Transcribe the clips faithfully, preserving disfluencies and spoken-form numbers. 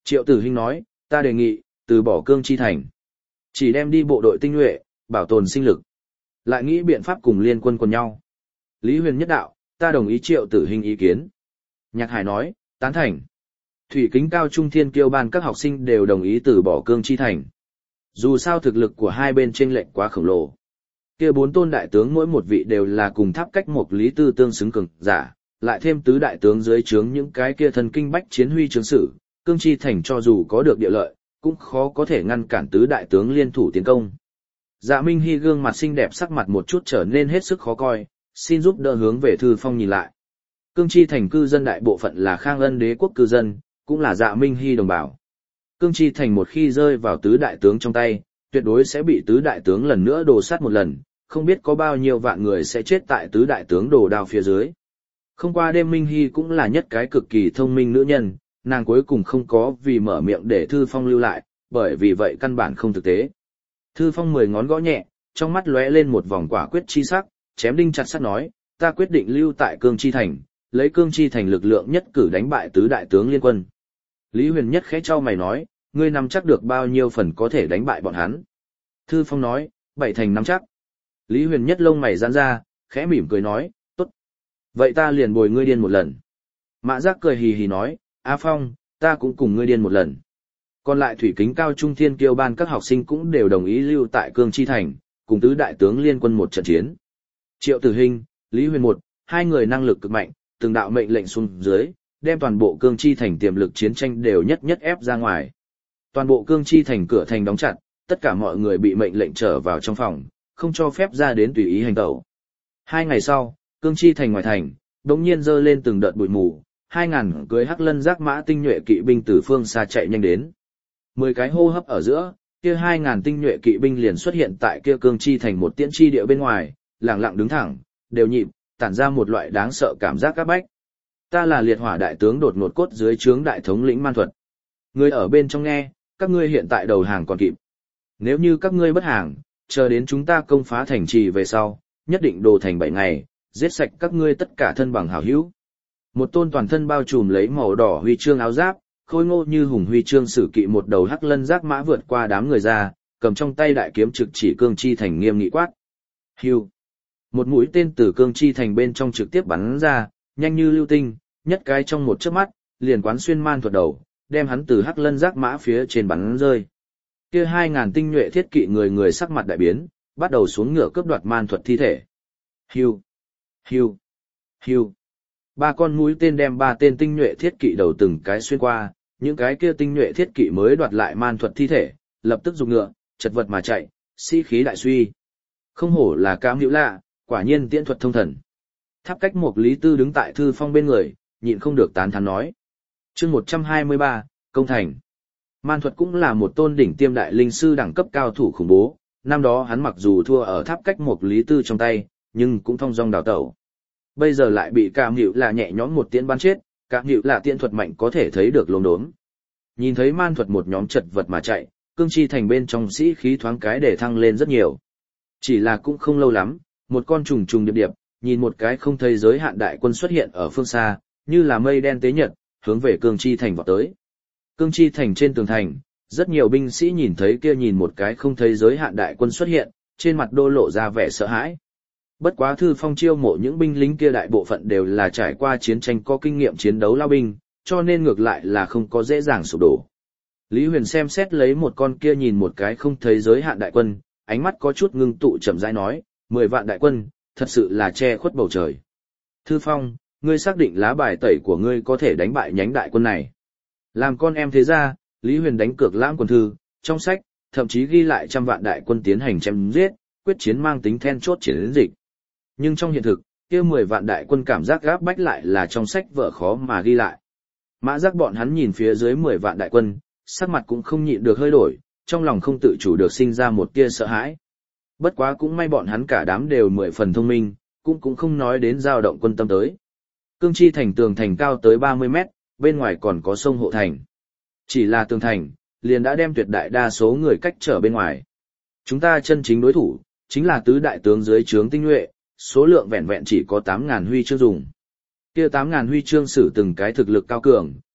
Triệu Tử Hinh nói, ta đề nghị, từ bỏ Cương Chi Thành. Chỉ đem đi bộ đội tinh nhuệ, bảo tồn sinh lực. Lại nghĩ biện pháp cùng liên quân quần nhau. Lý Huyền nhất đạo, ta đồng ý Triệu Tử Hinh ý kiến. Nhạc Hải nói, tán thành. Thủy Kính Cao Trung Thiên Kiêu ban các học sinh đều đồng ý từ bỏ Cương Chi Thành. Dù sao thực lực của hai bên chênh lệch quá khổng lồ. Kia bốn tôn đại tướng mỗi một vị đều là cùng Tháp Cách Mộc Lý Tư tương xứng cường giả, lại thêm tứ đại tướng dưới trướng những cái kia thần kinh bách chiến huy chương sử, Cương Chi Thành cho dù có được địa lợi, cũng khó có thể ngăn cản tứ đại tướng liên thủ tiến công. Dạ Minh Hy gương mặt xinh đẹp sắc mặt một chút trở nên hết sức khó coi, xin giúp đỡ hướng về Thư Phong nhìn lại. Cương Chi Thành cư dân đại bộ phận là Khang Ân đế quốc cư dân, cũng là Dạ Minh Hy đồng bào. Cương Chi Thành một khi rơi vào tứ đại tướng trong tay, tuyệt đối sẽ bị tứ đại tướng lần nữa đồ sát một lần, không biết có bao nhiêu vạn người sẽ chết tại tứ đại tướng đồ đao phía dưới. Không qua đêm Minh Hy cũng là nhất cái cực kỳ thông minh nữ nhân, nàng cuối cùng không có vì mở miệng để Thư Phong lưu lại, bởi vì vậy căn bản không thực tế. Thư Phong mười ngón gõ nhẹ, trong mắt lóe lên một vòng quả quyết chi sắc, chém đinh chặt sắt nói, ta quyết định lưu tại Cương Chi Thành, lấy Cương Chi Thành lực lượng nhất cử đánh bại tứ đại tướng liên quân. Lý Huyền nhất khẽ trao mày nói, ngươi nắm chắc được bao nhiêu phần có thể đánh bại bọn hắn. Thư Phong nói, bảy thành nắm chắc. Lý Huyền nhất lông mày giãn ra, khẽ mỉm cười nói, tốt. Vậy ta liền bồi ngươi điên một lần. Mã Giác cười hì hì nói, A Phong, ta cũng cùng ngươi điên một lần. Còn lại Thủy Kính Cao Trung Thiên Kiêu ban các học sinh cũng đều đồng ý lưu tại Cương Chi Thành, cùng tứ đại tướng liên quân một trận chiến. Triệu Tử Hinh, Lý Huyền một, hai người năng lực cực mạnh, từng đạo mệnh lệnh xuống dưới, đem toàn bộ Cương Chi Thành tiềm lực chiến tranh đều nhất nhất ép ra ngoài. Toàn bộ Cương Chi Thành cửa thành đóng chặt, tất cả mọi người bị mệnh lệnh trở vào trong phòng, không cho phép ra đến tùy ý hành tẩu. Hai ngày sau, Cương Chi Thành ngoài thành, đột nhiên dơ lên từng đợt bụi mù, hai ngàn cưới hắc lân giác mã tinh nhuệ kỵ binh từ phương xa chạy nhanh đến. Mười cái hô hấp ở giữa, kia hai ngàn tinh nhuệ kỵ binh liền xuất hiện tại kia Cương Chi Thành một tiễn chi địa bên ngoài, lặng lặng đứng thẳng, đều nhịp, tản ra một loại đáng sợ cảm giác các bách. Ta là liệt hỏa đại tướng đột ngột cốt dưới trướng đại thống lĩnh Man Thuật. Người ở bên trong nghe, các ngươi hiện tại đầu hàng còn kịp. Nếu như các ngươi bất hàng, chờ đến chúng ta công phá thành trì về sau, nhất định đồ thành bảy ngày, giết sạch các ngươi tất cả thân bằng hảo hữu. Một tôn toàn thân bao trùm lấy màu đỏ huy chương áo giáp, khôi ngô như hùng huy chương sử kỵ một đầu hắc lân giác mã vượt qua đám người ra, cầm trong tay đại kiếm trực chỉ Cương Chi Thành nghiêm nghị quát. Hưu. Một mũi tên từ Cương Chi Thành bên trong trực tiếp bắn ra, nhanh như lưu tinh, nhất cái trong một chớp mắt, liền quán xuyên Man Thuật đầu, đem hắn từ hắc lân giác mã phía trên bắn rơi. Kia hai ngàn tinh nhuệ thiết kỵ người người sắc mặt đại biến, bắt đầu xuống ngựa cướp đoạt Man Thuật thi thể. Hưu. Hưu. Hưu. Ba con mũi tên đem ba tên tinh nhuệ thiết kỵ đầu từng cái xuyên qua, những cái kia tinh nhuệ thiết kỵ mới đoạt lại Man Thuật thi thể, lập tức dùng ngựa, chật vật mà chạy, sĩ khí đại suy. Không hổ là Cam Hữu Lạ, quả nhiên tiễn thuật thông thần. Tháp Cách Mộc Lý Tư đứng tại Thư Phong bên người, nhịn không được tán thán nói. Chương một trăm hai mươi ba, Công Thành. Man Thuật cũng là một tôn đỉnh tiêm đại linh sư đẳng cấp cao thủ khủng bố, năm đó hắn mặc dù thua ở Tháp Cách Mộc Lý Tư trong tay, nhưng cũng thong dong đào tẩu. Bây giờ lại bị Cam Hữu Lạ nhẹ nhõm một tiễn bắn chết, Cam Hữu Lạ tiễn thuật mạnh có thể thấy được lốm đốm. Nhìn thấy Man Thuật một nhóm chật vật mà chạy, Cương Chi Thành bên trong sĩ khí thoáng cái để thăng lên rất nhiều. Chỉ là cũng không lâu lắm, một con trùng trùng điệp điệp, nhìn một cái không thấy giới hạn đại quân xuất hiện ở phương xa, như là mây đen tế nhật, hướng về Cương Chi Thành vọt tới. Cương Chi Thành trên tường thành, rất nhiều binh sĩ nhìn thấy kia nhìn một cái không thấy giới hạn đại quân xuất hiện, trên mặt đô lộ ra vẻ sợ hãi. Bất quá Thư Phong chiêu mộ những binh lính kia đại bộ phận đều là trải qua chiến tranh có kinh nghiệm chiến đấu lao binh, cho nên ngược lại là không có dễ dàng sụp đổ. Lý Huyền xem xét lấy một con kia nhìn một cái không thấy giới hạn đại quân, ánh mắt có chút ngưng tụ chậm rãi nói, mười vạn đại quân, thật sự là che khuất bầu trời. Thư Phong, ngươi xác định lá bài tẩy của ngươi có thể đánh bại nhánh đại quân này. Làm con em thế ra, Lý Huyền đánh cược lãm quần thư, trong sách, thậm chí ghi lại trăm vạn đại quân tiến hành chém giết, quyết chiến mang tính then chốt chiến dịch. Nhưng trong hiện thực, kia mười vạn đại quân cảm giác gáp bách lại là trong sách vở khó mà ghi lại. Mã Giác bọn hắn nhìn phía dưới mười vạn đại quân, sắc mặt cũng không nhịn được hơi đổi, trong lòng không tự chủ được sinh ra một tia sợ hãi. Bất quá cũng may bọn hắn cả đám đều mười phần thông minh, cũng cũng không nói đến dao động quân tâm tới. Cương Chi Thành tường thành cao tới ba mươi mét, bên ngoài còn có sông hộ thành. Chỉ là tường thành, liền đã đem tuyệt đại đa số người cách trở bên ngoài. Chúng ta chân chính đối thủ, chính là tứ đại tướng dưới trướng tinh nhuệ, số lượng vẹn vẹn chỉ có tám ngàn huy chương dùng. Kia tám ngàn huy chương sử từng cái thực lực cao cường,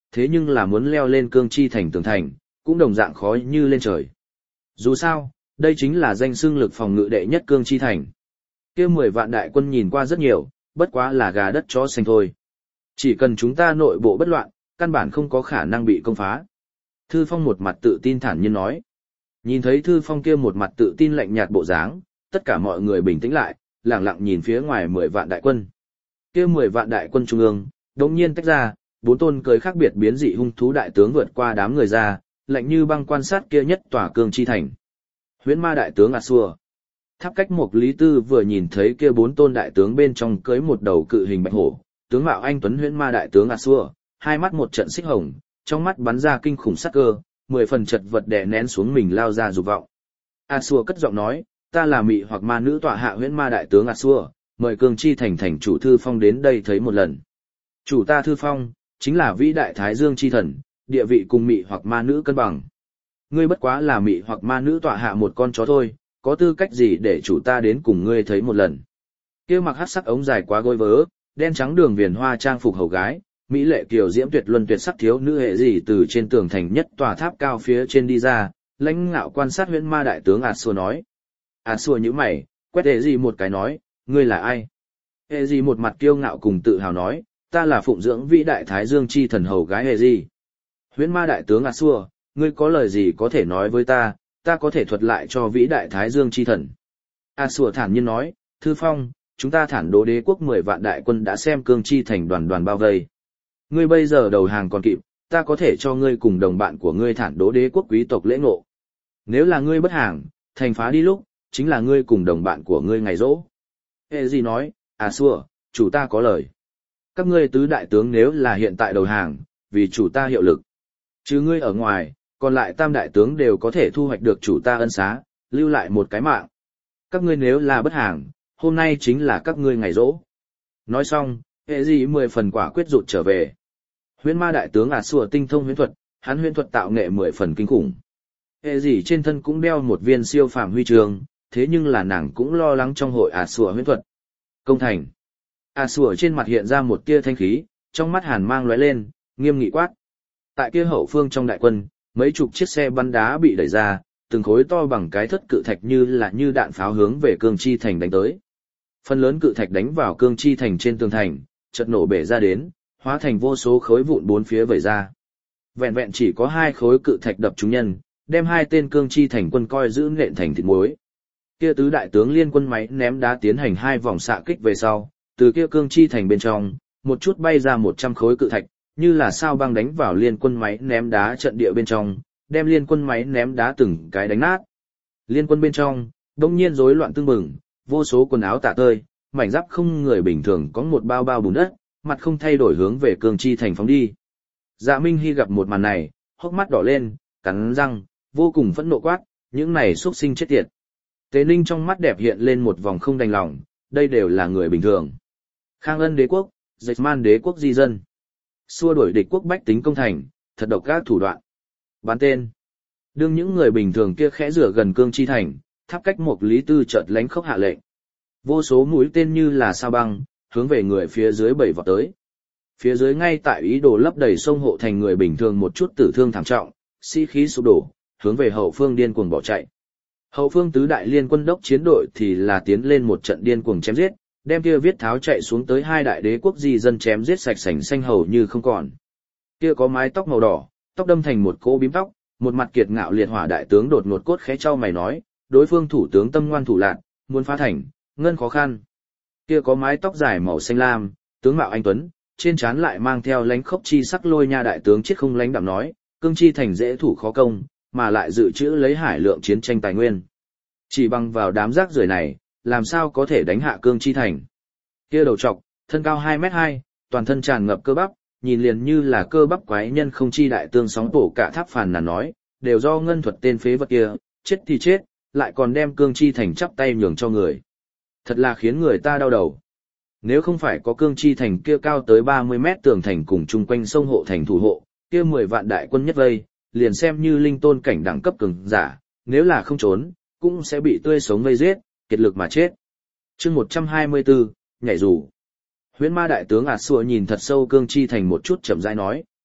thế nhưng là muốn leo lên cương chi thành tường thành, cũng đồng dạng khó như lên trời. Dù sao, đây chính là danh xưng lực phòng ngự đệ nhất cương chi thành. Kia mười vạn đại quân nhìn qua rất nhiều, bất quá là gà đất chó xanh thôi. Chỉ cần chúng ta nội bộ bất loạn, căn bản không có khả năng bị công phá. Thư Phong một mặt tự tin thản nhiên nói. Nhìn thấy Thư Phong kia một mặt tự tin lạnh nhạt bộ dáng, tất cả mọi người bình tĩnh lại, lặng lặng nhìn phía ngoài mười vạn đại quân. Kia mười vạn đại quân trung ương, đột nhiên tách ra, bốn tôn cười khác biệt biến dị hung thú đại tướng vượt qua đám người ra, lạnh như băng quan sát kia nhất tòa cương chi thành. Huyễn Ma đại tướng A-xua. Tháp cách một Lý Tư vừa nhìn thấy kia bốn tôn đại tướng bên trong cưới một đầu cự hình bạch hổ, tướng mạo anh tuấn Huyễn Ma đại tướng A-xua, hai mắt một trận xích hồng, trong mắt bắn ra kinh khủng sắc cơ, mười phần chật vật đè nén xuống mình lao ra dục vọng. A-xua cất giọng nói, ta là mị hoặc ma nữ tọa hạ Huyễn Ma đại tướng A-xua, mời cương chi thành thành chủ Thư Phong đến đây thấy một lần. Chủ ta Thư Phong, chính là vĩ đại Thái Dương chi thần, địa vị cùng mị hoặc ma nữ cân bằng. Ngươi bất quá là mị hoặc ma nữ tọa hạ một con chó thôi, có tư cách gì để chủ ta đến cùng ngươi thấy một lần. Kia mặc hắc sắc ống dài quá gối vớ, đen trắng đường viền hoa trang phục hầu gái, mỹ lệ kiều diễm tuyệt luân tuyệt sắc thiếu nữ hệ gì từ trên tường thành nhất tòa tháp cao phía trên đi ra, lãnh ngạo quan sát Huyễn Ma đại tướng A-xua nói. A-xua nhíu mày, quét hệ gì một cái nói, ngươi là ai? Hệ gì một mặt kiêu ngạo cùng tự hào nói, ta là phụng dưỡng vĩ đại Thái Dương chi thần hầu gái hệ gì. Huyễn Ma đại tướng A-xua, ngươi có lời gì có thể nói với ta, ta có thể thuật lại cho vĩ đại Thái Dương chi thần. A-xua thản nhiên nói, Thư Phong, chúng ta Thản Đố đế quốc mười vạn đại quân đã xem cương chi thành đoàn đoàn bao vây. Ngươi bây giờ đầu hàng còn kịp, ta có thể cho ngươi cùng đồng bạn của ngươi Thản Đố đế quốc quý tộc lễ ngộ. Nếu là ngươi bất hàng, thành phá đi lúc, chính là ngươi cùng đồng bạn của ngươi ngày rỗ. Hệ gì nói, A-xua, chủ ta có lời. Các ngươi tứ đại tướng nếu là hiện tại đầu hàng, vì chủ ta hiệu lực. Chứ ngươi ở ngoài, còn lại tam đại tướng đều có thể thu hoạch được chủ ta ân xá, lưu lại một cái mạng. Các ngươi nếu là bất hàng, hôm nay chính là các ngươi ngày rỗ. Nói xong, hệ gì mười phần quả quyết rụt trở về. Huyễn Ma đại tướng A-xua tinh thông huyễn thuật, hắn huyễn thuật tạo nghệ mười phần kinh khủng. Hệ gì trên thân cũng đeo một viên siêu phàm huy chương, thế nhưng là nàng cũng lo lắng trong hội A-xua huyễn thuật. Công thành. A-xua trên mặt hiện ra một tia thanh khí, trong mắt hàn mang lóe lên, nghiêm nghị quát. Tại kia hậu phương trong đại quân, mấy chục chiếc xe bắn đá bị đẩy ra, từng khối to bằng cái thất cự thạch như là như đạn pháo hướng về cương chi thành đánh tới. Phần lớn cự thạch đánh vào cương chi thành trên tường thành, chợt nổ bể ra đến, hóa thành vô số khối vụn bốn phía vẩy ra. Vẹn vẹn chỉ có hai khối cự thạch đập trúng nhân, đem hai tên cương chi thành quân coi giữ nện thành thịt muối. Kia tứ đại tướng liên quân máy ném đá tiến hành hai vòng xạ kích về sau, từ kia cương chi thành bên trong, một chút bay ra một trăm khối cự thạch, như là sao băng đánh vào liên quân máy ném đá trận địa bên trong, đem liên quân máy ném đá từng cái đánh nát. Liên quân bên trong, đông nhiên rối loạn tương bừng, vô số quần áo tả tơi, mảnh giáp không người bình thường có một bao bao bùn đất, mặt không thay đổi hướng về cương chi thành phóng đi. Dạ Minh Hy gặp một màn này, hốc mắt đỏ lên, cắn răng, vô cùng phẫn nộ quát, những này xuất sinh chết tiệt. Tế Ninh trong mắt đẹp hiện lên một vòng không đành lòng, đây đều là người bình thường. Khang Ân đế quốc, Dịch Man đế quốc di dân. Xua đuổi địch quốc bách tính công thành, thật độc ác thủ đoạn. Bán tên. Đương những người bình thường kia khẽ rửa gần cương chi thành, tháp cách một Lý Tư chợt lánh khốc hạ lệnh. Vô số mũi tên như là sao băng, hướng về người phía dưới bảy vọt tới. Phía dưới ngay tại ý đồ lấp đầy sông hộ thành người bình thường một chút tử thương thảm trọng, sĩ khí sụp đổ, hướng về hậu phương điên cuồng bỏ chạy. Hậu phương tứ đại liên quân đốc chiến đội thì là tiến lên một trận điên cuồng chém giết, đem kia viết tháo chạy xuống tới hai đại đế quốc di dân chém giết sạch sành xanh hầu như không còn. Kia có mái tóc màu đỏ, tóc đâm thành một cỗ bím tóc, một mặt kiệt ngạo liệt hỏa đại tướng đột ngột cốt khẽ trao mày nói, đối phương thủ tướng tâm ngoan thủ lạn, muốn phá thành, ngân khó khăn. Kia có mái tóc dài màu xanh lam, tướng mạo anh tuấn, trên trán lại mang theo lánh khốc chi sắc lôi nha đại tướng chết không lánh đạm nói, cương chi thành dễ thủ khó công, mà lại dự trữ lấy hải lượng chiến tranh tài nguyên. Chỉ bằng vào đám rác rưởi này, làm sao có thể đánh hạ cương chi thành. Kia đầu trọc, thân cao hai mét hai, toàn thân tràn ngập cơ bắp, nhìn liền như là cơ bắp quái nhân không chi đại tương sóng bổ cả tháp phàn nàn nói, đều do ngân thuật tên phế vật kia, chết thì chết, lại còn đem cương chi thành chắp tay nhường cho người. Thật là khiến người ta đau đầu. Nếu không phải có cương chi thành kia cao tới ba mươi mét tường thành cùng chung quanh sông hộ thành thủ hộ, kia mười vạn đại quân nhất vây, liền xem như linh tôn cảnh đẳng cấp cường giả, nếu là không trốn, cũng sẽ bị tươi sống vây giết, kiệt lực mà chết. Chương một trăm hai mươi tư, nhảy dù. Huyễn Ma đại tướng A-xua nhìn thật sâu cương chi thành một chút chậm rãi nói,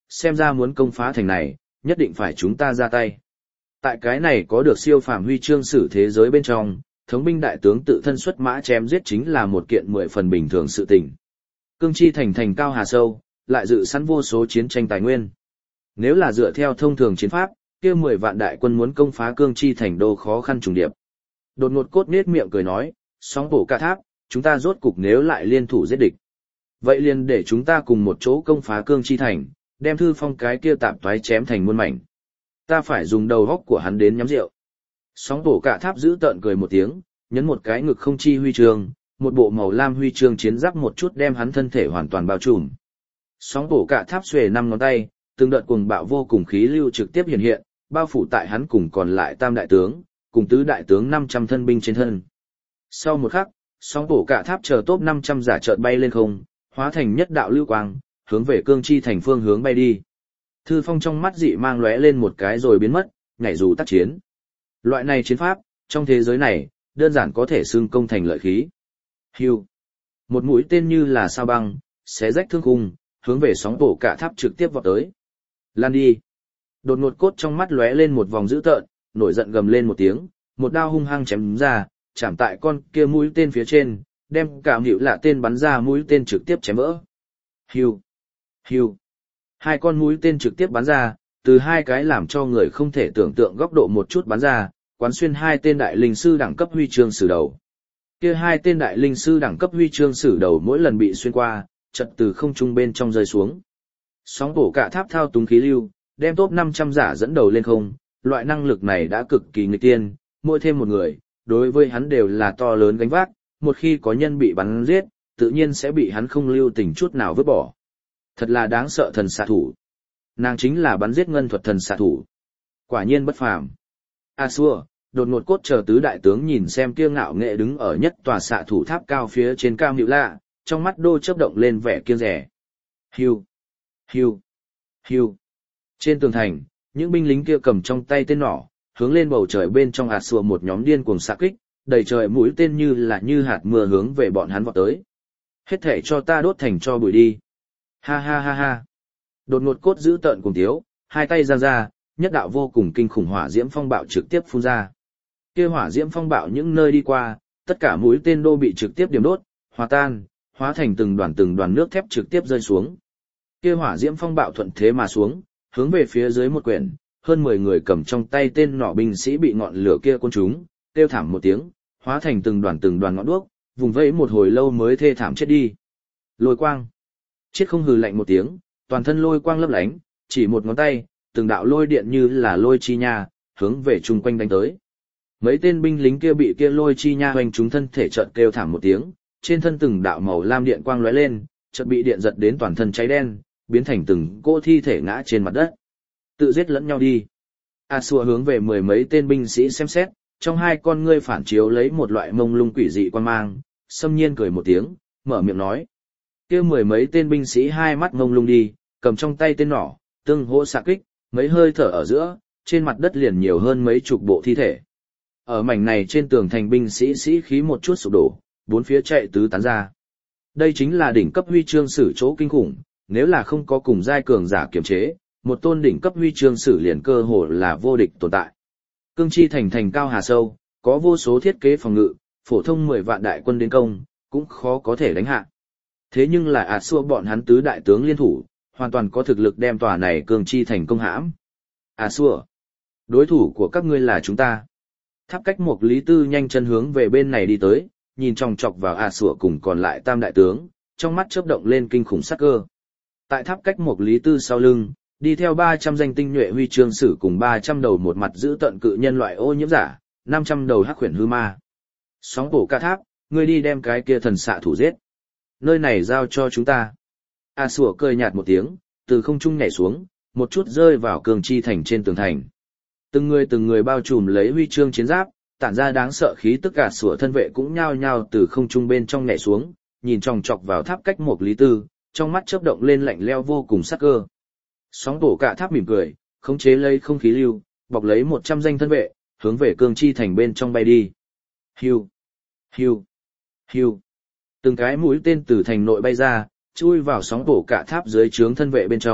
xem ra muốn công phá thành này, nhất định phải chúng ta ra tay. Tại cái này có được siêu phàm huy chương sử thế giới bên trong, thống binh đại tướng tự thân xuất mã chém giết chính là một kiện mười phần bình thường sự tình. Cương chi thành thành cao hà sâu, lại dự sẵn vô số chiến tranh tài nguyên. Nếu là dựa theo thông thường chiến pháp, kia mười vạn đại quân muốn công phá cương chi thành đô khó khăn trùng điệp. Đột ngột cốt nết miệng cười nói, sóng bổ cả tháp, chúng ta rốt cục nếu lại liên thủ giết địch. Vậy liền để chúng ta cùng một chỗ công phá cương chi thành, đem thư phong cái kia tạp toái chém thành muôn mảnh. Ta phải dùng đầu góc của hắn đến nhắm rượu. Sóng bổ cả tháp giữ tợn cười một tiếng, nhấn một cái ngực không chi huy chương, một bộ màu lam huy chương chiến giáp một chút đem hắn thân thể hoàn toàn bao trùm. Sóng bổ cả tháp xuề năm ngón tay, từng đợt cuồng bạo vô cùng khí lưu trực tiếp hiện hiện, bao phủ tại hắn cùng còn lại tam đại tướng, cùng tứ đại tướng năm trăm thân binh trên thân. Sau một khắc, sóng bổ cả tháp chờ top năm trăm giả chợt bay lên không, hóa thành nhất đạo lưu quang, hướng về cương chi thành phương hướng bay đi. Thư phong trong mắt dị mang lóe lên một cái rồi biến mất, nhảy dù tác chiến. Loại này chiến pháp, trong thế giới này, đơn giản có thể xưng công thành lợi khí. Hưu. Một mũi tên như là sao băng, xé rách thương khung, hướng về sóng bổ cả tháp trực tiếp vọt tới. Lan đi. Đột ngột cốt trong mắt lóe lên một vòng dữ tợn, nổi giận gầm lên một tiếng, một đao hung hăng chém ra, chạm tại con kia mũi tên phía trên, đem cả nhịu lạ tên bắn ra mũi tên trực tiếp chém vỡ. Hưu. Hưu. Hai con mũi tên trực tiếp bắn ra, từ hai cái làm cho người không thể tưởng tượng góc độ một chút bắn ra, quán xuyên hai tên đại linh sư đẳng cấp huy chương sử đầu. Kia hai tên đại linh sư đẳng cấp huy chương sử đầu mỗi lần bị xuyên qua, chợt từ không trung bên trong rơi xuống. Sóng bổ cả tháp thao túng khí lưu, đem top năm trăm giả dẫn đầu lên không, loại năng lực này đã cực kỳ nghịch tiên, mỗi thêm một người, đối với hắn đều là to lớn gánh vác, một khi có nhân bị bắn giết, tự nhiên sẽ bị hắn không lưu tình chút nào vứt bỏ. Thật là đáng sợ thần xạ thủ. Nàng chính là bắn giết ngân thuật thần xạ thủ. Quả nhiên bất phàm. A xua, đột ngột cốt chờ tứ đại tướng nhìn xem kia ngạo nghệ đứng ở nhất tòa xạ thủ tháp cao phía trên cao nhịu lạ, trong mắt đô chớp động lên vẻ kiêng rẻ. Hiu, hiu, hiu. Trên tường thành, những binh lính kia cầm trong tay tên nỏ, hướng lên bầu trời bên trong ạt xua một nhóm điên cuồng xạ kích, đầy trời mũi tên như là như hạt mưa hướng về bọn hắn vọt tới. Hết thể cho ta đốt thành cho bụi đi. Ha ha ha ha. Đột ngột cốt giữ tợn cùng tiếu, hai tay giang ra, nhất đạo vô cùng kinh khủng hỏa diễm phong bạo trực tiếp phun ra. Kia hỏa diễm phong bạo những nơi đi qua, tất cả mũi tên đô bị trực tiếp điểm đốt, hòa tan, hóa thành từng đoàn từng đoàn nước thép trực tiếp rơi xuống. Kia hỏa diễm phong bạo thuận thế mà xuống, hướng về phía dưới một quyển, hơn mười người cầm trong tay tên nỏ binh sĩ bị ngọn lửa kia cuốn trúng, kêu thảm một tiếng, hóa thành từng đoàn từng đoàn ngọn đuốc, vùng vẫy một hồi lâu mới thê thảm chết đi. Lôi quang. Chết không hừ lạnh một tiếng, toàn thân lôi quang lấp lánh, chỉ một ngón tay, từng đạo lôi điện như là lôi chi nha, hướng về chung quanh đánh tới. Mấy tên binh lính kia bị kia lôi chi nha hoành trúng thân thể chợt kêu thảm một tiếng, trên thân từng đạo màu lam điện quang lóe lên, chợt bị điện giật đến toàn thân cháy đen, biến thành từng cỗ thi thể ngã trên mặt đất. Tự giết lẫn nhau đi. A xua hướng về mười mấy tên binh sĩ xem xét, trong hai con ngươi phản chiếu lấy một loại mông lung quỷ dị quan mang, xâm nhiên cười một tiếng, mở miệng nói. Kia mười mấy tên binh sĩ hai mắt mông lung đi, cầm trong tay tên nỏ, tương hỗ xạ kích, mấy hơi thở ở giữa, trên mặt đất liền nhiều hơn mấy chục bộ thi thể. Ở mảnh này trên tường thành binh sĩ sĩ khí một chút sụp đổ, bốn phía chạy tứ tán ra. Đây chính là đỉnh cấp huy chương sử chỗ kinh khủng, nếu là không có cùng giai cường giả kiểm chế, một tôn đỉnh cấp huy chương sử liền cơ hồ là vô địch tồn tại. Cương chi thành thành cao hà sâu, có vô số thiết kế phòng ngự, phổ thông mười vạn đại quân đến công, cũng khó có thể đánh hạ. Thế nhưng là ạt xua bọn hắn tứ đại tướng liên thủ, hoàn toàn có thực lực đem tòa này cương chi thành công hãm. À xua, đối thủ của các ngươi là chúng ta. Tháp cách một lý tư nhanh chân hướng về bên này đi tới, nhìn chòng chọc vào à xua cùng còn lại tam đại tướng, trong mắt chớp động lên kinh khủng sắc cơ. Tại tháp cách một lý tư sau lưng, đi theo ba trăm danh tinh nhuệ huy chương sử cùng ba trăm đầu một mặt giữ tận cự nhân loại ô nhiễm giả, năm trăm đầu hắc khuyển hư ma. Sóng bổ ca tháp, ngươi đi đem cái kia thần xạ thủ giết. Nơi này giao cho chúng ta. A sủa cười nhạt một tiếng, từ không trung nhảy xuống, một chút rơi vào cường chi thành trên tường thành. Từng người từng người bao trùm lấy huy chương chiến giáp, tản ra đáng sợ khí tức cả sủa thân vệ cũng nhao nhao từ không trung bên trong nhảy xuống, nhìn chòng chọc vào tháp cách một lý tư, trong mắt chớp động lên lạnh lẽo vô cùng sắc cơ. Sóng bổ cả tháp mỉm cười, khống chế lấy không khí lưu, bọc lấy một trăm danh thân vệ, hướng về cường chi thành bên trong bay đi. Hiu, hiu, hiu. Từng cái mũi tên từ thành nội bay ra, chui vào sóng bổ cả tháp dưới trướng thân vệ bên trong,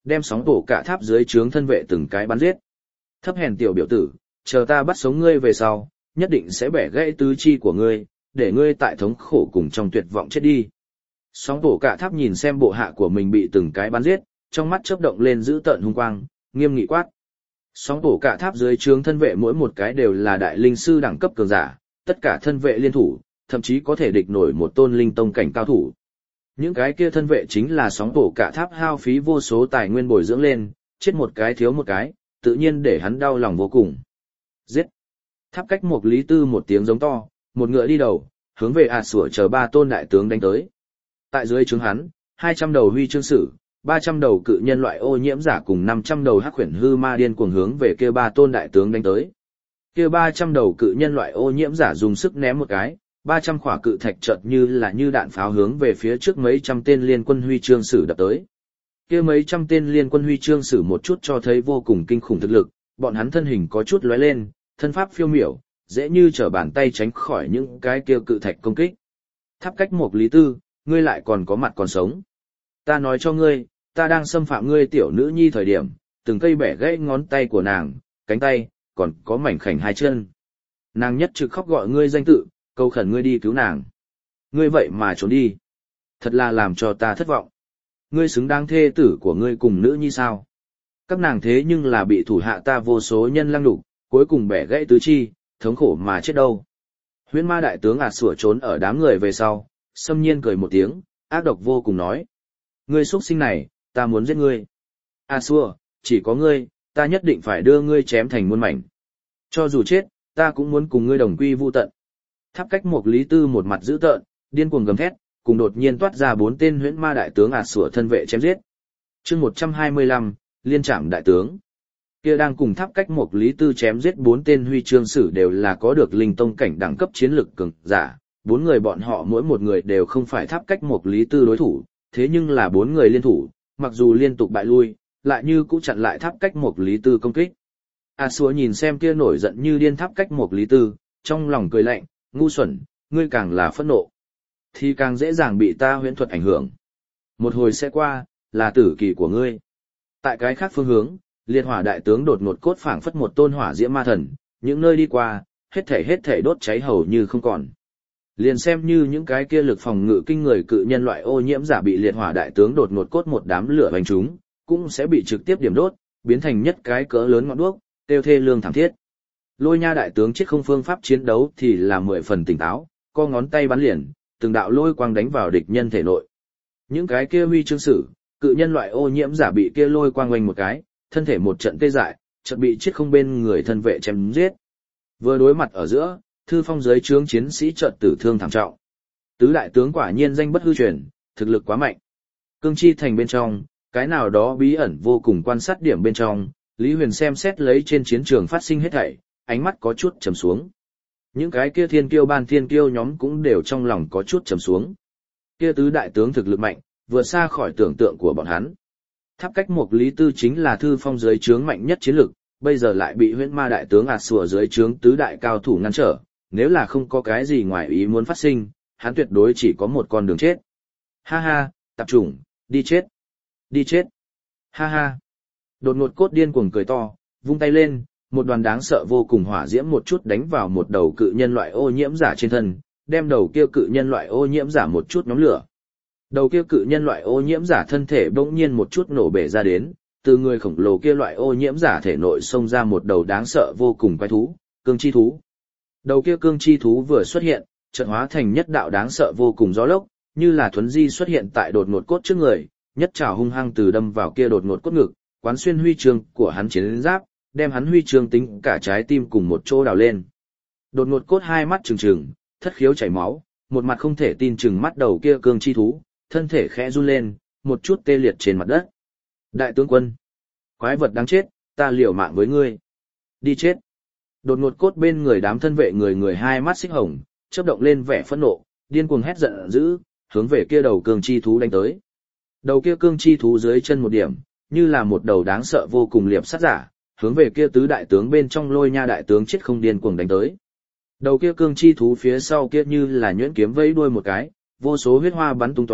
đem sóng tổ cả tháp dưới trướng thân vệ từng cái bắn giết. Thấp hèn tiểu biểu tử, chờ ta bắt sống ngươi về sau, nhất định sẽ bẻ gãy tứ chi của ngươi, để ngươi tại thống khổ cùng trong tuyệt vọng chết đi. Sóng tổ cả tháp nhìn xem bộ hạ của mình bị từng cái bắn giết, trong mắt chớp động lên dữ tợn hung quang, nghiêm nghị quát. Sóng tổ cả tháp dưới trướng thân vệ mỗi một cái đều là đại linh sư đẳng cấp cường giả, tất cả thân vệ liên thủ, thậm chí có thể địch nổi một tôn linh tông cảnh cao thủ. Những cái kia thân vệ chính là sóng tổ cả tháp hao phí vô số tài nguyên bồi dưỡng lên, chết một cái thiếu một cái, tự nhiên để hắn đau lòng vô cùng. Giết! Tháp cách một lý tư một tiếng giống to, một ngựa đi đầu, hướng về ạt sủa chờ ba tôn đại tướng đánh tới. Tại dưới trướng hắn, hai trăm đầu huy chương sử, ba trăm đầu cự nhân loại ô nhiễm giả cùng năm trăm đầu hắc huyền hư ma điên cuồng hướng về kia ba tôn đại tướng đánh tới. Kia ba trăm đầu cự nhân loại ô nhiễm giả dùng sức ném một cái, ba trăm khỏa cự thạch chợt như là như đạn pháo hướng về phía trước mấy trăm tên liên quân huy chương sử đập tới. Kia mấy trăm tên liên quân huy chương sử một chút cho thấy vô cùng kinh khủng thực lực, bọn hắn thân hình có chút lóe lên, thân pháp phiêu miểu, dễ như trở bàn tay tránh khỏi những cái kia cự thạch công kích. Tháp cách một lý tư, ngươi lại còn có mặt còn sống. Ta nói cho ngươi, ta đang xâm phạm ngươi tiểu nữ nhi thời điểm, từng cây bẻ gãy ngón tay của nàng, cánh tay, còn có mảnh khảnh hai chân. Nàng nhất trực khóc gọi ngươi danh tự, cầu khẩn ngươi đi cứu nàng. Ngươi vậy mà trốn đi. Thật là làm cho ta thất vọng. Ngươi xứng đáng thê tử của ngươi cùng nữ nhi sao? Các nàng thế nhưng là bị thủ hạ ta vô số nhân lăng đục, cuối cùng bẻ gãy tứ chi, thống khổ mà chết đâu. Huyễn ma đại tướng ạt sủa trốn ở đám người về sau, xâm nhiên cười một tiếng, ác độc vô cùng nói. Ngươi xuất sinh này, ta muốn giết ngươi. A xua, chỉ có ngươi, ta nhất định phải đưa ngươi chém thành muôn mảnh. Cho dù chết, ta cũng muốn cùng ngươi đồng quy vu tận. Tháp cách một lý tư một mặt dữ tợn, điên cuồng gầm thét, cùng đột nhiên toát ra bốn tên huyễn ma đại tướng ạt sủa thân vệ chém giết. Chương một trăm hai mươi lăm, liên trảm đại tướng. Kia đang cùng tháp cách một lý tư chém giết bốn tên huy chương sử đều là có được linh tông cảnh đẳng cấp chiến lực cường giả, bốn người bọn họ mỗi một người đều không phải tháp cách một lý tư đối thủ, thế nhưng là bốn người liên thủ, mặc dù liên tục bại lui, lại như cũng chặn lại tháp cách một lý tư công kích. A xúa nhìn xem kia nổi giận như điên tháp cách một lý tư, trong lòng cười lạnh, ngu xuẩn, ngươi càng là phẫn nộ, thì càng dễ dàng bị ta huyễn thuật ảnh hưởng. Một hồi sẽ qua, là tử kỳ của ngươi. Tại cái khác phương hướng, liệt hỏa đại tướng đột ngột cốt phảng phất một tôn hỏa diễm ma thần, những nơi đi qua, hết thảy hết thảy đốt cháy hầu như không còn. Liền xem như những cái kia lực phòng ngự kinh người cự nhân loại ô nhiễm giả bị liệt hỏa đại tướng đột ngột cốt một đám lửa bánh chúng, cũng sẽ bị trực tiếp điểm đốt, biến thành nhất cái cỡ lớn ngọn đuốc, tiêu thê lương thảm thiết. Lôi nha đại tướng chết không phương pháp chiến đấu thì là mười phần tỉnh táo, co ngón tay bắn liền, từng đạo lôi quang đánh vào địch nhân thể nội. Những cái kia huy chương sử, cự nhân loại ô nhiễm giả bị kia lôi quang quanh một cái, thân thể một trận tê dại, chợt bị chết không bên người thân vệ chém giết. Vừa đối mặt ở giữa, thư phong dưới trướng chiến sĩ chợt tử thương thảm trọng. Tứ đại tướng quả nhiên danh bất hư truyền, thực lực quá mạnh. Cương chi thành bên trong, cái nào đó bí ẩn vô cùng quan sát điểm bên trong, Lý Huyền xem xét lấy trên chiến trường phát sinh hết thảy, ánh mắt có chút trầm xuống. Những cái kia thiên kiêu ban thiên kiêu nhóm cũng đều trong lòng có chút trầm xuống. Kia tứ đại tướng thực lực mạnh, vượt xa khỏi tưởng tượng của bọn hắn. Tháp cách một lý tư chính là thư phong dưới trướng mạnh nhất chiến lực, bây giờ lại bị huyễn ma đại tướng ạt sủa dưới trướng tứ đại cao thủ ngăn trở, nếu là không có cái gì ngoài ý muốn phát sinh, hắn tuyệt đối chỉ có một con đường chết. Ha ha, tạp chủng, đi chết, đi chết, ha ha. Đột ngột cốt điên cuồng cười to, vung tay lên, một đoàn đáng sợ vô cùng hỏa diễm một chút đánh vào một đầu cự nhân loại ô nhiễm giả trên thân, đem đầu kia cự nhân loại ô nhiễm giả một chút nhóm lửa. Đầu kia cự nhân loại ô nhiễm giả thân thể bỗng nhiên một chút nổ bể ra đến, từ người khổng lồ kia loại ô nhiễm giả thể nội xông ra một đầu đáng sợ vô cùng quái thú, cương chi thú. Đầu kia cương chi thú vừa xuất hiện, chợt hóa thành nhất đạo đáng sợ vô cùng gió lốc, như là thuấn di xuất hiện tại đột ngột cốt trước người, nhất trảo hung hăng từ đâm vào kia đột ngột cốt ngực, quán xuyên huy chương của hắn chiến giáp, đem hắn huy chương tính cả trái tim cùng một chỗ đào lên. Đột ngột cốt hai mắt trừng trừng, thất khiếu chảy máu, một mặt không thể tin chừng mắt đầu kia cương chi thú, thân thể khẽ run lên, một chút tê liệt trên mặt đất. Đại tướng quân, quái vật đáng chết, ta liều mạng với ngươi. Đi chết. Đột ngột cốt bên người đám thân vệ người người hai mắt xích hồng, chớp động lên vẻ phẫn nộ, điên cuồng hét giận dữ, hướng về kia đầu cương chi thú đánh tới. Đầu kia cương chi thú dưới chân một điểm, như là một đầu đáng sợ vô cùng liệp sát giả, hướng về kia tứ đại tướng bên trong lôi nha đại tướng chết không điên cuồng đánh tới. Đầu kia cương chi thú phía sau kia như là nhuyễn kiếm vẫy đuôi một cái, vô số huyết hoa bắn tung tóe,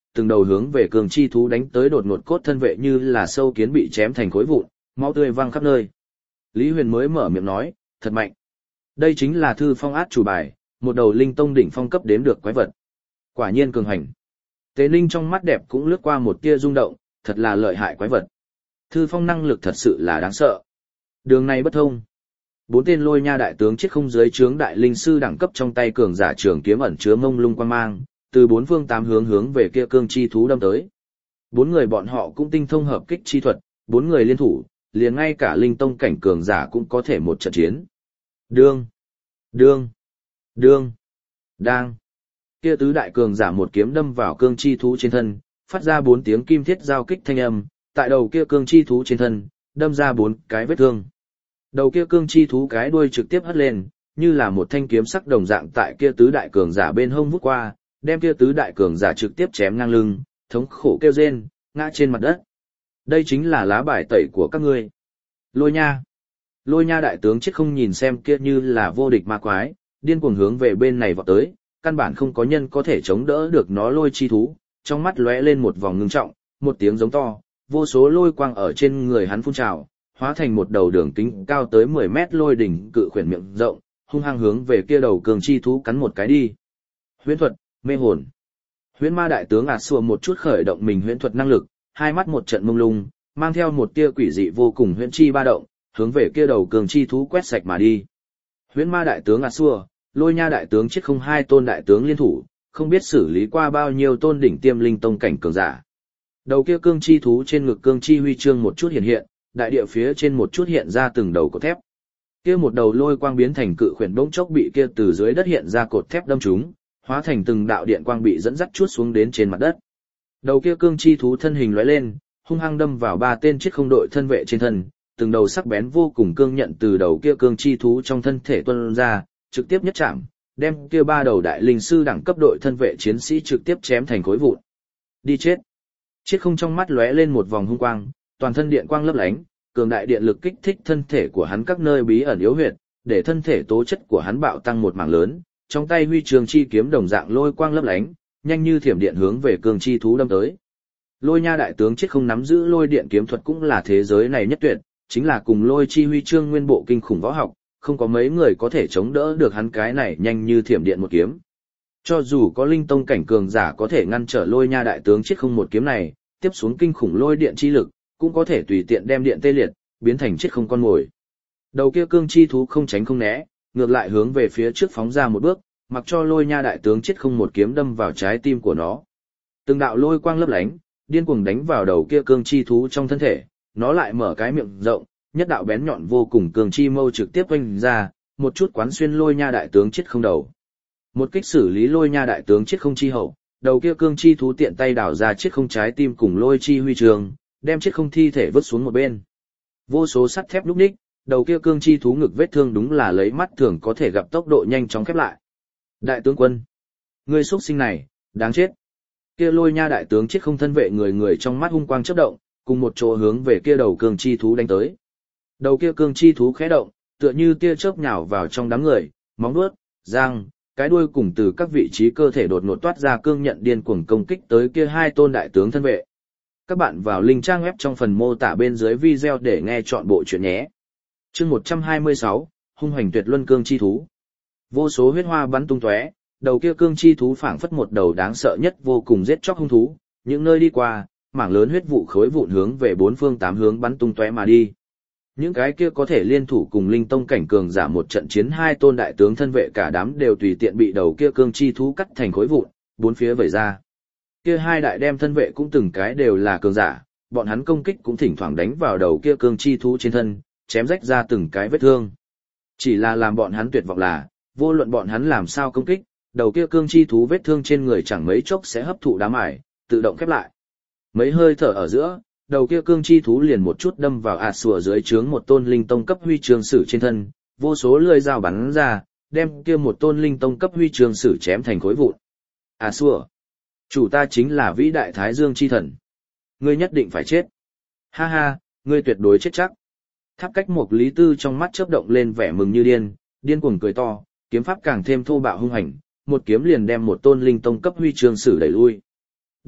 từng đầu hướng về cường chi thú đánh tới, đột ngột cốt thân vệ như là sâu kiến bị chém thành khối vụn, máu tươi văng khắp nơi. Lý Huyền mới mở miệng nói, thật mạnh. Đây chính là thư phong át chủ bài, một đầu linh tông đỉnh phong cấp đếm được quái vật. Quả nhiên cường hành. Tế Ninh trong mắt đẹp cũng lướt qua một tia rung động, thật là lợi hại quái vật. Thư phong năng lực thật sự là đáng sợ. Đường này bất thông. Bốn tên Lôi Nha đại tướng chết không dưới trướng đại linh sư đẳng cấp trong tay cường giả trường kiếm ẩn chứa mông lung quang mang, từ bốn phương tám hướng hướng về kia cương chi thú đâm tới. Bốn người bọn họ cũng tinh thông hợp kích chi thuật, bốn người liên thủ, liền ngay cả linh tông cảnh cường giả cũng có thể một trận chiến. Đương, đương, đương, đang. Kia tứ đại cường giả một kiếm đâm vào cương chi thú trên thân, phát ra bốn tiếng kim thiết giao kích thanh âm, tại đầu kia cương chi thú trên thân, đâm ra bốn cái vết thương. Đầu kia cương chi thú cái đuôi trực tiếp hất lên, như là một thanh kiếm sắc đồng dạng tại kia tứ đại cường giả bên hông vút qua, đem kia tứ đại cường giả trực tiếp chém ngang lưng, thống khổ kêu rên, ngã trên mặt đất. Đây chính là lá bài tẩy của các ngươi. Lôi Nha. Lôi Nha đại tướng chết không nhìn xem kia như là vô địch ma quái, điên cuồng hướng về bên này vọt tới, căn bản không có nhân có thể chống đỡ được nó lôi chi thú, trong mắt lóe lên một vòng ngưng trọng, một tiếng giống to, vô số lôi quang ở trên người hắn phun trào, hóa thành một đầu đường kính cao tới mười mét lôi đỉnh cự khuyển miệng rộng, hung hăng hướng về kia đầu cường chi thú cắn một cái đi. Huyễn thuật, mê hồn. Huyễn ma đại tướng ạt xua một chút khởi động mình huyễn thuật năng lực, hai mắt một trận mông lung, mang theo một tia quỷ dị vô cùng huyễn chi ba động, hướng về kia đầu cường chi thú quét sạch mà đi. Huyễn ma đại tướng ạt xua, Lôi Nha đại tướng chết không hai tôn đại tướng liên thủ, không biết xử lý qua bao nhiêu tôn đỉnh tiêm linh tông cảnh cường giả. Đầu kia cương chi thú trên ngực cương chi huy chương một chút hiện hiện, đại địa phía trên một chút hiện ra từng đầu cột thép. Kia một đầu lôi quang biến thành cự khuyển bỗng chốc bị kia từ dưới đất hiện ra cột thép đâm trúng, hóa thành từng đạo điện quang bị dẫn dắt chuốt xuống đến trên mặt đất. Đầu kia cương chi thú thân hình lóe lên, hung hăng đâm vào ba tên chết không đội thân vệ trên thân, từng đầu sắc bén vô cùng cương nhận từ đầu kia cương chi thú trong thân thể tuôn ra, trực tiếp nhất chạm, đem kia ba đầu đại linh sư đẳng cấp đội thân vệ chiến sĩ trực tiếp chém thành khối vụn. Đi chết. Chết không trong mắt lóe lên một vòng hung quang, toàn thân điện quang lấp lánh, cường đại điện lực kích thích thân thể của hắn các nơi bí ẩn yếu huyệt, để thân thể tố chất của hắn bạo tăng một mảng lớn, trong tay huy trường chi kiếm đồng dạng lôi quang lấp lánh, nhanh như thiểm điện hướng về cương chi thú đâm tới. Lôi Nha đại tướng chết không nắm giữ lôi điện kiếm thuật cũng là thế giới này nhất tuyệt, chính là cùng lôi chi huy chương nguyên bộ kinh khủng võ học, không có mấy người có thể chống đỡ được hắn cái này nhanh như thiểm điện một kiếm. Cho dù có linh tông cảnh cường giả có thể ngăn trở Lôi Nha đại tướng chết không một kiếm này, tiếp xuống kinh khủng lôi điện chi lực, cũng có thể tùy tiện đem điện tê liệt, biến thành chết không con mồi. Đầu kia cương chi thú không tránh không né, ngược lại hướng về phía trước phóng ra một bước, mặc cho Lôi Nha đại tướng chết không một kiếm đâm vào trái tim của nó. Từng đạo lôi quang lấp lánh, điên cuồng đánh vào đầu kia cương chi thú trong thân thể, nó lại mở cái miệng rộng, nhất đạo bén nhọn vô cùng cương chi mâu trực tiếp oanh ra, một chút quán xuyên Lôi Nha đại tướng chết không đầu. Một kích xử lý Lôi Nha đại tướng chết không chi hậu, đầu kia cương chi thú tiện tay đảo ra chết không trái tim cùng lôi chi huy trường, đem chết không thi thể vứt xuống một bên. Vô số sắt thép lúc ních, đầu kia cương chi thú ngực vết thương đúng là lấy mắt thường có thể gặp tốc độ nhanh chóng khép lại. Đại tướng quân, ngươi xuất sinh này, đáng chết. Kia Lôi Nha đại tướng chết không thân vệ người người trong mắt hung quang chớp động, cùng một chỗ hướng về kia đầu cương chi thú đánh tới. Đầu kia cương chi thú khẽ động, tựa như tia chớp nhào vào trong đám người, móng vuốt, răng, cái đuôi cùng từ các vị trí cơ thể đột ngột toát ra cương nhận điên cuồng công kích tới kia hai tôn đại tướng thân vệ. Các bạn vào link trang web trong phần mô tả bên dưới video để nghe chọn bộ truyện nhé. Chương một trăm hai mươi sáu, hung hành tuyệt luân cương chi thú. Vô số huyết hoa bắn tung tóe, đầu kia cương chi thú phảng phất một đầu đáng sợ nhất vô cùng giết chóc hung thú, những nơi đi qua, mảng lớn huyết vụ khối vụn hướng về bốn phương tám hướng bắn tung tóe mà đi. Những cái kia có thể liên thủ cùng linh tông cảnh cường giả một trận chiến hai tôn đại tướng thân vệ cả đám đều tùy tiện bị đầu kia cương chi thú cắt thành khối vụn, bốn phía vẩy ra. Kia hai đại đem thân vệ cũng từng cái đều là cường giả, bọn hắn công kích cũng thỉnh thoảng đánh vào đầu kia cương chi thú trên thân, chém rách ra từng cái vết thương. Chỉ là làm bọn hắn tuyệt vọng là, vô luận bọn hắn làm sao công kích, đầu kia cương chi thú vết thương trên người chẳng mấy chốc sẽ hấp thụ đám ải, tự động khép lại. Mấy hơi thở ở giữa, đầu kia cương chi thú liền một chút đâm vào ạt sủa dưới trướng một tôn linh tông cấp huy chương sử trên thân, vô số lưỡi dao bắn ra, đem kia một tôn linh tông cấp huy chương sử chém thành khối vụn. À sủa, chủ ta chính là vĩ đại Thái Dương chi thần. Ngươi nhất định phải chết. Ha ha, ngươi tuyệt đối chết chắc. Tháp cách một Lý Tư trong mắt chớp động lên vẻ mừng như điên, điên cuồng cười to, kiếm pháp càng thêm thô bạo hung hành, một kiếm liền đem một tôn linh tông cấp huy chương sử đẩy lui.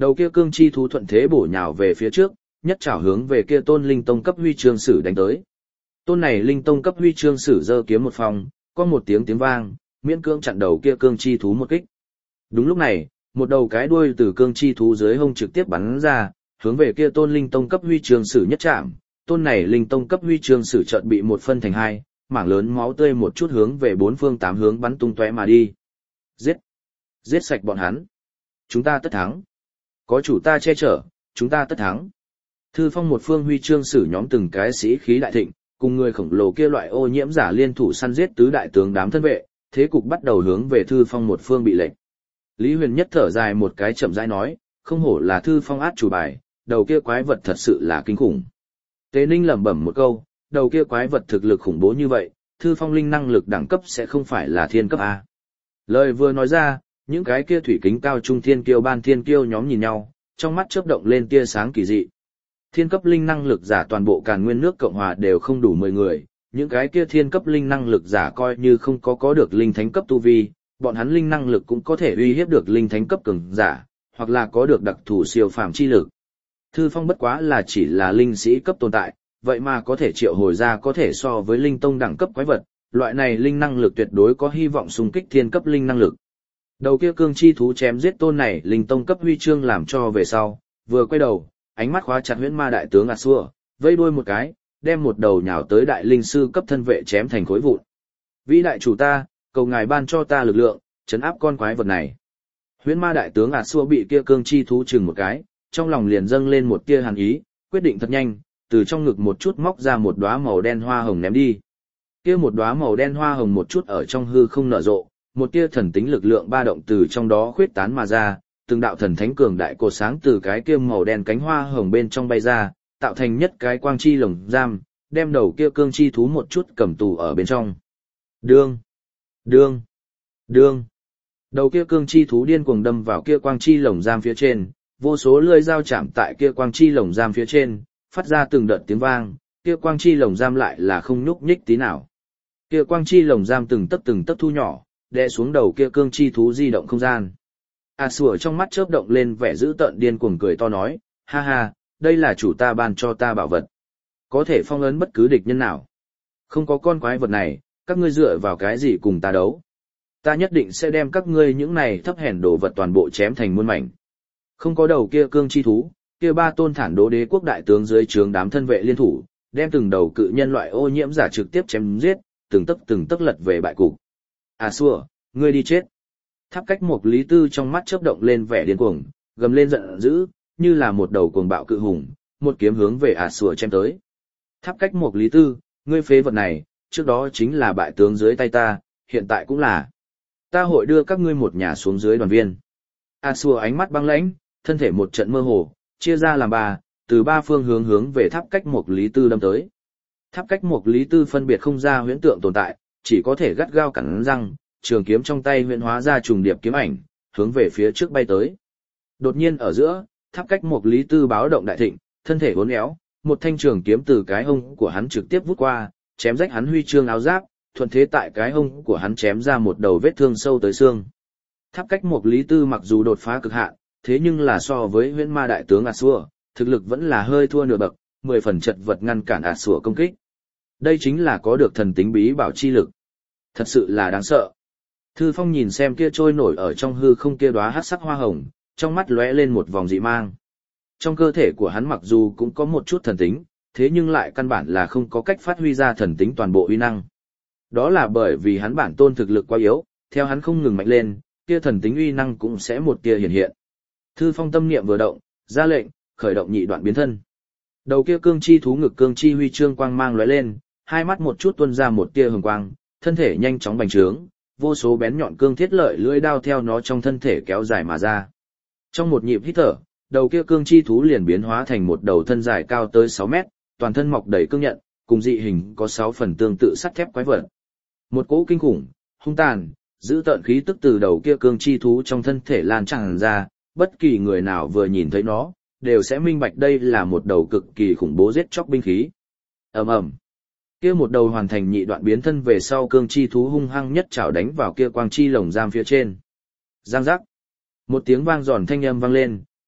Đầu kia cương chi thú thuận thế bổ nhào về phía trước, nhất chảo hướng về kia tôn linh tông cấp huy chương sử đánh tới. Tôn này linh tông cấp huy chương sử giơ kiếm một phòng, có một tiếng tiếng vang, miễn cưỡng chặn đầu kia cương chi thú một kích. Đúng lúc này, một đầu cái đuôi từ cương chi thú dưới hông trực tiếp bắn ra, hướng về kia tôn linh tông cấp huy chương sử nhất chạm. Tôn này linh tông cấp huy chương sử chợt bị một phân thành hai, mảng lớn máu tươi một chút hướng về bốn phương tám hướng bắn tung tóe mà đi. Giết! Giết sạch bọn hắn! Chúng ta tất thắng! Có chủ ta che chở, chúng ta tất thắng! Thư phong một phương huy chương sử nhóm từng cái sĩ khí đại thịnh, cùng người khổng lồ kia loại ô nhiễm giả liên thủ săn giết tứ đại tướng đám thân vệ, thế cục bắt đầu hướng về thư phong một phương bị lệnh. Lý Huyền nhất thở dài một cái chậm rãi nói, không hổ là thư phong át chủ bài, đầu kia quái vật thật sự là kinh khủng. Tế Ninh lẩm bẩm một câu, đầu kia quái vật thực lực khủng bố như vậy, thư phong linh năng lực đẳng cấp sẽ không phải là thiên cấp A. Lời vừa nói ra, những cái kia thủy kính cao trung thiên kiêu ban thiên kiêu nhóm nhìn nhau, trong mắt chớp động lên tia sáng kỳ dị. Thiên cấp linh năng lực giả toàn bộ Càn Nguyên nước Cộng hòa đều không đủ mười người, những cái kia thiên cấp linh năng lực giả coi như không có có được linh thánh cấp tu vi, bọn hắn linh năng lực cũng có thể uy hiếp được linh thánh cấp cường giả, hoặc là có được đặc thù siêu phàm chi lực. Thư phong bất quá là chỉ là linh sĩ cấp tồn tại, vậy mà có thể triệu hồi ra có thể so với linh tông đẳng cấp quái vật, loại này linh năng lực tuyệt đối có hy vọng xung kích thiên cấp linh năng lực. Đầu kia cương chi thú chém giết tôn này linh tông cấp huy chương làm cho về sau, vừa quay đầu, ánh mắt khóa chặt huyễn ma đại tướng ạt xua, vây đuôi một cái, đem một đầu nhào tới đại linh sư cấp thân vệ chém thành khối vụn. Vĩ đại chủ ta, cầu ngài ban cho ta lực lượng, chấn áp con quái vật này. Huyễn ma đại tướng ạt xua bị kia cương chi thú chừng một cái, trong lòng liền dâng lên một tia hàn ý, quyết định thật nhanh, từ trong ngực một chút móc ra một đóa màu đen hoa hồng ném đi. Kia một đóa màu đen hoa hồng một chút ở trong hư không nở rộ, một tia thần tính lực lượng ba động từ trong đó khuyết tán mà ra, từng đạo thần thánh cường đại cột sáng từ cái kia màu đen cánh hoa hồng bên trong bay ra, tạo thành nhất cái quang chi lồng giam, đem đầu kia cương chi thú một chút cầm tù ở bên trong. Đương, đương, đương. Đầu kia cương chi thú điên cuồng đâm vào kia quang chi lồng giam phía trên, vô số lưỡi dao chạm tại kia quang chi lồng giam phía trên, phát ra từng đợt tiếng vang, kia quang chi lồng giam lại là không nhúc nhích tí nào. Kia quang chi lồng giam từng tấc từng tấc thu nhỏ, đè xuống đầu kia cương chi thú di động không gian. A Sủa trong mắt chớp động lên vẻ dữ tợn điên cuồng cười to nói, ha ha, đây là chủ ta ban cho ta bảo vật. Có thể phong ấn bất cứ địch nhân nào. Không có con quái vật này, các ngươi dựa vào cái gì cùng ta đấu. Ta nhất định sẽ đem các ngươi những này thấp hèn đồ vật toàn bộ chém thành muôn mảnh. Không có đầu kia cương chi thú, kia ba tôn thản đố đế quốc đại tướng dưới trướng đám thân vệ liên thủ, đem từng đầu cự nhân loại ô nhiễm giả trực tiếp chém giết, từng tấc từng tấc lật về bại cục. A Sủa, ngươi đi chết. Tháp cách một Lý Tư trong mắt chớp động lên vẻ điên cuồng, gầm lên giận dữ, như là một đầu cuồng bạo cự hùng, một kiếm hướng về A Sủa chém tới. Tháp cách một Lý Tư, ngươi phế vật này, trước đó chính là bại tướng dưới tay ta, hiện tại cũng là. Ta hội đưa các ngươi một nhà xuống dưới đoàn viên. A Sủa ánh mắt băng lãnh, thân thể một trận mơ hồ, chia ra làm ba, từ ba phương hướng hướng về tháp cách một Lý Tư đâm tới. Tháp cách một Lý Tư phân biệt không ra huyễn tượng tồn tại, chỉ có thể gắt gao cắn răng, trường kiếm trong tay huyễn hóa ra trùng điệp kiếm ảnh, hướng về phía trước bay tới. Đột nhiên ở giữa, tháp cách một Lý Tư báo động đại thịnh, thân thể uốn éo, một thanh trường kiếm từ cái hông của hắn trực tiếp vút qua, chém rách hắn huy chương áo giáp, thuận thế tại cái hông của hắn chém ra một đầu vết thương sâu tới xương. Tháp cách một Lý Tư mặc dù đột phá cực hạn, thế nhưng là so với huyễn ma đại tướng A Sủa, thực lực vẫn là hơi thua nửa bậc, mười phần chật vật ngăn cản A Sủa công kích. Đây chính là có được thần tính bí bảo chi lực. Thật sự là đáng sợ. Thư Phong nhìn xem kia trôi nổi ở trong hư không kia đóa hắc sắc hoa hồng, trong mắt lóe lên một vòng dị mang. Trong cơ thể của hắn mặc dù cũng có một chút thần tính, thế nhưng lại căn bản là không có cách phát huy ra thần tính toàn bộ uy năng. Đó là bởi vì hắn bản tôn thực lực quá yếu, theo hắn không ngừng mạnh lên, kia thần tính uy năng cũng sẽ một tia hiện hiện. Thư Phong tâm niệm vừa động, ra lệnh, khởi động nhị đoạn biến thân. Đầu kia cương chi thú ngực cương chi huy chương quang mang lóe lên, hai mắt một chút tuôn ra một tia hồng quang, thân thể nhanh chóng bành trướng, vô số bén nhọn cương thiết lợi lưỡi đao theo nó trong thân thể kéo dài mà ra. Trong một nhịp hít thở, đầu kia cương chi thú liền biến hóa thành một đầu thân dài cao tới sáu mét, toàn thân mọc đầy cương nhận, cùng dị hình có sáu phần tương tự sắt thép quái vật. Một cỗ kinh khủng, hung tàn, giữ tợn khí tức từ đầu kia cương chi thú trong thân thể lan tràn ra, bất kỳ người nào vừa nhìn thấy nó, đều sẽ minh bạch đây là một đầu cực kỳ khủng bố giết chóc binh khí. Ầm ầm. Kia một đầu hoàn thành nhị đoạn biến thân về sau cương chi thú hung hăng nhất chảo đánh vào kia quang chi lồng giam phía trên. Giang giác. Một tiếng vang giòn thanh âm vang lên,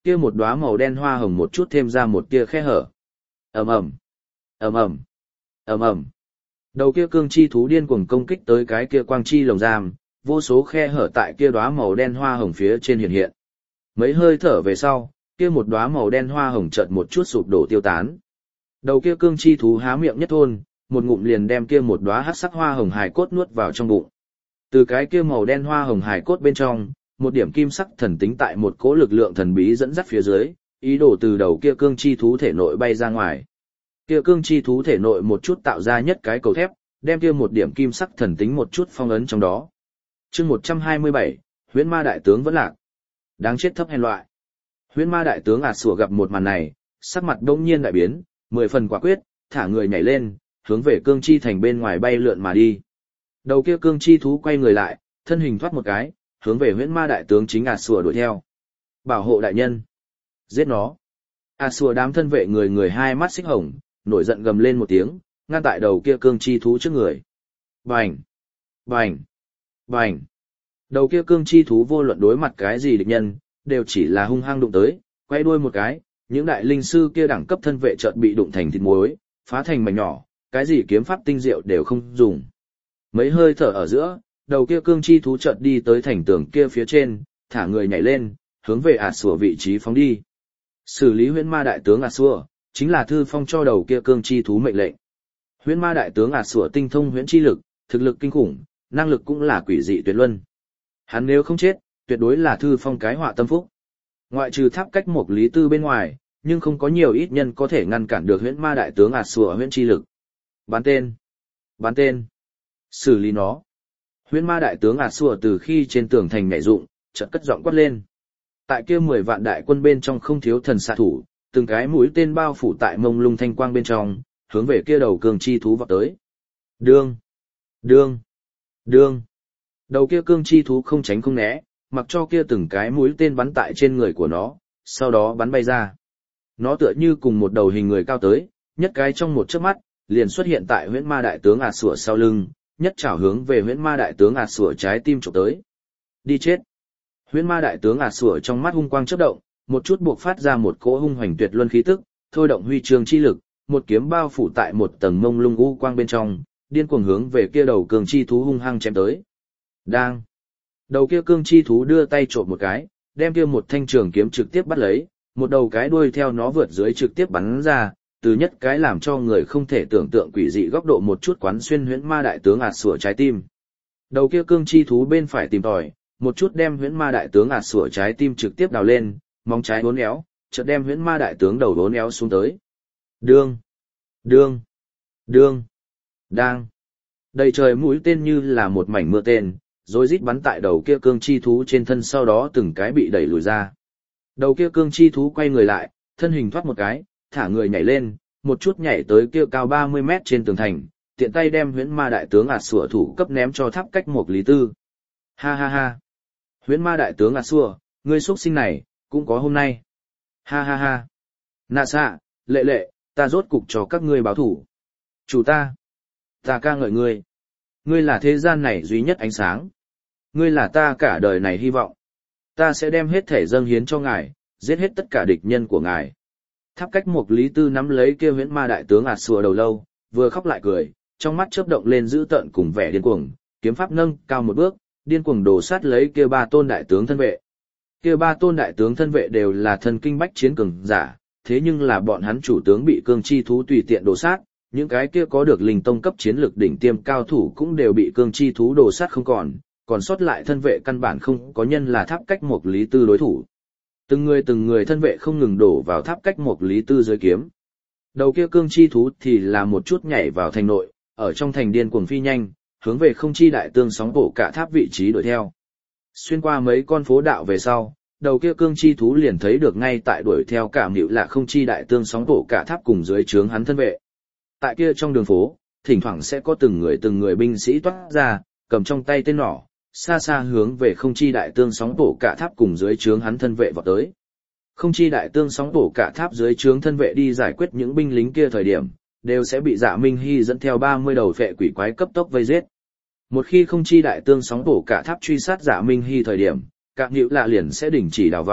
kia một đóa màu đen hoa hồng một chút thêm ra một tia khe hở. Ầm ầm, ầm ầm, ầm ầm. Đầu kia cương chi thú điên cuồng công kích tới cái kia quang chi lồng giam, vô số khe hở tại kia đóa màu đen hoa hồng phía trên hiện hiện. Mấy hơi thở về sau, kia một đóa màu đen hoa hồng chợt một chút sụp đổ tiêu tán. Đầu kia cương chi thú há miệng nhất thôn, một ngụm liền đem kia một đóa hắc sắc hoa hồng hài cốt nuốt vào trong bụng. Từ cái kia màu đen hoa hồng hài cốt bên trong, một điểm kim sắc thần tính tại một cỗ lực lượng thần bí dẫn dắt phía dưới, ý đồ từ đầu kia cương chi thú thể nội bay ra ngoài. Kia cương chi thú thể nội một chút tạo ra nhất cái cầu thép, đem kia một điểm kim sắc thần tính một chút phong ấn trong đó. Chương một trăm hai mươi bảy, Huyễn Ma đại tướng vẫn lạc. Đáng chết thấp hèn loại. Huyễn Ma đại tướng ạt sủa gặp một màn này, sắc mặt đông nhiên đại biến, mười phần quả quyết, thả người nhảy lên, hướng về cương chi thành bên ngoài bay lượn mà đi. Đầu kia cương chi thú quay người lại, thân hình thoát một cái, hướng về Huyễn Ma đại tướng chính ạt sủa đuổi theo. Bảo hộ đại nhân, giết nó. ạt sủa đám thân vệ người người hai mắt xích hồng, nổi giận gầm lên một tiếng, ngăn tại đầu kia cương chi thú trước người. Bành, bành, bành. Đầu kia cương chi thú vô luận đối mặt cái gì địch nhân, đều chỉ là hung hăng đụng tới, quay đuôi một cái, những đại linh sư kia đẳng cấp thân vệ chợt bị đụng thành thịt muối, phá thành mảnh nhỏ, cái gì kiếm pháp tinh diệu đều không dùng. Mấy hơi thở ở giữa, đầu kia cương chi thú chợt đi tới thành tường kia phía trên, thả người nhảy lên, hướng về ạt sủa vị trí phóng đi. Xử lý Huyễn Ma đại tướng ạt sủa, chính là thư phong cho đầu kia cương chi thú mệnh lệnh. Huyễn Ma đại tướng ạt sủa tinh thông huyễn chi lực, thực lực kinh khủng, năng lực cũng là quỷ dị tuyệt luân. Hắn nếu không chết, tuyệt đối là thư phong cái họa tâm phúc. Ngoại trừ tháp cách một lý tư bên ngoài, nhưng không có nhiều ít nhân có thể ngăn cản được Huyễn Ma đại tướng ạt sủa huyễn chi lực. Bắn tên, bắn tên, xử lý nó. Huyễn Ma đại tướng ạt sủa từ khi trên tường thành nhảy dụng, chợt cất giọng quát lên. Tại kia mười vạn đại quân bên trong không thiếu thần xạ thủ, từng cái mũi tên bao phủ tại mông lung thanh quang bên trong, hướng về kia đầu cương chi thú vọt tới. Đương, đương, đương. Đầu kia cương chi thú không tránh không né, mặc cho kia từng cái mũi tên bắn tại trên người của nó, sau đó bắn bay ra. Nó tựa như cùng một đầu hình người cao tới, nhất cái trong một chớp mắt, liền xuất hiện tại Huyễn Ma đại tướng ạt sủa sau lưng, nhất chảo hướng về Huyễn Ma đại tướng ạt sủa trái tim chụp tới. Đi chết. Huyễn Ma đại tướng ạt sủa trong mắt hung quang chớp động, một chút buộc phát ra một cỗ hung hoành tuyệt luân khí tức, thôi động huy chương chi lực, một kiếm bao phủ tại một tầng mông lung u quang bên trong, điên cuồng hướng về kia đầu cương chi thú hung hăng chém tới. Đang. Đầu kia cương chi thú đưa tay trộm một cái, đem kia một thanh trường kiếm trực tiếp bắt lấy, một đầu cái đuôi theo nó vượt dưới trực tiếp bắn ra, từ nhất cái làm cho người không thể tưởng tượng quỷ dị góc độ một chút quán xuyên Huyễn Ma đại tướng ạt sủa trái tim. Đầu kia cương chi thú bên phải tìm tòi, một chút đem Huyễn Ma đại tướng ạt sủa trái tim trực tiếp đào lên, móng trái uốn éo, chợt đem Huyễn Ma đại tướng đầu uốn éo xuống tới. Đương, đương, đương, đang. Đầy trời mũi tên như là một mảnh mưa tên, rồi rít bắn tại đầu kia cương chi thú trên thân, sau đó từng cái bị đẩy lùi ra. Đầu kia cương chi thú quay người lại, thân hình thoát một cái, thả người nhảy lên, một chút nhảy tới kia cao ba mươi mét trên tường thành, tiện tay đem Huyễn Ma đại tướng ạt sủa thủ cấp ném cho tháp cách một lý tư. Ha ha ha. Huyễn Ma đại tướng ạt sủa, ngươi xuất sinh này, cũng có hôm nay. Ha ha ha. Nạ xạ, lệ lệ, ta rốt cục cho các ngươi báo thủ. Chủ ta. Ta ca ngợi ngươi. Ngươi là thế gian này duy nhất ánh sáng. Ngươi là ta cả đời này hy vọng. Ta sẽ đem hết thể dâng hiến cho ngài, giết hết tất cả địch nhân của ngài. Tháp cách một lý tư nắm lấy kia Huyễn Ma đại tướng ạt sủa đầu lâu, vừa khóc lại cười, trong mắt chớp động lên dữ tợn cùng vẻ điên cuồng, kiếm pháp nâng cao một bước, điên cuồng đổ sát lấy kia ba tôn đại tướng thân vệ. Kia ba tôn đại tướng thân vệ đều là thân kinh bách chiến cường giả, thế nhưng là bọn hắn chủ tướng bị cương chi thú tùy tiện đổ sát, những cái kia có được linh tông cấp chiến lực đỉnh tiêm cao thủ cũng đều bị cương chi thú đổ sát không còn, còn sót lại thân vệ căn bản không có nhân là tháp cách một lý tư đối thủ. Từng người từng người thân vệ không ngừng đổ vào tháp cách một lý tư dưới kiếm. Đầu kia cương chi thú thì là một chút nhảy vào thành nội, ở trong thành điên cuồng phi nhanh, hướng về không chi đại tương sóng bổ cả tháp vị trí đuổi theo. Xuyên qua mấy con phố đạo về sau, đầu kia cương chi thú liền thấy được ngay tại đuổi theo cảm nhịu là không chi đại tương sóng bổ cả tháp cùng dưới trướng hắn thân vệ. Tại kia trong đường phố, thỉnh thoảng sẽ có từng người từng người binh sĩ toát ra, cầm trong tay tên nỏ, xa xa hướng về không chi đại tương sóng bổ cả tháp cùng dưới trướng hắn thân vệ vọt tới. Không chi đại tương sóng bổ cả tháp dưới trướng thân vệ đi giải quyết những binh lính kia thời điểm, đều sẽ bị Dạ Minh Hy dẫn theo ba mươi đầu phệ quỷ quái cấp tốc vây giết. Một khi không chi đại tương sóng bổ cả tháp truy sát Dạ Minh Hy thời điểm, các nhữu lạ liền sẽ đình chỉ đào vong,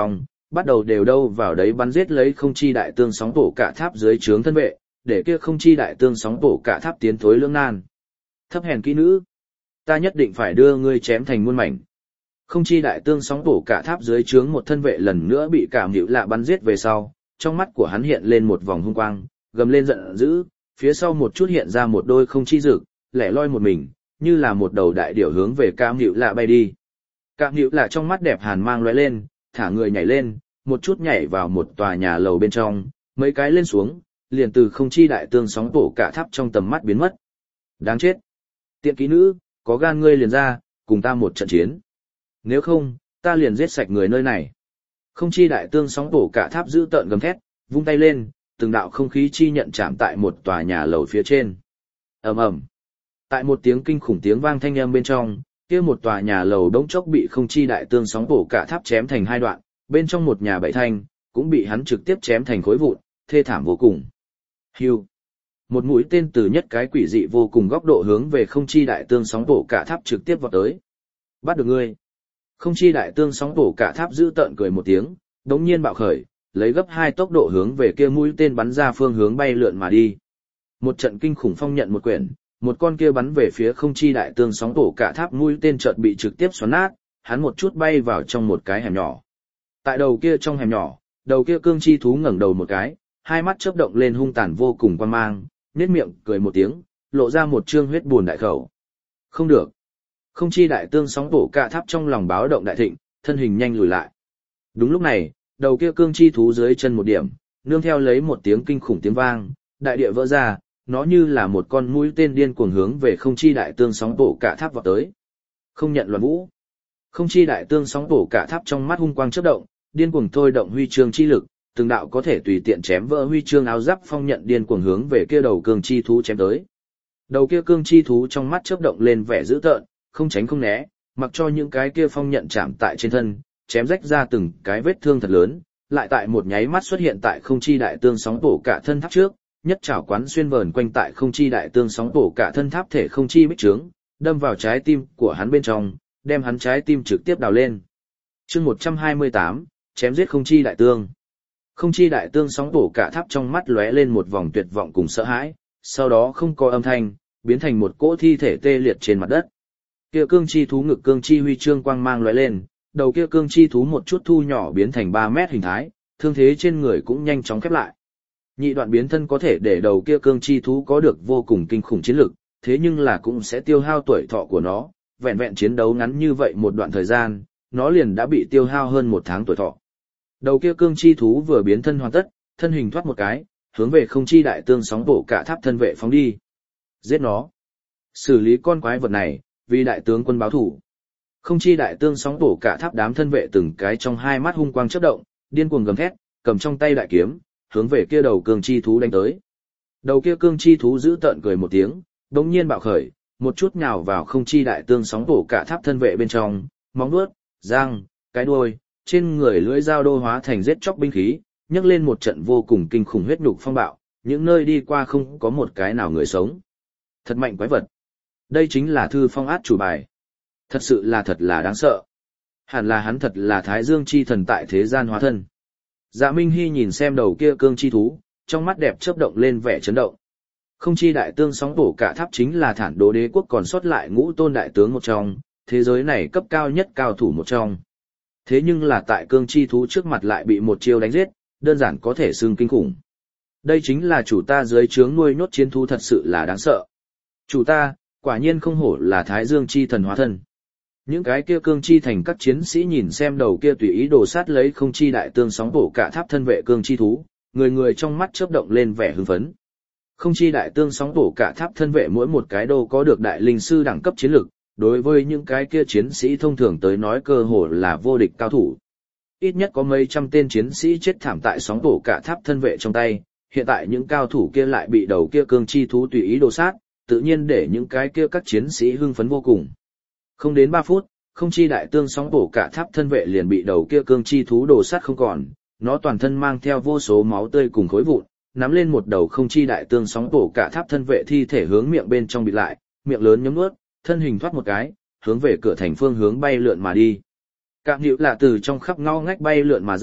bắt đầu đều đâu vào đấy bắn giết lấy không chi đại tương sóng tổ cả tháp dưới trướng thân vệ, để kia không chi đại tương sóng tổ cả tháp tiến thối lưỡng nan. Thấp hèn kỹ nữ, ta nhất định phải đưa ngươi chém thành muôn mảnh. Không chi đại tương sóng tổ cả tháp dưới trướng một thân vệ lần nữa bị cảm hữu lạ bắn giết về sau, trong mắt của hắn hiện lên một vòng hung quang, gầm lên giận dữ, phía sau một chút hiện ra một đôi không chi rực, lẻ loi một mình, như là một đầu đại điểu hướng về cảm hữu lạ bay đi. Cảm hữu lạ trong mắt đẹp hàn mang lóe lên, thả người nhảy lên, một chút nhảy vào một tòa nhà lầu bên trong, mấy cái lên xuống, liền từ không chi đại tương sóng tổ cả tháp trong tầm mắt biến mất. Đáng chết! Tiện kỹ nữ, có gan ngươi liền ra, cùng ta một trận chiến. Nếu không, ta liền giết sạch người nơi này. Không chi đại tương sóng tổ cả tháp giữ tợn gầm thét, vung tay lên, từng đạo không khí chi nhận chạm tại một tòa nhà lầu phía trên. Ầm ầm. Tại một tiếng kinh khủng tiếng vang thanh âm bên trong, kia một tòa nhà lầu đống chốc bị không chi đại tương sóng tổ cả tháp chém thành hai đoạn, bên trong một nhà bảy thanh, cũng bị hắn trực tiếp chém thành khối vụn, thê thảm vô cùng. Hưu. Một mũi tên từ nhất cái quỷ dị vô cùng góc độ hướng về không chi đại tương sóng tổ cả tháp trực tiếp vọt tới. Bắt được ngươi. Không chi đại tương sóng tổ cả tháp giữ tợn cười một tiếng, đống nhiên bạo khởi, lấy gấp hai tốc độ hướng về kia mũi tên bắn ra phương hướng bay lượn mà đi. Một trận kinh khủng phong nhận một quyển, một con kia bắn về phía không chi đại tương sóng tổ cả tháp mũi tên chợt bị trực tiếp xoắn nát, hắn một chút bay vào trong một cái hẻm nhỏ. Tại đầu kia trong hẻm nhỏ, đầu kia cương chi thú ngẩng đầu một cái, hai mắt chớp động lên hung tàn vô cùng quan mang, nhếch miệng cười một tiếng, lộ ra một trương huyết buồn đại khẩu. Không được. Không chi đại tương sóng tổ cả tháp trong lòng báo động đại thịnh, thân hình nhanh lùi lại. Đúng lúc này, đầu kia cương chi thú dưới chân một điểm, nương theo lấy một tiếng kinh khủng tiếng vang, đại địa vỡ ra, nó như là một con mũi tên điên cuồng hướng về không chi đại tương sóng tổ cả tháp vọt tới. Không nhận loạn vũ. Không chi đại tương sóng tổ cả tháp trong mắt hung quang chớp động, điên cuồng thôi động huy chương chi lực, từng đạo có thể tùy tiện chém vỡ huy chương áo giáp phong nhận điên cuồng hướng về kia đầu cương chi thú chém tới. Đầu kia cương chi thú trong mắt chớp động lên vẻ dữ tợn, không tránh không né, mặc cho những cái kia phong nhận chạm tại trên thân, chém rách ra từng cái vết thương thật lớn, lại tại một nháy mắt xuất hiện tại không chi đại tương sóng tổ cả thân tháp trước, nhất chảo quán xuyên vờn quanh tại không chi đại tương sóng tổ cả thân tháp thể không chi bích trướng, đâm vào trái tim của hắn bên trong, đem hắn trái tim trực tiếp đào lên. Chương một trăm hai mươi tám, chém giết không chi đại tương. Không chi đại tương sóng tổ cả tháp trong mắt lóe lên một vòng tuyệt vọng cùng sợ hãi, sau đó không có âm thanh, biến thành một cỗ thi thể tê liệt trên mặt đất. Kia cương chi thú ngực cương chi huy chương quang mang lóe lên, đầu kia cương chi thú một chút thu nhỏ biến thành ba mét hình thái, thương thế trên người cũng nhanh chóng khép lại. Nhị đoạn biến thân có thể để đầu kia cương chi thú có được vô cùng kinh khủng chiến lực, thế nhưng là cũng sẽ tiêu hao tuổi thọ của nó, vẹn vẹn chiến đấu ngắn như vậy một đoạn thời gian, nó liền đã bị tiêu hao hơn một tháng tuổi thọ. Đầu kia cương chi thú vừa biến thân hoàn tất, thân hình thoát một cái, hướng về không chi đại tương sóng tổ cả tháp thân vệ phóng đi. Giết nó. Xử lý con quái vật này, vì đại tướng quân báo thủ. Không chi đại tương sóng tổ cả tháp đám thân vệ từng cái trong hai mắt hung quang chớp động, điên cuồng gầm thét, cầm trong tay đại kiếm, hướng về kia đầu cương chi thú đánh tới. Đầu kia cương chi thú giữ tợn cười một tiếng, đống nhiên bạo khởi, một chút nhào vào không chi đại tương sóng tổ cả tháp thân vệ bên trong, móng vuốt, răng, cái đuôi, trên người lưỡi dao đô hóa thành giết chóc binh khí, nhấc lên một trận vô cùng kinh khủng huyết nhục phong bạo, những nơi đi qua không có một cái nào người sống. Thật mạnh quái vật. Đây chính là thư phong át chủ bài. Thật sự là thật là đáng sợ. Hẳn là hắn thật là Thái Dương chi thần tại thế gian hóa thân. Dạ Minh Hy nhìn xem đầu kia cương chi thú, trong mắt đẹp chớp động lên vẻ chấn động. Không chi đại tương sóng tổ cả tháp chính là thản đố đế quốc còn sót lại ngũ tôn đại tướng một trong, thế giới này cấp cao nhất cao thủ một trong. Thế nhưng là tại cương chi thú trước mặt lại bị một chiêu đánh giết, đơn giản có thể xưng kinh khủng. Đây chính là chủ ta dưới trướng nuôi nhốt chiến thú thật sự là đáng sợ. Chủ ta, quả nhiên không hổ là Thái Dương chi thần hóa thân. Những cái kia cương chi thành các chiến sĩ nhìn xem đầu kia tùy ý đồ sát lấy không chi đại tương sóng tổ cả tháp thân vệ cương chi thú, người người trong mắt chớp động lên vẻ hưng phấn. Không chi đại tương sóng tổ cả tháp thân vệ mỗi một cái đô có được đại linh sư đẳng cấp chiến lực, đối với những cái kia chiến sĩ thông thường tới nói cơ hồ là vô địch cao thủ. Ít nhất có mấy trăm tên chiến sĩ chết thảm tại sóng tổ cả tháp thân vệ trong tay, hiện tại những cao thủ kia lại bị đầu kia cương chi thú tùy ý đồ sát, tự nhiên để những cái kia các chiến sĩ hưng phấn vô cùng. Không đến ba phút, không chi đại tương sóng tổ cả tháp thân vệ liền bị đầu kia cương chi thú đồ sát không còn, nó toàn thân mang theo vô số máu tươi cùng khối vụn, nắm lên một đầu không chi đại tương sóng tổ cả tháp thân vệ thi thể hướng miệng bên trong bịt lại, miệng lớn nhấm nuốt, thân hình thoát một cái, hướng về cửa thành phương hướng bay lượn mà đi. Cạm Hữu là từ trong khắp ngõ ngách bay lượn mà ra,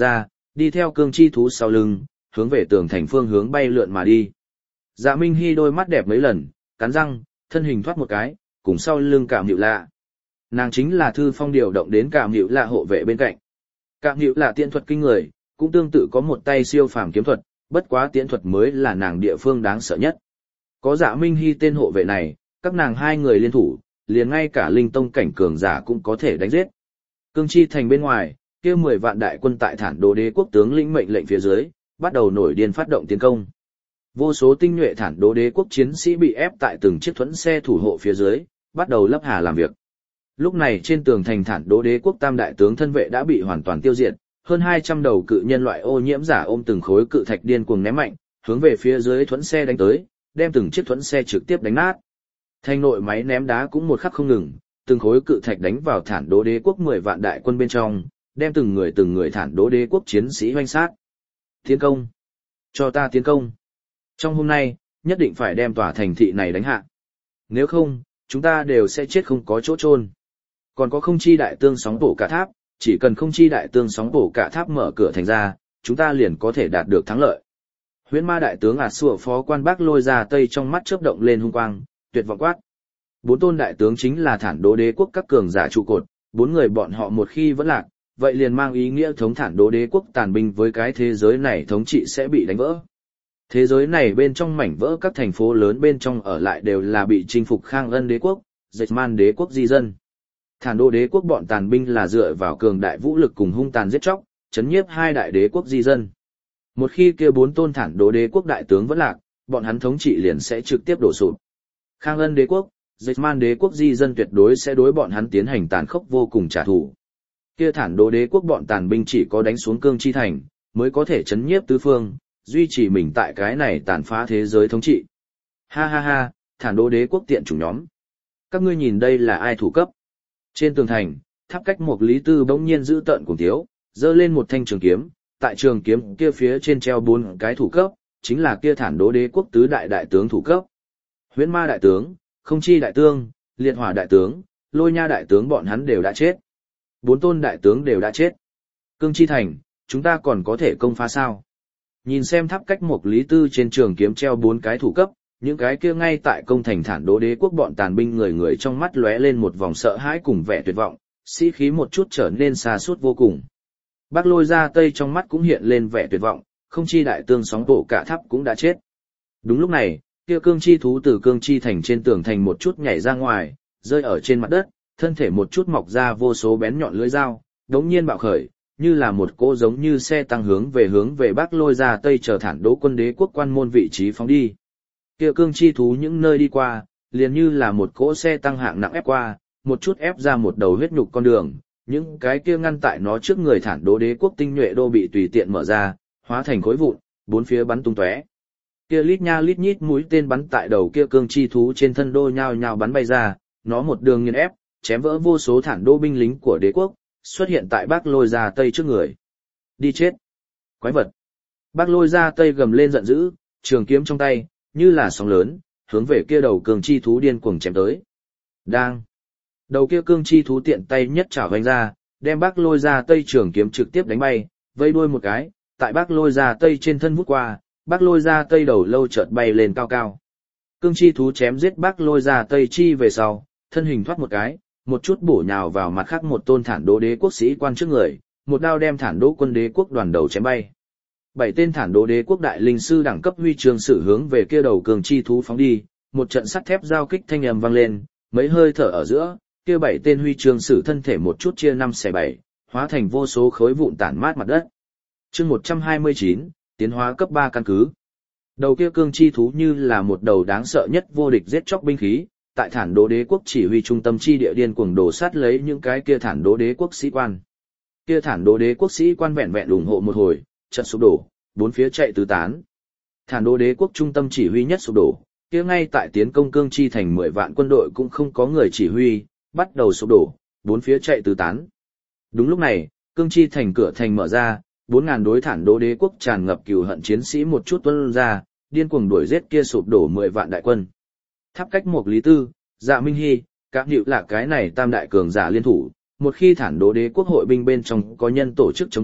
đi theo cương chi thú sau lưng, hướng về tường thành phương hướng bay lượn mà đi. Dạ Minh Hy đôi mắt đẹp mấy lần, cắn răng, thân hình thoát một cái, cùng sau lưng Cảm Hữu Lạ. Nàng chính là Thư Phong điều động đến Cảm Hữu Lạ hộ vệ bên cạnh. Cảm Hữu Lạ tiễn thuật kinh người, cũng tương tự có một tay siêu phàm kiếm thuật, bất quá tiễn thuật mới là nàng địa phương đáng sợ nhất. Có Dạ Minh Hy tên hộ vệ này, các nàng hai người liên thủ, liền ngay cả linh tông cảnh cường giả cũng có thể đánh giết. Cương Chi thành bên ngoài, kia mười vạn đại quân tại Thản Đô Đế quốc tướng lĩnh mệnh lệnh phía dưới, bắt đầu nổi điên phát động tiến công. Vô số tinh nhuệ Thản Đô Đế quốc chiến sĩ bị ép tại từng chiếc thuẫn xe thủ hộ phía dưới, bắt đầu lấp hà làm việc. Lúc này trên tường thành Thản Đô Đế quốc tam đại tướng thân vệ đã bị hoàn toàn tiêu diệt, hơn hai trăm đầu cự nhân loại ô nhiễm giả ôm từng khối cự thạch điên cuồng ném mạnh, hướng về phía dưới thuẫn xe đánh tới, đem từng chiếc thuẫn xe trực tiếp đánh nát. Thành nội máy ném đá cũng một khắc không ngừng, từng khối cự thạch đánh vào Thản Đô Đế quốc mười vạn đại quân bên trong, đem từng người từng người Thản Đô Đế quốc chiến sĩ hoanh sát. Tiến công! Cho ta tiến công! Trong hôm nay, nhất định phải đem tòa thành thị này đánh hạ. Nếu không, chúng ta đều sẽ chết không có chỗ chôn. Còn có không chi đại tương sóng bổ cả tháp, chỉ cần không chi đại tương sóng bổ cả tháp mở cửa thành ra, chúng ta liền có thể đạt được thắng lợi. Huyễn Ma đại tướng ạt sủa phó quan Bác Lôi ra Tây trong mắt chớp động lên hung quang, tuyệt vọng quát. Bốn tôn đại tướng chính là Thản Đô Đế quốc các cường giả trụ cột, bốn người bọn họ một khi vẫn lạc, vậy liền mang ý nghĩa thống Thản Đô Đế quốc tàn binh với cái thế giới này thống trị sẽ bị đánh vỡ. Thế giới này bên trong mảnh vỡ các thành phố lớn bên trong ở lại đều là bị chinh phục Khang Ân Đế quốc, Dệt Man Đế quốc di dân. Thản Đô Đế quốc bọn tàn binh là dựa vào cường đại vũ lực cùng hung tàn giết chóc, chấn nhiếp hai đại đế quốc di dân. Một khi kia bốn tôn Thản Đô Đế quốc đại tướng vẫn lạc, bọn hắn thống trị liền sẽ trực tiếp đổ sụp. Khang Ân Đế quốc, Dệt Man Đế quốc di dân tuyệt đối sẽ đối bọn hắn tiến hành tàn khốc vô cùng trả thù. Kia Thản Đô Đế quốc bọn tàn binh chỉ có đánh xuống Cương Chi thành, mới có thể chấn nhiếp tứ phương, duy trì mình tại cái này tàn phá thế giới thống trị. Ha ha ha, Thản Đô Đế quốc tiện chủng nhóm. Các ngươi nhìn đây là ai thủ cấp? Trên tường thành, Tháp Cách Mộc Lý Tư bỗng nhiên giữ tợn cùng thiếu, giơ lên một thanh trường kiếm, tại trường kiếm kia phía trên treo bốn cái thủ cấp, chính là kia Thản Đô Đế quốc tứ đại đại tướng thủ cấp. Huyễn Ma đại tướng, Không Chi đại tướng, Liệt Hỏa đại tướng, Lôi Nha đại tướng bọn hắn đều đã chết. Bốn tôn đại tướng đều đã chết. Cương Chi thành, chúng ta còn có thể công phá sao? Nhìn xem Tháp Cách Mộc Lý Tư trên trường kiếm treo bốn cái thủ cấp, những cái kia ngay tại công thành Thản Đô Đế quốc bọn tàn binh người người trong mắt lóe lên một vòng sợ hãi cùng vẻ tuyệt vọng, sĩ khí một chút trở nên xa suốt vô cùng. Bác Lôi ra Tây trong mắt cũng hiện lên vẻ tuyệt vọng, Không Chi đại tương sóng bổ cả tháp cũng đã chết. Đúng lúc này, kia cương chi thú từ cương chi thành trên tường thành một chút nhảy ra ngoài, rơi ở trên mặt đất, thân thể một chút mọc ra vô số bén nhọn lưỡi dao, đống nhiên bạo khởi, như là một cỗ giống như xe tăng hướng về hướng về Bác Lôi ra Tây chờ Thản Đô quân đế quốc quan môn vị trí phóng đi. Kia cương chi thú những nơi đi qua, liền như là một cỗ xe tăng hạng nặng ép qua, một chút ép ra một đầu huyết nhục con đường, những cái kia ngăn tại nó trước người Thản Đô đế quốc tinh nhuệ đô bị tùy tiện mở ra, hóa thành khối vụn, bốn phía bắn tung tóe. Kia lít nha lít nhít mũi tên bắn tại đầu kia cương chi thú trên thân đô nhao nhao bắn bay ra, nó một đường nghiền ép, chém vỡ vô số Thản Đô binh lính của đế quốc, xuất hiện tại Bác Lôi ra Tây trước người. Đi chết! Quái vật! Bác Lôi ra Tây gầm lên giận dữ, trường kiếm trong tay, như là sóng lớn, hướng về kia đầu cương chi thú điên cuồng chém tới. Đang! Đầu kia cương chi thú tiện tay nhất chảo vành ra, đem Bác Lôi ra Tây trường kiếm trực tiếp đánh bay, vây đuôi một cái, tại Bác Lôi ra Tây trên thân vút qua, Bác Lôi ra Tây đầu lâu chợt bay lên cao cao. Cương chi thú chém giết Bác Lôi ra Tây chi về sau, thân hình thoát một cái, một chút bổ nhào vào mặt khác một tôn Thản Đô đế quốc sĩ quan trước người, một đao đem Thản Đô quân đế quốc đoàn đầu chém bay. Bảy tên Thản Đô đế quốc đại linh sư đẳng cấp huy chương sử hướng về kia đầu cường chi thú phóng đi, một trận sắt thép giao kích thanh âm vang lên, mấy hơi thở ở giữa, kia bảy tên huy chương sử thân thể một chút chia năm xẻ bảy, hóa thành vô số khối vụn tản mát mặt đất. Chương một trăm hai mươi chín, tiến hóa cấp ba căn cứ. Đầu kia cương chi thú như là một đầu đáng sợ nhất vô địch giết chóc binh khí, tại Thản Đô đế quốc chỉ huy trung tâm chi địa điên cuồng đổ sát lấy những cái kia Thản Đô đế quốc sĩ quan. Kia Thản Đô đế quốc sĩ quan vẹn vẹn ủng hộ một hồi, trận sụp đổ, bốn phía chạy tứ tán. Thản Đô đế quốc trung tâm chỉ huy nhất sụp đổ, kia ngay tại tiến công cương chi thành mười vạn quân đội cũng không có người chỉ huy, bắt đầu sụp đổ, bốn phía chạy tứ tán. Đúng lúc này, cương chi thành cửa thành mở ra, bốn ngàn đối Thản Đô đế quốc tràn ngập cừu hận chiến sĩ một chút tuôn ra, điên cuồng đuổi giết kia sụp đổ mười vạn đại quân. Tháp Cách Mộc Lý Tư, Dạ Minh Hy, các hiệu là cái này tam đại cường giả liên thủ, một khi Thản Đô đế quốc hội binh bên trong có nhân tổ chức chống cự,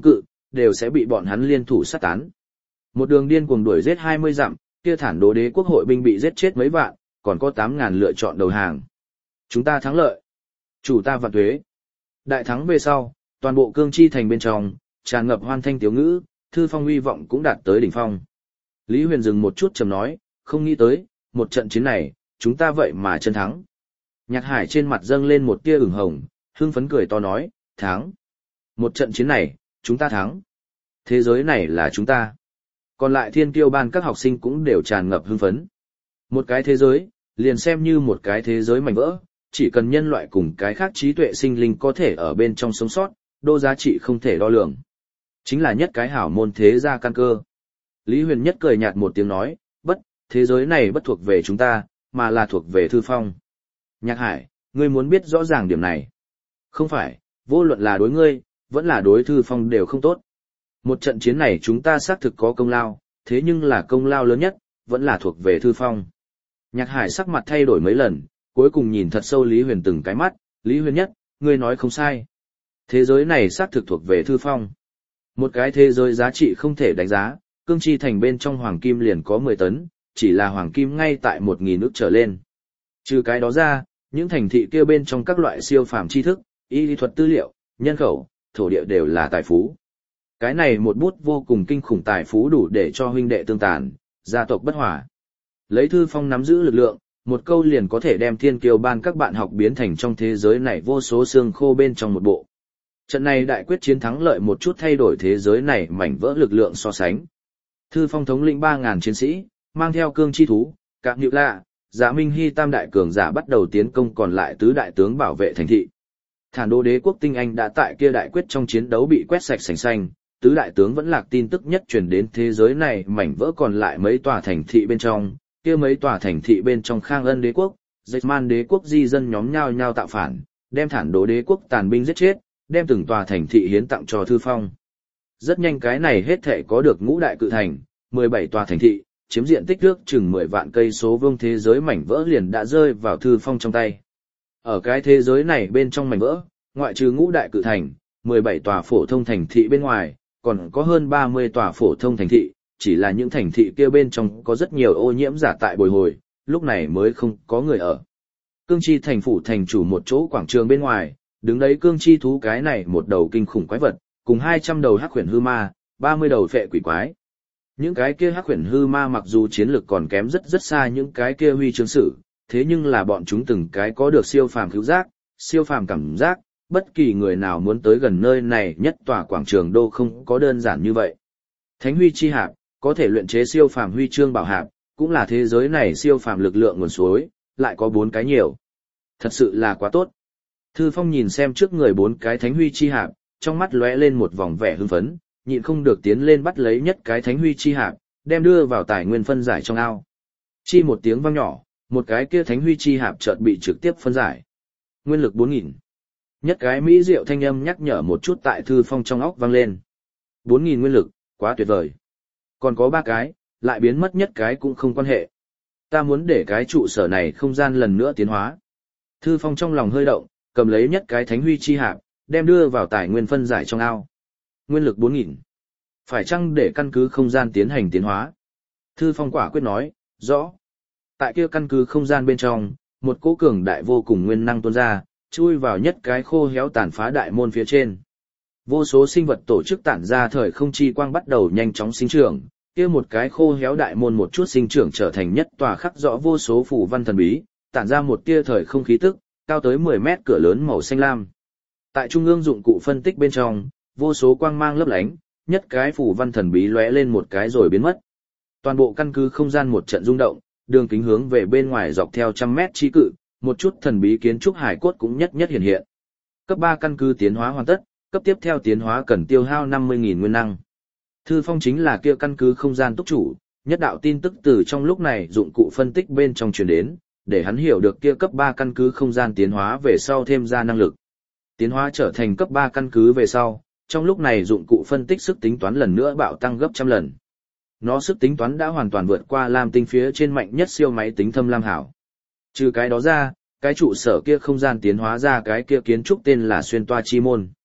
đều sẽ bị bọn hắn liên thủ sát tán. Một đường điên cuồng đuổi giết hai mươi dặm, kia thản đố đế quốc hội binh bị giết chết mấy vạn, còn có tám ngàn lựa chọn đầu hàng. Chúng ta thắng lợi. Chủ ta vạn tuế. Đại thắng về sau, toàn bộ cương chi thành bên trong, tràn ngập hoan thanh tiếu ngữ, Thư Phong uy vọng cũng đạt tới đỉnh phong. Lý Huyền dừng một chút trầm nói, không nghĩ tới, một trận chiến này, chúng ta vậy mà chân thắng. Nhạc Hải trên mặt dâng lên một tia ửng hồng, hưng phấn cười to nói, thắng. Một trận chiến này, chúng ta thắng. Thế giới này là chúng ta. Còn lại thiên kiêu ban các học sinh cũng đều tràn ngập hưng phấn. Một cái thế giới, liền xem như một cái thế giới mảnh vỡ, chỉ cần nhân loại cùng cái khác trí tuệ sinh linh có thể ở bên trong sống sót, đô giá trị không thể đo lường. Chính là nhất cái hảo môn thế gia căn cơ. Lý Huyền Nhất cười nhạt một tiếng nói, bất, thế giới này bất thuộc về chúng ta, mà là thuộc về Thư Phong. Nhạc Hải, ngươi muốn biết rõ ràng điểm này. Không phải, vô luận là đối ngươi, vẫn là đối Thư Phong đều không tốt. Một trận chiến này chúng ta xác thực có công lao, thế nhưng là công lao lớn nhất, vẫn là thuộc về Thư Phong. Nhạc Hải sắc mặt thay đổi mấy lần, cuối cùng nhìn thật sâu Lý Huyền từng cái mắt, Lý Huyền Nhất, ngươi nói không sai. Thế giới này xác thực thuộc về Thư Phong. Một cái thế giới giá trị không thể đánh giá, cương chi thành bên trong hoàng kim liền có mười tấn, chỉ là hoàng kim ngay tại một nghìn ức trở lên. Trừ cái đó ra, những thành thị kia bên trong các loại siêu phàm tri thức, y lý thuật tư liệu, nhân khẩu, thổ địa đều là tài phú. Cái này một bút vô cùng kinh khủng tài phú đủ để cho huynh đệ tương tàn, gia tộc bất hòa. Lấy Thư Phong nắm giữ lực lượng, một câu liền có thể đem thiên kiêu ban các bạn học biến thành trong thế giới này vô số xương khô bên trong một bộ. Trận này đại quyết chiến thắng lợi một chút thay đổi thế giới này mảnh vỡ lực lượng so sánh. Thư Phong thống lĩnh ba ngàn chiến sĩ, mang theo cương chi thú, Cạm Nhự Lạ, Dạ Minh Hy tam đại cường giả bắt đầu tiến công còn lại tứ đại tướng bảo vệ thành thị. Thản đô đế quốc tinh anh đã tại kia đại quyết trong chiến đấu bị quét sạch sành xanh, tứ đại tướng vẫn lạc tin tức nhất truyền đến thế giới này mảnh vỡ còn lại mấy tòa thành thị bên trong, kia mấy tòa thành thị bên trong Khang Ân đế quốc, Dịch Man đế quốc di dân nhóm nhao nhao tạo phản, đem thản đô đế quốc tàn binh giết chết, đem từng tòa thành thị hiến tặng cho Thư Phong. Rất nhanh cái này hết thảy có được ngũ đại cự thành, mười bảy tòa thành thị, chiếm diện tích nước chừng mười vạn cây số vuông thế giới mảnh vỡ liền đã rơi vào Thư Phong trong tay. Ở cái thế giới này bên trong mảnh vỡ, ngoại trừ ngũ đại cự thành, mười bảy tòa phổ thông thành thị bên ngoài, còn có hơn ba mươi tòa phổ thông thành thị, chỉ là những thành thị kia bên trong có rất nhiều ô nhiễm giả tại bồi hồi, lúc này mới không có người ở. Cương Chi thành phủ thành chủ một chỗ quảng trường bên ngoài, đứng đấy cương chi thú cái này một đầu kinh khủng quái vật, cùng hai trăm đầu hắc huyền hư ma, ba mươi đầu phệ quỷ quái. Những cái kia hắc huyền hư ma mặc dù chiến lực còn kém rất rất xa những cái kia huy chương sử, thế nhưng là bọn chúng từng cái có được siêu phàm cứu giác, siêu phàm cảm giác, bất kỳ người nào muốn tới gần nơi này nhất tòa quảng trường đô không có đơn giản như vậy. Thánh huy chi hạp, có thể luyện chế siêu phàm huy chương bảo hạp, cũng là thế giới này siêu phàm lực lượng nguồn suối, lại có bốn cái nhiều. Thật sự là quá tốt. Thư Phong nhìn xem trước người bốn cái thánh huy chi hạp, trong mắt lóe lên một vòng vẻ hưng phấn, nhịn không được tiến lên bắt lấy nhất cái thánh huy chi hạp, đem đưa vào tài nguyên phân giải trong ao. Chi một tiếng vang nhỏ, một cái kia thánh huy chi hạp chợt bị trực tiếp phân giải. Nguyên lực bốn nghìn. Nhất cái mỹ diệu thanh âm nhắc nhở một chút tại Thư Phong trong óc vang lên. bốn nghìn nguyên lực, quá tuyệt vời. Còn có ba cái, lại biến mất nhất cái cũng không quan hệ. Ta muốn để cái trụ sở này không gian lần nữa tiến hóa. Thư Phong trong lòng hơi động, cầm lấy nhất cái thánh huy chi hạp, đem đưa vào tài nguyên phân giải trong ao. Nguyên lực bốn nghìn. Phải chăng để căn cứ không gian tiến hành tiến hóa? Thư Phong quả quyết nói, rõ. Tại kia căn cứ không gian bên trong, một cỗ cường đại vô cùng nguyên năng tuôn ra, chui vào nhất cái khô héo tàn phá đại môn phía trên. Vô số sinh vật tổ chức tản ra thời không chi quang bắt đầu nhanh chóng sinh trưởng, kia một cái khô héo đại môn một chút sinh trưởng trở thành nhất tòa khắc rõ vô số phù văn thần bí, tản ra một tia thời không khí tức, cao tới mười mét cửa lớn màu xanh lam. Tại trung ương dụng cụ phân tích bên trong, vô số quang mang lấp lánh, nhất cái phù văn thần bí lóe lên một cái rồi biến mất. Toàn bộ căn cứ không gian một trận rung động, đường kính hướng về bên ngoài dọc theo trăm mét chi cự, một chút thần bí kiến trúc hải cốt cũng nhất nhất hiện hiện. Cấp ba căn cứ tiến hóa hoàn tất, cấp tiếp theo tiến hóa cần tiêu hao năm mươi nghìn nguyên năng. Thư Phong chính là kia căn cứ không gian túc chủ, nhất đạo tin tức từ trong lúc này dụng cụ phân tích bên trong truyền đến, để hắn hiểu được kia cấp ba căn cứ không gian tiến hóa về sau thêm ra năng lực. Tiến hóa trở thành cấp ba căn cứ về sau, trong lúc này dụng cụ phân tích sức tính toán lần nữa bạo tăng gấp trăm lần. Nó sức tính toán đã hoàn toàn vượt qua lam tinh phía trên mạnh nhất siêu máy tính thâm lam hảo. Trừ cái đó ra, cái trụ sở kia không gian tiến hóa ra cái kia kiến trúc tên là xuyên toa chi môn.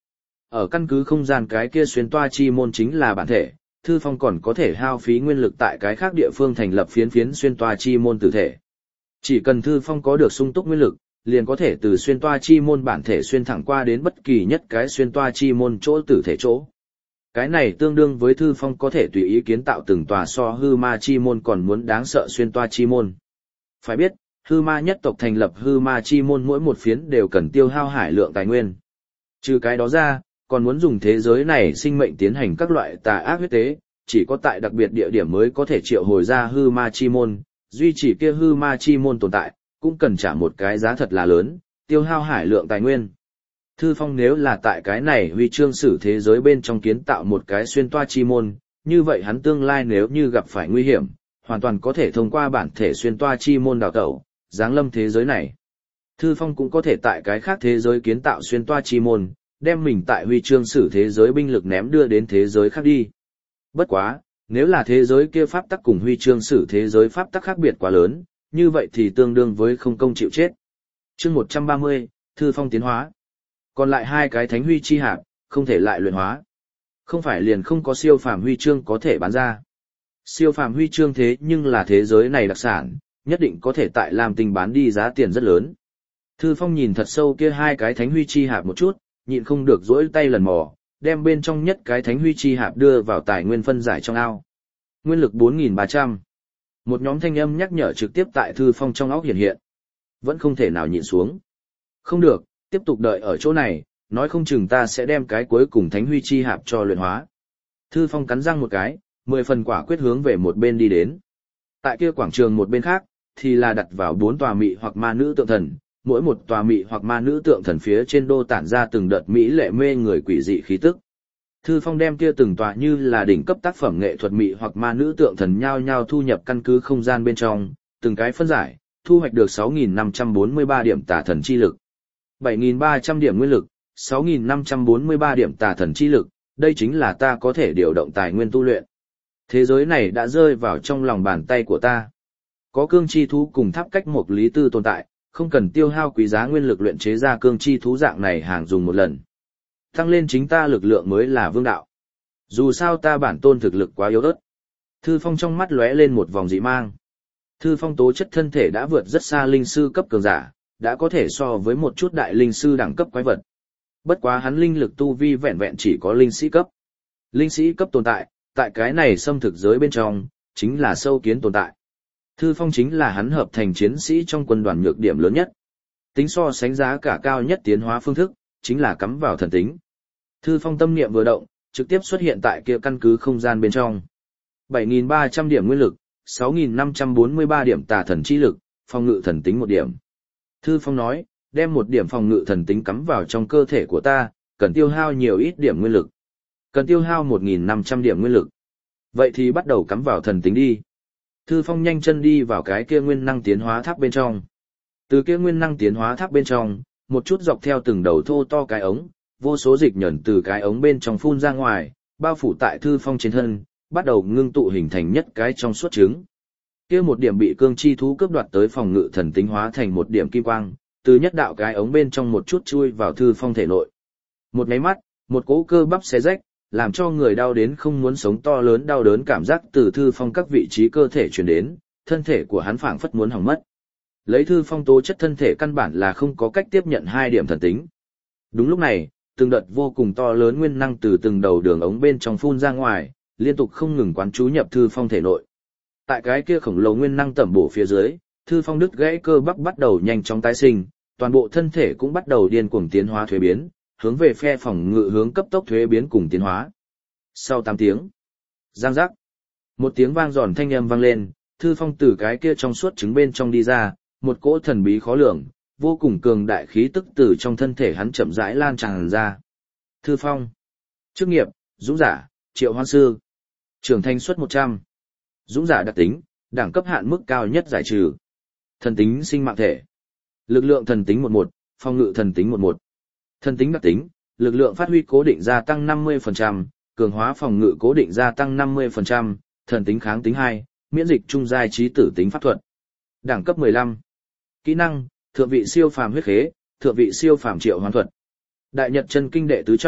Ở căn cứ không gian cái kia xuyên toa chi môn chính là bản thể, Thư Phong còn có thể hao phí nguyên lực tại cái khác địa phương thành lập phiến phiến xuyên toa chi môn tử thể. Chỉ cần Thư Phong có được sung túc nguyên lực, liền có thể từ xuyên toa chi môn bản thể xuyên thẳng qua đến bất kỳ nhất cái xuyên toa chi môn chỗ tử thể chỗ. Cái này tương đương với Thư Phong có thể tùy ý kiến tạo từng tòa so hư ma chi môn còn muốn đáng sợ xuyên toa chi môn. Phải biết, hư ma nhất tộc thành lập hư ma chi môn mỗi một phiến đều cần tiêu hao hải lượng tài nguyên. Trừ cái đó ra, còn muốn dùng thế giới này sinh mệnh tiến hành các loại tà ác huyết tế, chỉ có tại đặc biệt địa điểm mới có thể triệu hồi ra hư ma chi môn, duy trì kia hư ma chi môn tồn tại, cũng cần trả một cái giá thật là lớn, tiêu hao hải lượng tài nguyên. Thư Phong nếu là tại cái này huy chương sử thế giới bên trong kiến tạo một cái xuyên toa chi môn, như vậy hắn tương lai nếu như gặp phải nguy hiểm, hoàn toàn có thể thông qua bản thể xuyên toa chi môn đào tẩu, giáng lâm thế giới này. Thư Phong cũng có thể tại cái khác thế giới kiến tạo xuyên toa chi môn, đem mình tại huy chương sử thế giới binh lực ném đưa đến thế giới khác đi. Bất quá, nếu là thế giới kia pháp tắc cùng huy chương sử thế giới pháp tắc khác biệt quá lớn, như vậy thì tương đương với không công chịu chết. Chương một trăm ba mươi, Thư Phong tiến hóa. Còn lại hai cái thánh huy chi hạp, không thể lại luyện hóa. Không phải liền không có siêu phàm huy chương có thể bán ra. Siêu phàm huy chương thế nhưng là thế giới này đặc sản, nhất định có thể tại Lam Tinh bán đi giá tiền rất lớn. Thư Phong nhìn thật sâu kia hai cái thánh huy chi hạp một chút, nhịn không được duỗi tay lần mò, đem bên trong nhất cái thánh huy chi hạp đưa vào tài nguyên phân giải trong ao. Nguyên lực bốn nghìn ba trăm. Một nhóm thanh âm nhắc nhở trực tiếp tại Thư Phong trong óc hiện hiện. Vẫn không thể nào nhịn xuống. Không được, tiếp tục đợi ở chỗ này, nói không chừng ta sẽ đem cái cuối cùng thánh huy chi hạp cho luyện hóa. Thư Phong cắn răng một cái, mười phần quả quyết hướng về một bên đi đến. Tại kia quảng trường một bên khác, thì là đặt vào bốn tòa mị hoặc ma nữ tượng thần, mỗi một tòa mị hoặc ma nữ tượng thần phía trên đô tản ra từng đợt mỹ lệ mê người quỷ dị khí tức. Thư Phong đem kia từng tòa như là đỉnh cấp tác phẩm nghệ thuật mị hoặc ma nữ tượng thần nhao nhao thu nhập căn cứ không gian bên trong, từng cái phân giải, thu hoạch được sáu nghìn năm trăm bốn mươi ba điểm tà thần chi lực, bảy nghìn ba trăm điểm nguyên lực, sáu nghìn năm trăm bốn mươi ba điểm tà thần chi lực, đây chính là ta có thể điều động tài nguyên tu luyện. Thế giới này đã rơi vào trong lòng bàn tay của ta. Có cương chi thú cùng tháp cách một lý tư tồn tại, không cần tiêu hao quý giá nguyên lực luyện chế ra cương chi thú dạng này hàng dùng một lần. Tăng lên chính ta lực lượng mới là vương đạo. Dù sao ta bản tôn thực lực quá yếu ớt. Thư Phong trong mắt lóe lên một vòng dị mang. Thư Phong tố chất thân thể đã vượt rất xa linh sư cấp cường giả, đã có thể so với một chút đại linh sư đẳng cấp quái vật. Bất quá hắn linh lực tu vi vẹn vẹn chỉ có linh sĩ cấp. Linh sĩ cấp tồn tại, tại cái này xâm thực giới bên trong, chính là sâu kiến tồn tại. Thư Phong chính là hắn hợp thành chiến sĩ trong quân đoàn nhược điểm lớn nhất. Tính so sánh giá cả cao nhất tiến hóa phương thức, chính là cắm vào thần tính. Thư Phong tâm niệm vừa động, trực tiếp xuất hiện tại kia căn cứ không gian bên trong. bảy nghìn ba trăm điểm nguyên lực, sáu nghìn năm trăm bốn mươi ba điểm tà thần chi lực, phòng ngự thần tính một điểm. Thư Phong nói, đem một điểm phòng ngự thần tính cắm vào trong cơ thể của ta, cần tiêu hao nhiều ít điểm nguyên lực. Cần tiêu hao một nghìn năm trăm điểm nguyên lực. Vậy thì bắt đầu cắm vào thần tính đi. Thư Phong nhanh chân đi vào cái kia nguyên năng tiến hóa tháp bên trong. Từ kia nguyên năng tiến hóa tháp bên trong, một chút dọc theo từng đầu thô to cái ống, vô số dịch nhẫn từ cái ống bên trong phun ra ngoài, bao phủ tại Thư Phong trên thân, bắt đầu ngưng tụ hình thành nhất cái trong suốt trứng. Kia một điểm bị cương chi thú cướp đoạt tới phòng ngự thần tính hóa thành một điểm kim quang, từ nhất đạo cái ống bên trong một chút chui vào Thư Phong thể nội. Một cái mắt, một cỗ cơ bắp xé rách, làm cho người đau đến không muốn sống to lớn đau đớn cảm giác từ Thư Phong các vị trí cơ thể truyền đến, thân thể của hắn phảng phất muốn hỏng mất. Lấy Thư Phong tố chất thân thể căn bản là không có cách tiếp nhận hai điểm thần tính. Đúng lúc này, từng đợt vô cùng to lớn nguyên năng từ từng đầu đường ống bên trong phun ra ngoài, liên tục không ngừng quán chú nhập Thư Phong thể nội. Tại cái kia khổng lồ nguyên năng tẩm bổ phía dưới, Thư Phong đứt gãy cơ bắp bắt đầu nhanh chóng tái sinh, toàn bộ thân thể cũng bắt đầu điên cuồng tiến hóa thuế biến, hướng về phe phòng ngự hướng cấp tốc thuế biến cùng tiến hóa. Sau tám tiếng, giang giác, một tiếng vang giòn thanh âm vang lên, Thư Phong từ cái kia trong suốt trứng bên trong đi ra, một cỗ thần bí khó lường, vô cùng cường đại khí tức từ trong thân thể hắn chậm rãi lan tràn ra. Thư Phong, chức nghiệp, dũng giả, triệu hoan sư, trưởng thành suất một trăm, dũng giả đặc tính, đẳng cấp hạn mức cao nhất giải trừ, thần tính sinh mạng thể, lực lượng thần tính một một, phòng ngự thần tính một một. Thần tính đặc tính, lực lượng phát huy cố định gia tăng năm mươi phần trăm, cường hóa phòng ngự cố định gia tăng năm mươi phần trăm, thần tính kháng tính hai, miễn dịch trung giai trí tử tính pháp thuật. Đẳng cấp mười lăm. Kỹ năng, thượng vị siêu phàm huyết khế, thượng vị siêu phàm triệu hoán thuật. Đại Nhật chân kinh đệ tứ trọng,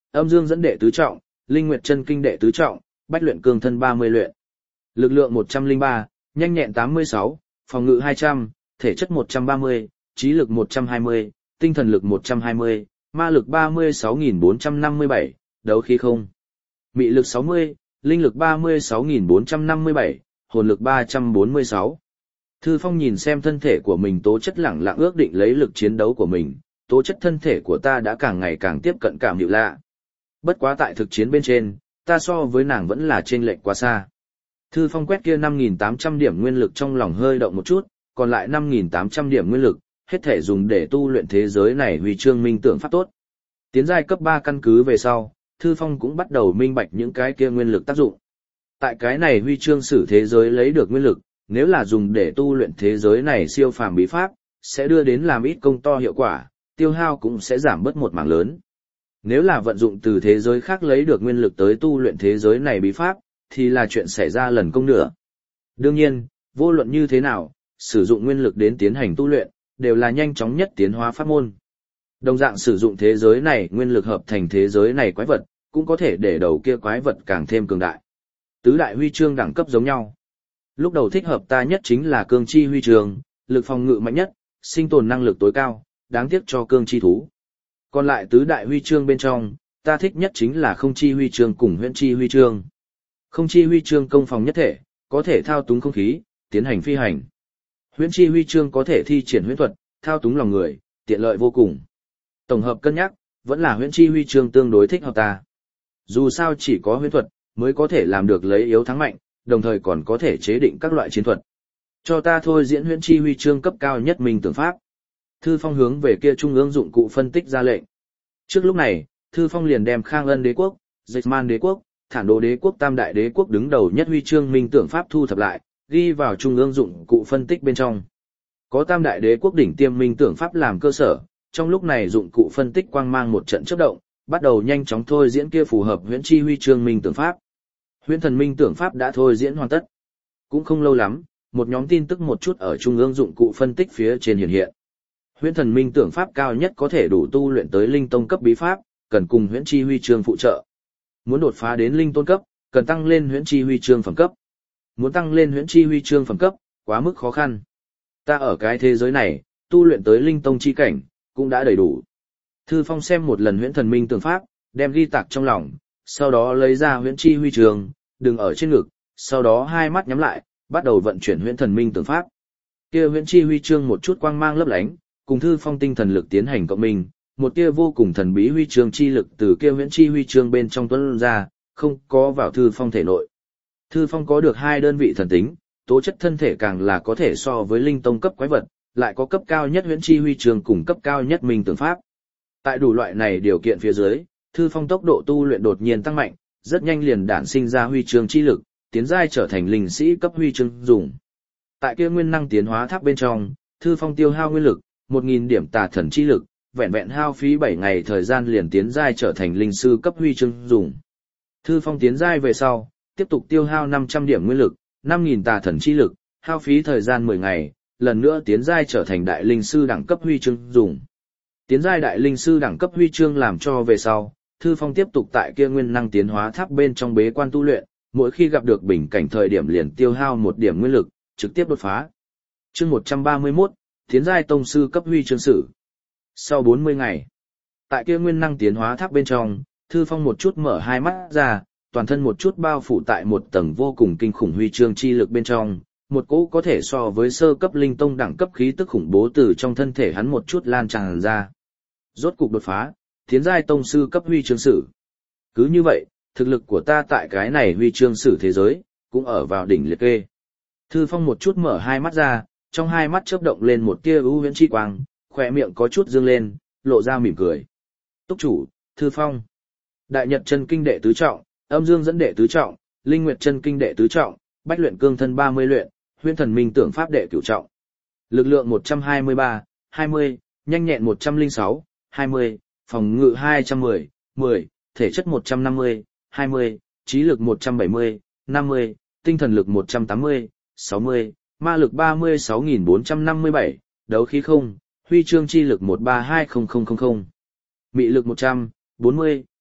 âm dương dẫn đệ tứ trọng, linh nguyệt chân kinh đệ tứ trọng, bách luyện cương thân ba mươi luyện. Lực lượng một trăm lẻ ba, nhanh nhẹn tám mươi sáu, phòng ngự hai trăm, thể chất một trăm ba mươi, trí lực một trăm hai mươi, tinh thần lực một trăm hai mươi, ma lực ba mươi sáu nghìn bốn trăm năm mươi bảy, đấu khí không. Mị lực sáu mươi, linh lực ba mươi sáu nghìn bốn trăm năm mươi bảy, hồn lực ba trăm bốn mươi sáu. Thư Phong nhìn xem thân thể của mình tố chất lẳng lặng ước định lấy lực chiến đấu của mình, tố chất thân thể của ta đã càng ngày càng tiếp cận cảm hiệu lạ. Bất quá tại thực chiến bên trên, ta so với nàng vẫn là chênh lệch quá xa. Thư Phong quét kia năm nghìn tám trăm điểm nguyên lực trong lòng hơi động một chút, còn lại năm nghìn tám trăm điểm nguyên lực, hết thể dùng để tu luyện thế giới này huy chương minh tưởng pháp tốt. Tiến giai cấp ba căn cứ về sau, Thư Phong cũng bắt đầu minh bạch những cái kia nguyên lực tác dụng. Tại cái này huy chương sử thế giới lấy được nguyên lực, nếu là dùng để tu luyện thế giới này siêu phàm bí pháp, sẽ đưa đến làm ít công to hiệu quả, tiêu hao cũng sẽ giảm bớt một mảng lớn. Nếu là vận dụng từ thế giới khác lấy được nguyên lực tới tu luyện thế giới này bí pháp, thì là chuyện xảy ra lần công nữa. Đương nhiên, vô luận như thế nào, sử dụng nguyên lực đến tiến hành tu luyện, đều là nhanh chóng nhất tiến hóa pháp môn. Đồng dạng sử dụng thế giới này nguyên lực hợp thành thế giới này quái vật, cũng có thể để đầu kia quái vật càng thêm cường đại. Tứ đại huy chương đẳng cấp giống nhau. Lúc đầu thích hợp ta nhất chính là cương chi huy chương, lực phòng ngự mạnh nhất, sinh tồn năng lực tối cao, đáng tiếc cho cương chi thú. Còn lại tứ đại huy chương bên trong, ta thích nhất chính là không chi huy chương cùng huyễn chi huy chương. Không chi huy chương công phòng nhất thể, có thể thao túng không khí, tiến hành phi hành. Huyễn chi huy chương có thể thi triển huyễn thuật, thao túng lòng người, tiện lợi vô cùng. Tổng hợp cân nhắc, vẫn là huyễn chi huy chương tương đối thích hợp ta. Dù sao chỉ có huyễn thuật, mới có thể làm được lấy yếu thắng mạnh, đồng thời còn có thể chế định các loại chiến thuật. Cho ta thôi diễn huyễn chi huy chương cấp cao nhất minh tưởng pháp. Thư Phong hướng về kia trung ương dụng cụ phân tích ra lệnh. Trước lúc này, Thư Phong liền đem Khang Ân đế quốc, Dịch Man đế quốc, Thản Đô đế quốc tam đại đế quốc đứng đầu nhất huy chương minh tưởng pháp thu thập lại, ghi vào trung ương dụng cụ phân tích bên trong. Có tam đại đế quốc đỉnh tiêm minh tưởng pháp làm cơ sở, trong lúc này dụng cụ phân tích quang mang một trận chớp động, bắt đầu nhanh chóng thôi diễn kia phù hợp huyễn chi huy chương minh tưởng pháp. Huyễn thần minh tưởng pháp đã thôi diễn hoàn tất. Cũng không lâu lắm, một nhóm tin tức một chút ở trung ương dụng cụ phân tích phía trên hiện hiện. Huyễn thần minh tưởng pháp cao nhất có thể đủ tu luyện tới linh tông cấp bí pháp, cần cùng huyễn chi huy chương phụ trợ. Muốn đột phá đến linh tôn cấp, cần tăng lên huyễn chi huy chương phẩm cấp. Muốn tăng lên huyễn chi huy chương phẩm cấp, quá mức khó khăn. Ta ở cái thế giới này, tu luyện tới linh tông chi cảnh, cũng đã đầy đủ. Thư Phong xem một lần huyễn thần minh tưởng pháp, đem ghi tạc trong lòng, sau đó lấy ra huyễn chi huy chương, đừng ở trên ngực, sau đó hai mắt nhắm lại, bắt đầu vận chuyển huyễn thần minh tưởng pháp. Kia huyễn chi huy chương một chút quang mang lấp lánh, cùng Thư Phong tinh thần lực tiến hành cộng minh, một tia vô cùng thần bí huy chương chi lực từ kia huyễn chi huy chương bên trong tuôn ra, không có vào Thư Phong thể nội. Thư Phong có được hai đơn vị thần tính, tố chất thân thể càng là có thể so với linh tông cấp quái vật, lại có cấp cao nhất huyễn chi huy chương cùng cấp cao nhất minh tưởng pháp. Tại đủ loại này điều kiện phía dưới, Thư Phong tốc độ tu luyện đột nhiên tăng mạnh, rất nhanh liền đản sinh ra huy chương chi lực, tiến giai trở thành linh sĩ cấp huy chương dùng. Tại kia nguyên năng tiến hóa tháp bên trong, Thư Phong tiêu hao nguyên lực, một nghìn điểm tà thần chi lực, vẹn vẹn hao phí bảy ngày thời gian liền tiến giai trở thành linh sư cấp huy chương dùng. Thư Phong tiến giai về sau, tiếp tục tiêu hao năm trăm điểm nguyên lực, năm nghìn tà thần chi lực, hao phí thời gian mười ngày, lần nữa tiến giai trở thành đại linh sư đẳng cấp huy chương dùng. Tiến giai đại linh sư đẳng cấp huy chương làm cho về sau, Thư Phong tiếp tục tại kia nguyên năng tiến hóa tháp bên trong bế quan tu luyện, mỗi khi gặp được bình cảnh thời điểm liền tiêu hao một điểm nguyên lực, trực tiếp đột phá. Chương một trăm ba mươi mốt, tiến giai tông sư cấp huy chương sử. Sau bốn mươi ngày, tại kia nguyên năng tiến hóa tháp bên trong, Thư Phong một chút mở hai mắt ra, toàn thân một chút bao phủ tại một tầng vô cùng kinh khủng huy chương chi lực bên trong, một cỗ có thể so với sơ cấp linh tông đẳng cấp khí tức khủng bố từ trong thân thể hắn một chút lan tràn ra. Rốt cục đột phá, tiến giai tông sư cấp huy chương sử. Cứ như vậy, thực lực của ta tại cái này huy chương sử thế giới, cũng ở vào đỉnh liệt kê. Thư Phong một chút mở hai mắt ra, trong hai mắt chớp động lên một tia ưu huyễn chi quang, khỏe miệng có chút dương lên, lộ ra mỉm cười. Túc chủ, Thư Phong. Đại Nhật chân kinh đệ tứ trọng, âm dương dẫn đệ tứ trọng, linh nguyệt chân kinh đệ tứ trọng, bách luyện cương thân ba mươi luyện, huyễn thần minh tưởng pháp đệ cửu trọng. Lực lượng một trăm hai mươi ba, hai mươi, nhanh nhẹn một trăm lẻ sáu, hai mươi, phòng ngự hai trăm mười, mười, thể chất một trăm năm mươi, hai mươi, trí lực một trăm bảy mươi, năm mươi, tinh thần lực một trăm tám mươi, sáu mươi, ma lực ba mươi sáu nghìn bốn trăm năm mươi bảy, đấu khí không, huy chương chi lực một ba hai không không không không. Mị lực một trăm, bốn mươi,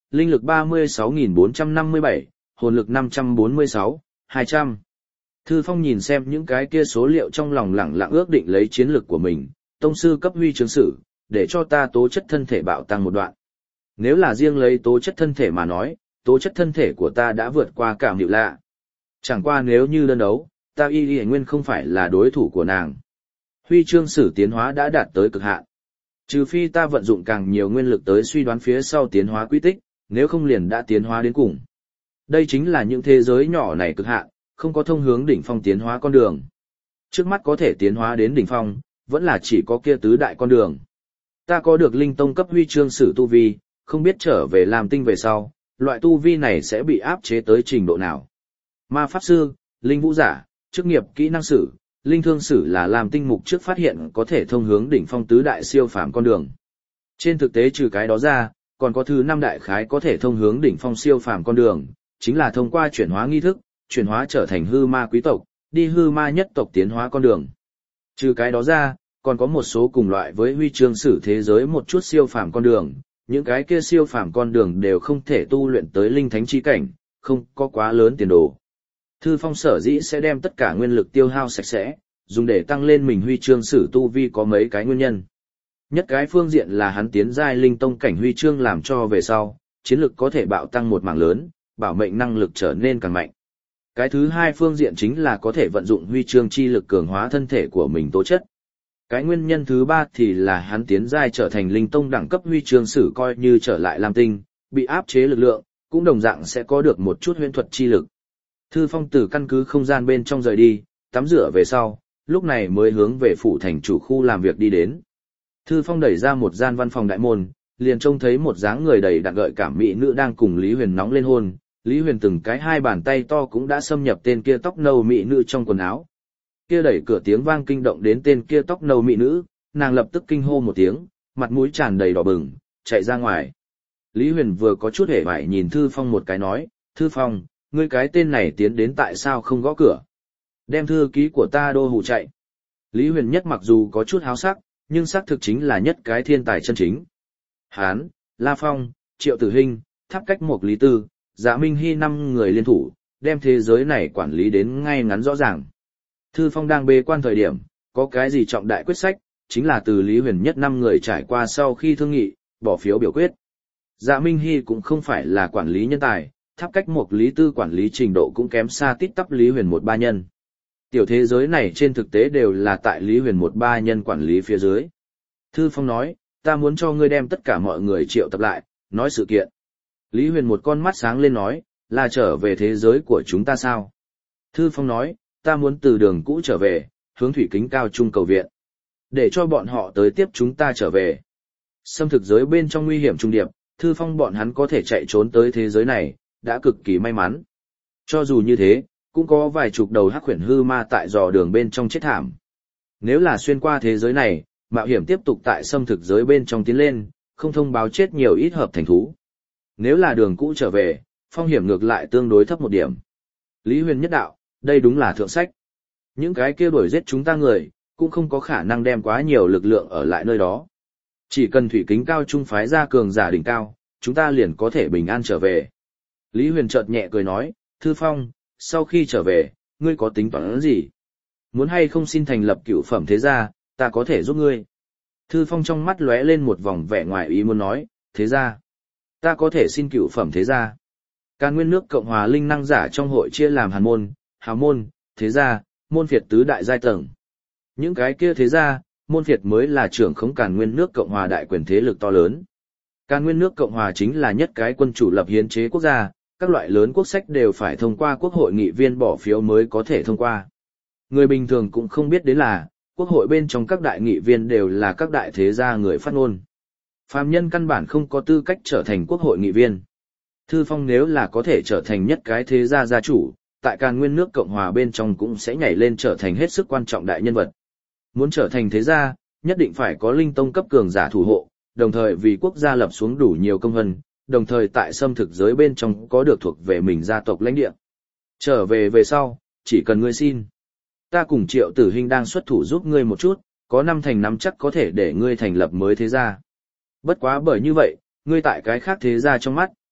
linh lực ba mươi sáu nghìn bốn trăm năm mươi bảy, hồn lực năm trăm bốn mươi sáu, hai trăm. Thư Phong nhìn xem những cái kia số liệu trong lòng lẳng lặng ước định lấy chiến lực của mình, tông sư cấp huy chương sử, để cho ta tố chất thân thể bạo tăng một đoạn. Nếu là riêng lấy tố chất thân thể mà nói, tố chất thân thể của ta đã vượt qua cảm hiệu lạ. Chẳng qua nếu như đơn đấu, ta y y nguyên không phải là đối thủ của nàng. Huy chương sử tiến hóa đã đạt tới cực hạn. Trừ phi ta vận dụng càng nhiều nguyên lực tới suy đoán phía sau tiến hóa quy tích, nếu không liền đã tiến hóa đến cùng. Đây chính là những thế giới nhỏ này cực hạn, không có thông hướng đỉnh phong tiến hóa con đường. Trước mắt có thể tiến hóa đến đỉnh phong, vẫn là chỉ có kia tứ đại con đường. Ta có được linh tông cấp huy chương sử tu vi, không biết trở về làm tinh về sau, loại tu vi này sẽ bị áp chế tới trình độ nào. Ma pháp sư, linh vũ giả, chức nghiệp kỹ năng sử, linh thương sử là làm tinh mục trước phát hiện có thể thông hướng đỉnh phong tứ đại siêu phàm con đường. Trên thực tế trừ cái đó ra, còn có thứ năm đại khái có thể thông hướng đỉnh phong siêu phàm con đường, chính là thông qua chuyển hóa nghi thức, chuyển hóa trở thành hư ma quý tộc, đi hư ma nhất tộc tiến hóa con đường. Trừ cái đó ra, còn có một số cùng loại với huy chương sử thế giới một chút siêu phàm con đường, những cái kia siêu phàm con đường đều không thể tu luyện tới linh thánh chi cảnh, không có quá lớn tiền đồ. Thư Phong sở dĩ sẽ đem tất cả nguyên lực tiêu hao sạch sẽ, dùng để tăng lên mình huy chương sử tu vi có mấy cái nguyên nhân. Nhất cái phương diện là hắn tiến giai linh tông cảnh huy chương làm cho về sau, chiến lực có thể bạo tăng một mảng lớn, bảo mệnh năng lực trở nên càng mạnh. Cái thứ hai phương diện chính là có thể vận dụng huy chương chi lực cường hóa thân thể của mình tố chất. Cái nguyên nhân thứ ba thì là hắn tiến giai trở thành linh tông đẳng cấp huy chương sử coi như trở lại lam tinh, bị áp chế lực lượng, cũng đồng dạng sẽ có được một chút huyễn thuật chi lực. Thư Phong từ căn cứ không gian bên trong rời đi, tắm rửa về sau, lúc này mới hướng về phủ thành chủ khu làm việc đi đến. Thư Phong đẩy ra một gian văn phòng đại môn, liền trông thấy một dáng người đầy đặn gợi cảm mỹ nữ đang cùng Lý Huyền nóng lên hôn. Lý Huyền từng cái hai bàn tay to cũng đã xâm nhập tên kia tóc nâu mỹ nữ trong quần áo. Kia đẩy cửa tiếng vang kinh động đến tên kia tóc nâu mỹ nữ, nàng lập tức kinh hô một tiếng, mặt mũi tràn đầy đỏ bừng, chạy ra ngoài. Lý Huyền vừa có chút hề bại nhìn Thư Phong một cái nói, Thư Phong, ngươi cái tên này tiến đến tại sao không gõ cửa? Đem thư ký của ta đô hù chạy. Lý Huyền Nhất mặc dù có chút háo sắc, nhưng xác thực chính là nhất cái thiên tài chân chính. Hán, La Phong, Triệu Tử Hinh, Tháp Cách Mộc Lý Tư, Dạ Minh Hy năm người liên thủ, đem thế giới này quản lý đến ngay ngắn rõ ràng. Thư Phong đang bế quan thời điểm, có cái gì trọng đại quyết sách, chính là từ Lý Huyền Nhất năm người trải qua sau khi thương nghị, bỏ phiếu biểu quyết. Dạ Minh Hy cũng không phải là quản lý nhân tài, Tháp Cách Mộc Lý Tư quản lý trình độ cũng kém xa tít tắp Lý Huyền một ba nhân. Tiểu thế giới này trên thực tế đều là tại Lý Huyền một ba nhân quản lý phía dưới. Thư Phong nói, ta muốn cho ngươi đem tất cả mọi người triệu tập lại, nói sự kiện. Lý Huyền một con mắt sáng lên nói, là trở về thế giới của chúng ta sao? Thư Phong nói, ta muốn từ đường cũ trở về, hướng thủy kính cao trung cầu viện. Để cho bọn họ tới tiếp chúng ta trở về. Xâm thực giới bên trong nguy hiểm trung điệp, Thư Phong bọn hắn có thể chạy trốn tới thế giới này, đã cực kỳ may mắn. Cho dù như thế, cũng có vài chục đầu hắc khuyển hư ma tại dò đường bên trong chết thảm. Nếu là xuyên qua thế giới này, mạo hiểm tiếp tục tại xâm thực giới bên trong tiến lên, không thông báo chết nhiều ít hợp thành thú. Nếu là đường cũ trở về, phong hiểm ngược lại tương đối thấp một điểm. Lý Huyền Nhất đạo, đây đúng là thượng sách. Những cái kia đuổi giết chúng ta người, cũng không có khả năng đem quá nhiều lực lượng ở lại nơi đó. Chỉ cần thủy kính cao trung phái ra cường giả đỉnh cao, chúng ta liền có thể bình an trở về. Lý Huyền chợt nhẹ cười nói, Thư Phong, sau khi trở về, ngươi có tính toán gì? Muốn hay không xin thành lập cựu phẩm thế gia, ta có thể giúp ngươi. Thư Phong trong mắt lóe lên một vòng vẻ ngoài ý muốn nói, thế gia, ta có thể xin cựu phẩm thế gia. Càn Nguyên nước Cộng hòa linh năng giả trong hội chia làm hàn môn, hào môn, thế gia, môn phiệt tứ đại giai tầng. Những cái kia thế gia, môn phiệt mới là trưởng khống Càn Nguyên nước Cộng hòa đại quyền thế lực to lớn. Càn Nguyên nước Cộng hòa chính là nhất cái quân chủ lập hiến chế quốc gia, các loại lớn quốc sách đều phải thông qua quốc hội nghị viên bỏ phiếu mới có thể thông qua. Người bình thường cũng không biết đến là, quốc hội bên trong các đại nghị viên đều là các đại thế gia người phát ngôn. Phàm nhân căn bản không có tư cách trở thành quốc hội nghị viên. Thư Phong nếu là có thể trở thành nhất cái thế gia gia chủ, tại Càn Nguyên nước Cộng hòa bên trong cũng sẽ nhảy lên trở thành hết sức quan trọng đại nhân vật. Muốn trở thành thế gia, nhất định phải có linh tông cấp cường giả thủ hộ, đồng thời vì quốc gia lập xuống đủ nhiều công vân, đồng thời tại xâm thực giới bên trong có được thuộc về mình gia tộc lãnh địa. Trở về về sau, chỉ cần ngươi xin. Ta cùng Triệu Tử Hinh đang xuất thủ giúp ngươi một chút, có năm thành năm chắc có thể để ngươi thành lập mới thế gia. Bất quá bởi như vậy, ngươi tại cái khác thế gia trong mắt,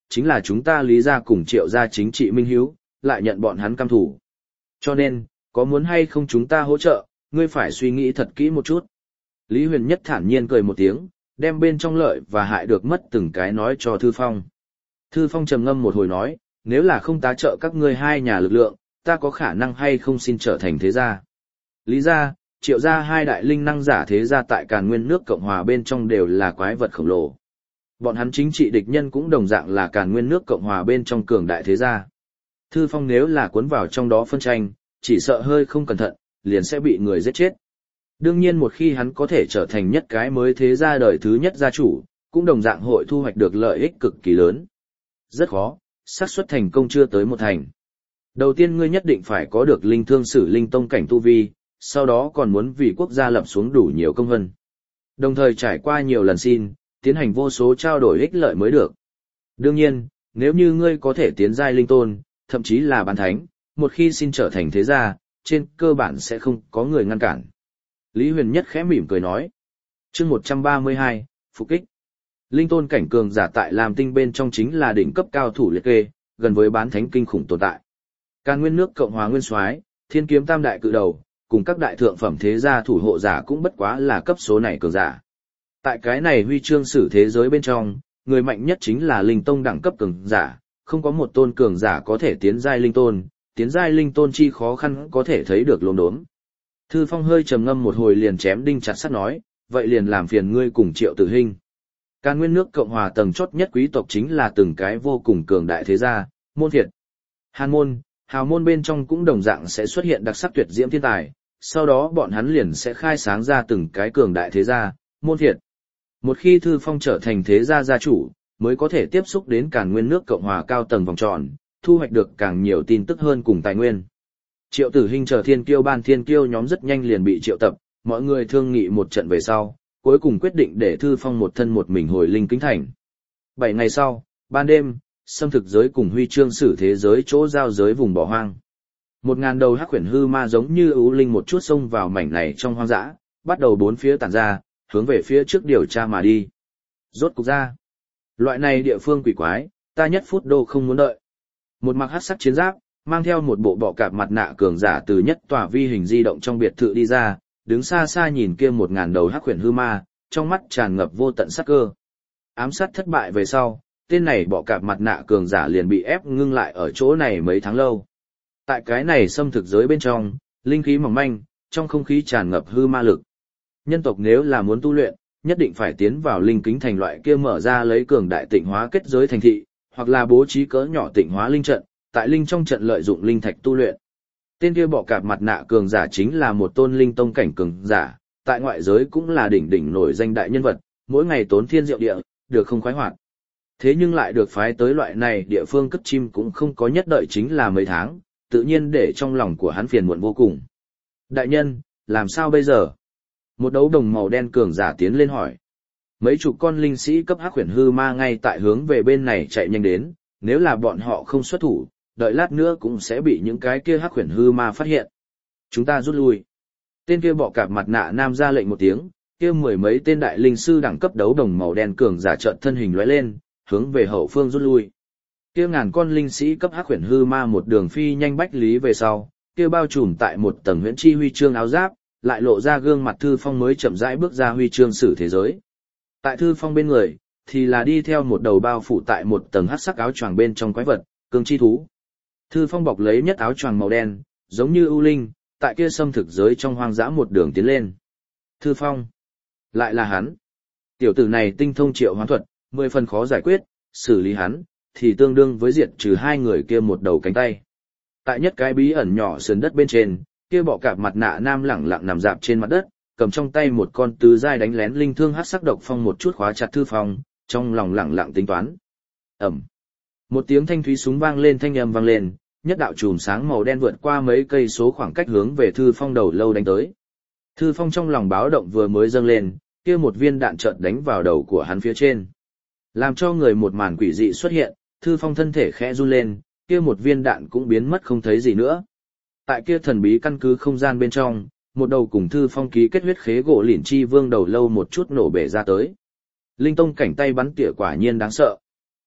chính là chúng ta Lý gia cùng Triệu gia chính trị minh hiếu, lại nhận bọn hắn căm thủ. Cho nên, có muốn hay không chúng ta hỗ trợ, ngươi phải suy nghĩ thật kỹ một chút. Lý Huyền Nhất thản nhiên cười một tiếng, đem bên trong lợi và hại được mất từng cái nói cho Thư Phong. Thư Phong trầm ngâm một hồi nói, nếu là không tá trợ các ngươi hai nhà lực lượng, ta có khả năng hay không xin trở thành thế gia. Lý gia, Triệu gia hai đại linh năng giả thế gia tại Càn Nguyên nước Cộng hòa bên trong đều là quái vật khổng lồ. Bọn hắn chính trị địch nhân cũng đồng dạng là Càn Nguyên nước Cộng hòa bên trong cường đại thế gia. Thư Phong nếu là cuốn vào trong đó phân tranh, chỉ sợ hơi không cẩn thận, liền sẽ bị người giết chết. Đương nhiên một khi hắn có thể trở thành nhất cái mới thế gia đời thứ nhất gia chủ, cũng đồng dạng hội thu hoạch được lợi ích cực kỳ lớn. Rất khó, xác suất thành công chưa tới một thành. Đầu tiên ngươi nhất định phải có được linh thương sử linh tông cảnh tu vi, sau đó còn muốn vì quốc gia lập xuống đủ nhiều công vân. Đồng thời trải qua nhiều lần xin, tiến hành vô số trao đổi ích lợi mới được. Đương nhiên, nếu như ngươi có thể tiến giai linh tôn, thậm chí là bán thánh, một khi xin trở thành thế gia, trên cơ bản sẽ không có người ngăn cản. Lý Huyền Nhất khẽ mỉm cười nói. Chương một trăm ba mươi hai, phục kích. Linh tôn cảnh cường giả tại Lam Tinh bên trong chính là đỉnh cấp cao thủ liệt kê, gần với bán thánh kinh khủng tồn tại. Càn Nguyên nước Cộng hòa Nguyên Soái, Thiên Kiếm Tam đại cự đầu, cùng các đại thượng phẩm thế gia thủ hộ giả cũng bất quá là cấp số này cường giả. Tại cái này huy chương sử thế giới bên trong, người mạnh nhất chính là linh tông đẳng cấp cường giả, không có một tôn cường giả có thể tiến giai linh tôn, tiến giai linh tôn chi khó khăn có thể thấy được lồn đốm. Thư Phong hơi trầm ngâm một hồi liền chém đinh chặt sắt nói, vậy liền làm phiền ngươi cùng Triệu Tử Hinh. Càn Nguyên nước Cộng hòa tầng chót nhất quý tộc chính là từng cái vô cùng cường đại thế gia, môn Việt, Hàn môn, Hào môn bên trong cũng đồng dạng sẽ xuất hiện đặc sắc tuyệt diễm thiên tài, sau đó bọn hắn liền sẽ khai sáng ra từng cái cường đại thế gia, môn Việt. Một khi Thư Phong trở thành thế gia gia chủ, mới có thể tiếp xúc đến Càn Nguyên nước Cộng hòa cao tầng vòng tròn, thu hoạch được càng nhiều tin tức hơn cùng tài nguyên. Triệu Tử Hinh chờ thiên kiêu ban thiên kiêu nhóm rất nhanh liền bị triệu tập, mọi người thương nghị một trận về sau, cuối cùng quyết định để Thư Phong một thân một mình hồi Linh Kính Thành. Bảy ngày sau, ban đêm, xâm thực giới cùng huy chương sử thế giới chỗ giao giới vùng bỏ hoang. Một ngàn đầu hắc huyền hư ma giống như ưu linh một chút xông vào mảnh này trong hoang dã, bắt đầu bốn phía tản ra, hướng về phía trước điều tra mà đi. Rốt cục ra. Loại này địa phương quỷ quái, ta nhất phút đô không muốn đợi. Một mặc hắc sắc chiến giáp, mang theo một bộ bọ cạp mặt nạ cường giả từ nhất tòa vi hình di động trong biệt thự đi ra, đứng xa xa nhìn kia một ngàn đầu hắc huyền hư ma, trong mắt tràn ngập vô tận sát cơ. Ám sát thất bại về sau, tên này bọ cạp mặt nạ cường giả liền bị ép ngưng lại ở chỗ này mấy tháng lâu. Tại cái này xâm thực giới bên trong, linh khí mỏng manh, trong không khí tràn ngập hư ma lực. Nhân tộc nếu là muốn tu luyện, nhất định phải tiến vào linh kính thành loại kia mở ra lấy cường đại tịnh hóa kết giới thành thị, hoặc là bố trí cỡ nhỏ tịnh hóa linh trận, tại linh trong trận lợi dụng linh thạch tu luyện. Tên kia bọ cạp mặt nạ cường giả chính là một tôn linh tông cảnh cường giả, tại ngoại giới cũng là đỉnh đỉnh nổi danh đại nhân vật, mỗi ngày tốn thiên diệu địa, được không khoái hoạt. Thế nhưng lại được phái tới loại này địa phương cất chim cũng không có nhất đợi chính là mấy tháng, tự nhiên để trong lòng của hắn phiền muộn vô cùng. Đại nhân, làm sao bây giờ? Một đấu đồng màu đen cường giả tiến lên hỏi. Mấy chục con linh sĩ cấp hắc huyền hư ma ngay tại hướng về bên này chạy nhanh đến, nếu là bọn họ không xuất thủ, đợi lát nữa cũng sẽ bị những cái kia hắc huyền hư ma phát hiện. Chúng ta rút lui. Tên kia bọ cạp mặt nạ nam ra lệnh một tiếng, kia mười mấy tên đại linh sư đẳng cấp đấu đồng màu đen cường giả trợn thân hình lóe lên, hướng về hậu phương rút lui. Kia ngàn con linh sĩ cấp hắc huyền hư ma một đường phi nhanh bách lý về sau, kia bao trùm tại một tầng huyễn chi huy chương áo giáp, lại lộ ra gương mặt Thư Phong mới chậm rãi bước ra huy chương sử thế giới. Tại Thư Phong bên người, thì là đi theo một đầu bao phủ tại một tầng hắc sắc áo choàng bên trong quái vật, cương chi thú. Thư Phong bọc lấy nhất áo choàng màu đen, giống như ưu linh, tại kia xâm thực giới trong hoang dã một đường tiến lên. Thư Phong, lại là hắn. Tiểu tử này tinh thông triệu hoán thuật, mười phần khó giải quyết, xử lý hắn, thì tương đương với diệt trừ hai người kia một đầu cánh tay. Tại nhất cái bí ẩn nhỏ sườn đất bên trên, kia bọ cạp mặt nạ nam lẳng lặng nằm dạp trên mặt đất, cầm trong tay một con tứ giai đánh lén linh thương hắc sắc độc phong một chút khóa chặt Thư Phong, trong lòng lẳng lặng tính toán. Ầm. Một tiếng thanh thúy súng vang lên, thanh âm vang lên, nhất đạo chùm sáng màu đen vượt qua mấy cây số khoảng cách hướng về Thư Phong đầu lâu đánh tới. Thư Phong trong lòng báo động vừa mới dâng lên, kia một viên đạn chợt đánh vào đầu của hắn phía trên. Làm cho người một màn quỷ dị xuất hiện, Thư Phong thân thể khẽ run lên, kia một viên đạn cũng biến mất không thấy gì nữa. Tại kia thần bí căn cứ không gian bên trong, một đầu cùng Thư Phong ký kết huyết khế gỗ lỉn chi vương đầu lâu một chút nổ bể ra tới. Linh tông cảnh tay bắn tỉa quả nhiên đáng sợ.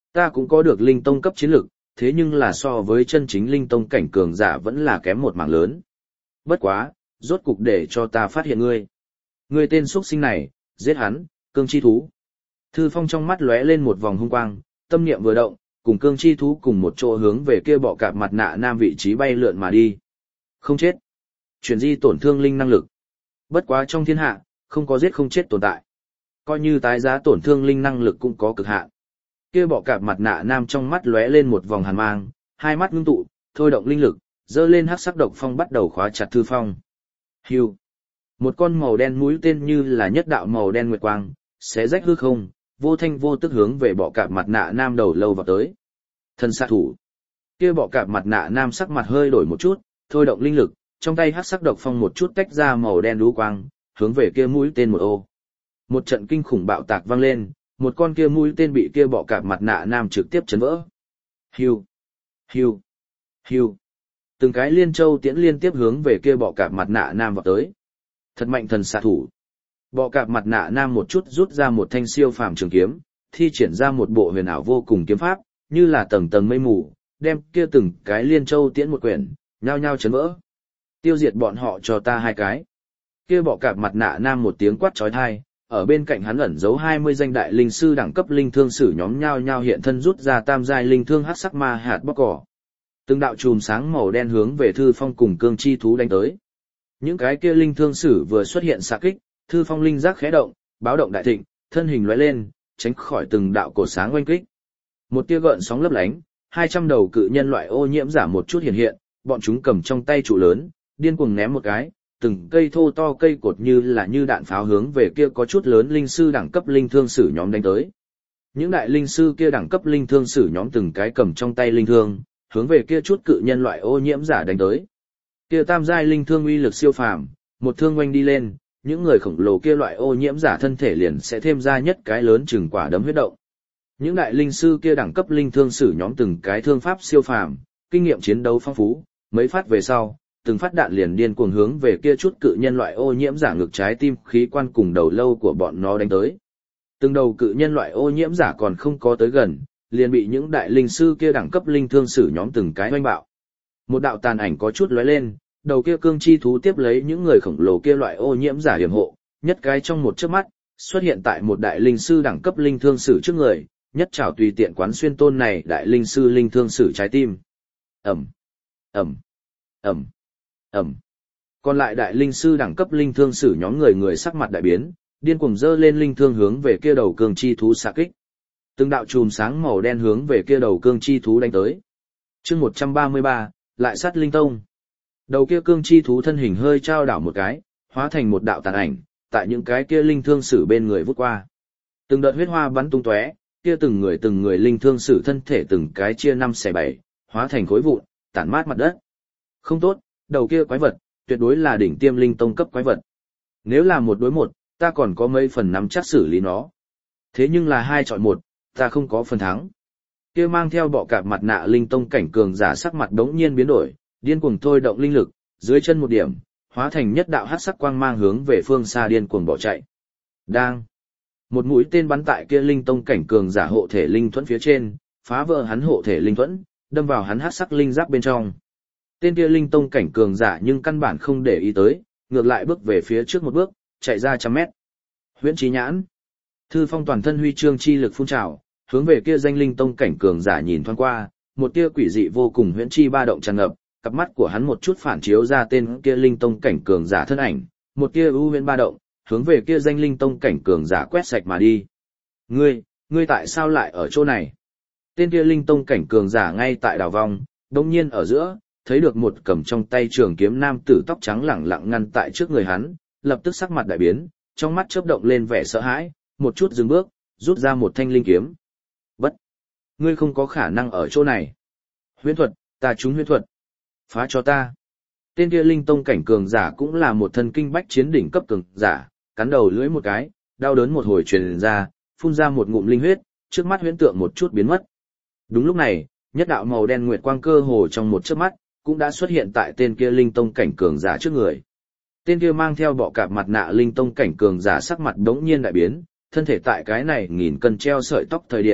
Ta cũng có được linh tông cấp chiến lực, thế nhưng là so với chân chính linh tông cảnh cường giả vẫn là kém một mảng lớn. Bất quá, rốt cục để cho ta phát hiện ngươi. Ngươi tên xuất sinh này, giết hắn, cương chi thú. Thư Phong trong mắt lóe lên một vòng hung quang, tâm niệm vừa động, cùng cương chi thú cùng một chỗ hướng về kia bọ cạp mặt nạ nam vị trí bay lượn mà đi. Không chết. Chuyển di tổn thương linh năng lực. Bất quá trong thiên hạ, không có giết không chết tồn tại. Coi như tái giá tổn thương linh năng lực cũng có cực hạn. Kia bọ cạp mặt nạ nam trong mắt lóe lên một vòng hàn mang, hai mắt ngưng tụ, thôi động linh lực, dơ lên hắc sắc độc phong bắt đầu khóa chặt Thư Phong. Hưu. Một con màu đen mũi tên như là nhất đạo màu đen nguyệt quang, xé rách hư không, vô thanh vô tức hướng về bọ cạp mặt nạ nam đầu lâu vào tới. Thần xạ thủ. Kia bọ cạp mặt nạ nam sắc mặt hơi đổi một chút, thôi động linh lực, trong tay hắc sắc độc phong một chút tách ra màu đen đú quang, hướng về kia mũi tên một ô. Một trận kinh khủng bạo tạc vang lên, một con kia mũi tên bị kia bọ cạp mặt nạ nam trực tiếp chấn vỡ. Hiu, hiu, hiu. Từng cái liên châu tiễn liên tiếp hướng về kia bọ cạp mặt nạ nam vào tới. Thật mạnh thần xạ thủ. Bọ cạp mặt nạ nam một chút rút ra một thanh siêu phàm trường kiếm, thi triển ra một bộ huyền ảo vô cùng kiếm pháp, như là tầng tầng mây mù, đem kia từng cái liên châu tiễn một quyển, nhao nhao chấn vỡ. Tiêu diệt bọn họ cho ta hai cái. Kia bọ cạp mặt nạ nam một tiếng quát chói tai, ở bên cạnh hắn ẩn giấu hai mươi danh đại linh sư đẳng cấp linh thương sử nhóm nhao nhao hiện thân rút ra tam giai linh thương hắc sắc ma hạt bóc cỏ. Từng đạo chùm sáng màu đen hướng về Thư Phong cùng cương chi thú đánh tới. Những cái kia linh thương sử vừa xuất hiện xạ kích, Thư Phong linh giác khẽ động, báo động đại thịnh, thân hình lóe lên, tránh khỏi từng đạo cổ sáng oanh kích. Một tia gợn sóng lấp lánh, hai trăm đầu cự nhân loại ô nhiễm giả một chút hiện hiện, bọn chúng cầm trong tay trụ lớn, điên cuồng ném một cái, từng cây thô to cây cột như là như đạn pháo hướng về kia có chút lớn linh sư đẳng cấp linh thương sử nhóm đánh tới. Những đại linh sư kia đẳng cấp linh thương sử nhóm từng cái cầm trong tay linh thương, hướng về kia chút cự nhân loại ô nhiễm giả đánh tới. Kia tam giai linh thương uy lực siêu phàm, một thương oanh đi lên, những người khổng lồ kia loại ô nhiễm giả thân thể liền sẽ thêm ra nhất cái lớn chừng quả đấm huyết động. Những đại linh sư kia đẳng cấp linh thương sử nhóm từng cái thương pháp siêu phàm, kinh nghiệm chiến đấu phong phú, mấy phát về sau, từng phát đạn liền điên cuồng hướng về kia chút cự nhân loại ô nhiễm giả ngực trái tim khí quan cùng đầu lâu của bọn nó đánh tới. Từng đầu cự nhân loại ô nhiễm giả còn không có tới gần, liền bị những đại linh sư kia đẳng cấp linh thương sử nhóm từng cái oanh bạo. Một đạo tàn ảnh có chút lóe lên, đầu kia cương chi thú tiếp lấy những người khổng lồ kia loại ô nhiễm giả hiểm hộ, nhất cái trong một chớp mắt, xuất hiện tại một đại linh sư đẳng cấp linh thương sử trước người, nhất trảo tùy tiện quán xuyên tôn này đại linh sư linh thương sử trái tim. Ầm, ầm, ầm, ầm. Còn lại đại linh sư đẳng cấp linh thương sử nhóm người người sắc mặt đại biến, điên cuồng giơ lên linh thương hướng về kia đầu cương chi thú xạ kích. Từng đạo chùm sáng màu đen hướng về kia đầu cương chi thú đánh tới. Chương một trăm ba mươi ba, lại sát linh tông. Đầu kia cương chi thú thân hình hơi trao đảo một cái, hóa thành một đạo tàn ảnh, tại những cái kia linh thương sử bên người vút qua. Từng đợt huyết hoa bắn tung tóe, kia từng người từng người linh thương sử thân thể từng cái chia năm xẻ bảy, hóa thành khối vụn, tản mát mặt đất. Không tốt, đầu kia quái vật, tuyệt đối là đỉnh tiêm linh tông cấp quái vật. Nếu là một đối một, ta còn có mấy phần nắm chắc xử lý nó. Thế nhưng là hai chọi một, ta không có phần thắng. Kia mang theo bọ cạp mặt nạ linh tông cảnh cường giả sắc mặt đống nhiên biến đổi, điên cuồng thôi động linh lực, dưới chân một điểm, hóa thành nhất đạo hắc sắc quang mang hướng về phương xa điên cuồng bỏ chạy. Đang, một mũi tên bắn tại kia linh tông cảnh cường giả hộ thể linh thuẫn phía trên, phá vỡ hắn hộ thể linh thuẫn, đâm vào hắn hắc sắc linh giáp bên trong. Tên kia linh tông cảnh cường giả nhưng căn bản không để ý tới, ngược lại bước về phía trước một bước, chạy ra trăm mét. Huyễn Chí Nhãn. Thư Phong toàn thân huy chương chi lực phun trào, hướng về kia danh linh tông cảnh cường giả nhìn thoáng qua, một tia quỷ dị vô cùng huyễn chi ba động tràn ngập, cặp mắt của hắn một chút phản chiếu ra tên kia linh tông cảnh cường giả thân ảnh, một tia ưu huyễn ba động, hướng về kia danh linh tông cảnh cường giả quét sạch mà đi. Ngươi, ngươi tại sao lại ở chỗ này? Tên kia linh tông cảnh cường giả ngay tại đảo vong, đột nhiên ở giữa, thấy được một cầm trong tay trường kiếm nam tử tóc trắng lẳng lặng ngăn tại trước người hắn, lập tức sắc mặt đại biến, trong mắt chớp động lên vẻ sợ hãi, một chút dừng bước, rút ra một thanh linh kiếm. Bất, ngươi không có khả năng ở chỗ này. Huyễn thuật, ta trúng huyễn thuật. Phá cho ta. Tên kia linh tông cảnh cường giả cũng là một thân kinh bách chiến đỉnh cấp cường giả, cắn đầu lưỡi một cái, đau đớn một hồi truyền ra, phun ra một ngụm linh huyết, trước mắt huyễn tượng một chút biến mất. Đúng lúc này, nhất đạo màu đen nguyệt quang cơ hồ trong một chớp mắt, cũng đã xuất hiện tại tên kia linh tông cảnh cường giả trước người. Tên kia mang theo bọ cạp mặt nạ linh tông cảnh cường giả sắc mặt đống nhiên đại biến, thân thể tại cái này nghìn cân treo sợi tóc thời điểm,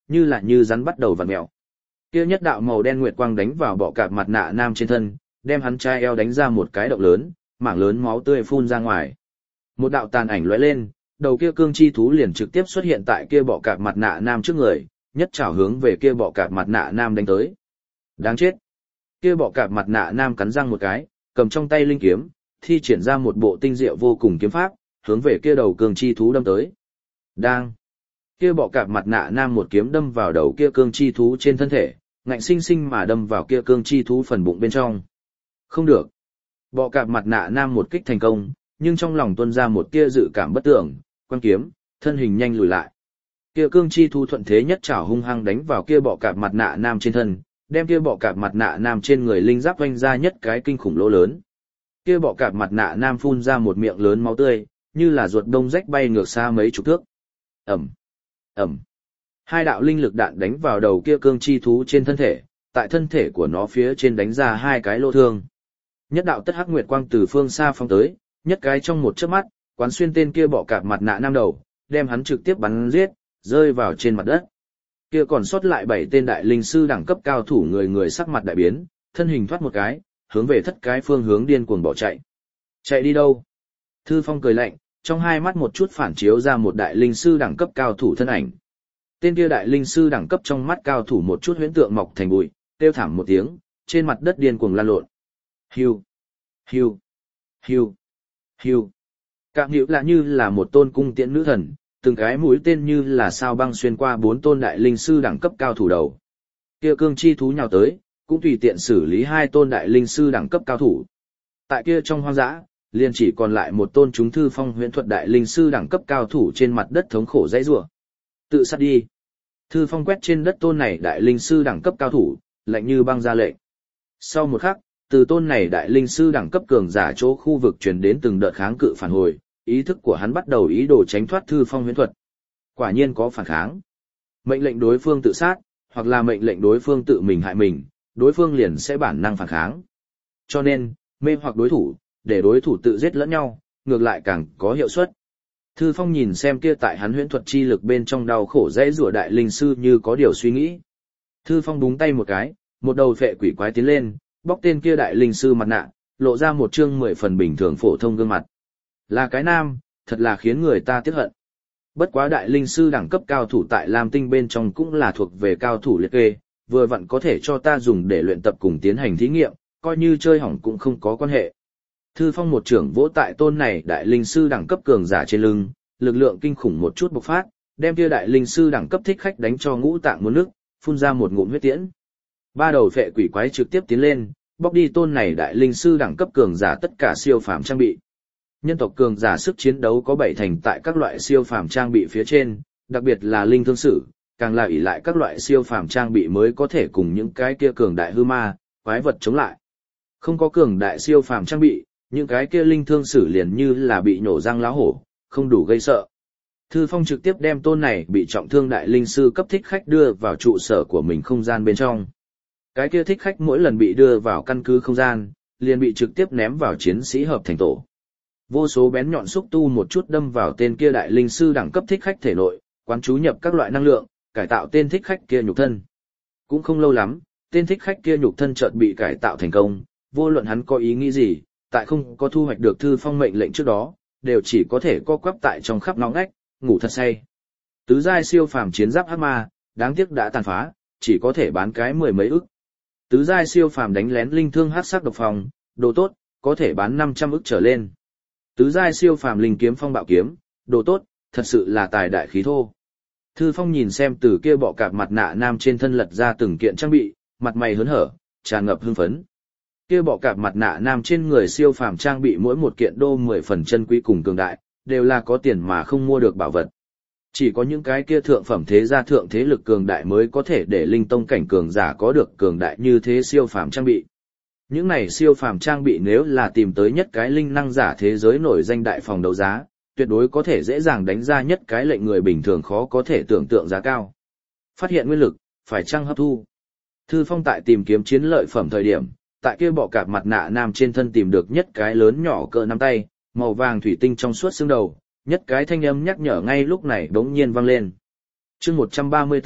như là như rắn bắt đầu vặn mèo. Kia nhất đạo màu đen nguyệt quang đánh vào bọ cạp mặt nạ nam trên thân, đem hắn trai eo đánh ra một cái động lớn, mảng lớn máu tươi phun ra ngoài. Một đạo tàn ảnh lóe lên, đầu kia cương chi thú liền trực tiếp xuất hiện tại kia bọ cạp mặt nạ nam trước người, nhất trảo hướng về kia bọ cạp mặt nạ nam đánh tới. Đáng chết! Kia bọ cạp mặt nạ nam cắn răng một cái, cầm trong tay linh kiếm, thi triển ra một bộ tinh diệu vô cùng kiếm pháp, hướng về kia đầu cương chi thú đâm tới. Đang! Kia bọ cạp mặt nạ nam một kiếm đâm vào đầu kia cương chi thú trên thân thể, ngạnh sinh sinh mà đâm vào kia cương chi thú phần bụng bên trong. Không được! Bọ cạp mặt nạ nam một kích thành công, nhưng trong lòng tuôn ra một tia dự cảm bất tưởng, quan kiếm, thân hình nhanh lùi lại. Kia cương chi thú thuận thế nhất trảo hung hăng đánh vào kia bọ cạp mặt nạ nam trên thân, đem kia bọ cạp mặt nạ nam trên người linh giáp vanh ra nhất cái kinh khủng lỗ lớn. Kia bọ cạp mặt nạ nam phun ra một miệng lớn máu tươi, như là ruột đông rách bay ngược xa mấy chục thước. Ẩm, Ẩm. Hai đạo linh lực đạn đánh vào đầu kia cương chi thú trên thân thể, tại thân thể của nó phía trên đánh ra hai cái lỗ thương. Nhất đạo tất hắc nguyệt quang từ phương xa phóng tới, nhất cái trong một chớp mắt, quán xuyên tên kia bọ cạp mặt nạ nam đầu, đem hắn trực tiếp bắn giết, rơi vào trên mặt đất. Kia còn sót lại bảy tên đại linh sư đẳng cấp cao thủ người người sắc mặt đại biến, thân hình thoát một cái, hướng về thất cái phương hướng điên cuồng bỏ chạy. Chạy đi đâu? Thư Phong cười lạnh, trong hai mắt một chút phản chiếu ra một đại linh sư đẳng cấp cao thủ thân ảnh. Tên kia đại linh sư đẳng cấp trong mắt cao thủ một chút huyễn tượng mọc thành bụi, kêu thảm một tiếng, trên mặt đất điên cuồng lan lộn. Hiu, hiu, hiu, hiu. Cạm hữu là như là một tôn cung tiễn nữ thần, từng cái mũi tên như là sao băng xuyên qua bốn tôn đại linh sư đẳng cấp cao thủ đầu. Kia cương chi thú nhào tới, cũng tùy tiện xử lý hai tôn đại linh sư đẳng cấp cao thủ. Tại kia trong hoang dã, liền chỉ còn lại một tôn chúng Thư Phong huyễn thuật đại linh sư đẳng cấp cao thủ trên mặt đất thống khổ dãy rủa. Tự sát đi. Thư Phong quét trên đất tôn này đại linh sư đẳng cấp cao thủ, lạnh như băng ra lệnh. Sau một khắc, từ tôn này đại linh sư đẳng cấp cường giả chỗ khu vực truyền đến từng đợt kháng cự phản hồi, ý thức của hắn bắt đầu ý đồ tránh thoát Thư Phong huyễn thuật. Quả nhiên có phản kháng. Mệnh lệnh đối phương tự sát, hoặc là mệnh lệnh đối phương tự mình hại mình, đối phương liền sẽ bản năng phản kháng. Cho nên, mê hoặc đối thủ, để đối thủ tự giết lẫn nhau, ngược lại càng có hiệu suất. Thư Phong nhìn xem kia tại hắn huyễn thuật chi lực bên trong đau khổ dãy rủa đại linh sư như có điều suy nghĩ. Thư Phong búng tay một cái, một đầu phệ quỷ quái tiến lên, bóc tên kia đại linh sư mặt nạ, lộ ra một trương mười phần bình thường phổ thông gương mặt. Là cái nam, thật là khiến người ta tiếc hận. Bất quá đại linh sư đẳng cấp cao thủ tại Lam Tinh bên trong cũng là thuộc về cao thủ liệt kê, vừa vặn có thể cho ta dùng để luyện tập cùng tiến hành thí nghiệm, coi như chơi hỏng cũng không có quan hệ. Thư Phong một trưởng vỗ tại tôn này đại linh sư đẳng cấp cường giả trên lưng, lực lượng kinh khủng một chút bộc phát, đem kia đại linh sư đẳng cấp thích khách đánh cho ngũ tạng muốn nước, phun ra một ngụm huyết tiễn. Ba đầu phệ quỷ quái trực tiếp tiến lên, bóc đi tôn này đại linh sư đẳng cấp cường giả tất cả siêu phàm trang bị. Nhân tộc cường giả sức chiến đấu có bảy thành tại các loại siêu phàm trang bị phía trên, đặc biệt là linh thương sử, càng là ỷ lại các loại siêu phàm trang bị mới có thể cùng những cái kia cường đại hư ma, quái vật chống lại. Không có cường đại siêu phàm trang bị, những cái kia linh thương sử liền như là bị nổ răng lá hổ, không đủ gây sợ. Thư Phong trực tiếp đem tôn này bị trọng thương đại linh sư cấp thích khách đưa vào trụ sở của mình không gian bên trong. Cái kia thích khách mỗi lần bị đưa vào căn cứ không gian, liền bị trực tiếp ném vào chiến sĩ hợp thành tổ. Vô số bén nhọn xúc tu một chút đâm vào tên kia đại linh sư đẳng cấp thích khách thể nội, quán chú nhập các loại năng lượng, cải tạo tên thích khách kia nhục thân. Cũng không lâu lắm, tên thích khách kia nhục thân chợt bị cải tạo thành công, vô luận hắn có ý nghĩ gì, tại không có thu hoạch được Thư Phong mệnh lệnh trước đó, đều chỉ có thể co quắp tại trong khắp nóng ngách, ngủ thật say. Tứ giai siêu phàm chiến giáp hắc ma, đáng tiếc đã tàn phá, chỉ có thể bán cái mười mấy ức. Tứ giai siêu phàm đánh lén linh thương hắc sắc độc phòng, đồ tốt, có thể bán năm trăm ức trở lên. Tứ giai siêu phàm linh kiếm phong bạo kiếm, đồ tốt, thật sự là tài đại khí thô. Thư Phong nhìn xem từ kia bọ cạp mặt nạ nam trên thân lật ra từng kiện trang bị, mặt mày hớn hở, tràn ngập hưng phấn. Kia bọ cạp mặt nạ nam trên người siêu phàm trang bị mỗi một kiện đô mười phần chân quý cùng cường đại, đều là có tiền mà không mua được bảo vật. Chỉ có những cái kia thượng phẩm thế gia thượng thế lực cường đại mới có thể để linh tông cảnh cường giả có được cường đại như thế siêu phàm trang bị. Những này siêu phàm trang bị nếu là tìm tới nhất cái linh năng giả thế giới nổi danh đại phòng đấu giá, tuyệt đối có thể dễ dàng đánh ra nhất cái lệnh người bình thường khó có thể tưởng tượng giá cao. Phát hiện nguyên lực, phải chăng hấp thu. Thư Phong tại tìm kiếm chiến lợi phẩm thời điểm, tại kia bọ cạp mặt nạ nam trên thân tìm được nhất cái lớn nhỏ cỡ nắm tay, màu vàng thủy tinh trong suốt xương đầu, nhất cái thanh âm nhắc nhở ngay lúc này bỗng nhiên vang lên. Chương một trăm ba mươi tư,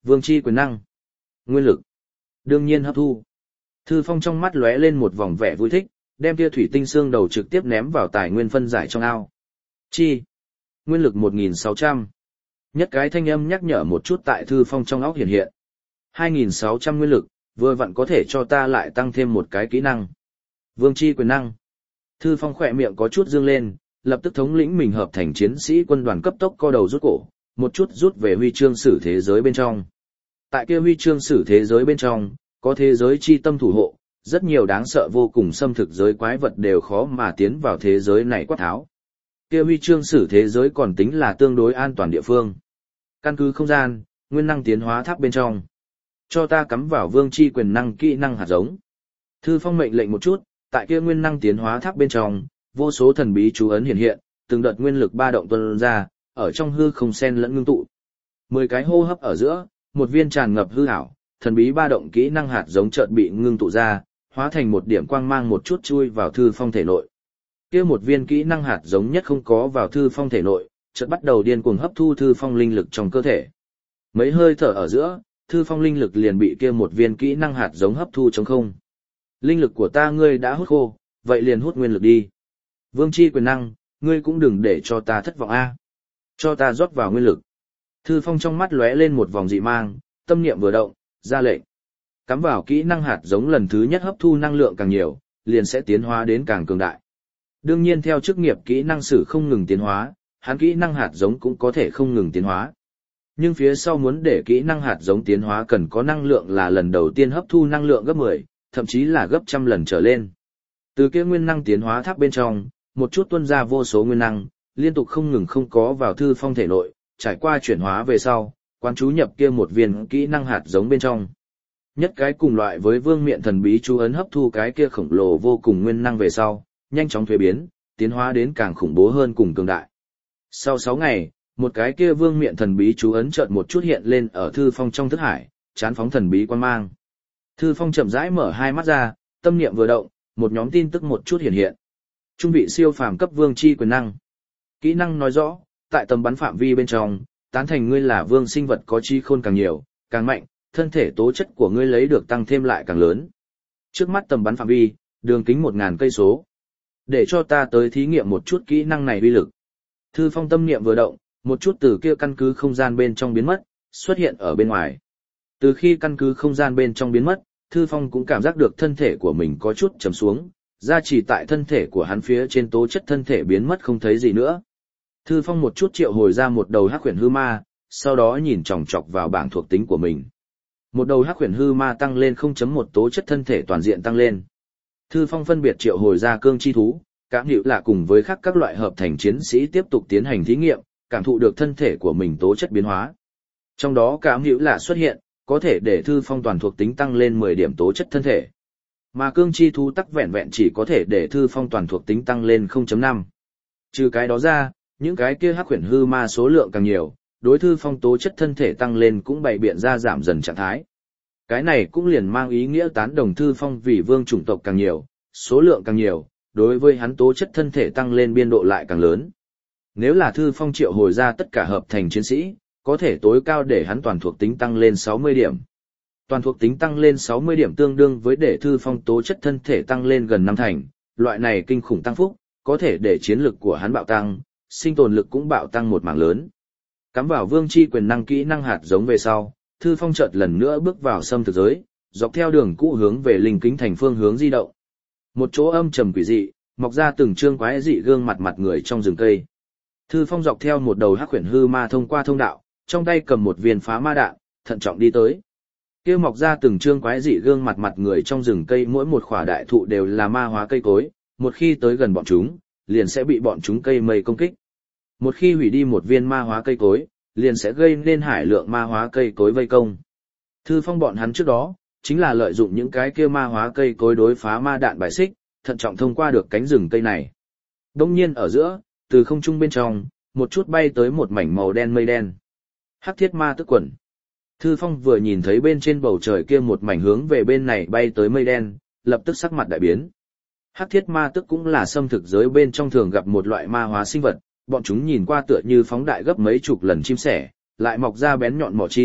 Vương chi quyền năng. Nguyên lực. Đương nhiên hấp thu. Thư Phong trong mắt lóe lên một vòng vẻ vui thích, đem kia thủy tinh xương đầu trực tiếp ném vào tài nguyên phân giải trong ao. Chi. Nguyên lực một nghìn sáu trăm. Nhất cái thanh âm nhắc nhở một chút tại Thư Phong trong óc hiện hiện. hai nghìn sáu trăm nguyên lực, vừa vặn có thể cho ta lại tăng thêm một cái kỹ năng. Vương chi quyền năng. Thư Phong khỏe miệng có chút dương lên, lập tức thống lĩnh mình hợp thành chiến sĩ quân đoàn cấp tốc co đầu rút cổ, một chút rút về huy chương sử thế giới bên trong. Tại kia huy chương sử thế giới bên trong, có thế giới chi tâm thủ hộ, rất nhiều đáng sợ vô cùng xâm thực giới quái vật đều khó mà tiến vào thế giới này quát tháo. Kia huy chương sử thế giới còn tính là tương đối an toàn địa phương. Căn cứ không gian, nguyên năng tiến hóa tháp bên trong. Cho ta cắm vào vương chi quyền năng kỹ năng hạt giống. Thư Phong mệnh lệnh một chút, tại kia nguyên năng tiến hóa tháp bên trong, vô số thần bí chú ấn hiện hiện, từng đợt nguyên lực ba động tuôn ra, ở trong hư không xen lẫn ngưng tụ. Mười cái hô hấp ở giữa, một viên tràn ngập hư ảo, thần bí ba động kỹ năng hạt giống chợt bị ngưng tụ ra, hóa thành một điểm quang mang một chút chui vào Thư Phong thể nội. Kia một viên kỹ năng hạt giống nhất không có vào Thư Phong thể nội, chợt bắt đầu điên cuồng hấp thu Thư Phong linh lực trong cơ thể. Mấy hơi thở ở giữa, Thư Phong linh lực liền bị kia một viên kỹ năng hạt giống hấp thu trống không. Linh lực của ta ngươi đã hút khô, vậy liền hút nguyên lực đi. Vương chi quyền năng, ngươi cũng đừng để cho ta thất vọng a. Cho ta rót vào nguyên lực. Thư Phong trong mắt lóe lên một vòng dị mang, tâm niệm vừa động, ra lệnh. Cắm vào kỹ năng hạt giống lần thứ nhất hấp thu năng lượng càng nhiều, liền sẽ tiến hóa đến càng cường đại. Đương nhiên theo chức nghiệp kỹ năng sử không ngừng tiến hóa, hắn kỹ năng hạt giống cũng có thể không ngừng tiến hóa. Nhưng phía sau muốn để kỹ năng hạt giống tiến hóa cần có năng lượng là lần đầu tiên hấp thu năng lượng gấp mười, thậm chí là gấp trăm lần trở lên. Từ kia nguyên năng tiến hóa tháp bên trong, một chút tuôn ra vô số nguyên năng, liên tục không ngừng không có vào Thư Phong thể nội, trải qua chuyển hóa về sau, quán chú nhập kia một viên kỹ năng hạt giống bên trong. Nhất cái cùng loại với vương miện thần bí chú ấn hấp thu cái kia khổng lồ vô cùng nguyên năng về sau, nhanh chóng thuế biến, tiến hóa đến càng khủng bố hơn cùng cường đại. Sau sáu ngày, một cái kia vương miện thần bí chú ấn chợt một chút hiện lên ở Thư Phong trong thức hải, chán phóng thần bí quan mang. Thư Phong chậm rãi mở hai mắt ra, tâm niệm vừa động, một nhóm tin tức một chút hiện hiện. Trung vị siêu phàm cấp vương chi quyền năng. Kỹ năng nói rõ, tại tầm bắn phạm vi bên trong, tán thành ngươi là vương sinh vật có trí khôn càng nhiều, càng mạnh, thân thể tố chất của ngươi lấy được tăng thêm lại càng lớn. Trước mắt tầm bắn phạm vi, đường kính một ngàn cây số. Để cho ta tới thí nghiệm một chút kỹ năng này uy lực. Thư Phong tâm niệm vừa động, một chút từ kia căn cứ không gian bên trong biến mất, xuất hiện ở bên ngoài. Từ khi căn cứ không gian bên trong biến mất, Thư Phong cũng cảm giác được thân thể của mình có chút trầm xuống, gia trì tại thân thể của hắn phía trên tố chất thân thể biến mất không thấy gì nữa. Thư Phong một chút triệu hồi ra một đầu hắc huyền hư ma, sau đó nhìn chòng chọc vào bảng thuộc tính của mình. Một đầu hắc huyền hư ma tăng lên không chấm một tố chất thân thể toàn diện tăng lên. Thư Phong phân biệt triệu hồi ra cương chi thú, cảm hiệu lạ cùng với khác các loại hợp thành chiến sĩ tiếp tục tiến hành thí nghiệm, cảm thụ được thân thể của mình tố chất biến hóa. Trong đó cảm hiệu lạ xuất hiện, có thể để Thư Phong toàn thuộc tính tăng lên mười điểm tố chất thân thể. Mà cương chi thú tắc vẹn vẹn chỉ có thể để Thư Phong toàn thuộc tính tăng lên không chấm năm. Trừ cái đó ra, những cái kia hắc huyền hư ma số lượng càng nhiều, đối Thư Phong tố chất thân thể tăng lên cũng bày biện ra giảm dần trạng thái. Cái này cũng liền mang ý nghĩa tán đồng Thư Phong vì vương chủng tộc càng nhiều, số lượng càng nhiều, đối với hắn tố chất thân thể tăng lên biên độ lại càng lớn. Nếu là Thư Phong triệu hồi ra tất cả hợp thành chiến sĩ, có thể tối cao để hắn toàn thuộc tính tăng lên sáu mươi điểm. Toàn thuộc tính tăng lên sáu mươi điểm tương đương với để Thư Phong tố chất thân thể tăng lên gần năm thành, loại này kinh khủng tăng phúc, có thể để chiến lực của hắn bạo tăng, sinh tồn lực cũng bạo tăng một mảng lớn. Cắm vào vương chi quyền năng kỹ năng hạt giống về sau, Thư Phong chợt lần nữa bước vào xâm thực giới, dọc theo đường cũ hướng về linh kính thành phương hướng di động. Một chỗ âm trầm quỷ dị, mọc ra từng trương quái dị gương mặt mặt người trong rừng cây. Thư Phong dọc theo một đầu hắc huyền hư ma thông qua thông đạo, trong tay cầm một viên phá ma đạn, thận trọng đi tới. Kia mọc ra từng trương quái dị gương mặt mặt người trong rừng cây, mỗi một khỏa đại thụ đều là ma hóa cây cối, một khi tới gần bọn chúng, liền sẽ bị bọn chúng cây mây công kích. Một khi hủy đi một viên ma hóa cây cối, liền sẽ gây nên hải lượng ma hóa cây cối vây công. Thư Phong bọn hắn trước đó, chính là lợi dụng những cái kia ma hóa cây cối đối phá ma đạn bài xích, thận trọng thông qua được cánh rừng cây này. Đông nhiên ở giữa, từ không trung bên trong, một chút bay tới một mảnh màu đen mây đen. Hắc thiết ma tức quần. Thư Phong vừa nhìn thấy bên trên bầu trời kia một mảnh hướng về bên này bay tới mây đen, lập tức sắc mặt đại biến. Hắc thiết ma tức cũng là xâm thực giới bên trong thường gặp một loại ma hóa sinh vật, bọn chúng nhìn qua tựa như phóng đại gấp mấy chục lần chim sẻ, lại mọc ra bén nhọn mỏ chim,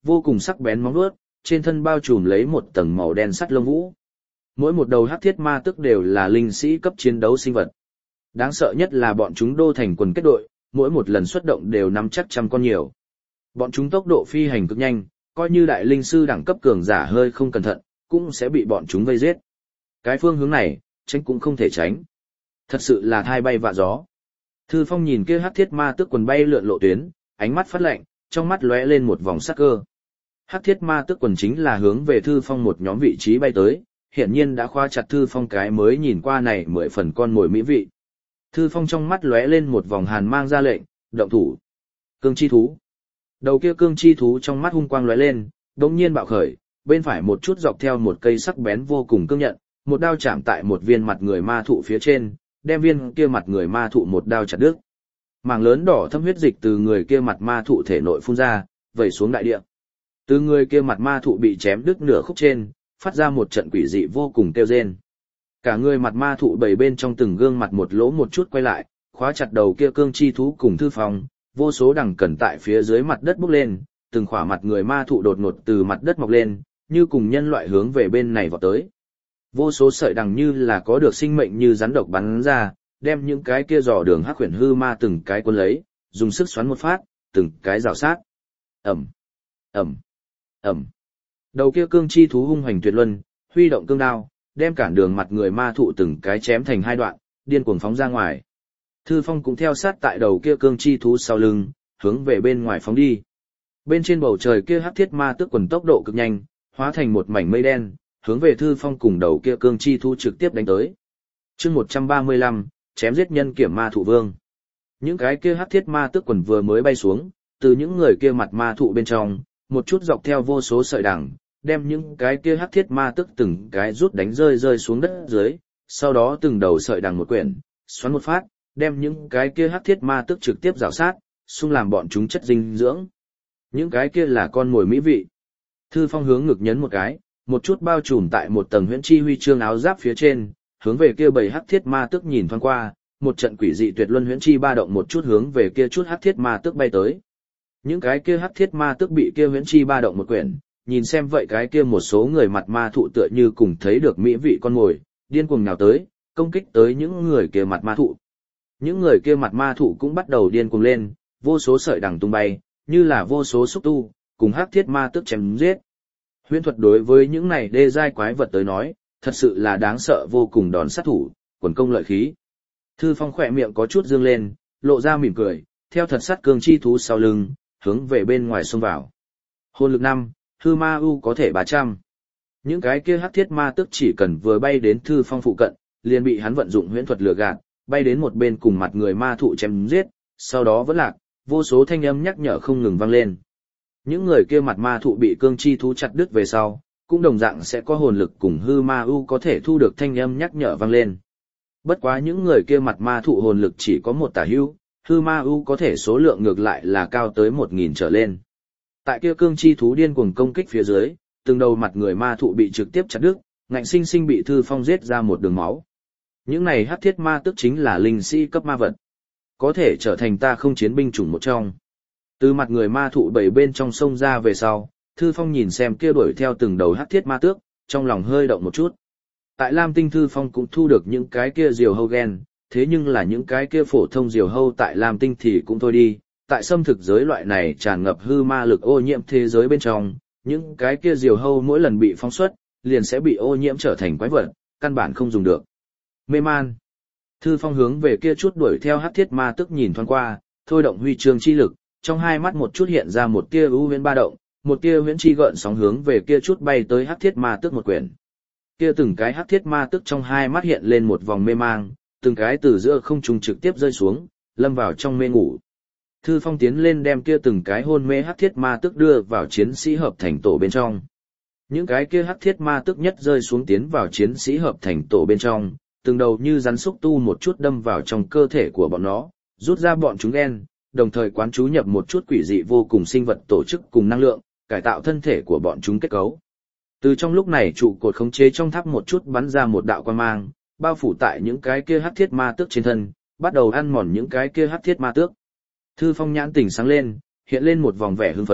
vô cùng sắc bén móng vuốt, trên thân bao trùm lấy một tầng màu đen sắt lông vũ. Mỗi một đầu hắc thiết ma tức đều là linh sĩ cấp chiến đấu sinh vật. Đáng sợ nhất là bọn chúng đô thành quần kết đội, mỗi một lần xuất động đều nắm chắc trăm con nhiều. Bọn chúng tốc độ phi hành cực nhanh, coi như đại linh sư đẳng cấp cường giả hơi không cẩn thận, cũng sẽ bị bọn chúng vây giết. Cái phương hướng này, tránh cũng không thể tránh. Thật sự là thai bay vạ gió. Thư Phong nhìn kia hắc thiết ma tức quần bay lượn lộ tuyến, ánh mắt phát lạnh, trong mắt lóe lên một vòng sắc cơ. Hắc thiết ma tức quần chính là hướng về Thư Phong một nhóm vị trí bay tới, hiển nhiên đã khóa chặt Thư Phong cái mới nhìn qua này mười phần con mồi mỹ vị. Thư Phong trong mắt lóe lên một vòng hàn mang ra lệnh, động thủ. Cương chi thú. Đầu kia cương chi thú trong mắt hung quang lóe lên, đột nhiên bạo khởi, bên phải một chút dọc theo một cây sắc bén vô cùng cương nhận, một đao chạm tại một viên mặt người ma thụ phía trên, đem viên kia mặt người ma thụ một đao chặt đứt. Mảng lớn đỏ thâm huyết dịch từ người kia mặt ma thụ thể nội phun ra, vẩy xuống đại địa. Từ người kia mặt ma thụ bị chém đứt nửa khúc trên, phát ra một trận quỷ dị vô cùng kêu rên. Cả người mặt ma thụ bảy bên trong từng gương mặt một lỗ một chút quay lại, khóa chặt đầu kia cương chi thú cùng Thư Phong, vô số đằng cẩn tại phía dưới mặt đất bốc lên, từng khỏa mặt người ma thụ đột ngột từ mặt đất mọc lên, như cùng nhân loại hướng về bên này vọt tới. Vô số sợi đằng như là có được sinh mệnh như rắn độc bắn ra, đem những cái kia dò đường hắc huyền hư ma từng cái cuốn lấy, dùng sức xoắn một phát, từng cái rào sát. Ẩm, Ẩm, Ẩm. Đầu kia cương chi thú hung hoành tuyệt luân, huy động cương đao, đem cản đường mặt người ma thụ từng cái chém thành hai đoạn, điên cuồng phóng ra ngoài. Thư Phong cũng theo sát tại đầu kia cương chi thú sau lưng, hướng về bên ngoài phóng đi. Bên trên bầu trời kia hắc thiết ma tức quần tốc độ cực nhanh, hóa thành một mảnh mây đen, hướng về Thư Phong cùng đầu kia cương chi thú trực tiếp đánh tới. Chương một trăm ba mươi lăm, chém giết nhân kiểm ma thụ vương. Những cái kia hắc thiết ma tức quần vừa mới bay xuống, từ những người kia mặt ma thụ bên trong, một chút dọc theo vô số sợi đằng, đem những cái kia hắc thiết ma tức từng cái rút đánh rơi rơi xuống đất dưới, sau đó từng đầu sợi đằng một quyển, xoắn một phát, đem những cái kia hắc thiết ma tức trực tiếp rào sát, xung làm bọn chúng chất dinh dưỡng. Những cái kia là con mồi mỹ vị. Thư Phong hướng ngực nhấn một cái, một chút bao trùm tại một tầng huyễn chi huy chương áo giáp phía trên, hướng về kia bầy hắc thiết ma tức nhìn thoáng qua, một trận quỷ dị tuyệt luân huyễn chi ba động một chút hướng về kia chút hắc thiết ma tức bay tới. Những cái kia hắc thiết ma tức bị kia huyễn chi ba động một quyển, nhìn xem vậy cái kia một số người mặt ma thụ tựa như cùng thấy được mỹ vị con mồi, điên cuồng nhào tới, công kích tới những người kia mặt ma thụ. Những người kia mặt ma thụ cũng bắt đầu điên cuồng lên, vô số sợi đằng tung bay, như là vô số xúc tu, cùng hắc thiết ma tức chém giết. Huyễn thuật đối với những này đê giai quái vật tới nói, thật sự là đáng sợ vô cùng đòn sát thủ, quần công lợi khí. Thư Phong khỏe miệng có chút dương lên, lộ ra mỉm cười, theo thật sát cương chi thú sau lưng, hướng về bên ngoài xông vào. Hồn lực năm, hư ma u có thể ba trăm. Những cái kia hắc thiết ma tức chỉ cần vừa bay đến Thư Phong phụ cận, liền bị hắn vận dụng huyễn thuật lừa gạt, bay đến một bên cùng mặt người ma thụ chém giết, sau đó vẫn lạc, vô số thanh âm nhắc nhở không ngừng vang lên. Những người kia mặt ma thụ bị cương chi thú chặt đứt về sau, cũng đồng dạng sẽ có hồn lực cùng hư ma u có thể thu được thanh âm nhắc nhở vang lên. Bất quá những người kia mặt ma thụ hồn lực chỉ có một tả hữu, hư ma u có thể số lượng ngược lại là cao tới một nghìn trở lên. Tại kia cương chi thú điên cuồng công kích phía dưới, từng đầu mặt người ma thụ bị trực tiếp chặt đứt, ngạnh sinh sinh bị Thư Phong giết ra một đường máu. Những này hắc thiết ma tức chính là linh sĩ cấp ma vật, có thể trở thành ta không chiến binh chủng một trong. Từ mặt người ma thụ bảy bên trong sông ra về sau, Thư Phong nhìn xem kia đuổi theo từng đầu hắc thiết ma tước, trong lòng hơi động một chút. Tại Lam Tinh Thư Phong cũng thu được những cái kia diều hâu gen, thế nhưng là những cái kia phổ thông diều hâu tại Lam Tinh thì cũng thôi đi, tại xâm thực giới loại này tràn ngập hư ma lực ô nhiễm thế giới bên trong, những cái kia diều hâu mỗi lần bị phóng xuất, liền sẽ bị ô nhiễm trở thành quái vật, căn bản không dùng được. Mê man. Thư Phong hướng về kia chút đuổi theo hắc thiết ma tức nhìn thoáng qua, thôi động huy chương chi lực, trong hai mắt một chút hiện ra một tia ưu huyễn ba động, một tia huyễn chi gợn sóng hướng về kia chút bay tới hắc thiết ma tức một quyển. Kia từng cái hắc thiết ma tức trong hai mắt hiện lên một vòng mê mang, từng cái từ giữa không trung trực tiếp rơi xuống, lâm vào trong mê ngủ. Thư Phong tiến lên đem kia từng cái hôn mê hắc thiết ma tức đưa vào chiến sĩ hợp thành tổ bên trong. Những cái kia hắc thiết ma tức nhất rơi xuống tiến vào chiến sĩ hợp thành tổ bên trong, từng đầu như rắn xúc tu một chút đâm vào trong cơ thể của bọn nó, rút ra bọn chúng gen, đồng thời quán chú nhập một chút quỷ dị vô cùng sinh vật tổ chức cùng năng lượng, cải tạo thân thể của bọn chúng kết cấu. Từ trong lúc này trụ cột khống chế trong tháp một chút bắn ra một đạo quang mang, bao phủ tại những cái kia hắc thiết ma tước trên thân, bắt đầu ăn mòn những cái kia hắc thiết ma tước. Thư Phong nhãn tỉnh sáng lên, hiện lên một vòng vẻ hưng phấn,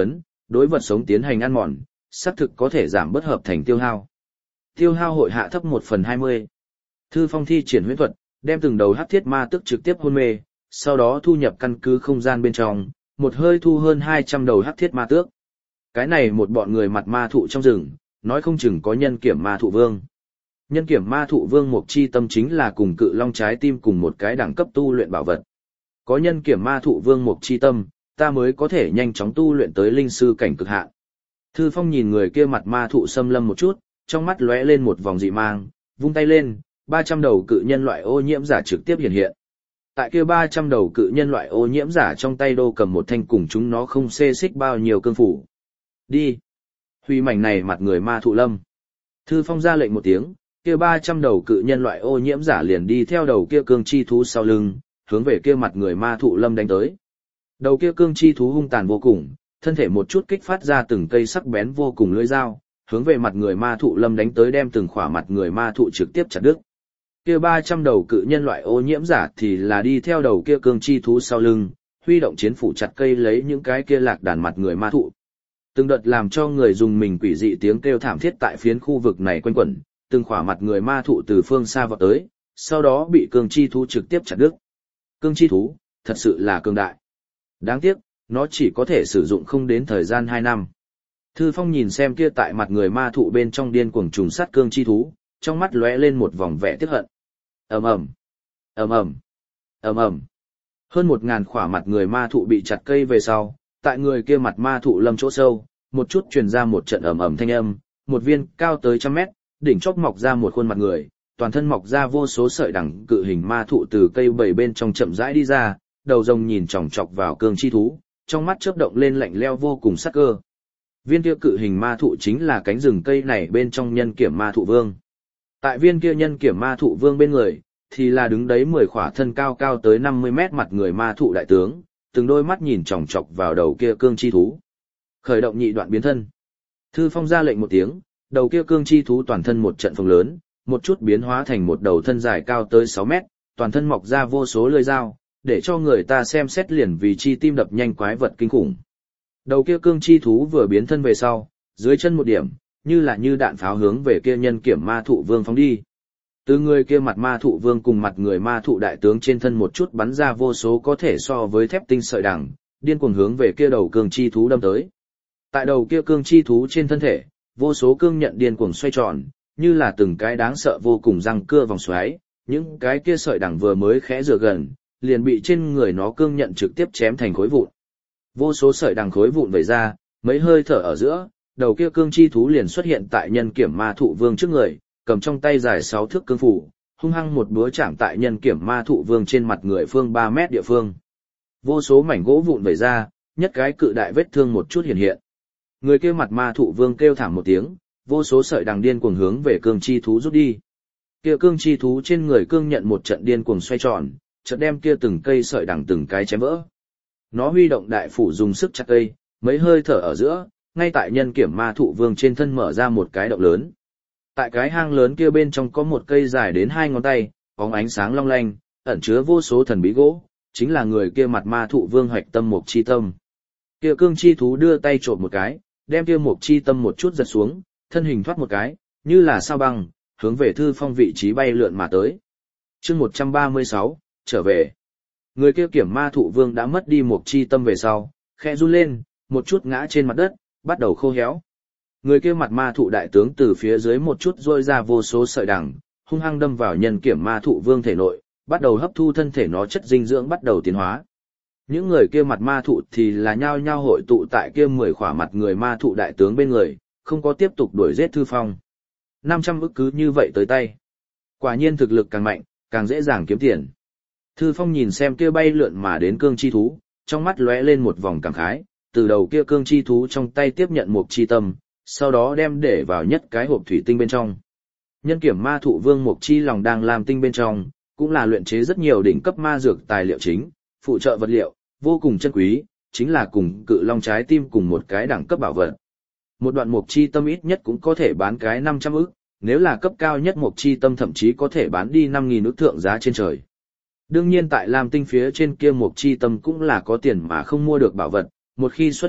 đối vật sống tiến hành ăn mòn, xác thực có thể giảm bất hợp thành tiêu hao. Tiêu hao hội hạ thấp một phần hai mươi. Thư Phong thi triển huyễn thuật, đem từng đầu hắc thiết ma tức trực tiếp hôn mê, sau đó thu nhập căn cứ không gian bên trong, một hơi thu hơn hai trăm đầu hắc thiết ma tước. Cái này một bọn người mặt ma thụ trong rừng, nói không chừng có nhân kiểm ma thụ vương. Nhân kiểm ma thụ vương mục chi tâm chính là cùng cự long trái tim cùng một cái đẳng cấp tu luyện bảo vật. Có nhân kiểm ma thụ vương mục chi tâm, ta mới có thể nhanh chóng tu luyện tới linh sư cảnh cực hạn. Thư Phong nhìn người kia mặt ma thụ xâm lâm một chút, trong mắt lóe lên một vòng dị mang, vung tay lên, ba trăm đầu cự nhân loại ô nhiễm giả trực tiếp hiện hiện. Tại kia ba trăm đầu cự nhân loại ô nhiễm giả trong tay đô cầm một thanh cùng chúng nó không xê xích bao nhiêu cương phủ. Đi! Huy mảnh này mặt người ma thụ lâm. Thư Phong ra lệnh một tiếng, kia ba trăm đầu cự nhân loại ô nhiễm giả liền đi theo đầu kia cương chi thú sau lưng, hướng về kia mặt người ma thụ lâm đánh tới. Đầu kia cương chi thú hung tàn vô cùng, thân thể một chút kích phát ra từng cây sắc bén vô cùng lưỡi dao, hướng về mặt người ma thụ lâm đánh tới đem từng khỏa mặt người ma thụ trực tiếp chặt đứt. Kia ba trăm đầu cự nhân loại ô nhiễm giả thì là đi theo đầu kia cương chi thú sau lưng, huy động chiến phủ chặt cây lấy những cái kia lạc đàn mặt người ma thụ. Từng đợt làm cho người dùng mình quỷ dị tiếng kêu thảm thiết tại phiến khu vực này quanh quẩn, từng khỏa mặt người ma thụ từ phương xa vọt tới, sau đó bị cương chi thú trực tiếp chặt đứt. Cương chi thú, thật sự là cường đại. Đáng tiếc, nó chỉ có thể sử dụng không đến thời gian hai năm. Thư Phong nhìn xem kia tại mặt người ma thụ bên trong điên cuồng trùng sát cương chi thú, trong mắt lóe lên một vòng vẻ tiếc hận. Ầm ầm, ầm ầm, ầm ầm. Hơn một ngàn khỏa mặt người ma thụ bị chặt cây về sau, tại người kia mặt ma thụ lâm chỗ sâu, một chút truyền ra một trận ầm ầm thanh âm, một viên cao tới trăm mét, đỉnh chóp mọc ra một khuôn mặt người, toàn thân mọc ra vô số sợi đằng cự hình ma thụ từ cây bầy bên trong chậm rãi đi ra, đầu rồng nhìn chòng chọc vào cương chi thú, trong mắt chớp động lên lạnh lẽo vô cùng sắc cơ. Viên kia cự hình ma thụ chính là cánh rừng cây này bên trong nhân kiểm ma thụ vương. Tại viên kia nhân kiểm ma thụ vương bên người, thì là đứng đấy mười khỏa thân cao cao tới năm mươi mét mặt người ma thụ đại tướng, từng đôi mắt nhìn chòng chọc vào đầu kia cương chi thú. Khởi động nhị đoạn biến thân. Thư Phong ra lệnh một tiếng, đầu kia cương chi thú toàn thân một trận phồng lớn, một chút biến hóa thành một đầu thân dài cao tới sáu mét, toàn thân mọc ra vô số lưỡi dao, để cho người ta xem xét liền vì chi tim đập nhanh quái vật kinh khủng. Đầu kia cương chi thú vừa biến thân về sau, dưới chân một điểm, như là như đạn pháo hướng về kia nhân kiểm ma thụ vương phóng đi. Từ người kia mặt ma thụ vương cùng mặt người ma thụ đại tướng trên thân một chút bắn ra vô số có thể so với thép tinh sợi đằng, điên cuồng hướng về kia đầu cương chi thú đâm tới. Tại đầu kia cương chi thú trên thân thể, vô số cương nhận điên cuồng xoay tròn, như là từng cái đáng sợ vô cùng răng cưa vòng xoáy, những cái kia sợi đằng vừa mới khẽ rửa gần, liền bị trên người nó cương nhận trực tiếp chém thành khối vụn. Vô số sợi đằng khối vụn vẩy ra, mấy hơi thở ở giữa, đầu kia cương chi thú liền xuất hiện tại nhân kiểm ma thụ vương trước người, cầm trong tay dài sáu thước cương phủ, hung hăng một búa chạm tại nhân kiểm ma thụ vương trên mặt người phương ba mét địa phương. Vô số mảnh gỗ vụn vẩy ra, nhất cái cự đại vết thương một chút hiện hiện. Người kia mặt ma thụ vương kêu thảm một tiếng, vô số sợi đằng điên cuồng hướng về cương chi thú rút đi. Kia cương chi thú trên người cương nhận một trận điên cuồng xoay tròn, chợt đem kia từng cây sợi đằng từng cái chém vỡ. Nó huy động đại phủ dùng sức chặt cây, mấy hơi thở ở giữa, ngay tại nhân kiểm ma thụ vương trên thân mở ra một cái động lớn. Tại cái hang lớn kia bên trong có một cây dài đến hai ngón tay, bóng ánh sáng long lanh, ẩn chứa vô số thần bí gỗ, chính là người kia mặt ma thụ vương hoạch tâm mục chi tâm. Kia cương chi thú đưa tay trộm một cái, đem kia mục chi tâm một chút giật xuống, thân hình thoát một cái, như là sao băng, hướng về Thư Phong vị trí bay lượn mà tới. Chương một trăm ba mươi sáu, trở về. Người kia kiểm ma thụ vương đã mất đi mục chi tâm về sau, khẽ run lên, một chút ngã trên mặt đất, bắt đầu khô héo. Người kia mặt ma thụ đại tướng từ phía dưới một chút rôi ra vô số sợi đằng, hung hăng đâm vào nhân kiểm ma thụ vương thể nội, bắt đầu hấp thu thân thể nó chất dinh dưỡng bắt đầu tiến hóa. Những người kia mặt ma thụ thì là nhao nhao hội tụ tại kia mười khỏa mặt người ma thụ đại tướng bên người, không có tiếp tục đuổi giết Thư Phong. năm trăm ức cứ như vậy tới tay. Quả nhiên thực lực càng mạnh, càng dễ dàng kiếm tiền. Thư Phong nhìn xem kia bay lượn mà đến cương chi thú, trong mắt lóe lên một vòng cảm khái, từ đầu kia cương chi thú trong tay tiếp nhận một chi tâm, sau đó đem để vào nhất cái hộp thủy tinh bên trong. Nhân kiểm ma thụ vương mục chi lòng đang làm tinh bên trong, cũng là luyện chế rất nhiều đỉnh cấp ma dược tài liệu chính, phụ trợ vật liệu, vô cùng chân quý, chính là cùng cự long trái tim cùng một cái đẳng cấp bảo vật. Một đoạn mục chi tâm ít nhất cũng có thể bán cái năm trăm ức, nếu là cấp cao nhất mục chi tâm thậm chí có thể bán đi năm nghìn ức thượng giá trên trời. Đương nhiên tại Lam Tinh phía trên kia mục chi tâm cũng là có tiền mà không mua được bảo vật, một khi xuất hiện,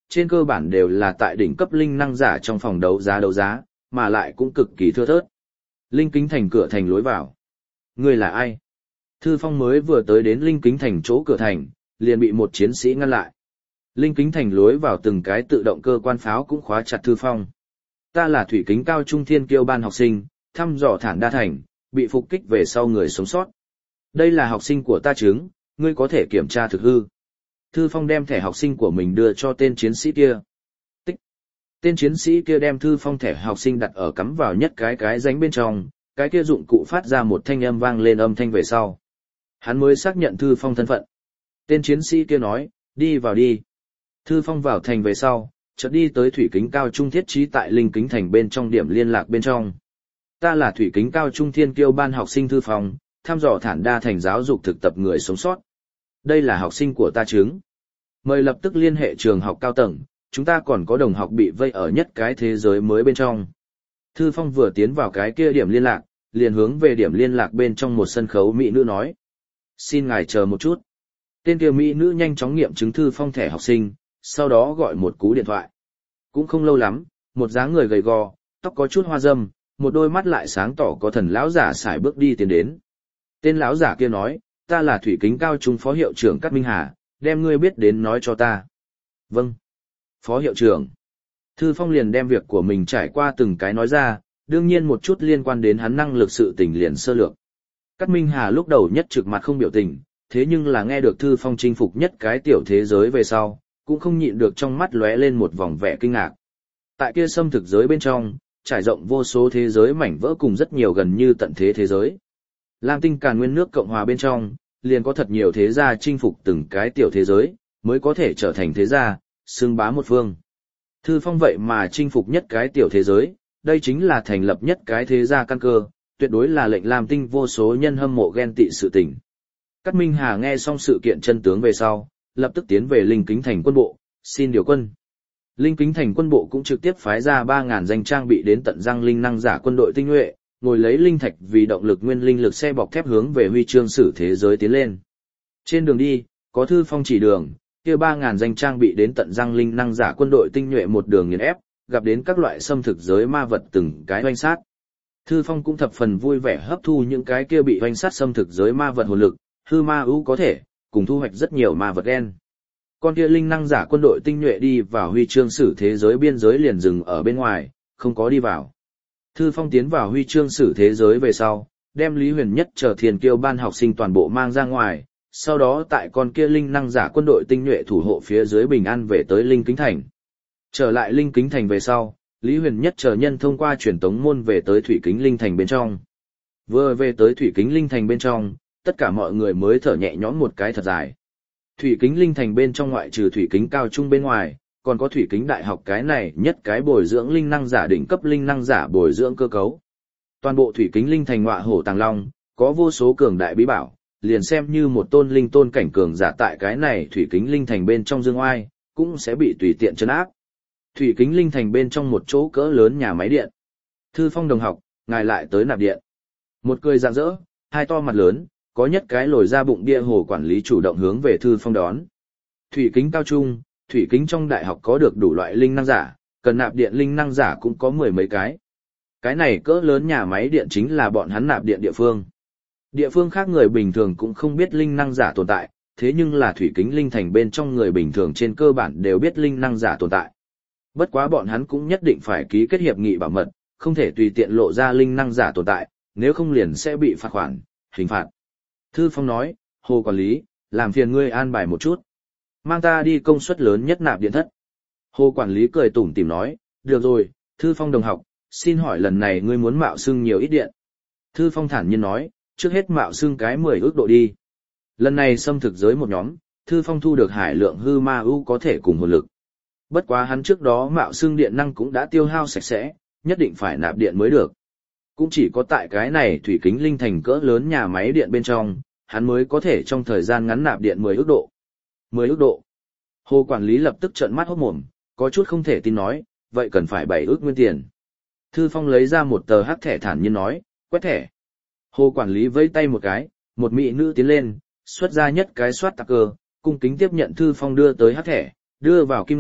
trên cơ bản đều là tại đỉnh cấp linh năng giả trong phòng đấu giá đấu giá, mà lại cũng cực kỳ thưa thớt. Linh Kính Thành cửa thành lối vào. Ngươi là ai? Thư Phong mới vừa tới đến Linh Kính Thành chỗ cửa thành, liền bị một chiến sĩ ngăn lại. Linh Kính Thành lối vào từng cái tự động cơ quan pháo cũng khóa chặt Thư Phong. Ta là Thủy Kính Cao Trung Thiên Kiêu ban học sinh, thăm dò Thản Đa Thành, bị phục kích về sau người sống sót. Đây là học sinh của ta chứng, ngươi có thể kiểm tra thực hư. Thư Phong đem thẻ học sinh của mình đưa cho tên chiến sĩ kia. Tích. Tên chiến sĩ kia đem Thư Phong thẻ học sinh đặt ở cắm vào nhất cái cái rãnh bên trong, cái kia dụng cụ phát ra một thanh âm vang lên âm thanh về sau. Hắn mới xác nhận Thư Phong thân phận. Tên chiến sĩ kia nói, đi vào đi. Thư Phong vào thành về sau, chợt đi tới Thủy Kính Cao Trung thiết trí tại Linh Kính Thành bên trong điểm liên lạc bên trong. Ta là Thủy Kính Cao Trung Thiên Kiêu ban học sinh Thư Phong, thăm dò Thản Đa Thành giáo dục thực tập người sống sót. Đây là học sinh của ta chứng. Mời lập tức liên hệ trường học cao tầng, chúng ta còn có đồng học bị vây ở nhất cái thế giới mới bên trong. Thư Phong vừa tiến vào cái kia điểm liên lạc, liền hướng về điểm liên lạc bên trong một sân khấu mỹ nữ nói. Xin ngài chờ một chút. Tên kia mỹ nữ nhanh chóng nghiệm chứng Thư Phong thẻ học sinh, sau đó gọi một cú điện thoại. Cũng không lâu lắm, một dáng người gầy gò, tóc có chút hoa râm, một đôi mắt lại sáng tỏ có thần lão giả sải bước đi tiến đến. Tên lão giả kia nói, ta là Thủy Kính Cao Trung phó hiệu trưởng Cát Minh Hà, đem ngươi biết đến nói cho ta. Vâng. Phó hiệu trưởng. Thư Phong liền đem việc của mình trải qua từng cái nói ra, đương nhiên một chút liên quan đến hắn năng lực sự tình liền sơ lược. Cát Minh Hà lúc đầu nhất trực mặt không biểu tình, thế nhưng là nghe được Thư Phong chinh phục nhất cái tiểu thế giới về sau, cũng không nhịn được trong mắt lóe lên một vòng vẻ kinh ngạc. Tại kia xâm thực giới bên trong, trải rộng vô số thế giới mảnh vỡ cùng rất nhiều gần như tận thế thế giới. Lam Tinh Càn Nguyên nước Cộng hòa bên trong, liền có thật nhiều thế gia chinh phục từng cái tiểu thế giới, mới có thể trở thành thế gia, xưng bá một phương. Thư Phong vậy mà chinh phục nhất cái tiểu thế giới, đây chính là thành lập nhất cái thế gia căn cơ, tuyệt đối là lệnh Lam Tinh vô số nhân hâm mộ ghen tị sự tình. Cát Minh Hà nghe xong sự kiện chân tướng về sau, lập tức tiến về Linh Kính Thành quân bộ, xin điều quân. Linh Kính Thành quân bộ cũng trực tiếp phái ra ba nghìn danh trang bị đến tận răng linh năng giả quân đội tinh nhuệ, ngồi lấy linh thạch vì động lực nguyên linh lực xe bọc thép hướng về huy chương sử thế giới tiến lên. Trên đường đi, có Thư Phong chỉ đường, kia ba nghìn danh trang bị đến tận răng linh năng giả quân đội tinh nhuệ một đường nghiền ép, gặp đến các loại xâm thực giới ma vật từng cái oanh sát. Thư Phong cũng thập phần vui vẻ hấp thu những cái kia bị oanh sát xâm thực giới ma vật hồn lực, hư ma ưu có thể, cùng thu hoạch rất nhiều ma vật đen. Con kia linh năng giả quân đội tinh nhuệ đi vào huy chương sử thế giới biên giới liền dừng ở bên ngoài, không có đi vào. Thư Phong tiến vào huy chương sử thế giới về sau, đem Lý Huyền Nhất chờ Thiên Kiêu ban học sinh toàn bộ mang ra ngoài, sau đó tại con kia linh năng giả quân đội tinh nhuệ thủ hộ phía dưới bình an về tới Linh Kính Thành. Trở lại Linh Kính Thành về sau, Lý Huyền Nhất chờ nhân thông qua truyền tống môn về tới Thủy Kính Linh Thành bên trong. Vừa về tới Thủy Kính Linh Thành bên trong, tất cả mọi người mới thở nhẹ nhõm một cái thật dài. Thủy Kính Linh Thành bên trong ngoại trừ Thủy Kính Cao Trung bên ngoài, còn có Thủy Kính Đại học cái này nhất cái bồi dưỡng linh năng giả đỉnh cấp linh năng giả bồi dưỡng cơ cấu. Toàn bộ Thủy Kính Linh Thành ngọa hổ tàng long, có vô số cường đại bí bảo, liền xem như một tôn linh tôn cảnh cường giả tại cái này Thủy Kính Linh Thành bên trong dương oai, cũng sẽ bị tùy tiện trấn áp. Thủy Kính Linh Thành bên trong một chỗ cỡ lớn nhà máy điện. Thư Phong đồng học, ngài lại tới nạp điện. Một cười rạng rỡ, hai to mặt lớn, có nhất cái lồi ra bụng bia hồ quản lý chủ động hướng về Thư Phong đón. Thủy Kính Cao Trung, Thủy Kính trong đại học có được đủ loại linh năng giả, cần nạp điện linh năng giả cũng có mười mấy cái. Cái này cỡ lớn nhà máy điện chính là bọn hắn nạp điện địa phương. Địa phương khác người bình thường cũng không biết linh năng giả tồn tại, thế nhưng là Thủy Kính Linh Thành bên trong người bình thường trên cơ bản đều biết linh năng giả tồn tại. Bất quá bọn hắn cũng nhất định phải ký kết hiệp nghị bảo mật, không thể tùy tiện lộ ra linh năng giả tồn tại, nếu không liền sẽ bị phạt khoản, hình phạt. Thư Phong nói, Hồ quản lý, làm phiền ngươi an bài một chút. Mang ta đi công suất lớn nhất nạp điện thất. Hồ quản lý cười tủm tỉm nói, được rồi, Thư Phong đồng học, xin hỏi lần này ngươi muốn mạo xưng nhiều ít điện. Thư Phong thản nhiên nói, trước hết mạo xưng cái mười ước độ đi. Lần này xâm thực giới một nhóm, Thư Phong thu được hải lượng hư ma ưu có thể cùng hồn lực. Bất quá hắn trước đó mạo xưng điện năng cũng đã tiêu hao sạch sẽ, nhất định phải nạp điện mới được. Cũng chỉ có tại cái này Thủy Kính Linh Thành cỡ lớn nhà máy điện bên trong, hắn mới có thể trong thời gian ngắn nạp điện mười ước độ. mười ước độ. Hồ quản lý lập tức trợn mắt hốt mồm, có chút không thể tin nói, vậy cần phải bảy ước nguyên tiền. Thư Phong lấy ra một tờ hắc thẻ thản nhiên nói, quét thẻ. Hồ quản lý vẫy tay một cái, một mỹ nữ tiến lên, xuất ra nhất cái soát tạc cơ, cung kính tiếp nhận Thư Phong đưa tới hắc thẻ, đưa vào kim lạch,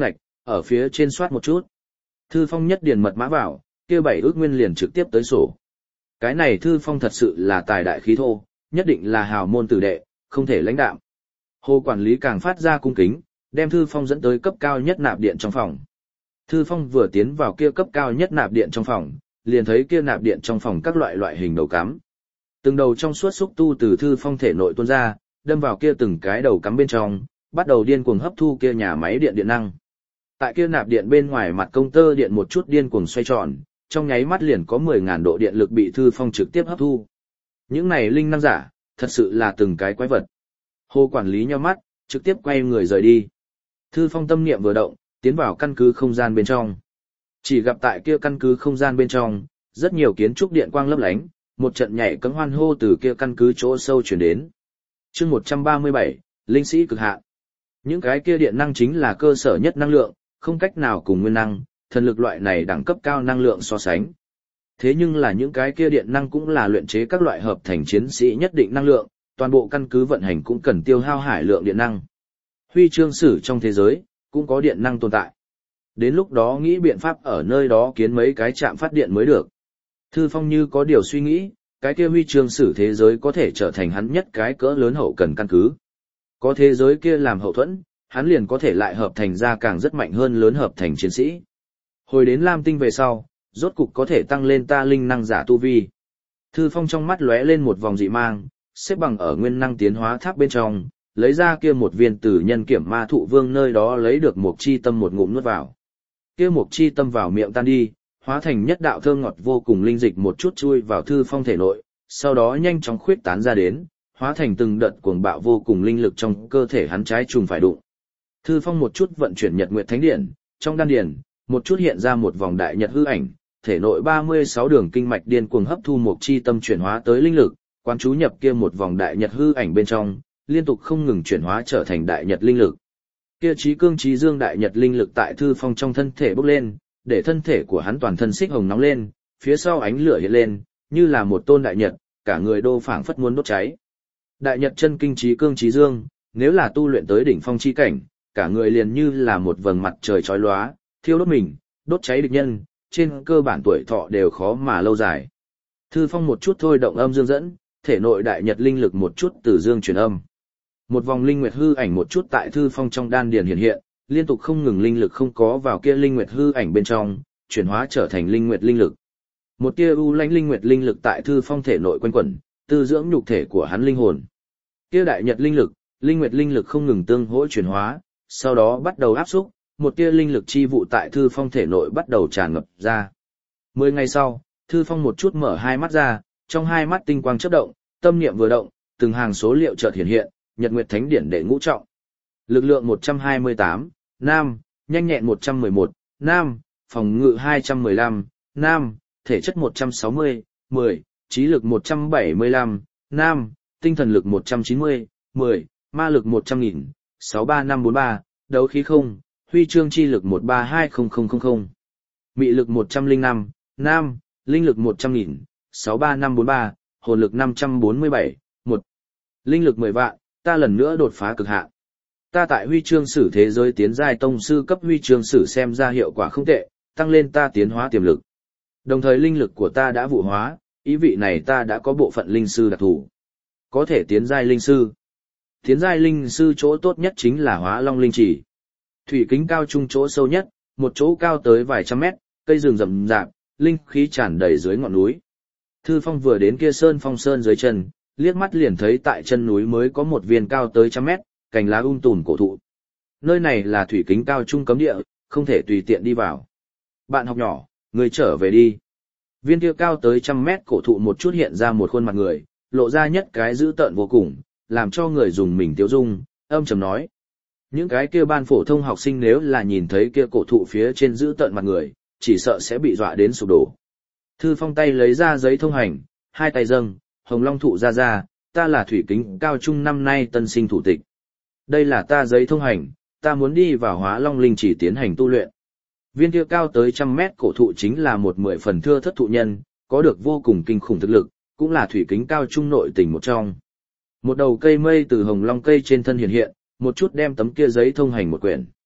Ở phía trên soát một chút. Thư Phong nhất điền mật mã vào, kia bảy ước nguyên liền trực tiếp tới sổ. Cái này Thư Phong thật sự là tài đại khí thô, nhất định là hào môn tử đệ, không thể lãnh đạm. Hồ quản lý càng phát ra cung kính, đem Thư Phong dẫn tới cấp cao nhất nạp điện trong phòng. Thư Phong vừa tiến vào kia cấp cao nhất nạp điện trong phòng, liền thấy kia nạp điện trong phòng các loại loại hình đầu cắm. Từng đầu trong suốt xúc tu từ Thư Phong thể nội tuôn ra, đâm vào kia từng cái đầu cắm bên trong, bắt đầu điên cuồng hấp thu kia nhà máy điện điện năng. Tại kia nạp điện bên ngoài mặt công tơ điện một chút điên cuồng xoay tròn, trong nháy mắt liền có mười nghìn độ điện lực bị Thư Phong trực tiếp hấp thu. Những này linh năng giả, thật sự là từng cái quái vật. Hồ quản lý nhíu mắt, trực tiếp quay người rời đi. Thư Phong tâm niệm vừa động, tiến vào căn cứ không gian bên trong. Chỉ gặp tại kia căn cứ không gian bên trong, rất nhiều kiến trúc điện quang lấp lánh, một trận nhảy cẫng hoan hô từ kia căn cứ chỗ sâu truyền đến. Chương một trăm ba mươi bảy, linh sĩ cực hạn. Những cái kia điện năng chính là cơ sở nhất năng lượng, không cách nào cùng nguyên năng, thần lực loại này đẳng cấp cao năng lượng so sánh. Thế nhưng là những cái kia điện năng cũng là luyện chế các loại hợp thành chiến sĩ nhất định năng lượng, toàn bộ căn cứ vận hành cũng cần tiêu hao hải lượng điện năng. Huy chương sử trong thế giới, cũng có điện năng tồn tại. Đến lúc đó nghĩ biện pháp ở nơi đó kiến mấy cái trạm phát điện mới được. Thư Phong như có điều suy nghĩ, cái kia huy chương sử thế giới có thể trở thành hắn nhất cái cỡ lớn hậu cần căn cứ. Có thế giới kia làm hậu thuẫn, hắn liền có thể lại hợp thành ra càng rất mạnh hơn lớn hợp thành chiến sĩ. Hồi đến Lam Tinh về sau, rốt cục có thể tăng lên ta linh năng giả tu vi. Thư Phong trong mắt lóe lên một vòng dị mang, xếp bằng ở nguyên năng tiến hóa tháp bên trong, lấy ra kia một viên tử nhân kiểm ma thụ vương nơi đó lấy được một chi tâm một ngụm nuốt vào. Kia một chi tâm vào miệng tan đi, hóa thành nhất đạo thơm ngọt vô cùng linh dịch một chút chui vào Thư Phong thể nội, sau đó nhanh chóng khuyết tán ra đến, hóa thành từng đợt cuồng bạo vô cùng linh lực trong cơ thể hắn trái trùng phải đụng. Thư Phong một chút vận chuyển Nhật Nguyệt Thánh Điển, trong đan điển, một chút hiện ra một vòng đại nhật hư ảnh, thể nội ba mươi sáu đường kinh mạch điên cuồng hấp thu một chi tâm chuyển hóa tới linh lực, quán chú nhập kia một vòng đại nhật hư ảnh bên trong, liên tục không ngừng chuyển hóa trở thành đại nhật linh lực. Kia trí cương trí dương đại nhật linh lực tại Thư Phong trong thân thể bốc lên, để thân thể của hắn toàn thân xích hồng nóng lên, phía sau ánh lửa hiện lên, như là một tôn đại nhật, cả người đô phảng phất muốn đốt cháy. Đại nhật chân kinh trí cương trí dương, nếu là tu luyện tới đỉnh phong chi cảnh, cả người liền như là một vầng mặt trời chói lóa, thiêu đốt mình, đốt cháy địch nhân, trên cơ bản tuổi thọ đều khó mà lâu dài. Thư Phong một chút thôi động âm dương dẫn, thể nội đại nhật linh lực một chút từ dương chuyển âm. Một vòng linh nguyệt hư ảnh một chút tại Thư Phong trong đan điền hiện hiện, liên tục không ngừng linh lực không có vào kia linh nguyệt hư ảnh bên trong, chuyển hóa trở thành linh nguyệt linh lực. Một tia u lãnh linh nguyệt linh lực tại Thư Phong thể nội quanh quẩn, tư dưỡng nhục thể của hắn linh hồn. Kia đại nhật linh lực, linh nguyệt linh lực không ngừng tương hỗ chuyển hóa, sau đó bắt đầu áp xúc, một tia linh lực chi vụ tại Thư Phong thể nội bắt đầu tràn ngập ra. Mười ngày sau, Thư Phong một chút mở hai mắt ra, trong hai mắt tinh quang chớp động, tâm niệm vừa động, từng hàng số liệu chợt hiện hiện, Nhật Nguyệt Thánh Điển đệ ngũ trọng. Lực lượng một trăm hai mươi tám, nam, nhanh nhẹn một trăm mười một, nam, phòng ngự hai trăm mười lăm, nam, thể chất một trăm sáu mươi, mười, trí lực một trăm bảy mươi lăm, nam, tinh thần lực một trăm chín mươi, mười, ma lực một trăm nghìn, sáu ba năm bốn ba, đấu khí không, huy chương chi lực một ba hai không không không không, mị lực một trăm lẻ năm, nam, linh lực một trăm nghìn, sáu ba năm bốn ba, hồn lực năm trăm bốn mươi bảy, một, linh lực mười vạn, ta lần nữa đột phá cực hạn. Ta tại huy chương sử thế giới tiến giai tông sư cấp huy chương sử xem ra hiệu quả không tệ, tăng lên ta tiến hóa tiềm lực. Đồng thời linh lực của ta đã vụ hóa, ý vị này ta đã có bộ phận linh sư đặc thù. Có thể tiến giai linh sư. Tiến giai linh sư chỗ tốt nhất chính là Hóa Long linh chỉ. Thủy kính cao trung chỗ sâu nhất, một chỗ cao tới vài trăm mét, cây rừng rậm rạp, linh khí tràn đầy dưới ngọn núi. Thư Phong vừa đến kia sơn phong sơn dưới chân, liếc mắt liền thấy tại chân núi mới có một viên cao tới trăm mét, cành lá um tùm cổ thụ. Nơi này là thủy kính cao trung cấm địa, không thể tùy tiện đi vào. Bạn học nhỏ, người trở về đi. Viên kia cao tới trăm mét cổ thụ một chút hiện ra một khuôn mặt người, lộ ra nhất cái dữ tợn vô cùng, làm cho người dùng mình tiêu dung, âm trầm nói. Những cái kia ban phổ thông học sinh nếu là nhìn thấy kia cổ thụ phía trên dữ tợn mặt người, chỉ sợ sẽ bị dọa đến sụp đổ. Thư Phong tay lấy ra giấy thông hành, hai tay dâng, hồng long thụ ra ra, ta là thủy kính cao trung năm nay tân sinh thủ tịch. Đây là ta giấy thông hành, ta muốn đi vào Hóa Long linh chỉ tiến hành tu luyện. Viên kia cao tới trăm mét cổ thụ chính là một mười phần thưa thất thụ nhân, có được vô cùng kinh khủng thực lực, cũng là thủy kính cao trung nội tình một trong. Một đầu cây mây từ hồng long cây trên thân hiện hiện, một chút đem tấm kia giấy thông hành một quyển.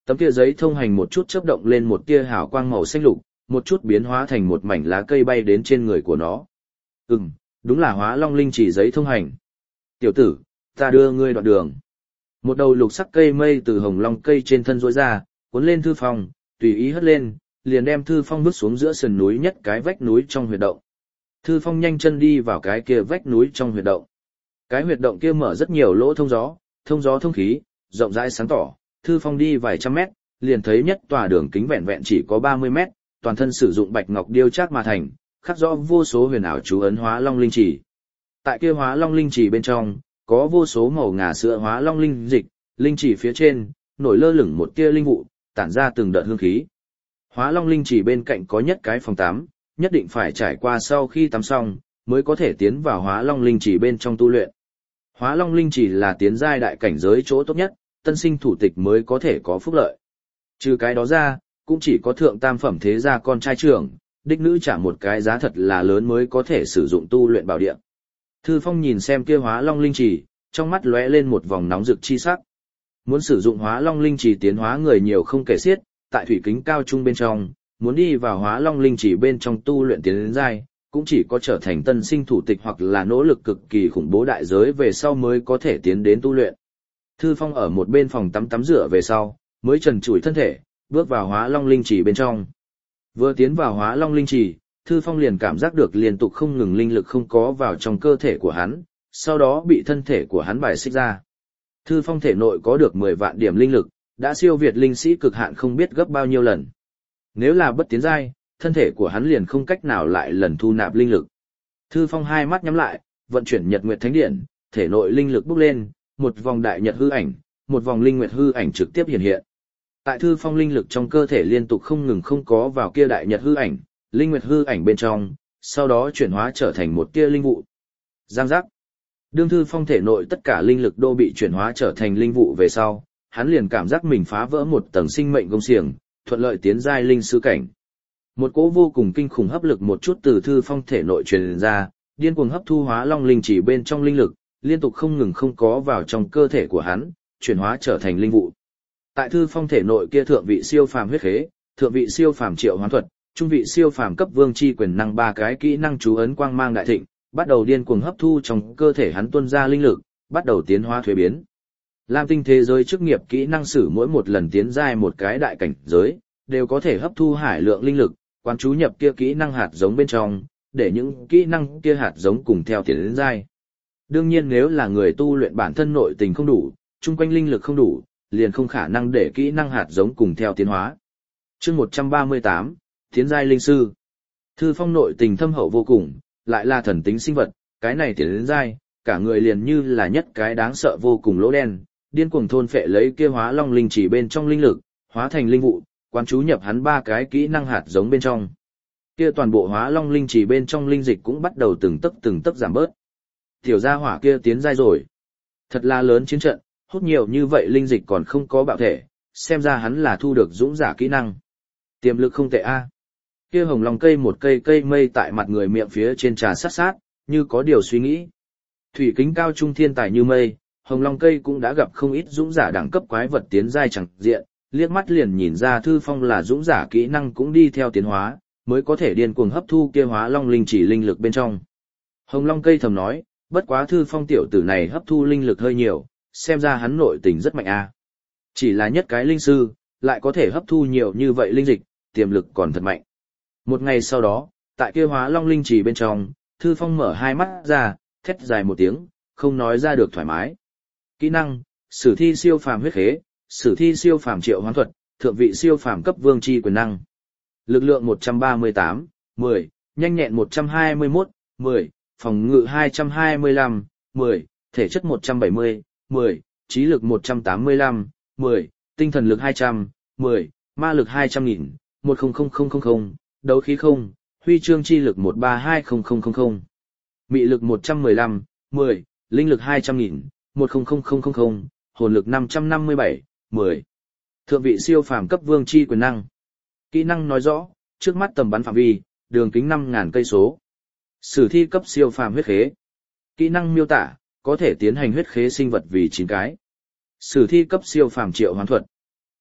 Tấm kia giấy thông hành một chút chớp động lên một tia hào quang màu xanh lục, một chút biến hóa thành một mảnh lá cây bay đến trên người của nó. Ừm, đúng là Hóa Long linh chỉ giấy thông hành. Tiểu tử, ta đưa ngươi đoạn đường. Một đầu lục sắc cây mây từ hồng long cây trên thân rỗi ra, cuốn lên Thư Phong, tùy ý hất lên, liền đem Thư Phong vứt xuống giữa sườn núi nhất cái vách núi trong huyệt động. Thư Phong nhanh chân đi vào cái kia vách núi trong huyệt động. Cái huyệt động kia mở rất nhiều lỗ thông gió, thông gió thông khí, rộng rãi sáng tỏ. Thư Phong đi vài trăm mét, liền thấy nhất tòa đường kính vẹn vẹn chỉ có ba mươi mét, toàn thân sử dụng bạch ngọc điêu chát mà thành, khắc rõ vô số huyền ảo chú ấn Hóa Long linh chỉ. Tại kia Hóa Long linh chỉ bên trong, có vô số màu ngà sữa Hóa Long linh dịch, linh chỉ phía trên nổi lơ lửng một tia linh vụ, tản ra từng đợt hương khí. Hóa Long linh chỉ bên cạnh có nhất cái phòng tắm, nhất định phải trải qua sau khi tắm xong, mới có thể tiến vào Hóa Long linh chỉ bên trong tu luyện. Hóa Long linh chỉ là tiến giai đại cảnh giới chỗ tốt nhất, tân sinh thủ tịch mới có thể có phúc lợi. Trừ cái đó ra, cũng chỉ có thượng tam phẩm thế gia con trai trưởng, đích nữ trả một cái giá thật là lớn mới có thể sử dụng tu luyện bảo địa. Thư Phong nhìn xem kia Hóa Long linh chỉ, trong mắt lóe lên một vòng nóng rực chi sắc. Muốn sử dụng Hóa Long linh chỉ tiến hóa người nhiều không kể xiết, tại thủy kính cao trung bên trong, muốn đi vào Hóa Long linh chỉ bên trong tu luyện tiến đến giai, cũng chỉ có trở thành tân sinh thủ tịch hoặc là nỗ lực cực kỳ khủng bố đại giới về sau mới có thể tiến đến tu luyện. Thư Phong ở một bên phòng tắm tắm rửa về sau, mới trần trụi thân thể, bước vào Hóa Long linh chỉ bên trong. Vừa tiến vào Hóa Long linh chỉ, Thư Phong liền cảm giác được liên tục không ngừng linh lực không có vào trong cơ thể của hắn, sau đó bị thân thể của hắn bài xích ra. Thư Phong thể nội có được mười vạn điểm linh lực, đã siêu việt linh sĩ cực hạn không biết gấp bao nhiêu lần. Nếu là bất tiến giai, thân thể của hắn liền không cách nào lại lần thu nạp linh lực. Thư Phong hai mắt nhắm lại, vận chuyển Nhật Nguyệt Thánh Điện, thể nội linh lực bốc lên, một vòng đại nhật hư ảnh, một vòng linh nguyệt hư ảnh trực tiếp hiện hiện. Tại Thư Phong linh lực trong cơ thể liên tục không ngừng không có vào kia đại nhật hư ảnh, linh nguyệt hư ảnh bên trong, sau đó chuyển hóa trở thành một tia linh vụ. Giang giác. Đương Thư Phong thể nội tất cả linh lực đô bị chuyển hóa trở thành linh vụ về sau, hắn liền cảm giác mình phá vỡ một tầng sinh mệnh gông xiềng, thuận lợi tiến giai linh sư cảnh. Một cỗ vô cùng kinh khủng hấp lực một chút từ Thư Phong thể nội truyền ra, điên cuồng hấp thu Hóa Long linh chỉ bên trong linh lực, liên tục không ngừng không có vào trong cơ thể của hắn, chuyển hóa trở thành linh vụ. Tại Thư Phong thể nội kia thượng vị siêu phàm huyết khế, thượng vị siêu phàm triệu hoán thuật, trung vị siêu phàm cấp vương chi quyền năng ba cái kỹ năng chú ấn quang mang đại thịnh, bắt đầu điên cuồng hấp thu trong cơ thể hắn tuôn ra linh lực, bắt đầu tiến hóa thuế biến. Lam tinh thế giới chức nghiệp kỹ năng sử mỗi một lần tiến giai một cái đại cảnh giới, đều có thể hấp thu hải lượng linh lực, quán chú nhập kia kỹ năng hạt giống bên trong, để những kỹ năng kia hạt giống cùng theo tiến đến giai. Đương nhiên nếu là người tu luyện bản thân nội tình không đủ, chung quanh linh lực không đủ, liền không khả năng để kỹ năng hạt giống cùng theo tiến hóa. Chương một trăm ba mươi tám, Tiến giai linh sư. Thư Phong nội tình thâm hậu vô cùng, lại là thần tính sinh vật, cái này tiến đến giai, cả người liền như là nhất cái đáng sợ vô cùng lỗ đen, điên cuồng thôn phệ lấy kia Hóa Long linh chỉ bên trong linh lực, hóa thành linh vụ, quán chú nhập hắn ba cái kỹ năng hạt giống bên trong. Kia toàn bộ Hóa Long linh chỉ bên trong linh dịch cũng bắt đầu từng tấc từng tấc giảm bớt. Tiểu gia hỏa kia tiến giai rồi. Thật là lớn chiến trận, hút nhiều như vậy linh dịch còn không có bạo thể, xem ra hắn là thu được dũng giả kỹ năng. Tiềm lực không tệ a. Kia hồng long cây một cây cây mây tại mặt người miệng phía trên trà sát sát, như có điều suy nghĩ. Thủy kính cao trung thiên tài như mây, hồng long cây cũng đã gặp không ít dũng giả đẳng cấp quái vật tiến giai chẳng diện, liếc mắt liền nhìn ra Thư Phong là dũng giả kỹ năng cũng đi theo tiến hóa, mới có thể điên cuồng hấp thu kia Hóa Long linh chỉ linh lực bên trong. Hồng long cây thầm nói, bất quá Thư Phong tiểu tử này hấp thu linh lực hơi nhiều, xem ra hắn nội tình rất mạnh a. Chỉ là nhất cái linh sư, lại có thể hấp thu nhiều như vậy linh dịch, tiềm lực còn thật mạnh. Một ngày sau đó, tại kia Hóa Long linh chỉ bên trong, Thư Phong mở hai mắt ra, thét dài một tiếng, không nói ra được thoải mái. Kỹ năng: Sử thi siêu phàm huyết khế, Sử thi siêu phàm triệu hoán thuật, thượng vị siêu phàm cấp vương chi quyền năng. Lực lượng một trăm ba mươi tám, mười, nhanh nhẹn một trăm hai mươi mốt, mười, phòng ngự hai trăm hai mươi lăm, mười, thể chất một trăm bảy mươi, mười, trí lực một trăm tám mươi lăm, mười, tinh thần lực hai trăm, mười, ma lực hai trăm nghìn, một không không không không không, đấu khí không, huy chương chi lực một ba hai không không không không, mị lực một trăm mười lăm, mười, linh lực hai trăm nghìn, một không không không không không, hồn lực năm trăm năm mươi bảy, mười. Thượng vị siêu phàm cấp vương chi quyền năng. Kỹ năng nói rõ, trước mắt tầm bắn phạm vi, đường kính năm nghìn cây số. Sử thi cấp siêu phàm huyết khế. Kỹ năng miêu tả, có thể tiến hành huyết khế sinh vật vì chín cái. Sử thi cấp siêu phàm triệu hoán thuật.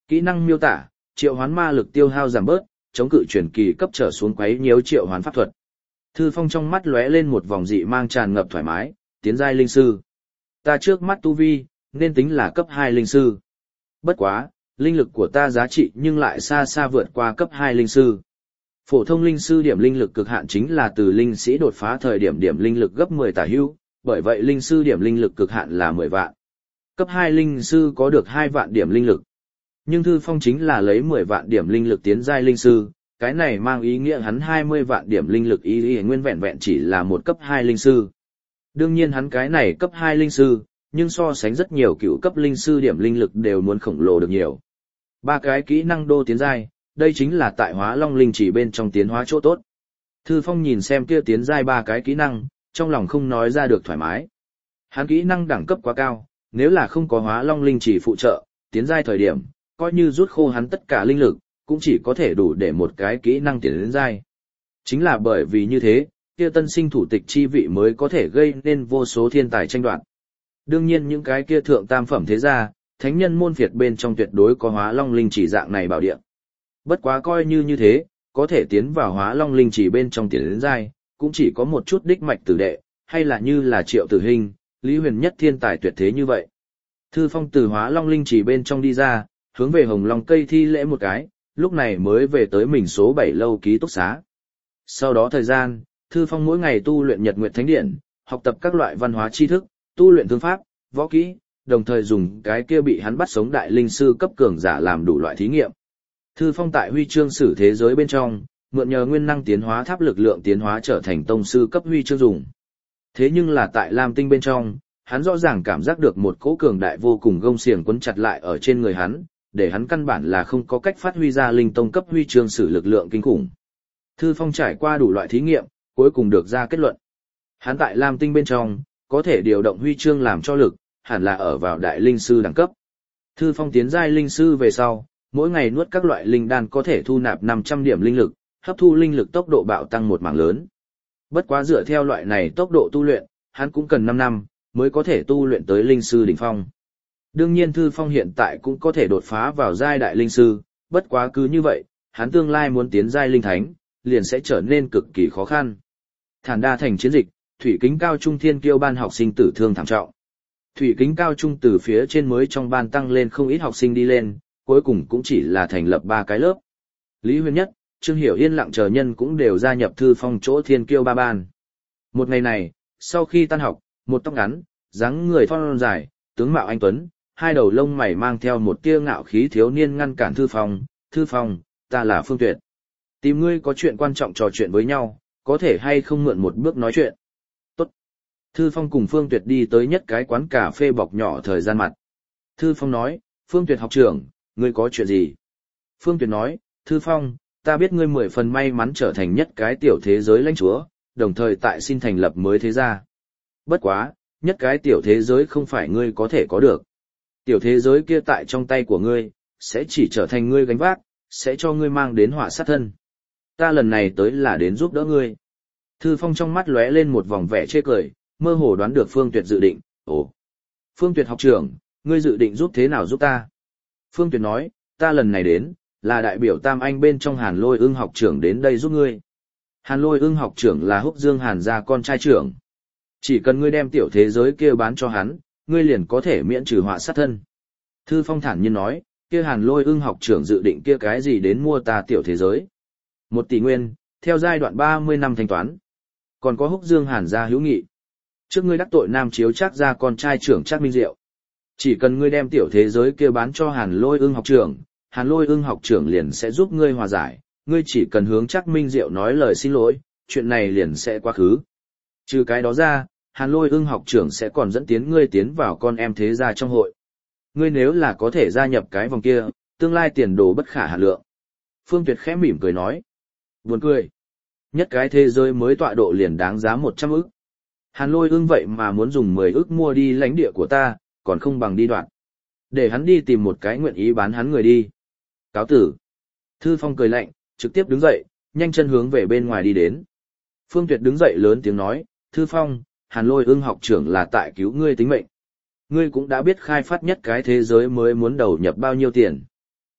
Kỹ năng miêu tả, triệu hoán ma lực tiêu hao giảm bớt, chống cự truyền kỳ cấp trở xuống quấy nhiễu triệu hoán pháp thuật. Thư Phong trong mắt lóe lên một vòng dị mang tràn ngập thoải mái, tiến giai linh sư. Ta trước mắt tu vi, nên tính là cấp hai linh sư. Bất quá, linh lực của ta giá trị nhưng lại xa xa vượt qua cấp hai linh sư. Phổ thông linh sư điểm linh lực cực hạn chính là từ linh sĩ đột phá thời điểm điểm linh lực gấp mười tả hữu, bởi vậy linh sư điểm linh lực cực hạn là mười vạn. Cấp hai linh sư có được hai vạn điểm linh lực. Nhưng Thư Phong chính là lấy mười vạn điểm linh lực tiến giai linh sư, cái này mang ý nghĩa hắn hai mươi vạn điểm linh lực ý ý nguyên vẹn vẹn chỉ là một cấp hai linh sư. Đương nhiên hắn cái này cấp hai linh sư, nhưng so sánh rất nhiều cựu cấp linh sư điểm linh lực đều muốn khổng lồ được nhiều. Ba cái kỹ năng đô tiến giai, đây chính là tại Hóa Long linh chỉ bên trong tiến hóa chỗ tốt. Thư Phong nhìn xem kia tiến giai ba cái kỹ năng, trong lòng không nói ra được thoải mái. Hắn kỹ năng đẳng cấp quá cao, nếu là không có Hóa Long linh chỉ phụ trợ, tiến giai thời điểm, coi như rút khô hắn tất cả linh lực, cũng chỉ có thể đủ để một cái kỹ năng tiến đến giai. Chính là bởi vì như thế, kia tân sinh thủ tịch chi vị mới có thể gây nên vô số thiên tài tranh đoạt. Đương nhiên những cái kia thượng tam phẩm thế gia, thánh nhân môn phiệt bên trong tuyệt đối có Hóa Long linh chỉ dạng này bảo địa. Bất quá coi như như thế, có thể tiến vào Hóa Long linh chỉ bên trong tiến đến giai, cũng chỉ có một chút đích mạch tử đệ, hay là như là Triệu Tử Hình, Lý Huyền Nhất thiên tài tuyệt thế như vậy. Thư Phong từ Hóa Long linh chỉ bên trong đi ra, hướng về Hồng Long cây thi lễ một cái, lúc này mới về tới mình số bảy lâu ký túc xá. Sau đó thời gian, Thư Phong mỗi ngày tu luyện Nhật Nguyệt Thánh Điện, học tập các loại văn hóa tri thức, tu luyện thương pháp, võ kỹ, đồng thời dùng cái kia bị hắn bắt sống đại linh sư cấp cường giả làm đủ loại thí nghiệm. Thư Phong tại huy chương sử thế giới bên trong, mượn nhờ nguyên năng tiến hóa tháp lực lượng tiến hóa trở thành tông sư cấp huy chương dùng. Thế nhưng là tại Lam Tinh bên trong, hắn rõ ràng cảm giác được một cỗ cường đại vô cùng gông xiềng quấn chặt lại ở trên người hắn, để hắn căn bản là không có cách phát huy ra linh tông cấp huy chương sử lực lượng kinh khủng. Thư Phong trải qua đủ loại thí nghiệm, cuối cùng được ra kết luận. Hắn tại Lam Tinh bên trong, có thể điều động huy chương làm cho lực, hẳn là ở vào đại linh sư đẳng cấp. Thư Phong tiến giai linh sư về sau, mỗi ngày nuốt các loại linh đan có thể thu nạp năm trăm điểm linh lực, hấp thu linh lực tốc độ bạo tăng một mảng lớn. Bất quá dựa theo loại này tốc độ tu luyện, hắn cũng cần năm năm mới có thể tu luyện tới linh sư đỉnh phong. Đương nhiên Thư Phong hiện tại cũng có thể đột phá vào giai đại linh sư, bất quá cứ như vậy, hắn tương lai muốn tiến giai linh thánh, liền sẽ trở nên cực kỳ khó khăn. Thản Đa thành chiến dịch, Thủy Kính Cao Trung Thiên Kiêu ban học sinh tử thương thảm trọng. Thủy Kính Cao Trung từ phía trên mới trong ban tăng lên không ít học sinh đi lên, cuối cùng cũng chỉ là thành lập ba cái lớp. Lý Huyền Nhất, Trương Hiểu Yên lặng chờ nhân cũng đều gia nhập Thư Phong chỗ Thiên Kiêu ba ban. Một ngày này, sau khi tan học, một tóc ngắn, dáng người thon dài, tướng mạo anh tuấn, hai đầu lông mày mang theo một tia ngạo khí thiếu niên ngăn cản Thư Phong. Thư Phong, ta là Phương Tuyệt. Tìm ngươi có chuyện quan trọng trò chuyện với nhau, có thể hay không mượn một bước nói chuyện? Tốt. Thư Phong cùng Phương Tuyệt đi tới nhất cái quán cà phê bọc nhỏ thời gian mặt. Thư Phong nói, Phương Tuyệt học trưởng, ngươi có chuyện gì? Phương Tuyệt nói, Thư Phong, ta biết ngươi mười phần may mắn trở thành nhất cái tiểu thế giới lãnh chúa, đồng thời tại xin thành lập mới thế gia. Bất quá, nhất cái tiểu thế giới không phải ngươi có thể có được. Tiểu thế giới kia tại trong tay của ngươi, sẽ chỉ trở thành ngươi gánh vác, sẽ cho ngươi mang đến họa sát thân. Ta lần này tới là đến giúp đỡ ngươi. Thư Phong trong mắt lóe lên một vòng vẻ chê cười, mơ hồ đoán được Phương Tuyệt dự định. Ồ, Phương Tuyệt học trưởng, ngươi dự định giúp thế nào giúp ta? Phương Tuyệt nói, ta lần này đến, là đại biểu Tam Anh bên trong Hàn Lôi Ưng học trưởng đến đây giúp ngươi. Hàn Lôi Ưng học trưởng là Húc Dương Hàn gia con trai trưởng. Chỉ cần ngươi đem tiểu thế giới kia bán cho hắn, ngươi liền có thể miễn trừ họa sát thân. Thư Phong thản nhiên nói, kia Hàn Lôi Ưng học trưởng dự định kia cái gì đến mua ta tiểu thế giới? Một tỷ nguyên, theo giai đoạn ba mươi năm thanh toán. Còn có Húc Dương Hàn gia hữu nghị. Trước ngươi đắc tội Nam Chiếu Trác gia con trai trưởng Trác Minh Diệu. Chỉ cần ngươi đem tiểu thế giới kia bán cho Hàn Lôi Ưng học trưởng, Hàn Lôi Ưng học trưởng liền sẽ giúp ngươi hòa giải, ngươi chỉ cần hướng Trác Minh Diệu nói lời xin lỗi, chuyện này liền sẽ quá khứ. Trừ cái đó ra, Hàn Lôi Ưng học trưởng sẽ còn dẫn tiến ngươi tiến vào con em thế gia trong hội. Ngươi nếu là có thể gia nhập cái vòng kia, tương lai tiền đồ bất khả hạn lượng. Phương Tuyệt khẽ mỉm cười nói. Buồn cười. Nhất cái thế giới mới tọa độ liền đáng giá một trăm ức. Hàn Lôi Ưng vậy mà muốn dùng mười ức mua đi lãnh địa của ta, còn không bằng đi đoạn. Để hắn đi tìm một cái nguyện ý bán hắn người đi. Cáo tử. Thư Phong cười lạnh, trực tiếp đứng dậy, nhanh chân hướng về bên ngoài đi đến. Phương Tuyệt đứng dậy lớn tiếng nói, Thư Phong, Hàn Lôi Ưng học trưởng là tại cứu ngươi tính mệnh. Ngươi cũng đã biết khai phát nhất cái thế giới mới muốn đầu nhập bao nhiêu tiền.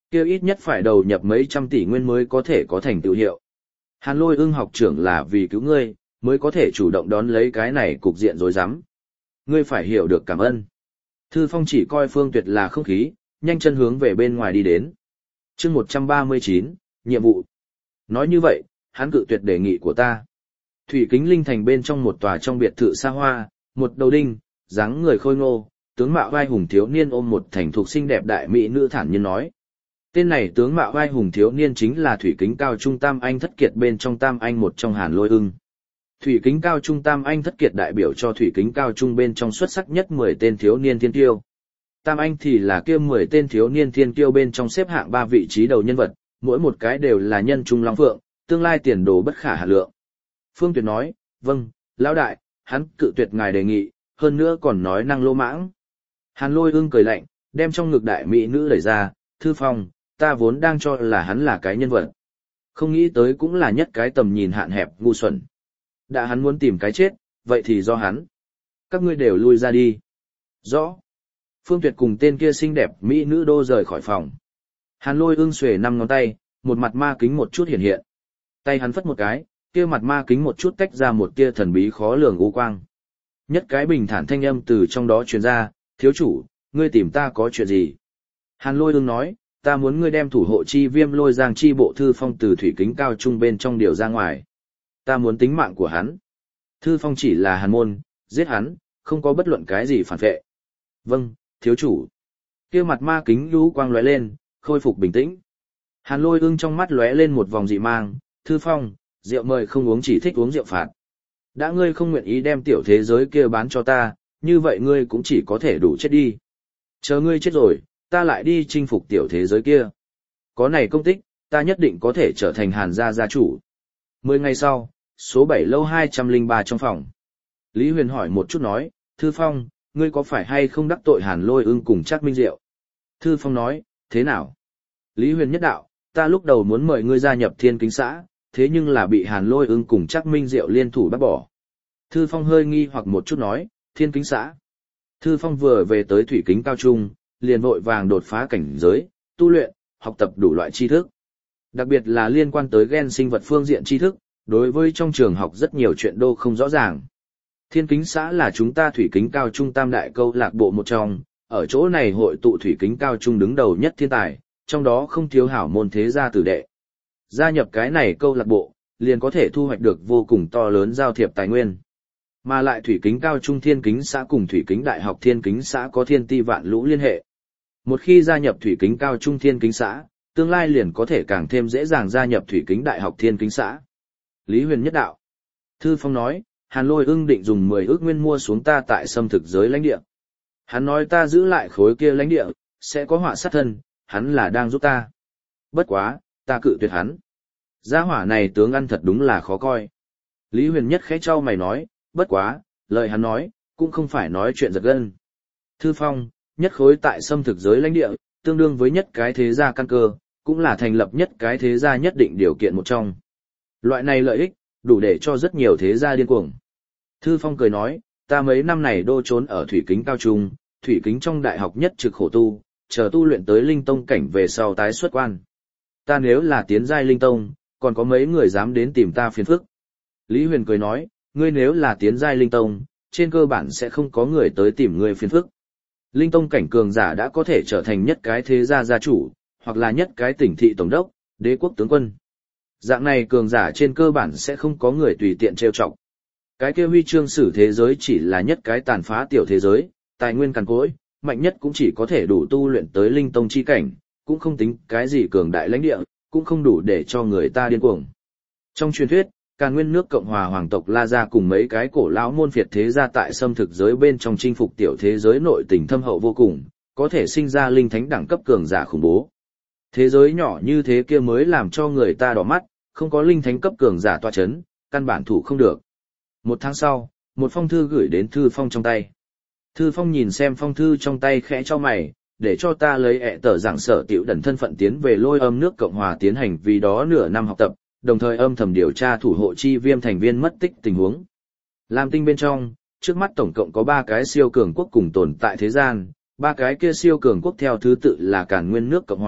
Kêu ít nhất phải đầu nhập mấy trăm tỷ nguyên mới có thể có thành tựu hiệu. Hàn Lôi Ưng học trưởng là vì cứu ngươi, mới có thể chủ động đón lấy cái này cục diện rối rắm. Ngươi phải hiểu được cảm ơn. Thư Phong chỉ coi Phương Tuyệt là không khí, nhanh chân hướng về bên ngoài đi đến. Chương một trăm ba mươi chín, nhiệm vụ. Nói như vậy, hắn cự tuyệt đề nghị của ta. Thủy Kính Linh thành bên trong một tòa trong biệt thự xa hoa, một đầu đinh, dáng người khôi ngô, tướng mạo vai hùng thiếu niên ôm một thành thuộc xinh đẹp đại mỹ nữ thản nhiên nói. Tên này tướng mạo vai hùng thiếu niên chính là Thủy Kính Cao Trung Tam Anh Thất Kiệt bên trong Tam Anh một trong Hàn Lôi Ưng. Thủy Kính Cao Trung Tam Anh Thất Kiệt đại biểu cho Thủy Kính Cao Trung bên trong xuất sắc nhất mười tên thiếu niên thiên tiêu. Tam Anh thì là kia mười tên thiếu niên thiên tiêu bên trong xếp hạng ba vị trí đầu nhân vật, mỗi một cái đều là nhân trung long phượng, tương lai tiền đồ bất khả hạn lượng. Phương Tuyệt nói, vâng, lão đại, hắn cự tuyệt ngài đề nghị, hơn nữa còn nói năng lô mãng. Hàn Lôi Ưng cười lạnh, đem trong ngực đại mỹ nữ đẩy ra, Thư Phong, ta vốn đang cho là hắn là cái nhân vật. Không nghĩ tới cũng là nhất cái tầm nhìn hạn hẹp ngu xuẩn. Đã hắn muốn tìm cái chết, vậy thì do hắn. Các ngươi đều lui ra đi. Rõ. Phương Tuyệt cùng tên kia xinh đẹp mỹ nữ đô rời khỏi phòng. Hàn Lôi Ưng xuề năm ngón tay, một mặt ma kính một chút hiện hiện. Tay hắn phất một cái, kia mặt ma kính một chút tách ra một tia thần bí khó lường u quang. Nhất cái bình thản thanh âm từ trong đó truyền ra, thiếu chủ, ngươi tìm ta có chuyện gì? Hàn Lôi Ưng nói, ta muốn ngươi đem thủ hộ chi viêm lôi giang chi bộ Thư Phong từ Thủy Kính Cao Trung bên trong điều ra ngoài. Ta muốn tính mạng của hắn. Thư Phong chỉ là hàn môn, giết hắn, không có bất luận cái gì phản vệ. Vâng, thiếu chủ. Kia mặt ma kính lũ quang lóe lên, khôi phục bình tĩnh. Hàn Lôi Ưng trong mắt lóe lên một vòng dị mang, Thư Phong, rượu mời không uống chỉ thích uống rượu phạt. Đã ngươi không nguyện ý đem tiểu thế giới kia bán cho ta, như vậy ngươi cũng chỉ có thể đủ chết đi. Chờ ngươi chết rồi, ta lại đi chinh phục tiểu thế giới kia. Có này công tích, ta nhất định có thể trở thành Hàn gia gia chủ. Mười ngày sau, số bảy lâu hai trăm lẻ ba trong phòng. Lý Huyền hỏi một chút nói, Thư Phong, ngươi có phải hay không đắc tội Hàn Lôi Ưng cùng Trác Minh Diệu? Thư Phong nói, thế nào? Lý Huyền nhất đạo, ta lúc đầu muốn mời ngươi gia nhập Thiên Kính xã, thế nhưng là bị Hàn Lôi Ưng cùng Trác Minh Diệu liên thủ bắt bỏ. Thư Phong hơi nghi hoặc một chút nói, Thiên Kính xã. Thư Phong vừa về tới Thủy Kính Cao Trung, liền vội vàng đột phá cảnh giới, tu luyện, học tập đủ loại tri thức. Đặc biệt là liên quan tới gen sinh vật phương diện tri thức, đối với trong trường học rất nhiều chuyện đô không rõ ràng. Thiên Kính xã là chúng ta Thủy Kính Cao Trung tam đại câu lạc bộ một trong, ở chỗ này hội tụ Thủy Kính Cao Trung đứng đầu nhất thiên tài, trong đó không thiếu hảo môn thế gia tử đệ. Gia nhập cái này câu lạc bộ, liền có thể thu hoạch được vô cùng to lớn giao thiệp tài nguyên. Mà lại Thủy Kính Cao Trung Thiên Kính xã cùng Thủy Kính Đại học Thiên Kính xã có thiên ti vạn lũ liên hệ. Một khi gia nhập Thủy Kính Cao Trung Thiên Kính xã, tương lai liền có thể càng thêm dễ dàng gia nhập Thủy Kính Đại học Thiên Kính xã. Lý Huyền nhất đạo. Thư Phong nói, Hàn Lôi Ưng định dùng mười ước nguyên mua xuống ta tại xâm thực giới lãnh địa. Hắn nói ta giữ lại khối kia lãnh địa, sẽ có họa sát thân, hắn là đang giúp ta. Bất quá, ta cự tuyệt hắn. Gia hỏa này tướng ăn thật đúng là khó coi. Lý Huyền nhất khẽ trao mày nói, bất quá, lời hắn nói, cũng không phải nói chuyện giật gân. Thư Phong, nhất khối tại xâm thực giới lãnh địa, tương đương với nhất cái thế gia căn cơ, cũng là thành lập nhất cái thế gia nhất định điều kiện một trong. Loại này lợi ích, đủ để cho rất nhiều thế gia điên cuồng. Thư Phong cười nói, ta mấy năm này đô trốn ở Thủy Kính Cao Trung, Thủy Kính trong đại học nhất trực khổ tu, chờ tu luyện tới linh tông cảnh về sau tái xuất quan. Ta nếu là tiến giai linh tông, còn có mấy người dám đến tìm ta phiền phức. Lý Huyền cười nói, ngươi nếu là tiến giai linh tông, trên cơ bản sẽ không có người tới tìm ngươi phiền phức. Linh tông cảnh cường giả đã có thể trở thành nhất cái thế gia gia chủ, hoặc là nhất cái tỉnh thị tổng đốc, đế quốc tướng quân. Dạng này cường giả trên cơ bản sẽ không có người tùy tiện trêu chọc. Cái kia huy chương sử thế giới chỉ là nhất cái tàn phá tiểu thế giới, tài nguyên cằn cỗi, mạnh nhất cũng chỉ có thể đủ tu luyện tới linh tông chi cảnh, cũng không tính cái gì cường đại lãnh địa, cũng không đủ để cho người ta điên cuồng. Trong truyền thuyết, Càn Nguyên nước Cộng hòa hoàng tộc La Gia cùng mấy cái cổ lão môn phiệt thế gia tại xâm thực giới bên trong chinh phục tiểu thế giới nội tình thâm hậu vô cùng, có thể sinh ra linh thánh đẳng cấp cường giả khủng bố. Thế giới nhỏ như thế kia mới làm cho người ta đỏ mắt, không có linh thánh cấp cường giả tọa chấn, căn bản thủ không được. Một tháng sau, một phong thư gửi đến Thư Phong trong tay. Thư Phong nhìn xem phong thư trong tay khẽ cho mày, để cho ta lấy ẹ tờ giảng sở tiểu đần thân phận tiến về Lôi Âm nước Cộng hòa tiến hành vì đó nửa năm học tập, đồng thời âm thầm điều tra thủ hộ chi viêm thành viên mất tích tình huống. Lam Tinh bên trong, trước mắt tổng cộng có ba cái siêu cường quốc cùng tồn tại thế gian, ba cái kia siêu cường quốc theo thứ tự là Càn Nguyên nước Cộng hòa,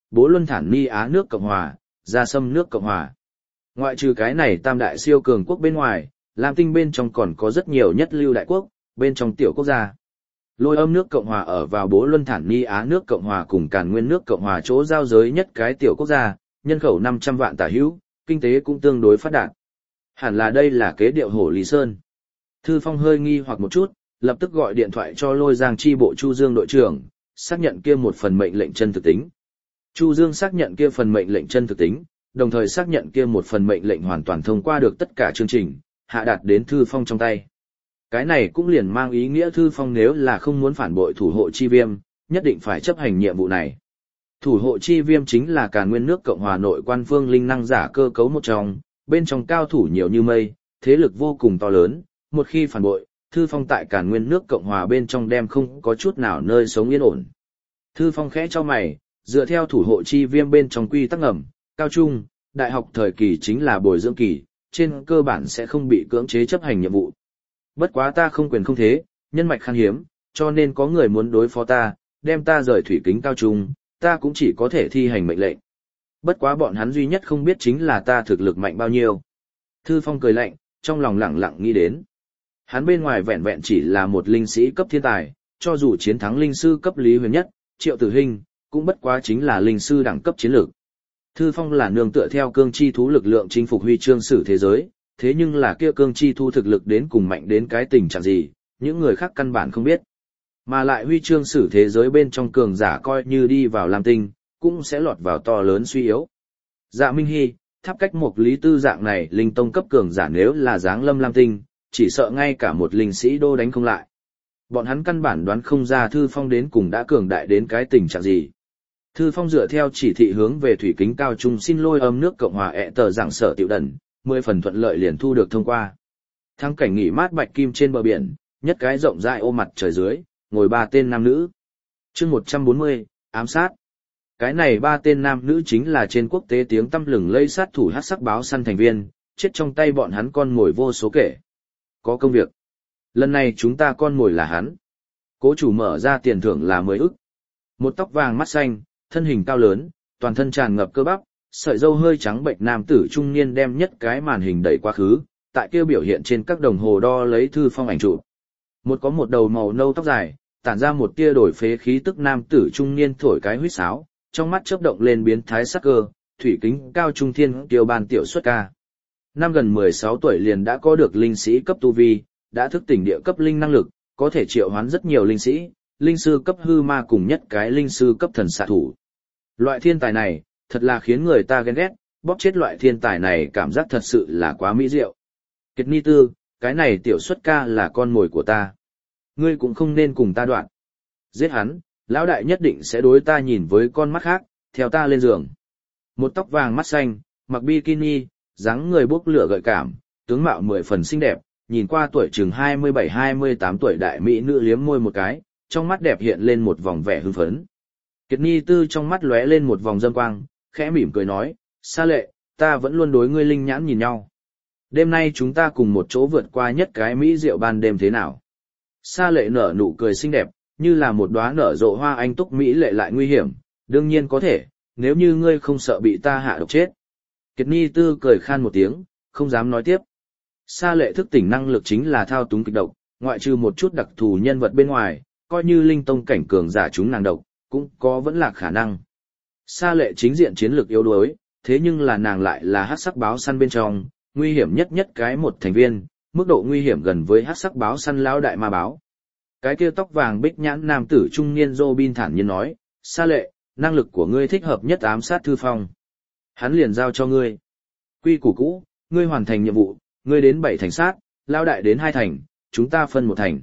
Bố Luân Thản Ni Á nước Cộng Hòa, Gia Sâm nước Cộng Hòa. Ngoại trừ cái này tam đại siêu cường quốc bên ngoài, Lam Tinh bên trong còn có rất nhiều nhất lưu đại quốc, bên trong tiểu quốc gia. Lôi Âm nước Cộng Hòa ở vào Bố Luân Thản Ni Á nước Cộng Hòa cùng Càn Nguyên nước Cộng Hòa chỗ giao giới nhất cái tiểu quốc gia, nhân khẩu năm trăm vạn tả hữu, kinh tế cũng tương đối phát đạt. Hẳn là đây là kế điệu Hổ Lý Sơn. Thư Phong hơi nghi hoặc một chút, lập tức gọi điện thoại cho Lôi Giang chi bộ Chu Dương đội trưởng, xác nhận kia một phần mệnh lệnh chân thực tính. Chu Dương xác nhận kia phần mệnh lệnh chân thực tính, đồng thời xác nhận kia một phần mệnh lệnh hoàn toàn thông qua được tất cả chương trình, hạ đạt đến Thư Phong trong tay. Cái này cũng liền mang ý nghĩa Thư Phong nếu là không muốn phản bội thủ hộ chi viêm, nhất định phải chấp hành nhiệm vụ này. Thủ hộ chi viêm chính là Càn Nguyên nước Cộng Hòa nội quan phương linh năng giả cơ cấu một trong, bên trong cao thủ nhiều như mây, thế lực vô cùng to lớn, một khi phản bội, Thư Phong tại Càn Nguyên nước Cộng Hòa bên trong đem không có chút nào nơi sống yên ổn. Thư Phong khẽ cho mày, dựa theo thủ hộ chi viêm bên trong quy tắc ngầm, cao trung, đại học thời kỳ chính là bồi dưỡng kỳ, trên cơ bản sẽ không bị cưỡng chế chấp hành nhiệm vụ. Bất quá ta không quyền không thế, nhân mạch khan hiếm, cho nên có người muốn đối phó ta, đem ta rời thủy kính cao trung, ta cũng chỉ có thể thi hành mệnh lệnh. Bất quá bọn hắn duy nhất không biết chính là ta thực lực mạnh bao nhiêu. Thư Phong cười lạnh, trong lòng lẳng lặng nghĩ đến. Hắn bên ngoài vẹn vẹn chỉ là một linh sĩ cấp thiên tài, cho dù chiến thắng linh sư cấp Lý Huyền Nhất, Triệu Tử Hinh, cũng bất quá chính là linh sư đẳng cấp chiến lược. Thư Phong là nương tựa theo cương chi thú lực lượng chinh phục huy chương sử thế giới, thế nhưng là kia cương chi thú thực lực đến cùng mạnh đến cái tình trạng gì, những người khác căn bản không biết. Mà lại huy chương sử thế giới bên trong cường giả coi như đi vào Lam Tinh, cũng sẽ lọt vào to lớn suy yếu. Dạ Minh Hy, tháp cách một lý tư dạng này linh tông cấp cường giả nếu là giáng lâm Lam Tinh, chỉ sợ ngay cả một linh sĩ đô đánh không lại. Bọn hắn căn bản đoán không ra Thư Phong đến cùng đã cường đại đến cái tình trạng gì. Thư Phong dựa theo chỉ thị hướng về thủy kính cao trung xin Lôi Âm nước Cộng Hòa ẹ tờ giảng sở tiểu đần, mười phần thuận lợi liền thu được thông qua. Thắng cảnh nghỉ mát bạch kim trên bờ biển, nhất cái rộng rãi ô mặt trời dưới, ngồi ba tên nam nữ. Chương một trăm bốn mươi, ám sát. Cái này ba tên nam nữ chính là trên quốc tế tiếng tăm lừng lây sát thủ hắc sắc báo săn thành viên, chết trong tay bọn hắn con mồi vô số kể. Có công việc. Lần này chúng ta con mồi là hắn. Cố chủ mở ra tiền thưởng là mười ức. Một tóc vàng mắt xanh, thân hình cao lớn, toàn thân tràn ngập cơ bắp, sợi râu hơi trắng bệnh nam tử trung niên đem nhất cái màn hình đẩy quá khứ, tại kia biểu hiện trên các đồng hồ đo lấy Thư Phong ảnh chụp. Một có một đầu màu nâu tóc dài, tản ra một tia đổi phế khí tức nam tử trung niên thổi cái huýt sáo, trong mắt chớp động lên biến thái sắc cơ, thủy kính cao trung thiên kiều ban tiểu xuất ca. Năm gần mười sáu tuổi liền đã có được linh sĩ cấp tu vi, đã thức tỉnh địa cấp linh năng lực, có thể triệu hoán rất nhiều linh sĩ, linh sư cấp hư ma cùng nhất cái linh sư cấp thần xạ thủ. Loại thiên tài này, thật là khiến người ta ghen ghét, bóp chết loại thiên tài này cảm giác thật sự là quá mỹ diệu. Kiệt Ni Tư, cái này tiểu xuất ca là con mồi của ta. Ngươi cũng không nên cùng ta đoạn. Giết hắn, lão đại nhất định sẽ đối ta nhìn với con mắt khác, theo ta lên giường. Một tóc vàng mắt xanh, mặc bikini, dáng người bốc lửa gợi cảm, tướng mạo mười phần xinh đẹp, nhìn qua tuổi chừng hai mươi bảy hai mươi tám tuổi đại mỹ nữ liếm môi một cái, trong mắt đẹp hiện lên một vòng vẻ hưng phấn. Kiệt Ni Tư trong mắt lóe lên một vòng dâm quang, khẽ mỉm cười nói, Sa Lệ, ta vẫn luôn đối ngươi linh nhãn nhìn nhau. Đêm nay chúng ta cùng một chỗ vượt qua nhất cái mỹ diệu ban đêm thế nào? Sa Lệ nở nụ cười xinh đẹp, như là một đóa nở rộ hoa anh túc mỹ lệ lại nguy hiểm, đương nhiên có thể, nếu như ngươi không sợ bị ta hạ độc chết. Kiệt Ni Tư cười khan một tiếng, không dám nói tiếp. Sa Lệ thức tỉnh năng lực chính là thao túng kịch độc, ngoại trừ một chút đặc thù nhân vật bên ngoài, coi như linh tông cảnh cường giả chúng nàng độc, cũng có vẫn là khả năng. Sa Lệ chính diện chiến lược yếu đuối, thế nhưng là nàng lại là hắc sắc báo săn bên trong, nguy hiểm nhất nhất cái một thành viên, mức độ nguy hiểm gần với hắc sắc báo săn lão đại ma báo. Cái kia tóc vàng bích nhãn nam tử trung niên Robin thản nhiên nói, Sa Lệ, năng lực của ngươi thích hợp nhất ám sát Thư Phong. Hắn liền giao cho ngươi. Quy củ cũ, ngươi hoàn thành nhiệm vụ, ngươi đến bảy thành sát, lão đại đến hai thành, chúng ta phân một thành.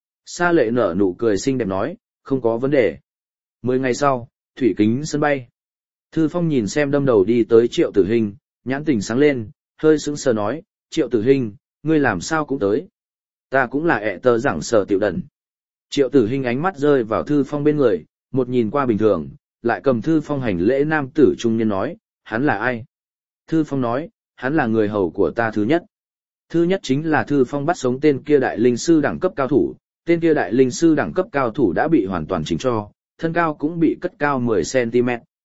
Sa Lệ nở nụ cười xinh đẹp nói, không có vấn đề. Mười ngày sau, thủy kính sân bay. Thư Phong nhìn xem đâm đầu đi tới Triệu Tử Hinh, nhãn tình sáng lên, hơi sững sờ nói, Triệu Tử Hinh, ngươi làm sao cũng tới. Ta cũng là ẹ tờ giảng sở tiểu đần. Triệu Tử Hinh ánh mắt rơi vào Thư Phong bên người, một nhìn qua bình thường, lại cầm Thư Phong hành lễ nam tử trung niên nói, hắn là ai? Thư Phong nói, hắn là người hầu của ta thứ nhất. Thứ nhất chính là Thư Phong bắt sống tên kia đại linh sư đẳng cấp cao thủ, tên kia đại linh sư đẳng cấp cao thủ đã bị hoàn toàn chỉnh cho, thân cao cũng bị cất cao mười xăng ti mét,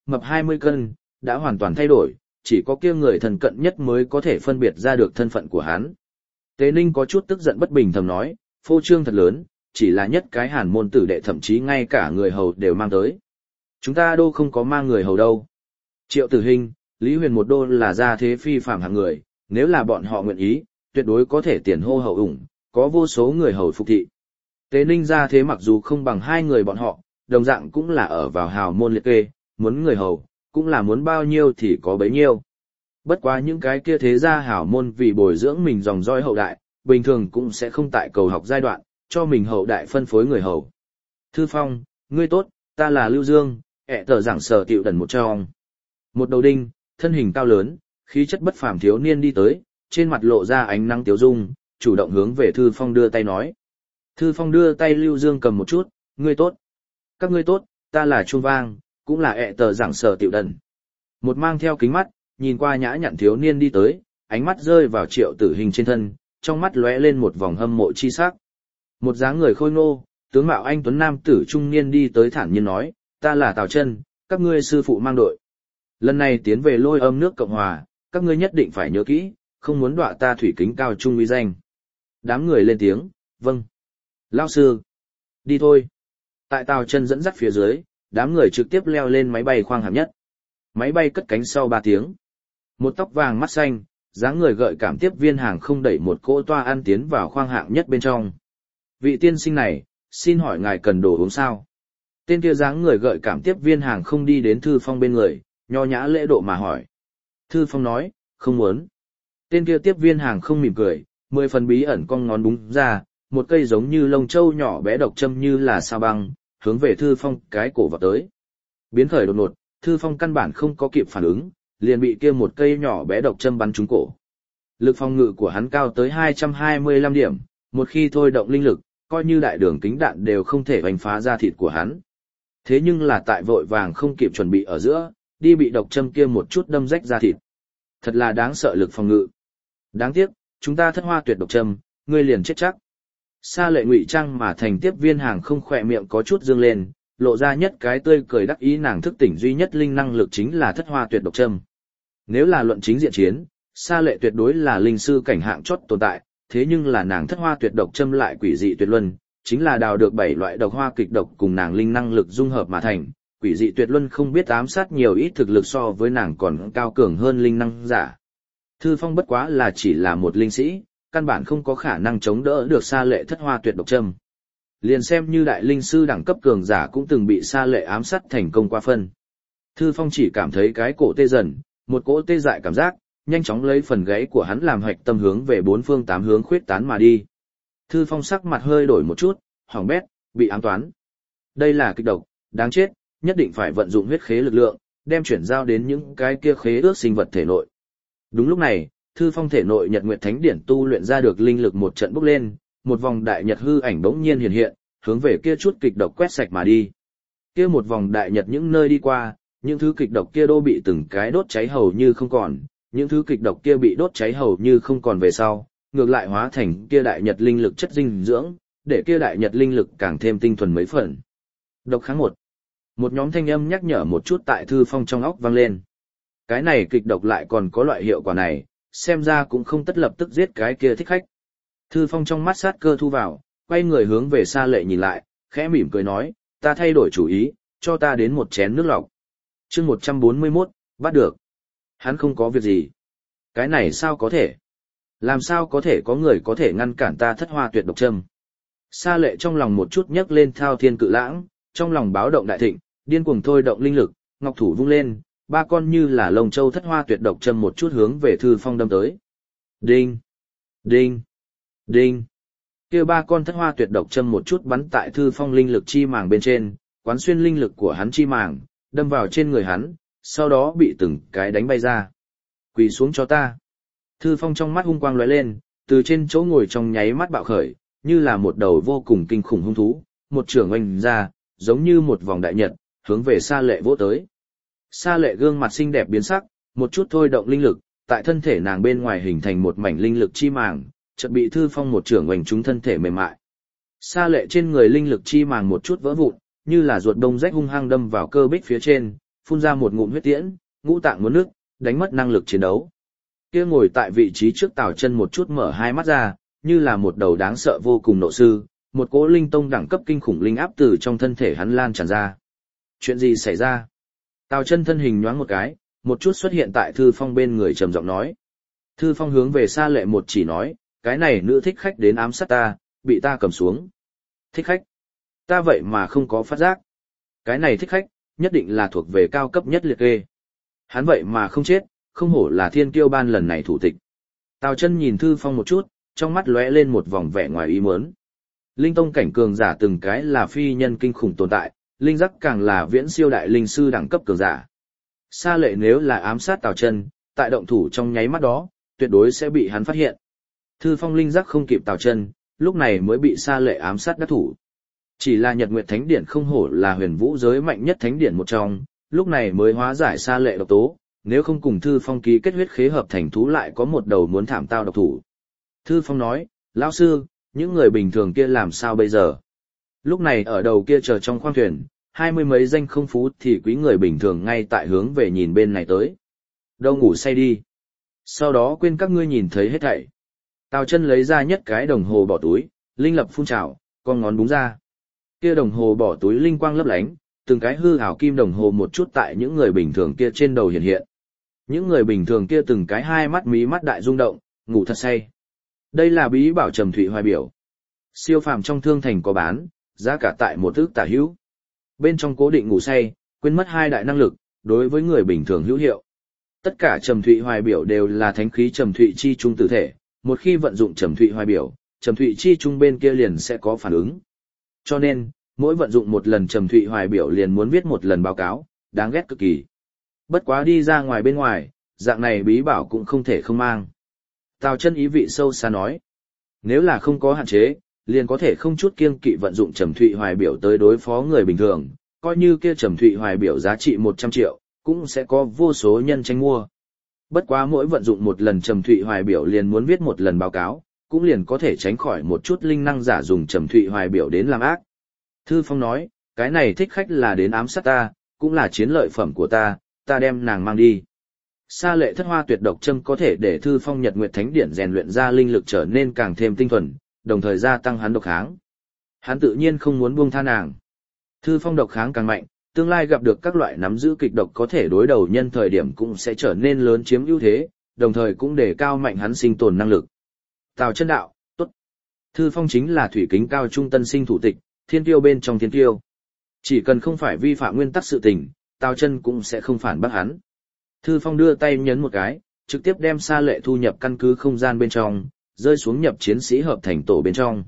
mập hai mươi cân, đã hoàn toàn thay đổi, chỉ có kia người thân cận nhất mới có thể phân biệt ra được thân phận của hắn. Tế Ninh có chút tức giận bất bình thầm nói, phô trương thật lớn, chỉ là nhất cái hàn môn tử đệ thậm chí ngay cả người hầu đều mang tới. Chúng ta đô không có mang người hầu đâu. Triệu Tử Hinh, Lý Huyền một đô là gia thế phi phàm hạng người, nếu là bọn họ nguyện ý, tuyệt đối có thể tiền hô hậu ủng, có vô số người hầu phục thị. Tế Ninh gia thế mặc dù không bằng hai người bọn họ, đồng dạng cũng là ở vào hào môn liệt kê, muốn người hầu, cũng là muốn bao nhiêu thì có bấy nhiêu. Bất quá những cái kia thế gia hảo môn vì bồi dưỡng mình dòng dõi hậu đại, bình thường cũng sẽ không tại cầu học giai đoạn, cho mình hậu đại phân phối người hầu. Thư Phong, ngươi tốt, ta là Lưu Dương, ẹ tờ giảng sở tiệu đần một trong. Một đầu đinh, thân hình cao lớn, khí chất bất phàm thiếu niên đi tới, trên mặt lộ ra ánh nắng tiếu dung, chủ động hướng về Thư Phong đưa tay nói. Thư Phong đưa tay Lưu Dương cầm một chút, ngươi tốt. Các ngươi tốt, ta là Trung Vang, cũng là ẹ tờ giảng sở tiệu đần. Một mang theo kính mắt, nhìn qua nhã nhặn thiếu niên đi tới, ánh mắt rơi vào Triệu Tử Hình trên thân, trong mắt lóe lên một vòng hâm mộ chi sắc. Một dáng người khôi ngô, tướng mạo anh tuấn nam tử trung niên đi tới thản nhiên nói, ta là Tào Chân, các ngươi sư phụ mang đội. Lần này tiến về Lôi Âm nước Cộng Hòa, các ngươi nhất định phải nhớ kỹ, không muốn đọa ta thủy kính cao trung uy danh. Đám người lên tiếng, vâng. Lão sư, đi thôi. Tại Tào Chân dẫn dắt phía dưới, đám người trực tiếp leo lên máy bay khoang hạng nhất. Máy bay cất cánh sau ba tiếng. Một tóc vàng mắt xanh, dáng người gợi cảm tiếp viên hàng không đẩy một cỗ toa ăn tiến vào khoang hạng nhất bên trong. Vị tiên sinh này, xin hỏi ngài cần đồ uống sao? Tên kia dáng người gợi cảm tiếp viên hàng không đi đến Thư Phong bên người, nho nhã lễ độ mà hỏi. Thư Phong nói, không muốn. Tên kia tiếp viên hàng không mỉm cười, mười phần bí ẩn cong ngón búng ra, một cây giống như lông trâu nhỏ bé độc châm như là sao băng, hướng về Thư Phong cái cổ vào tới. Biến khởi đột ngột, Thư Phong căn bản không có kịp phản ứng, liền bị kia một cây nhỏ bé độc châm bắn trúng cổ. Lực phòng ngự của hắn cao tới hai trăm hai mươi lăm điểm, một khi thôi động linh lực, coi như đại đường kính đạn đều không thể đánh phá da thịt của hắn. Thế nhưng là tại vội vàng không kịp chuẩn bị ở giữa, đi bị độc châm kia một chút đâm rách da thịt. Thật là đáng sợ lực phòng ngự. Đáng tiếc, chúng ta thất hoa tuyệt độc châm, ngươi liền chết chắc. Sa Lệ ngụy trang mà thành tiếp viên hàng không khỏe miệng có chút dương lên, lộ ra nhất cái tươi cười đắc ý nàng thức tỉnh duy nhất linh năng lực chính là thất hoa tuyệt độc châm. Nếu là luận chính diện chiến, Sa Lệ tuyệt đối là linh sư cảnh hạng chót tồn tại, thế nhưng là nàng thất hoa tuyệt độc châm lại quỷ dị tuyệt luân, chính là đào được bảy loại độc hoa kịch độc cùng nàng linh năng lực dung hợp mà thành, quỷ dị tuyệt luân không biết ám sát nhiều ít thực lực so với nàng còn cao cường hơn linh năng giả. Thư Phong bất quá là chỉ là một linh sĩ, căn bản không có khả năng chống đỡ được Sa Lệ thất hoa tuyệt độc châm. Liền xem như đại linh sư đẳng cấp cường giả cũng từng bị Sa Lệ ám sát thành công qua phân. Thư Phong chỉ cảm thấy cái cổ tê dần, một cỗ tê dại cảm giác, nhanh chóng lấy phần gáy của hắn làm hoạch tâm hướng về bốn phương tám hướng khuyết tán mà đi. Thư Phong sắc mặt hơi đổi một chút, hỏng bét, bị ám toán. Đây là kịch độc, đáng chết, nhất định phải vận dụng huyết khế lực lượng, đem chuyển giao đến những cái kia khế ước sinh vật thể nội. Đúng lúc này, Thư Phong thể nội Nhật Nguyệt Thánh Điển tu luyện ra được linh lực một trận bốc lên, một vòng đại nhật hư ảnh bỗng nhiên hiện hiện, hướng về kia chút kịch độc quét sạch mà đi. Kia một vòng đại nhật những nơi đi qua, những thứ kịch độc kia đô bị từng cái đốt cháy hầu như không còn, những thứ kịch độc kia bị đốt cháy hầu như không còn về sau, ngược lại hóa thành kia đại nhật linh lực chất dinh dưỡng, để kia đại nhật linh lực càng thêm tinh thuần mấy phần. Độc kháng một. Một nhóm thanh âm nhắc nhở một chút tại Thư Phong trong óc vang lên. Cái này kịch độc lại còn có loại hiệu quả này, xem ra cũng không tất lập tức giết cái kia thích khách. Thư Phong trong mắt sát cơ thu vào, quay người hướng về Sa Lệ nhìn lại, khẽ mỉm cười nói, ta thay đổi chủ ý, cho ta đến một chén nước lọc. Chương một trăm bốn mươi mốt, bắt được. Hắn không có việc gì. Cái này sao có thể? Làm sao có thể có người có thể ngăn cản ta thất hoa tuyệt độc châm? Sa Lệ trong lòng một chút nhấc lên thao thiên cự lãng, trong lòng báo động đại thịnh, điên cuồng thôi động linh lực, ngọc thủ vung lên, ba con như là lồng châu thất hoa tuyệt độc châm một chút hướng về Thư Phong đâm tới. Đinh, đinh, đinh. Kia ba con thất hoa tuyệt độc châm một chút bắn tại Thư Phong linh lực chi màng bên trên, quán xuyên linh lực của hắn chi màng, đâm vào trên người hắn, sau đó bị từng cái đánh bay ra. Quỳ xuống cho ta. Thư Phong trong mắt hung quang lóe lên, từ trên chỗ ngồi trong nháy mắt bạo khởi, như là một đầu vô cùng kinh khủng hung thú, một trường oanh ra, giống như một vòng đại nhật, hướng về Sa Lệ vỗ tới. Sa Lệ gương mặt xinh đẹp biến sắc, một chút thôi động linh lực, tại thân thể nàng bên ngoài hình thành một mảnh linh lực chi màng, chợt bị Thư Phong một trường oanh trúng thân thể mềm mại. Sa Lệ trên người linh lực chi màng một chút vỡ vụn, như là ruột đông rách hung hăng đâm vào cơ bích phía trên, phun ra một ngụm huyết tiễn, ngũ tạng muốn nước, đánh mất năng lực chiến đấu. Kia ngồi tại vị trí trước Tào Chân một chút mở hai mắt ra, như là một đầu đáng sợ vô cùng nộ sư, một cỗ linh tông đẳng cấp kinh khủng linh áp từ trong thân thể hắn lan tràn ra. Chuyện gì xảy ra? Tào Chân thân hình nhoáng một cái, một chút xuất hiện tại Thư Phong bên người trầm giọng nói. Thư Phong hướng về Sa Lệ một chỉ nói, cái này nữ thích khách đến ám sát ta, bị ta cầm xuống. Thích khách? Ta vậy mà không có phát giác. Cái này thích khách, nhất định là thuộc về cao cấp nhất liệt kê. Hắn vậy mà không chết, không hổ là thiên kiêu ban lần này thủ tịch. Tào Chân nhìn Thư Phong một chút, trong mắt lóe lên một vòng vẻ ngoài ý muốn. Linh tông cảnh cường giả từng cái là phi nhân kinh khủng tồn tại, linh giác càng là viễn siêu đại linh sư đẳng cấp cường giả. Sa Lệ nếu là ám sát Tào Chân, tại động thủ trong nháy mắt đó, tuyệt đối sẽ bị hắn phát hiện. Thư Phong linh giác không kịp Tào Chân, lúc này mới bị Sa Lệ ám sát đắc thủ. Chỉ là Nhật Nguyệt Thánh Điển không hổ là huyền vũ giới mạnh nhất thánh điển một trong, lúc này mới hóa giải Sa Lệ độc tố, nếu không cùng Thư Phong ký kết huyết khế hợp thành thú lại có một đầu muốn thảm tao độc thủ. Thư Phong nói, lão sư, những người bình thường kia làm sao bây giờ? Lúc này ở đầu kia chờ trong khoang thuyền, hai mươi mấy danh không phú thì quý người bình thường ngay tại hướng về nhìn bên này tới. Đâu ngủ say đi. Sau đó quên các ngươi nhìn thấy hết thảy. Tào Chân lấy ra nhất cái đồng hồ bỏ túi, linh lập phun trào, con ngón búng ra. Kia đồng hồ bỏ túi linh quang lấp lánh, từng cái hư ảo kim đồng hồ một chút tại những người bình thường kia trên đầu hiện hiện. Những người bình thường kia từng cái hai mắt mí mắt đại rung động, ngủ thật say. Đây là bí bảo Trầm Thụy Hoài Biểu. Siêu phàm trong thương thành có bán, giá cả tại một ức tả hữu. Bên trong cố định ngủ say, quên mất hai đại năng lực, đối với người bình thường hữu hiệu. Tất cả Trầm Thụy Hoài Biểu đều là thánh khí Trầm Thụy chi trung tử thể, một khi vận dụng Trầm Thụy Hoài Biểu, Trầm Thụy chi trung bên kia liền sẽ có phản ứng. Cho nên, mỗi vận dụng một lần Trầm Thụy Hoài Biểu liền muốn viết một lần báo cáo, đáng ghét cực kỳ. Bất quá đi ra ngoài bên ngoài, dạng này bí bảo cũng không thể không mang. Tào Chân ý vị sâu xa nói, nếu là không có hạn chế, liền có thể không chút kiêng kỵ vận dụng Trầm Thụy Hoài Biểu tới đối phó người bình thường, coi như kia Trầm Thụy Hoài Biểu giá trị một trăm triệu, cũng sẽ có vô số nhân tranh mua. Bất quá mỗi vận dụng một lần Trầm Thụy Hoài Biểu liền muốn viết một lần báo cáo, cũng liền có thể tránh khỏi một chút linh năng giả dùng Trầm Thụy Hoài Biểu đến làm ác. Thư Phong nói, cái này thích khách là đến ám sát ta, cũng là chiến lợi phẩm của ta, ta đem nàng mang đi. Sa Lệ thất hoa tuyệt độc châm có thể để Thư Phong Nhật Nguyệt Thánh Điển rèn luyện ra linh lực trở nên càng thêm tinh thuần, đồng thời gia tăng hắn độc kháng. Hắn tự nhiên không muốn buông tha nàng. Thư Phong độc kháng càng mạnh, tương lai gặp được các loại nắm giữ kịch độc có thể đối đầu nhân thời điểm cũng sẽ trở nên lớn chiếm ưu thế, đồng thời cũng để cao mạnh hắn sinh tồn năng lực. Tào Chân đạo, tốt. Thư Phong chính là thủy kính cao trung tân sinh thủ tịch, thiên tiêu bên trong thiên tiêu. Chỉ cần không phải vi phạm nguyên tắc sự tình, Tào Chân cũng sẽ không phản bác hắn. Thư Phong đưa tay nhấn một cái, trực tiếp đem Sa Lệ thu nhập căn cứ không gian bên trong, rơi xuống nhập chiến sĩ hợp thành tổ bên trong.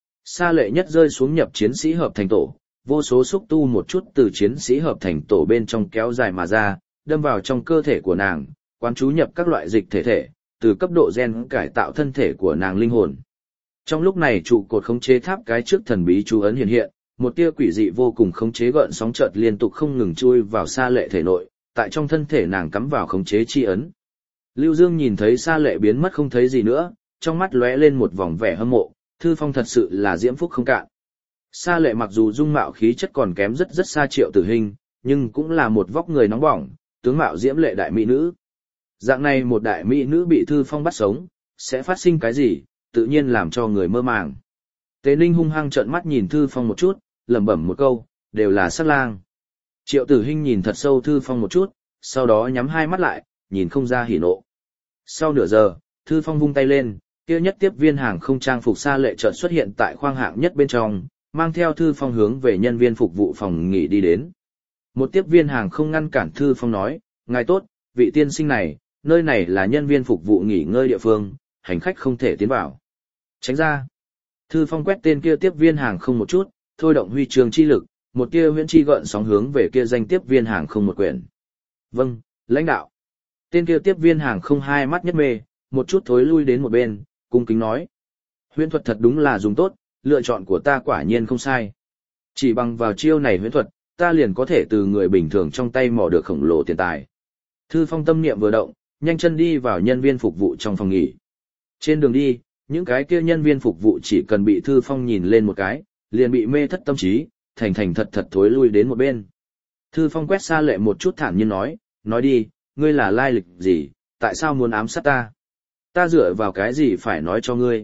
Sa Lệ nhất rơi xuống nhập chiến sĩ hợp thành tổ, vô số xúc tu một chút từ chiến sĩ hợp thành tổ bên trong kéo dài mà ra, đâm vào trong cơ thể của nàng, quán chú nhập các loại dịch thể thể, từ cấp độ gen cải tạo thân thể của nàng linh hồn. Trong lúc này trụ cột khống chế tháp cái trước thần bí chú ấn hiện hiện, một tia quỷ dị vô cùng khống chế gợn sóng chợt liên tục không ngừng chui vào Sa Lệ thể nội, tại trong thân thể nàng cắm vào khống chế chi ấn. Lưu Dương nhìn thấy Sa Lệ biến mất không thấy gì nữa, trong mắt lóe lên một vòng vẻ hâm mộ, Thư Phong thật sự là diễm phúc không cạn. Sa Lệ mặc dù dung mạo khí chất còn kém rất rất xa Triệu Tử Hinh, nhưng cũng là một vóc người nóng bỏng, tướng mạo diễm lệ đại mỹ nữ. Dạng này một đại mỹ nữ bị Thư Phong bắt sống, sẽ phát sinh cái gì, tự nhiên làm cho người mơ màng. Tế Ninh hung hăng trợn mắt nhìn Thư Phong một chút, lẩm bẩm một câu, đều là sát lang. Triệu Tử Hinh nhìn thật sâu Thư Phong một chút, sau đó nhắm hai mắt lại, nhìn không ra hỉ nộ. Sau nửa giờ, Thư Phong vung tay lên, kia nhất tiếp viên hàng không trang phục Sa Lệ chợt xuất hiện tại khoang hạng nhất bên trong, mang theo Thư Phong hướng về nhân viên phục vụ phòng nghỉ đi đến. Một tiếp viên hàng không ngăn cản Thư Phong nói, ngài tốt, vị tiên sinh này, nơi này là nhân viên phục vụ nghỉ ngơi địa phương, hành khách không thể tiến vào. Tránh ra. Thư Phong quét tên kia tiếp viên hàng không một chút, thôi động huy chương chi lực, một tia huyễn chi gợn sóng hướng về kia danh tiếp viên hàng không một quyển. Vâng, lãnh đạo. Tên kia tiếp viên hàng không hai mắt nhất mê, một chút thối lui đến một bên, cung kính nói. Huyễn thuật thật đúng là dùng tốt, lựa chọn của ta quả nhiên không sai. Chỉ bằng vào chiêu này huyễn thuật, ta liền có thể từ người bình thường trong tay mò được khổng lồ tiền tài. Thư Phong tâm niệm vừa động, nhanh chân đi vào nhân viên phục vụ trong phòng nghỉ. Trên đường đi, những cái kia nhân viên phục vụ chỉ cần bị Thư Phong nhìn lên một cái, liền bị mê thất tâm trí, thành thành thật thật thối lui đến một bên. Thư Phong quét Sa Lệ một chút thản nhiên nói, nói đi, ngươi là lai lịch gì, tại sao muốn ám sát ta? Ta dựa vào cái gì phải nói cho ngươi?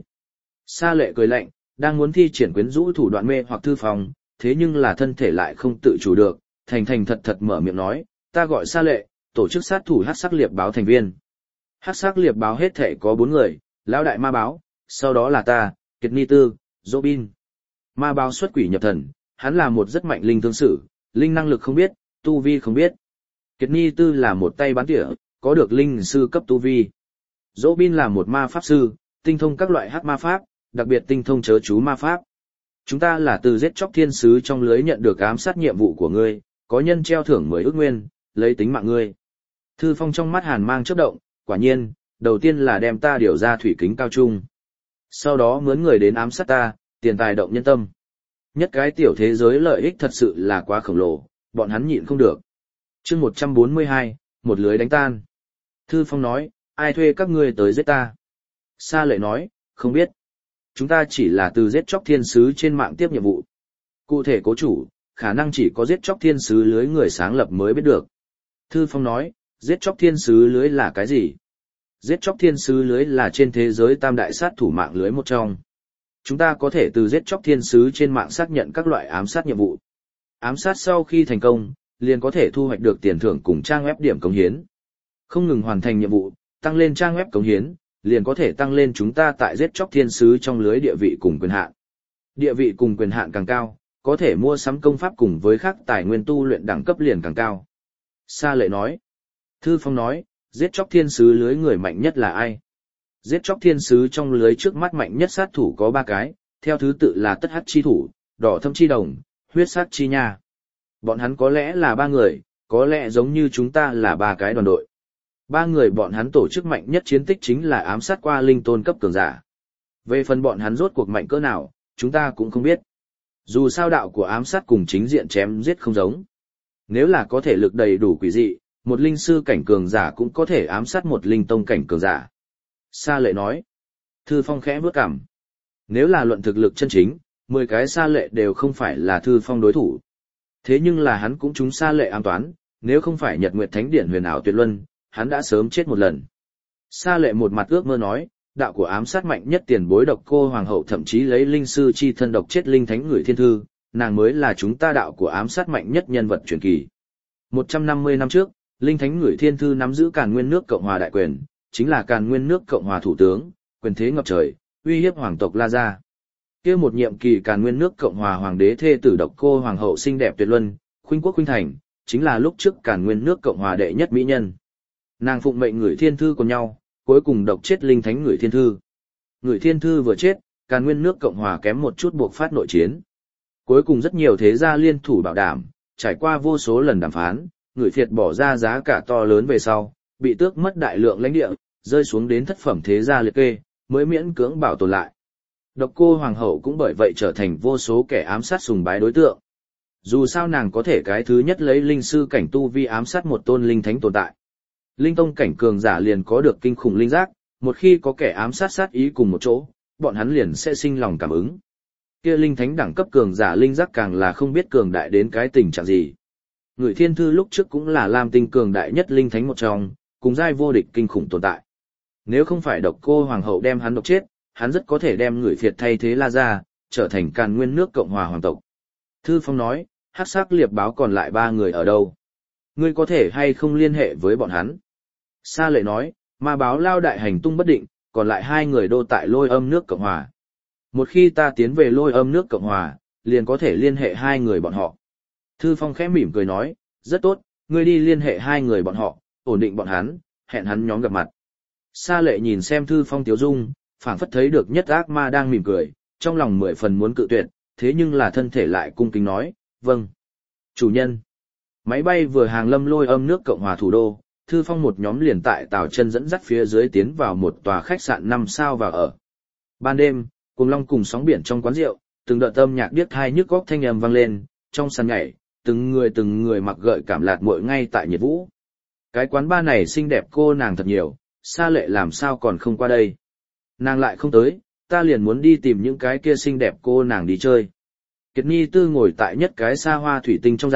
Sa Lệ cười lạnh, đang muốn thi triển quyến rũ thủ đoạn mê hoặc Thư Phong, thế nhưng là thân thể lại không tự chủ được, thành thành thật thật mở miệng nói, ta gọi Sa Lệ, tổ chức sát thủ Hắc Sắc Liệp Báo thành viên. Hắc Sắc Liệp Báo hết thể có bốn người, lão đại ma báo, sau đó là ta, Kiệt Ni Tư, Robin. Ma báo xuất quỷ nhập thần, hắn là một rất mạnh linh thương sử, linh năng lực không biết, tu vi không biết. Kiệt Ni Tư là một tay bắn tỉa, có được linh sư cấp tu vi. Robin là một ma pháp sư, tinh thông các loại hắc ma pháp, đặc biệt tinh thông chớ chú ma pháp. Chúng ta là từ giết chóc thiên sứ trong lưới nhận được ám sát nhiệm vụ của ngươi, có nhân treo thưởng mười ước nguyên, lấy tính mạng ngươi. Thư Phong trong mắt hàn mang chớp động, quả nhiên, đầu tiên là đem ta điều ra thủy kính cao trung. Sau đó mướn người đến ám sát ta, tiền tài động nhân tâm. Nhất cái tiểu thế giới lợi ích thật sự là quá khổng lồ, bọn hắn nhịn không được. Chương một trăm bốn mươi hai, một lưới đánh tan. Thư Phong nói, ai thuê các ngươi tới giết ta? Sa Lệ nói, không biết. Chúng ta chỉ là từ giết chóc thiên sứ trên mạng tiếp nhiệm vụ. Cụ thể cố chủ, khả năng chỉ có giết chóc thiên sứ lưới người sáng lập mới biết được. Thư Phong nói, giết chóc thiên sứ lưới là cái gì? Giết chóc thiên sứ lưới là trên thế giới tam đại sát thủ mạng lưới một trong. Chúng ta có thể từ giết chóc thiên sứ trên mạng xác nhận các loại ám sát nhiệm vụ. Ám sát sau khi thành công, liền có thể thu hoạch được tiền thưởng cùng trang web điểm cống hiến. Không ngừng hoàn thành nhiệm vụ, tăng lên trang web cống hiến, liền có thể tăng lên chúng ta tại giết chóc thiên sứ trong lưới địa vị cùng quyền hạn. Địa vị cùng quyền hạn càng cao, có thể mua sắm công pháp cùng với các tài nguyên tu luyện đẳng cấp liền càng cao. Sa Lệ nói. Thư Phong nói, giết chóc thiên sứ lưới người mạnh nhất là ai? Giết chóc thiên sứ trong lưới trước mắt mạnh nhất sát thủ có ba cái, theo thứ tự là tất hắc chi thủ, đỏ thâm chi đồng, huyết sát chi nha. Bọn hắn có lẽ là ba người, có lẽ giống như chúng ta là ba cái đoàn đội. Ba người bọn hắn tổ chức mạnh nhất chiến tích chính là ám sát qua linh tôn cấp cường giả. Về phần bọn hắn rốt cuộc mạnh cỡ nào, chúng ta cũng không biết. Dù sao đạo của ám sát cùng chính diện chém giết không giống. Nếu là có thể lực đầy đủ quỷ dị, một linh sư cảnh cường giả cũng có thể ám sát một linh tông cảnh cường giả. Sa Lệ nói. Thư Phong khẽ bước cằm. Nếu là luận thực lực chân chính, mười cái Sa Lệ đều không phải là Thư Phong đối thủ. Thế nhưng là hắn cũng trúng Sa Lệ ám toán, nếu không phải Nhật Nguyệt Thánh Điển huyền ảo tuyệt luân, hắn đã sớm chết một lần. Sa Lệ một mặt ước mơ nói, đạo của ám sát mạnh nhất tiền bối Độc Cô Hoàng hậu thậm chí lấy linh sư chi thân độc chết linh thánh người thiên thư, nàng mới là chúng ta đạo của ám sát mạnh nhất nhân vật truyền kỳ. một trăm năm mươi năm trước, linh thánh người thiên thư nắm giữ Càn Nguyên nước Cộng hòa đại quyền, chính là Càn Nguyên nước Cộng hòa thủ tướng, quyền thế ngập trời, uy hiếp hoàng tộc La Gia. Kia một nhiệm kỳ Càn Nguyên nước Cộng hòa hoàng đế thê tử Độc Cô Hoàng hậu xinh đẹp tuyệt luân, khuynh quốc khuynh thành, chính là lúc trước Càn Nguyên nước Cộng hòa đệ nhất mỹ nhân. Nàng phụng mệnh người thiên thư của nhau, cuối cùng độc chết linh thánh người thiên thư. Người thiên thư vừa chết, Càn Nguyên nước Cộng hòa kém một chút buộc phát nội chiến. Cuối cùng rất nhiều thế gia liên thủ bảo đảm, trải qua vô số lần đàm phán, người Việt bỏ ra giá cả to lớn về sau, bị tước mất đại lượng lãnh địa, rơi xuống đến thất phẩm thế gia liệt kê, mới miễn cưỡng bảo tồn lại. Độc Cô Hoàng hậu cũng bởi vậy trở thành vô số kẻ ám sát sùng bái đối tượng. Dù sao nàng có thể cái thứ nhất lấy linh sư cảnh tu vi ám sát một tôn linh thánh tồn tại. Linh tông cảnh cường giả liền có được kinh khủng linh giác, một khi có kẻ ám sát sát ý cùng một chỗ, bọn hắn liền sẽ sinh lòng cảm ứng. Kia linh thánh đẳng cấp cường giả linh giác càng là không biết cường đại đến cái tình trạng gì. Người thiên thư lúc trước cũng là Lam Tinh cường đại nhất linh thánh một trong, cùng giai vô địch kinh khủng tồn tại. Nếu không phải Độc Cô Hoàng hậu đem hắn độc chết, hắn rất có thể đem người Việt thay thế La Gia, trở thành Càn Nguyên nước Cộng hòa hoàng tộc. Thư Phong nói, Hắc Sắc Liệp Báo còn lại ba người ở đâu? Ngươi có thể hay không liên hệ với bọn hắn? Sa Lệ nói, ma báo lao đại hành tung bất định, còn lại hai người đô tại Lôi Âm nước Cộng hòa. Một khi ta tiến về Lôi Âm nước Cộng hòa, liền có thể liên hệ hai người bọn họ. Thư Phong khẽ mỉm cười nói, rất tốt, ngươi đi liên hệ hai người bọn họ, ổn định bọn hắn, hẹn hắn nhóm gặp mặt. Sa Lệ nhìn xem Thư Phong tiếu dung, phảng phất thấy được nhất ác ma đang mỉm cười, trong lòng mười phần muốn cự tuyệt, thế nhưng là thân thể lại cung kính nói, vâng. Chủ nhân. Máy bay vừa hàng lâm Lôi Âm nước Cộng hòa thủ đô, Thư Phong một nhóm liền tại tàu chân dẫn dắt phía dưới tiến vào một tòa khách sạn năm sao và ở. Ban đêm, cùng long cùng sóng biển trong quán rượu, từng đợt âm nhạc điếc tai nhức óc thanh âm vang lên, trong sàn nhảy, từng người từng người mặc gợi cảm lạt muội ngay tại nhiệt vũ. Cái quán bar này xinh đẹp cô nàng thật nhiều, Sa Lệ làm sao còn không qua đây? Nàng lại không tới, ta liền muốn đi tìm những cái kia xinh đẹp cô nàng đi chơi. Kiệt Nhi Tư ngồi tại nhất cái xa hoa thủy tinh trong rạp,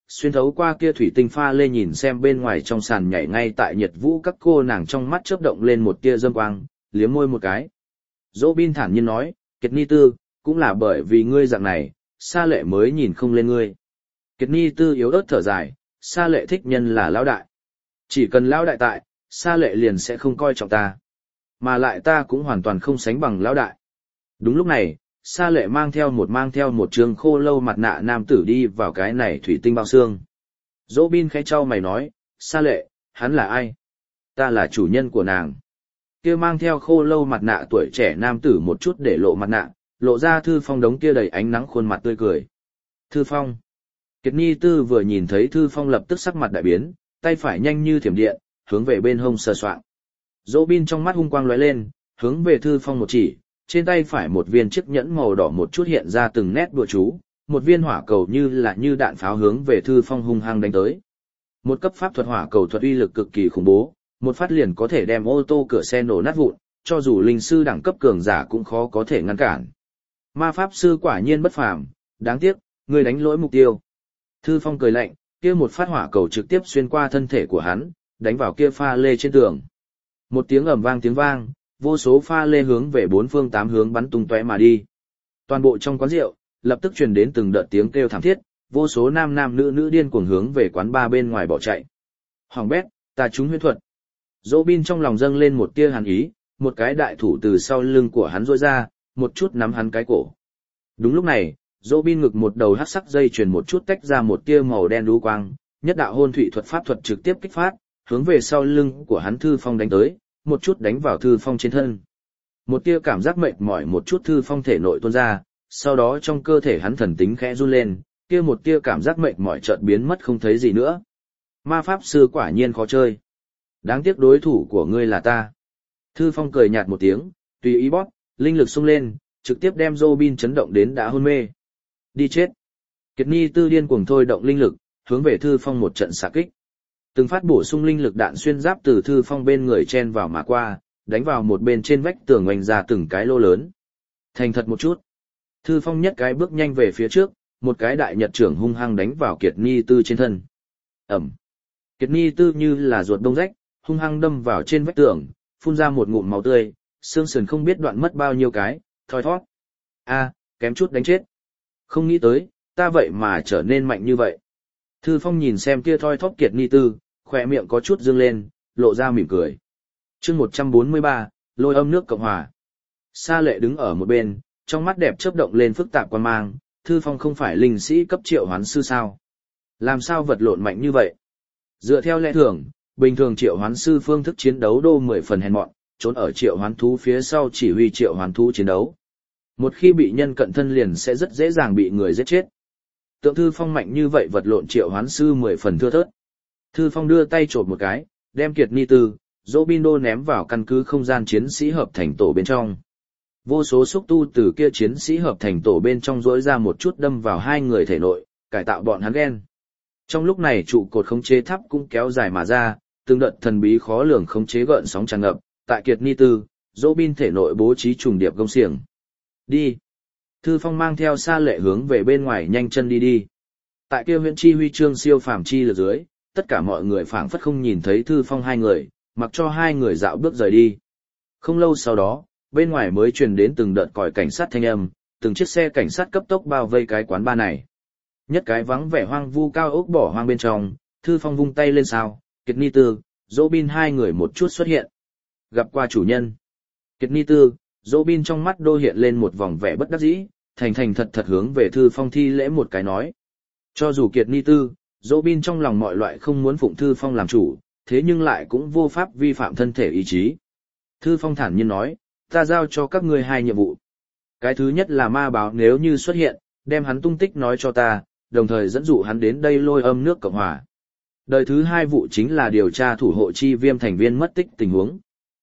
xuyên thấu qua kia thủy tinh pha lê nhìn xem bên ngoài trong sàn nhảy ngay tại nhiệt vũ các cô nàng trong mắt chớp động lên một tia dâm quang, liếm môi một cái. Dỗ Bin thản nhiên nói, Kiệt Ni Tư, cũng là bởi vì ngươi dạng này, Sa Lệ mới nhìn không lên ngươi. Kiệt Ni Tư yếu ớt thở dài, Sa Lệ thích nhân là lão đại. Chỉ cần lão đại tại, Sa Lệ liền sẽ không coi trọng ta. Mà lại ta cũng hoàn toàn không sánh bằng lão đại. Đúng lúc này, Sa Lệ mang theo một mang theo một trường khô lâu mặt nạ nam tử đi vào cái này thủy tinh bao xương. Dỗ Bin khẽ trao mày nói, Sa Lệ, hắn là ai? Ta là chủ nhân của nàng. Kia mang theo khô lâu mặt nạ tuổi trẻ nam tử một chút để lộ mặt nạ, lộ ra Thư Phong đống kia đầy ánh nắng khuôn mặt tươi cười. Thư Phong. Kiệt Ni Tư vừa nhìn thấy Thư Phong lập tức sắc mặt đại biến, tay phải nhanh như thiểm điện, hướng về bên hông sờ soạng. Dỗ Bin trong mắt hung quang lóe lên, hướng về Thư Phong một chỉ, trên tay phải một viên chiếc nhẫn màu đỏ một chút hiện ra từng nét đùa chú, một viên hỏa cầu như là như đạn pháo hướng về Thư Phong hung hăng đánh tới. Một cấp pháp thuật hỏa cầu thuật uy lực cực kỳ khủng bố, một phát liền có thể đem ô tô cửa xe nổ nát vụn, cho dù linh sư đẳng cấp cường giả cũng khó có thể ngăn cản. Ma pháp sư quả nhiên bất phàm, đáng tiếc, ngươi đánh lỗi mục tiêu. Thư Phong cười lạnh, kia một phát hỏa cầu trực tiếp xuyên qua thân thể của hắn, đánh vào kia pha lê trên tường. Một tiếng ầm vang tiếng vang, vô số pha lê hướng về bốn phương tám hướng bắn tung tóe mà đi. Toàn bộ trong quán rượu, lập tức truyền đến từng đợt tiếng kêu thảm thiết, vô số nam nam nữ nữ điên cuồng hướng về quán bar bên ngoài bỏ chạy. Hoàng bét, ta trúng huyễn thuật. Dỗ Bin trong lòng dâng lên một tia hàn ý, một cái đại thủ từ sau lưng của hắn rỗi ra, một chút nắm hắn cái cổ. Đúng lúc này, Dỗ Bin ngực một đầu hắc sắc dây chuyền một chút tách ra một tia màu đen đú quang, nhất đạo hôn thủy thuật pháp thuật trực tiếp kích phát, hướng về sau lưng của hắn Thư Phong đánh tới, một chút đánh vào Thư Phong trên thân. Một tia cảm giác mệt mỏi một chút Thư Phong thể nội tuôn ra, sau đó trong cơ thể hắn thần tính khẽ run lên, kia một tia cảm giác mệt mỏi chợt biến mất không thấy gì nữa. Ma pháp sư quả nhiên khó chơi. Đáng tiếc đối thủ của ngươi là ta. Thư Phong cười nhạt một tiếng, tùy ý bóp, linh lực xung lên, trực tiếp đem Robin chấn động đến đã hôn mê. Đi chết. Kiệt Ni Tư điên cuồng thôi động linh lực, hướng về Thư Phong một trận xạ kích. Từng phát bổ sung linh lực đạn xuyên giáp từ Thư Phong bên người chen vào mà qua, đánh vào một bên trên vách tường oanh ra từng cái lô lớn. Thành thật một chút. Thư Phong nhất cái bước nhanh về phía trước, một cái đại nhật trưởng hung hăng đánh vào Kiệt Ni Tư trên thân. Ẩm. Kiệt Ni Tư như là ruột đông rách, hung hăng đâm vào trên vách tường, phun ra một ngụm máu tươi, xương sườn không biết đoạn mất bao nhiêu cái, thoi thoát. A, kém chút đánh chết. Không nghĩ tới, ta vậy mà trở nên mạnh như vậy. Thư Phong nhìn xem kia thoi thóp Kiệt Ni Tư, khỏe miệng có chút dương lên, lộ ra mỉm cười. Chương một trăm bốn mươi ba, Lôi Âm nước Cộng hòa. Sa Lệ đứng ở một bên, trong mắt đẹp chớp động lên phức tạp quan mang, Thư Phong không phải linh sĩ cấp triệu hoán sư sao? Làm sao vật lộn mạnh như vậy? Dựa theo lẽ thường, bình thường triệu hoán sư phương thức chiến đấu đô mười phần hèn mọn, trốn ở triệu hoán thú phía sau chỉ huy triệu hoán thú chiến đấu. Một khi bị nhân cận thân liền sẽ rất dễ dàng bị người giết chết. Tượng Thư Phong mạnh như vậy vật lộn triệu hoán sư mười phần thưa thớt. Thư Phong đưa tay chộp một cái, đem Kiệt Ni Tư, Robin đô ném vào căn cứ không gian chiến sĩ hợp thành tổ bên trong. Vô số xúc tu từ kia chiến sĩ hợp thành tổ bên trong rỗi ra một chút đâm vào hai người thể nội, cải tạo bọn hắn ghen. Trong lúc này trụ cột khống chế tháp cũng kéo dài mà ra, từng đợt thần bí khó lường khống chế gợn sóng tràn ngập, tại Kiệt Ni Tư, Robin thể nội bố trí trùng điệp gông xiềng. Đi. Thư Phong mang theo Sa Lệ hướng về bên ngoài nhanh chân đi đi. Tại kia huyện chi huy chương siêu phàm chi lược dưới, tất cả mọi người phảng phất không nhìn thấy Thư Phong hai người, mặc cho hai người dạo bước rời đi. Không lâu sau đó, bên ngoài mới truyền đến từng đợt còi cảnh sát thanh âm, từng chiếc xe cảnh sát cấp tốc bao vây cái quán bar này. Nhất cái vắng vẻ hoang vu cao ốc bỏ hoang bên trong, Thư Phong vung tay lên sao, Kiệt Ni Tư, Robin hai người một chút xuất hiện. Gặp qua chủ nhân. Kiệt Ni Tư, Robin trong mắt đô hiện lên một vòng vẻ bất đắc dĩ, thành thành thật thật hướng về Thư Phong thi lễ một cái nói. Cho dù Kiệt Ni Tư, Robin trong lòng mọi loại không muốn phụng Thư Phong làm chủ, thế nhưng lại cũng vô pháp vi phạm thân thể ý chí. Thư Phong thản nhiên nói, ta giao cho các ngươi hai nhiệm vụ. Cái thứ nhất là ma báo nếu như xuất hiện, đem hắn tung tích nói cho ta, đồng thời dẫn dụ hắn đến đây Lôi Âm nước Cộng hòa. Đời thứ hai vụ chính là điều tra thủ hộ chi viêm thành viên mất tích tình huống.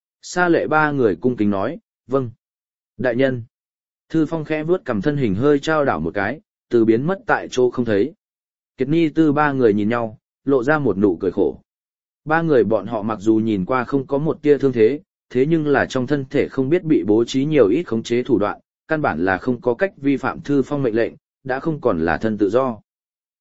Sa Lệ ba người cung kính nói, vâng. Đại nhân. Thư Phong khẽ vuốt cầm thân hình hơi trao đảo một cái, từ biến mất tại chỗ không thấy. Kiệt Ni Tư ba người nhìn nhau, lộ ra một nụ cười khổ. Ba người bọn họ mặc dù nhìn qua không có một tia thương thế, thế nhưng là trong thân thể không biết bị bố trí nhiều ít khống chế thủ đoạn, căn bản là không có cách vi phạm Thư Phong mệnh lệnh, đã không còn là thân tự do.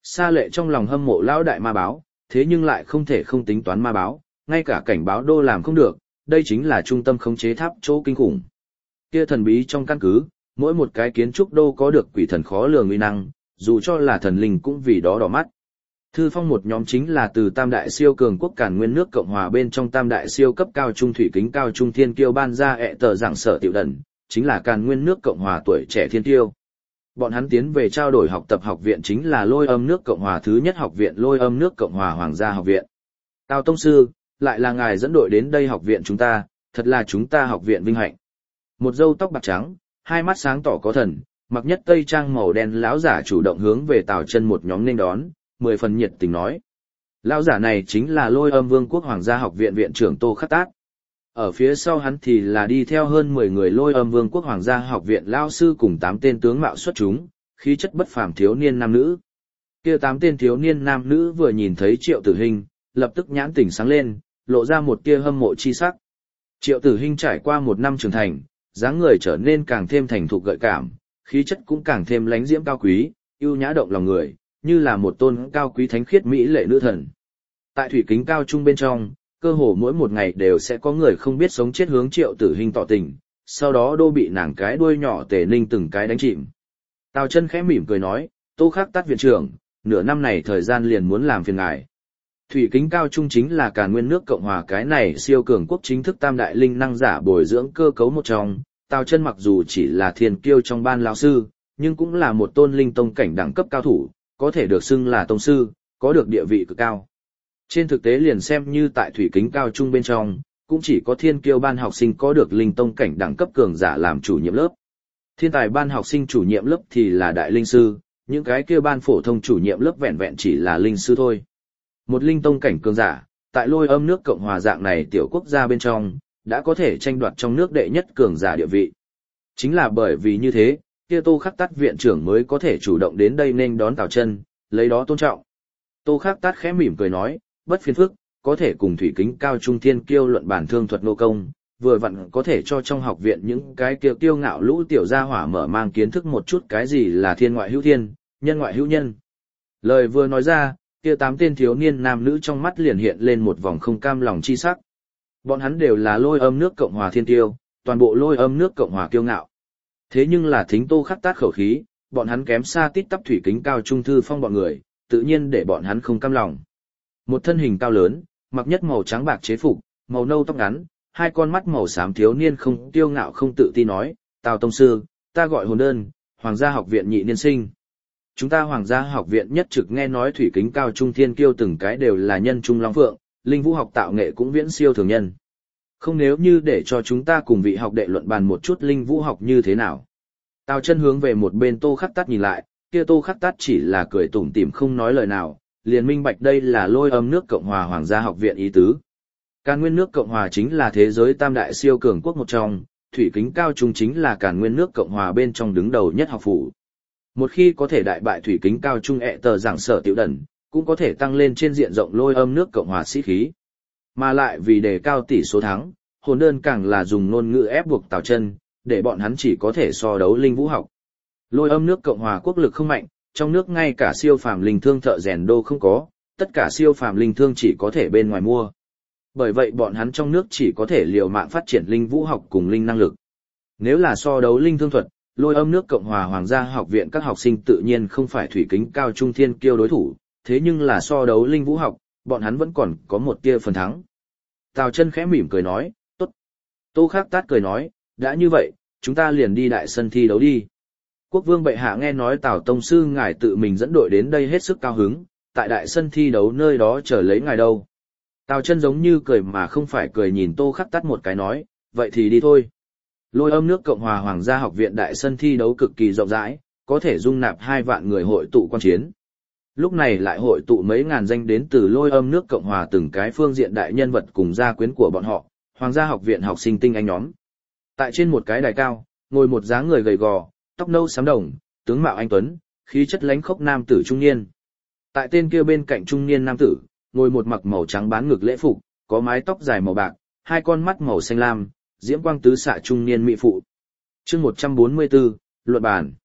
Sa Lệ trong lòng hâm mộ lão đại ma báo, thế nhưng lại không thể không tính toán ma báo, ngay cả cảnh báo đô làm không được, đây chính là trung tâm khống chế tháp chỗ kinh khủng. Kia thần bí trong căn cứ, mỗi một cái kiến trúc đô có được quỷ thần khó lường uy năng, dù cho là thần linh cũng vì đó đỏ mắt. Thư phong một nhóm chính là từ Tam Đại Siêu Cường Quốc Càn Nguyên nước Cộng Hòa bên trong Tam Đại Siêu cấp cao trung thủy kính cao trung thiên kiêu ban ra ẹ tờ giảng sở tiểu đần, chính là Càn Nguyên nước Cộng Hòa tuổi trẻ thiên kiêu. Bọn hắn tiến về trao đổi học tập học viện chính là Lôi Âm nước Cộng Hòa thứ nhất học viện Lôi Âm nước Cộng Hòa Hoàng gia học viện. Tào tông sư, lại là ngài dẫn đội đến đây học viện chúng ta, thật là chúng ta học viện vinh hạnh. Một râu tóc bạc trắng, hai mắt sáng tỏ có thần, mặc nhất tây trang màu đen lão giả chủ động hướng về Tào Chân một nhóm nên đón, mười phần nhiệt tình nói. Lão giả này chính là Lôi Âm Vương quốc Hoàng gia học viện viện trưởng Tô Khắc Tát. Ở phía sau hắn thì là đi theo hơn mười người Lôi Âm Vương quốc Hoàng gia học viện lão sư cùng tám tên tướng mạo xuất chúng, khí chất bất phàm thiếu niên nam nữ. Kia tám tên thiếu niên nam nữ vừa nhìn thấy Triệu Tử Hinh, lập tức nhãn tỉnh sáng lên, lộ ra một tia hâm mộ chi sắc. Triệu Tử Hinh trải qua một năm trưởng thành, dáng người trở nên càng thêm thành thục gợi cảm, khí chất cũng càng thêm lánh diễm cao quý, ưu nhã động lòng người, như là một tôn cao quý thánh khiết mỹ lệ nữ thần. Tại thủy kính cao trung bên trong, cơ hồ mỗi một ngày đều sẽ có người không biết sống chết hướng Triệu Tử Hinh tỏ tình, sau đó đô bị nàng cái đuôi nhỏ Tề Ninh từng cái đánh chìm. Tào Chân khẽ mỉm cười nói, Tô Khắc Tát viện trưởng, nửa năm này thời gian liền muốn làm phiền ngài. Thủy kính cao trung chính là Càn Nguyên nước Cộng Hòa cái này siêu cường quốc chính thức tam đại linh năng giả bồi dưỡng cơ cấu một trong. Tào Chân mặc dù chỉ là thiên kiêu trong ban lão sư, nhưng cũng là một tôn linh tông cảnh đẳng cấp cao thủ, có thể được xưng là tông sư, có được địa vị cực cao. Trên thực tế liền xem như tại thủy kính cao trung bên trong, cũng chỉ có thiên kiêu ban học sinh có được linh tông cảnh đẳng cấp cường giả làm chủ nhiệm lớp. Thiên tài ban học sinh chủ nhiệm lớp thì là đại linh sư, những cái kia ban phổ thông chủ nhiệm lớp vẹn vẹn chỉ là linh sư thôi. Một linh tông cảnh cường giả, tại Lôi Âm nước Cộng Hòa dạng này tiểu quốc gia bên trong, đã có thể tranh đoạt trong nước đệ nhất cường giả địa vị. Chính là bởi vì như thế, kia Tô Khắc Tát viện trưởng mới có thể chủ động đến đây nên đón Tào Chân, lấy đó tôn trọng. Tô Khắc Tát khẽ mỉm cười nói, bất phiền phức, có thể cùng thủy kính cao trung thiên kiêu luận bản thương thuật nô công, vừa vặn có thể cho trong học viện những cái kiêu kiêu ngạo lũ tiểu gia hỏa mở mang kiến thức một chút cái gì là thiên ngoại hữu thiên, nhân ngoại hữu nhân. Lời vừa nói ra, kia tám tên thiếu niên nam nữ trong mắt liền hiện lên một vòng không cam lòng chi sắc. Bọn hắn đều là Lôi Âm nước Cộng Hòa thiên kiêu, toàn bộ Lôi Âm nước Cộng Hòa kiêu ngạo. Thế nhưng là thính Tô Khắc Tát khẩu khí, bọn hắn kém xa tít tắp thủy kính cao trung thư phong bọn người, tự nhiên để bọn hắn không cam lòng. Một thân hình cao lớn, mặc nhất màu trắng bạc chế phục, màu nâu tóc ngắn, hai con mắt màu xám thiếu niên không kiêu ngạo không tự tin nói, Tào tông sư, ta gọi Hồn Đơn, Hoàng gia học viện nhị niên sinh. Chúng ta Hoàng gia học viện nhất trực nghe nói thủy kính cao trung thiên kiêu từng cái đều là nhân trung long phượng, linh vũ học tạo nghệ cũng viễn siêu thường nhân. Không nếu như để cho chúng ta cùng vị học đệ luận bàn một chút linh vũ học như thế nào. Tào Chân hướng về một bên Tô Khắc Tát nhìn lại, kia Tô Khắc Tát chỉ là cười tủm tỉm không nói lời nào, liền minh bạch đây là Lôi Âm nước Cộng Hòa Hoàng gia học viện ý tứ. Càn Nguyên nước Cộng Hòa chính là thế giới tam đại siêu cường quốc một trong, thủy kính cao trung chính là Càn Nguyên nước Cộng Hòa bên trong đứng đầu nhất học phủ. Một khi có thể đại bại thủy kính cao trung ẹ tờ giảng sở tiểu đần, cũng có thể tăng lên trên diện rộng Lôi Âm nước Cộng Hòa sĩ khí. Mà lại vì đề cao tỷ số thắng, Hồn Đơn càng là dùng ngôn ngữ ép buộc Tào Chân, để bọn hắn chỉ có thể so đấu linh vũ học. Lôi Âm nước Cộng Hòa quốc lực không mạnh, trong nước ngay cả siêu phàm linh thương thợ rèn đô không có, tất cả siêu phàm linh thương chỉ có thể bên ngoài mua. Bởi vậy bọn hắn trong nước chỉ có thể liều mạng phát triển linh vũ học cùng linh năng lực. Nếu là so đấu linh thương thuật, Lôi Âm nước Cộng Hòa Hoàng gia học viện các học sinh tự nhiên không phải thủy kính cao trung thiên kiêu đối thủ, thế nhưng là so đấu linh vũ học, bọn hắn vẫn còn có một tia phần thắng. Tào Chân khẽ mỉm cười nói, tốt. Tô Khắc Tát cười nói, đã như vậy, chúng ta liền đi đại sân thi đấu đi. Quốc vương bệ hạ nghe nói Tào tông sư ngài tự mình dẫn đội đến đây hết sức cao hứng, tại đại sân thi đấu nơi đó chờ lấy ngài đâu. Tào Chân giống như cười mà không phải cười nhìn Tô Khắc Tát một cái nói, vậy thì đi thôi. Lôi Âm nước Cộng Hòa Hoàng gia học viện đại sân thi đấu cực kỳ rộng rãi, có thể dung nạp hai vạn người hội tụ quan chiến. Lúc này lại hội tụ mấy ngàn danh đến từ Lôi Âm nước Cộng Hòa từng cái phương diện đại nhân vật cùng gia quyến của bọn họ, Hoàng gia học viện học sinh tinh anh nhóm. Tại trên một cái đài cao, ngồi một dáng người gầy gò, tóc nâu xám đồng, tướng mạo anh tuấn, khí chất lánh khốc nam tử trung niên. Tại tên kia bên cạnh trung niên nam tử, ngồi một mặc màu trắng bán ngực lễ phục, có mái tóc dài màu bạc, hai con mắt màu xanh lam, diễm quang tứ xạ trung niên mỹ phụ. Chương một trăm bốn mươi tư, luận bàn.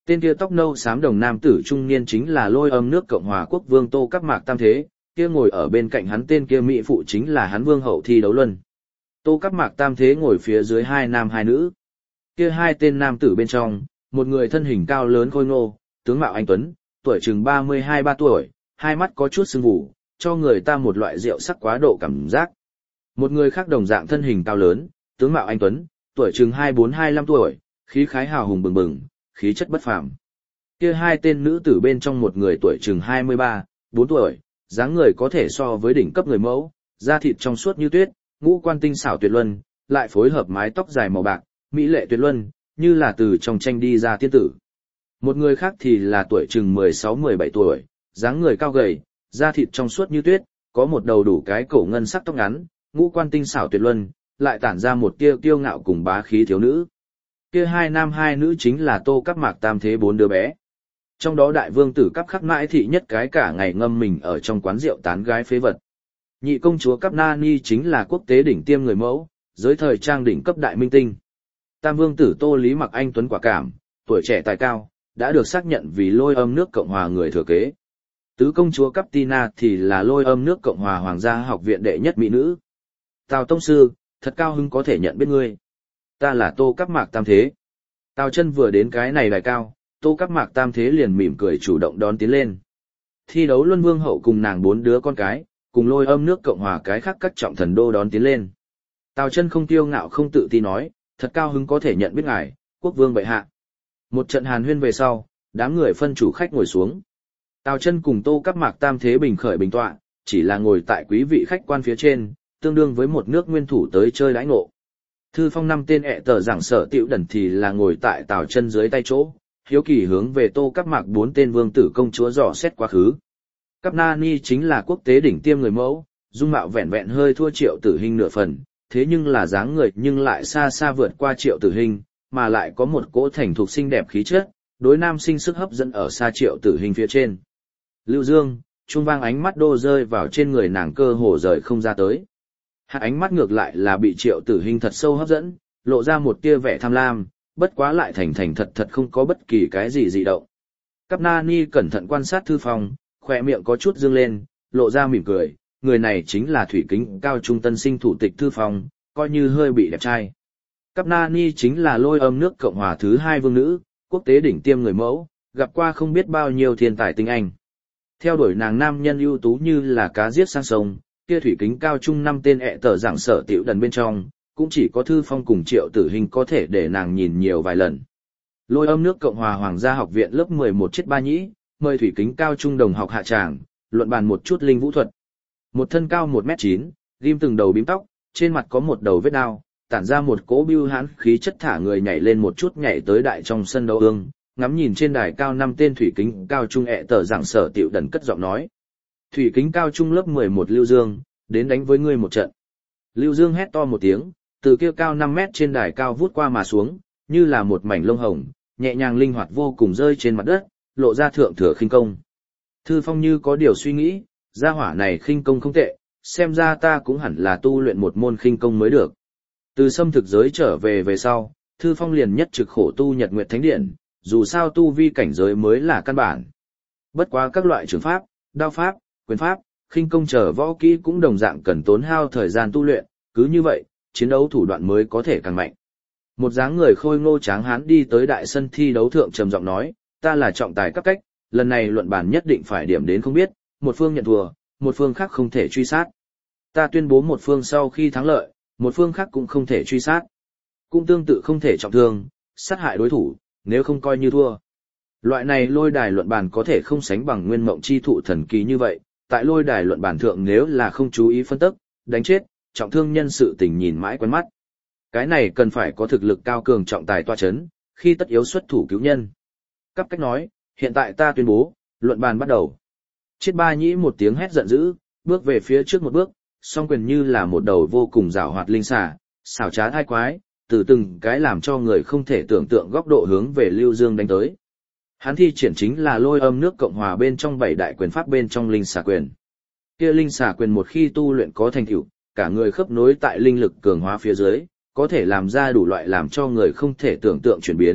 Tên kia tóc nâu xám đồng nam tử trung niên chính là Lôi Âm nước Cộng hòa Quốc vương Tô Cáp Mạc Tam Thế, kia ngồi ở bên cạnh hắn tên kia mỹ phụ chính là hắn vương hậu Thi Đấu Luân. Tô Cáp Mạc Tam Thế ngồi phía dưới hai nam hai nữ. Kia hai tên nam tử bên trong, một người thân hình cao lớn khôi ngô, tướng mạo anh tuấn, tuổi chừng ba mươi hai ba tuổi, hai mắt có chút sưng vù, cho người ta một loại rượu sắc quá độ cảm giác. Một người khác đồng dạng thân hình cao lớn, tướng mạo anh tuấn, tuổi chừng hai bốn hai lăm tuổi, khí khái hào hùng bừng bừng, khí chất bất phàm. Kia hai tên nữ tử bên trong một người tuổi chừng hai mươi ba, bốn tuổi, dáng người có thể so với đỉnh cấp người mẫu, da thịt trong suốt như tuyết, ngũ quan tinh xảo tuyệt luân, lại phối hợp mái tóc dài màu bạc, mỹ lệ tuyệt luân, như là từ trong tranh đi ra tiên tử. Một người khác thì là tuổi chừng mười sáu mười bảy tuổi, dáng người cao gầy, da thịt trong suốt như tuyết, có một đầu đủ cái cổ ngân sắc tóc ngắn, ngũ quan tinh xảo tuyệt luân, lại tản ra một tia kiêu ngạo cùng bá khí thiếu nữ. Kia hai nam hai nữ chính là Tô Cáp Mạc Tam Thế bốn đứa bé. Trong đó đại vương tử Cáp Khắc Mãi thị nhất cái cả ngày ngâm mình ở trong quán rượu tán gái phế vật. Nhị công chúa Cáp Na Ni chính là quốc tế đỉnh tiêm người mẫu, giới thời trang đỉnh cấp đại minh tinh. Tam vương tử Tô Lý Mặc Anh tuấn quả cảm, tuổi trẻ tài cao, đã được xác nhận vì Lôi Âm nước Cộng hòa người thừa kế. Tứ công chúa Cáp Tina thì là Lôi Âm nước Cộng hòa Hoàng gia học viện đệ nhất mỹ nữ. Tào tông sư, thật cao hứng có thể nhận biết ngươi. Ta là Tô Cáp Mạc Tam Thế. Tào Chân vừa đến cái này đài cao, Tô Cáp Mạc Tam Thế liền mỉm cười chủ động đón tiến lên. Thi Đấu Luân vương hậu cùng nàng bốn đứa con cái, cùng Lôi Âm nước Cộng hòa cái khác các trọng thần đô đón tiến lên. Tào Chân không kiêu ngạo không tự ti nói, thật cao hứng có thể nhận biết ngài, quốc vương bệ hạ. Một trận hàn huyên về sau, đám người phân chủ khách ngồi xuống. Tào Chân cùng Tô Cáp Mạc Tam Thế bình khởi bình tọa, chỉ là ngồi tại quý vị khách quan phía trên, tương đương với một nước nguyên thủ tới chơi đãi ngộ. Thư phong năm tên ẹ tờ giảng sở tiểu đần thì là ngồi tại Tào Chân dưới tay chỗ, hiếu kỳ hướng về Tô Cáp Mạc bốn tên vương tử công chúa dò xét quá khứ. Cáp Na Ni chính là quốc tế đỉnh tiêm người mẫu, dung mạo vẹn vẹn hơi thua Triệu Tử Hinh nửa phần, thế nhưng là dáng người nhưng lại xa xa vượt qua Triệu Tử Hinh, mà lại có một cỗ thành thục xinh đẹp khí chất, đối nam sinh sức hấp dẫn ở xa Triệu Tử Hinh phía trên. Lưu Dương, chuông vang ánh mắt đô rơi vào trên người nàng cơ hồ rời không ra tới. Hạ ánh mắt ngược lại là bị Triệu Tử Hinh thật sâu hấp dẫn, lộ ra một tia vẻ tham lam, bất quá lại thành thành thật thật không có bất kỳ cái gì dị động. Cáp Na Ni cẩn thận quan sát thư phòng, khỏe miệng có chút dương lên, lộ ra mỉm cười, người này chính là thủy kính cao trung tân sinh thủ tịch thư phòng, coi như hơi bị đẹp trai. Cáp Na Ni chính là Lôi Âm nước Cộng hòa thứ hai vương nữ, quốc tế đỉnh tiêm người mẫu, gặp qua không biết bao nhiêu thiên tài tinh anh. Theo đuổi nàng nam nhân ưu tú như là cá giết sang sông, kia thủy kính cao trung năm tên ẹ tờ giảng sở tiểu đần bên trong, cũng chỉ có Thư Phong cùng Triệu Tử Hinh có thể để nàng nhìn nhiều vài lần. Lôi Âm nước Cộng hòa Hoàng gia học viện lớp mười một chết ba nhĩ, mời thủy kính cao trung đồng học hạ tràng, luận bàn một chút linh vũ thuật. Một thân cao một mét chín, ghim từng đầu bím tóc, trên mặt có một đầu vết đao, tản ra một cỗ bưu hãn khí chất thả người nhảy lên một chút nhảy tới đại trong sân đấu ương, ngắm nhìn trên đài cao năm tên thủy kính cao trung ẹ tờ giảng sở tiểu đần cất giọng nói. Thủy kính cao trung lớp mười một Lưu Dương, đến đánh với ngươi một trận. Lưu Dương hét to một tiếng, từ kia cao năm mét trên đài cao vút qua mà xuống, như là một mảnh lông hồng, nhẹ nhàng linh hoạt vô cùng rơi trên mặt đất, lộ ra thượng thừa khinh công. Thư Phong như có điều suy nghĩ, gia hỏa này khinh công không tệ, xem ra ta cũng hẳn là tu luyện một môn khinh công mới được. Từ xâm thực giới trở về về sau, Thư Phong liền nhất trực khổ tu Nhật Nguyệt Thánh Điện, dù sao tu vi cảnh giới mới là căn bản. Bất quá các loại trường pháp, đao pháp, quyền pháp, khinh công trở võ kỹ cũng đồng dạng cần tốn hao thời gian tu luyện, cứ như vậy, chiến đấu thủ đoạn mới có thể càng mạnh. Một dáng người khôi ngô tráng hán đi tới đại sân thi đấu thượng trầm giọng nói, ta là trọng tài cấp cách, lần này luận bàn nhất định phải điểm đến không biết, một phương nhận thua, một phương khác không thể truy sát. Ta tuyên bố một phương sau khi thắng lợi, một phương khác cũng không thể truy sát. Cũng tương tự không thể trọng thương, sát hại đối thủ, nếu không coi như thua. Loại này lôi đài luận bàn có thể không sánh bằng nguyên mộng chi thụ thần kỳ như vậy, tại lôi đài luận bàn thượng nếu là không chú ý phân tích, đánh chết, trọng thương nhân sự tình nhìn mãi quen mắt. Cái này cần phải có thực lực cao cường trọng tài toa chấn, khi tất yếu xuất thủ cứu nhân. Cấp cách nói, hiện tại ta tuyên bố, luận bàn bắt đầu. Chiết ba nhĩ một tiếng hét giận dữ, bước về phía trước một bước, song quyền như là một đầu vô cùng rào hoạt linh xà, xảo trá thai quái, từ từng cái làm cho người không thể tưởng tượng góc độ hướng về Lưu Dương đánh tới. Hắn thi triển chính là Lôi Âm nước Cộng hòa bên trong bảy đại quyền pháp bên trong linh xà quyền. Kia linh xà quyền một khi tu luyện có thành tựu, cả người khớp nối tại linh lực cường hóa phía dưới, có thể làm ra đủ loại làm cho người không thể tưởng tượng chuyển biến,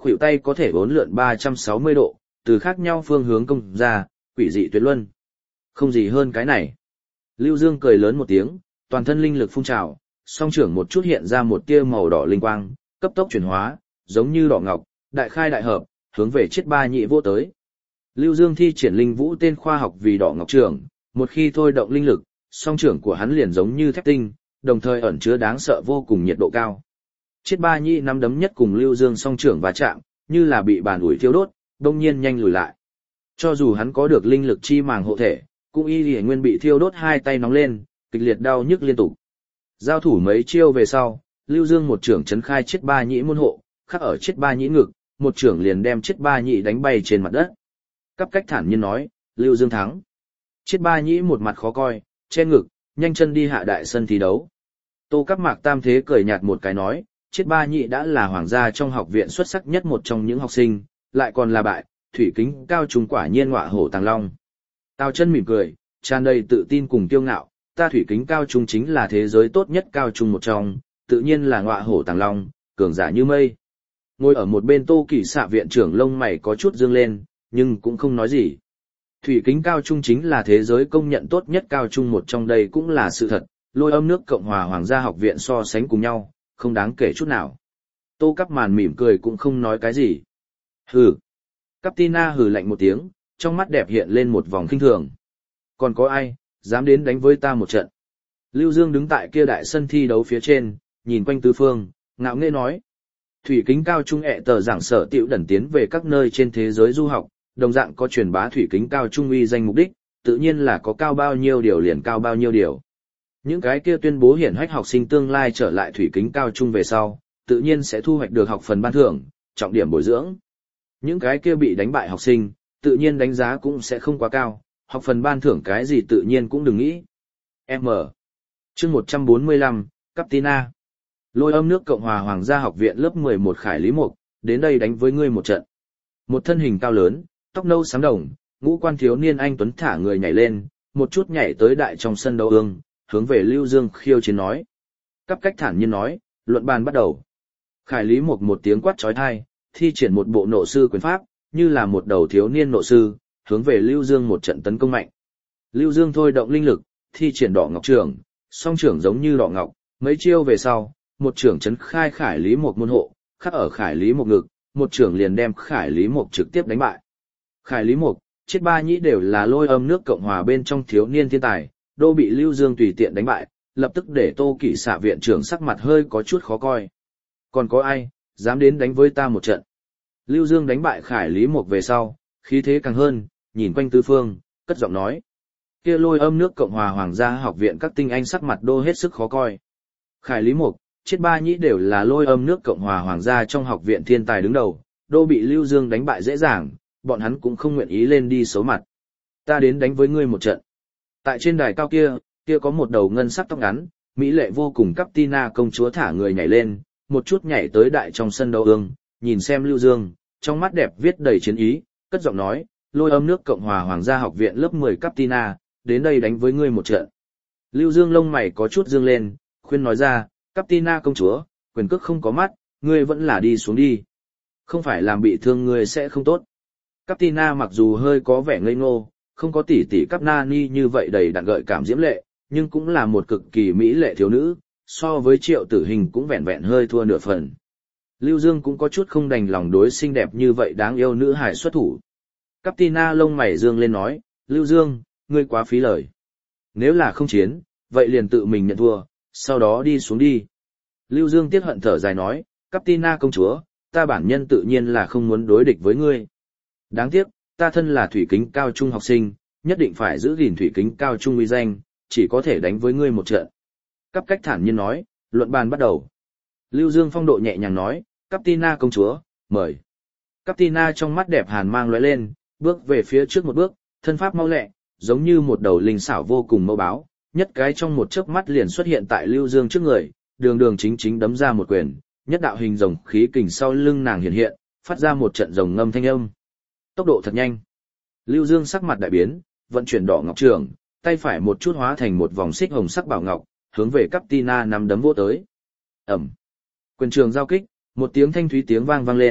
khuỷu tay có thể uốn lượn ba trăm sáu mươi độ, từ khác nhau phương hướng công ra, quỷ dị tuyệt luân. Không gì hơn cái này. Lưu Dương cười lớn một tiếng, toàn thân linh lực phun trào, song trưởng một chút hiện ra một tia màu đỏ linh quang, cấp tốc chuyển hóa, giống như đỏ ngọc, đại khai đại hợp, hướng về Chiết Ba Nhị vô tới. Lưu Dương thi triển linh vũ tên khoa học vì đỏ ngọc trưởng, một khi thôi động linh lực, song trưởng của hắn liền giống như thép tinh, đồng thời ẩn chứa đáng sợ vô cùng nhiệt độ cao. Chiết Ba Nhị nắm đấm nhất cùng Lưu Dương song trưởng va chạm, như là bị bàn ủi thiêu đốt, đông nhiên nhanh lùi lại. Cho dù hắn có được linh lực chi màng hộ thể, cũng y lìa nguyên bị thiêu đốt hai tay nóng lên, kịch liệt đau nhức liên tục. Giao thủ mấy chiêu về sau, Lưu Dương một trưởng chấn khai Chiết Ba Nhị môn hộ, khắc ở Chiết Ba Nhị ngực, một trưởng liền đem Chiết Ba Nhị đánh bay trên mặt đất. Cáp Cách thản nhiên nói, Lưu Dương thắng. Chiết Ba Nhị một mặt khó coi, che ngực, nhanh chân đi hạ đại sân thi đấu. Tô Cáp Mạc Tam Thế cười nhạt một cái nói, Chiết Ba Nhị đã là hoàng gia trong học viện xuất sắc nhất một trong những học sinh, lại còn là bại, thủy kính cao trung quả nhiên ngọa hổ tàng long. Tào Chân mỉm cười, tràn đầy tự tin cùng kiêu ngạo, ta thủy kính cao trung chính là thế giới tốt nhất cao trung một trong, tự nhiên là ngọa hổ tàng long, cường giả như mây. Ngồi ở một bên Tô Kỳ Xạ viện trưởng lông mày có chút dương lên, nhưng cũng không nói gì. Thủy kính cao trung chính là thế giới công nhận tốt nhất cao trung một trong, đây cũng là sự thật, Lôi Âm nước Cộng hòa Hoàng gia học viện so sánh cùng nhau, không đáng kể chút nào. Tô Cáp Màn mỉm cười cũng không nói cái gì. Hừ. Captina hừ lạnh một tiếng, trong mắt đẹp hiện lên một vòng khinh thường. Còn có ai, dám đến đánh với ta một trận? Lưu Dương đứng tại kia đại sân thi đấu phía trên, nhìn quanh tứ phương, ngạo nghễ nói. Thủy kính cao trung ẹ tờ giảng sở tiểu đẩn tiến về các nơi trên thế giới du học, đồng dạng có truyền bá thủy kính cao trung uy danh mục đích, tự nhiên là có cao bao nhiêu điều liền cao bao nhiêu điều. Những cái kia tuyên bố hiển hách học sinh tương lai trở lại thủy kính cao trung về sau, tự nhiên sẽ thu hoạch được học phần ban thưởng, trọng điểm bồi dưỡng. Những cái kia bị đánh bại học sinh, tự nhiên đánh giá cũng sẽ không quá cao, học phần ban thưởng cái gì tự nhiên cũng đừng nghĩ. M. Chương một trăm bốn mươi lăm, Captina. Lôi Âm nước Cộng hòa Hoàng gia học viện lớp mười một Khải Lý Mục, đến đây đánh với ngươi một trận. Một thân hình cao lớn, tóc nâu sáng đồng, ngũ quan thiếu niên anh tuấn thả người nhảy lên, một chút nhảy tới đại trong sân đấu ương, hướng về Lưu Dương khiêu chiến nói. Cáp Cách thản nhiên nói, luận bàn bắt đầu. Khải Lý Mục một tiếng quát chói tai, thi triển một bộ nộ sư quyền pháp, như là một đầu thiếu niên nộ sư, hướng về Lưu Dương một trận tấn công mạnh. Lưu Dương thôi động linh lực, thi triển đỏ ngọc trưởng, song trưởng giống như đỏ ngọc, mấy chiêu về sau, một trưởng chấn khai Khải Lý Mục môn hộ, khắc ở Khải Lý Mục ngực, một trưởng liền đem Khải Lý Mục trực tiếp đánh bại. Khải Lý Mục, Chiết Ba Nhị đều là Lôi Âm nước Cộng hòa bên trong thiếu niên thiên tài, đô bị Lưu Dương tùy tiện đánh bại, lập tức để Tô Kỷ Xạ viện trưởng sắc mặt hơi có chút khó coi. Còn có ai, dám đến đánh với ta một trận? Lưu Dương đánh bại Khải Lý Mục về sau, khí thế càng hơn, nhìn quanh tứ phương, cất giọng nói. Kia Lôi Âm nước Cộng hòa Hoàng gia học viện các tinh anh sắc mặt đô hết sức khó coi. Khải Lý Mục, Chiết Ba Nhị đều là Lôi Âm nước Cộng hòa Hoàng gia trong học viện thiên tài đứng đầu, đô bị Lưu Dương đánh bại dễ dàng, bọn hắn cũng không nguyện ý lên đi xấu mặt. Ta đến đánh với ngươi một trận. Tại trên đài cao kia, kia có một đầu ngân sắc tóc ngắn, mỹ lệ vô cùng Captina công chúa thả người nhảy lên, một chút nhảy tới đại trong sân đấu ương, nhìn xem Lưu Dương, trong mắt đẹp viết đầy chiến ý, cất giọng nói, Lôi Âm nước Cộng hòa Hoàng gia học viện lớp mười Captina, đến đây đánh với ngươi một trận. Lưu Dương lông mày có chút dương lên, khuyên nói ra, Captina công chúa, quyền cước không có mắt, ngươi vẫn là đi xuống đi. Không phải làm bị thương ngươi sẽ không tốt. Captina mặc dù hơi có vẻ ngây ngô, không có tỷ tỷ Capnani như vậy đầy đặn gợi cảm diễm lệ, nhưng cũng là một cực kỳ mỹ lệ thiếu nữ, so với Triệu Tử Hình cũng vẹn vẹn hơi thua nửa phần. Lưu Dương cũng có chút không đành lòng đối xinh đẹp như vậy đáng yêu nữ hài xuất thủ. Captina lông mày dương lên nói, Lưu Dương, ngươi quá phí lời. Nếu là không chiến, vậy liền tự mình nhận thua, sau đó đi xuống đi. Lưu Dương tiếc hận thở dài nói, Captina công chúa, ta bản nhân tự nhiên là không muốn đối địch với ngươi. Đáng tiếc, ta thân là thủy kính cao trung học sinh, nhất định phải giữ gìn thủy kính cao trung uy danh, chỉ có thể đánh với ngươi một trận. Cáp Cách thản nhiên nói, luận bàn bắt đầu. Lưu Dương phong độ nhẹ nhàng nói, Captina công chúa, mời. Captina trong mắt đẹp hàn mang lóe lên, bước về phía trước một bước, thân pháp mau lẹ, giống như một đầu linh xảo vô cùng mâu báo, nhất cái trong một chớp mắt liền xuất hiện tại Lưu Dương trước người, đường đường chính chính đấm ra một quyền, nhất đạo hình rồng khí kình sau lưng nàng hiện hiện, phát ra một trận rồng ngâm thanh âm. Tốc độ thật nhanh. Lưu Dương sắc mặt đại biến, vận chuyển đỏ ngọc trường, tay phải một chút hóa thành một vòng xích hồng sắc bảo ngọc, hướng về Captina nắm đấm vỗ tới. Ầm. Quyền trường giao kích, một tiếng thanh thúy tiếng vang vang lên,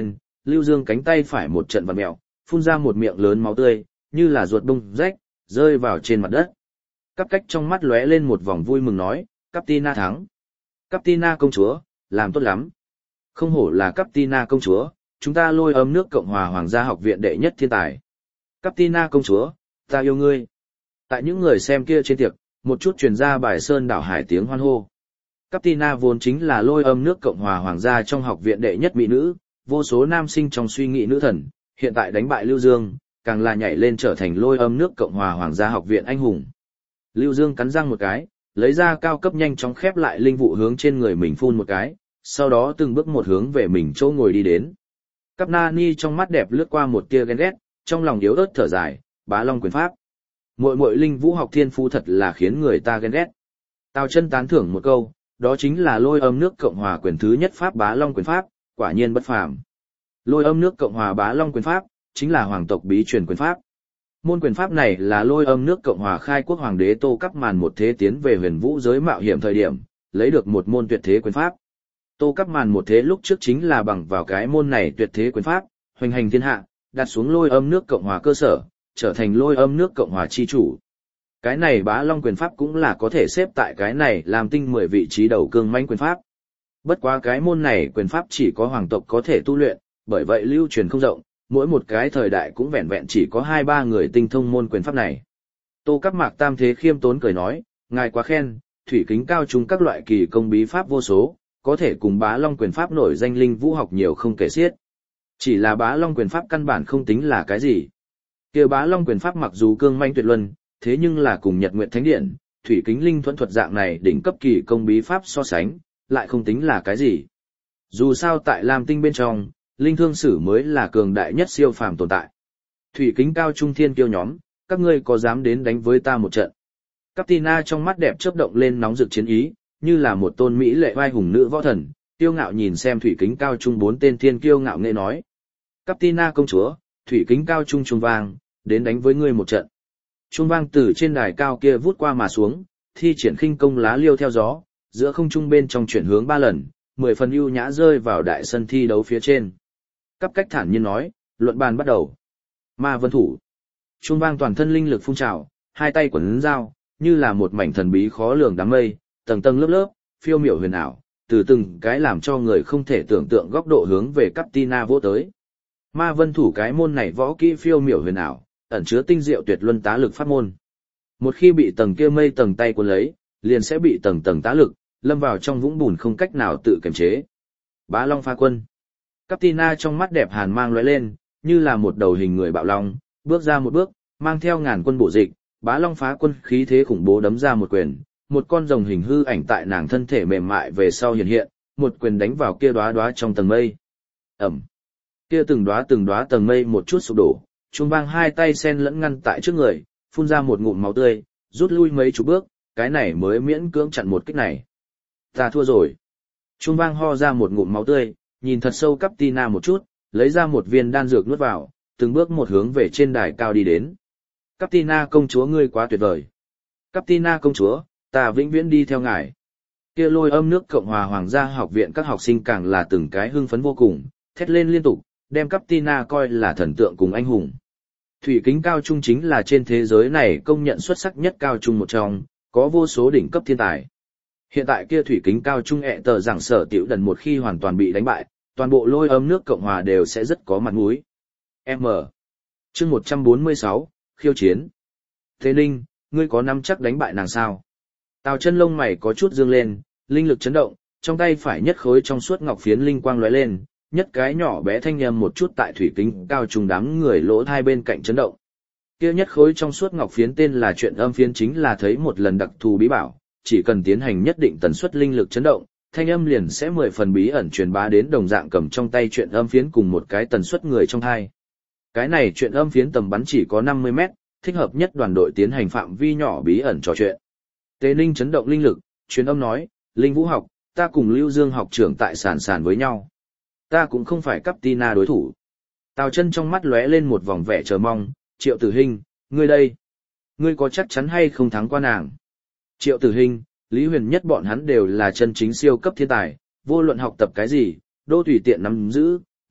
Lưu Dương cánh tay phải một trận vặn mèo, phun ra một miệng lớn máu tươi, như là ruột bung rách, rơi vào trên mặt đất. Cắp cách trong mắt lóe lên một vòng vui mừng nói, Captina thắng. Captina công chúa, làm tốt lắm. Không hổ là Captina công chúa, chúng ta Lôi Âm nước Cộng hòa Hoàng gia học viện đệ nhất thiên tài. Captina công chúa, ta yêu ngươi. Tại những người xem kia trên tiệc, một chút truyền ra bài sơn đảo hải tiếng hoan hô. Captina vốn chính là Lôi Âm nước Cộng hòa Hoàng gia trong học viện đệ nhất mỹ nữ, vô số nam sinh trong suy nghĩ nữ thần, hiện tại đánh bại Lưu Dương, càng là nhảy lên trở thành Lôi Âm nước Cộng hòa Hoàng gia học viện anh hùng. Lưu Dương cắn răng một cái, lấy ra cao cấp nhanh chóng khép lại linh vụ hướng trên người mình phun một cái, sau đó từng bước một hướng về mình chỗ ngồi đi đến. Cáp Nani trong mắt đẹp lướt qua một tia ghen ghét, trong lòng yếu ớt thở dài, Bá Long quyền pháp. Muội muội linh vũ học thiên phú thật là khiến người ta ghen ghét. Tào Chân tán thưởng một câu, đó chính là Lôi Âm nước Cộng hòa quyền thứ nhất pháp Bá Long quyền pháp, quả nhiên bất phàm. Lôi Âm nước Cộng hòa Bá Long quyền pháp chính là hoàng tộc bí truyền quyền pháp. Môn quyền pháp này là Lôi Âm nước Cộng hòa khai quốc hoàng đế Tô Cáp Màn một thế tiến về huyền vũ giới mạo hiểm thời điểm, lấy được một môn tuyệt thế quyền pháp. Tô Cáp Màn một thế lúc trước chính là bằng vào cái môn này tuyệt thế quyền pháp, hoành hành thiên hạ, đặt xuống Lôi Âm nước Cộng hòa cơ sở, trở thành Lôi Âm nước Cộng hòa chi chủ. Cái này Bá Long quyền pháp cũng là có thể xếp tại cái này làm tinh mười vị trí đầu cương mãnh quyền pháp. Bất quá cái môn này quyền pháp chỉ có hoàng tộc có thể tu luyện, bởi vậy lưu truyền không rộng, mỗi một cái thời đại cũng vẹn vẹn chỉ có hai ba người tinh thông môn quyền pháp này. Tô Cáp Mạc Tam Thế khiêm tốn cười nói, ngài quá khen, thủy kính cao trung các loại kỳ công bí pháp vô số, có thể cùng Bá Long quyền pháp nổi danh linh vũ học nhiều không kể xiết. Chỉ là Bá Long quyền pháp căn bản không tính là cái gì. Kia Bá Long quyền pháp mặc dù cương manh tuyệt luân, thế nhưng là cùng Nhật Nguyệt Thánh Điện, thủy kính linh thuẫn thuật dạng này đỉnh cấp kỳ công bí pháp so sánh, lại không tính là cái gì. Dù sao tại Lam Tinh bên trong, linh thương sử mới là cường đại nhất siêu phàm tồn tại. Thủy kính cao trung thiên kiêu nhóm, các ngươi có dám đến đánh với ta một trận? Captina trong mắt đẹp chớp động lên nóng rực chiến ý, như là một tôn mỹ lệ vai hùng nữ võ thần, kiêu ngạo nhìn xem thủy kính cao trung bốn tên thiên kiêu ngạo nghệ nói. Captina công chúa, thủy kính cao trung trung vang, đến đánh với ngươi một trận. Trung vang từ trên đài cao kia vút qua mà xuống, thi triển khinh công lá liêu theo gió, giữa không trung bên trong chuyển hướng ba lần, mười phần ưu nhã rơi vào đại sân thi đấu phía trên. Cáp cách thản nhiên nói, luận bàn bắt đầu. Ma vân thủ. Trung vang toàn thân linh lực phun trào, hai tay quấn dao, như là một mảnh thần bí khó lường đám mây, tầng tầng lớp lớp, phiêu miểu huyền ảo, từ từng cái làm cho người không thể tưởng tượng góc độ hướng về Captina vỗ tới. Ma vân thủ cái môn này võ kỹ phiêu miểu huyền ảo, ẩn chứa tinh diệu tuyệt luân tá lực pháp môn. Một khi bị tầng kia mây tầng tay cuốn lấy, liền sẽ bị tầng tầng tá lực, lâm vào trong vũng bùn không cách nào tự kiềm chế. Bá Long phá quân. Captina trong mắt đẹp hàn mang lóe lên, như là một đầu hình người bạo long, bước ra một bước, mang theo ngàn quân bổ dịch, Bá Long phá quân khí thế khủng bố đấm ra một quyền, một con rồng hình hư ảnh tại nàng thân thể mềm mại về sau hiện hiện, một quyền đánh vào kia đóa đóa trong tầng mây. Ầm. Kia từng đóa từng đóa tầng mây một chút sụp đổ, Trung Vang hai tay sen lẫn ngăn tại trước người, phun ra một ngụm máu tươi, rút lui mấy chục bước, cái này mới miễn cưỡng chặn một kích này. Ta thua rồi. Trung Vang ho ra một ngụm máu tươi, nhìn thật sâu Captina một chút, lấy ra một viên đan dược nuốt vào, từng bước một hướng về trên đài cao đi đến. Captina công chúa ngươi quá tuyệt vời. Captina công chúa, ta vĩnh viễn đi theo ngài. Kia Lôi Âm nước Cộng hòa Hoàng gia học viện các học sinh càng là từng cái hưng phấn vô cùng, thét lên liên tục, đem Captina coi là thần tượng cùng anh hùng. Thủy kính cao trung chính là trên thế giới này công nhận xuất sắc nhất cao trung một trong, có vô số đỉnh cấp thiên tài. Hiện tại kia thủy kính cao trung ẹ tờ giảng sở tiểu đần một khi hoàn toàn bị đánh bại, toàn bộ Lôi Âm nước Cộng hòa đều sẽ rất có mặt mũi. M. Chương một trăm bốn mươi sáu, khiêu chiến. Thế Ninh, ngươi có nắm chắc đánh bại nàng sao? Tào Chân lông mày có chút dương lên, linh lực chấn động, trong tay phải nhất khối trong suốt ngọc phiến linh quang lóe lên, nhất cái nhỏ bé thanh âm một chút tại thủy kính cao trung đám người lỗ hai bên cạnh chấn động. Kia nhất khối trong suốt ngọc phiến tên là chuyện âm phiến chính là thấy một lần đặc thù bí bảo, chỉ cần tiến hành nhất định tần suất linh lực chấn động, thanh âm liền sẽ mười phần bí ẩn truyền bá đến đồng dạng cầm trong tay chuyện âm phiến cùng một cái tần suất người trong hai. Cái này chuyện âm phiến tầm bắn chỉ có năm mươi mét, thích hợp nhất đoàn đội tiến hành phạm vi nhỏ bí ẩn trò chuyện. Tế Ninh chấn động linh lực, truyền âm nói, Linh Vũ học, ta cùng Lưu Dương học trưởng tại sàn sàn với nhau. Ta cũng không phải Captina đối thủ. Tào Chân trong mắt lóe lên một vòng vẻ chờ mong, Triệu Tử Hinh, ngươi đây. Ngươi có chắc chắn hay không thắng qua nàng? Triệu Tử Hinh, Lý Huyền Nhất bọn hắn đều là chân chính siêu cấp thiên tài, vô luận học tập cái gì, đô tùy tiện nắm giữ,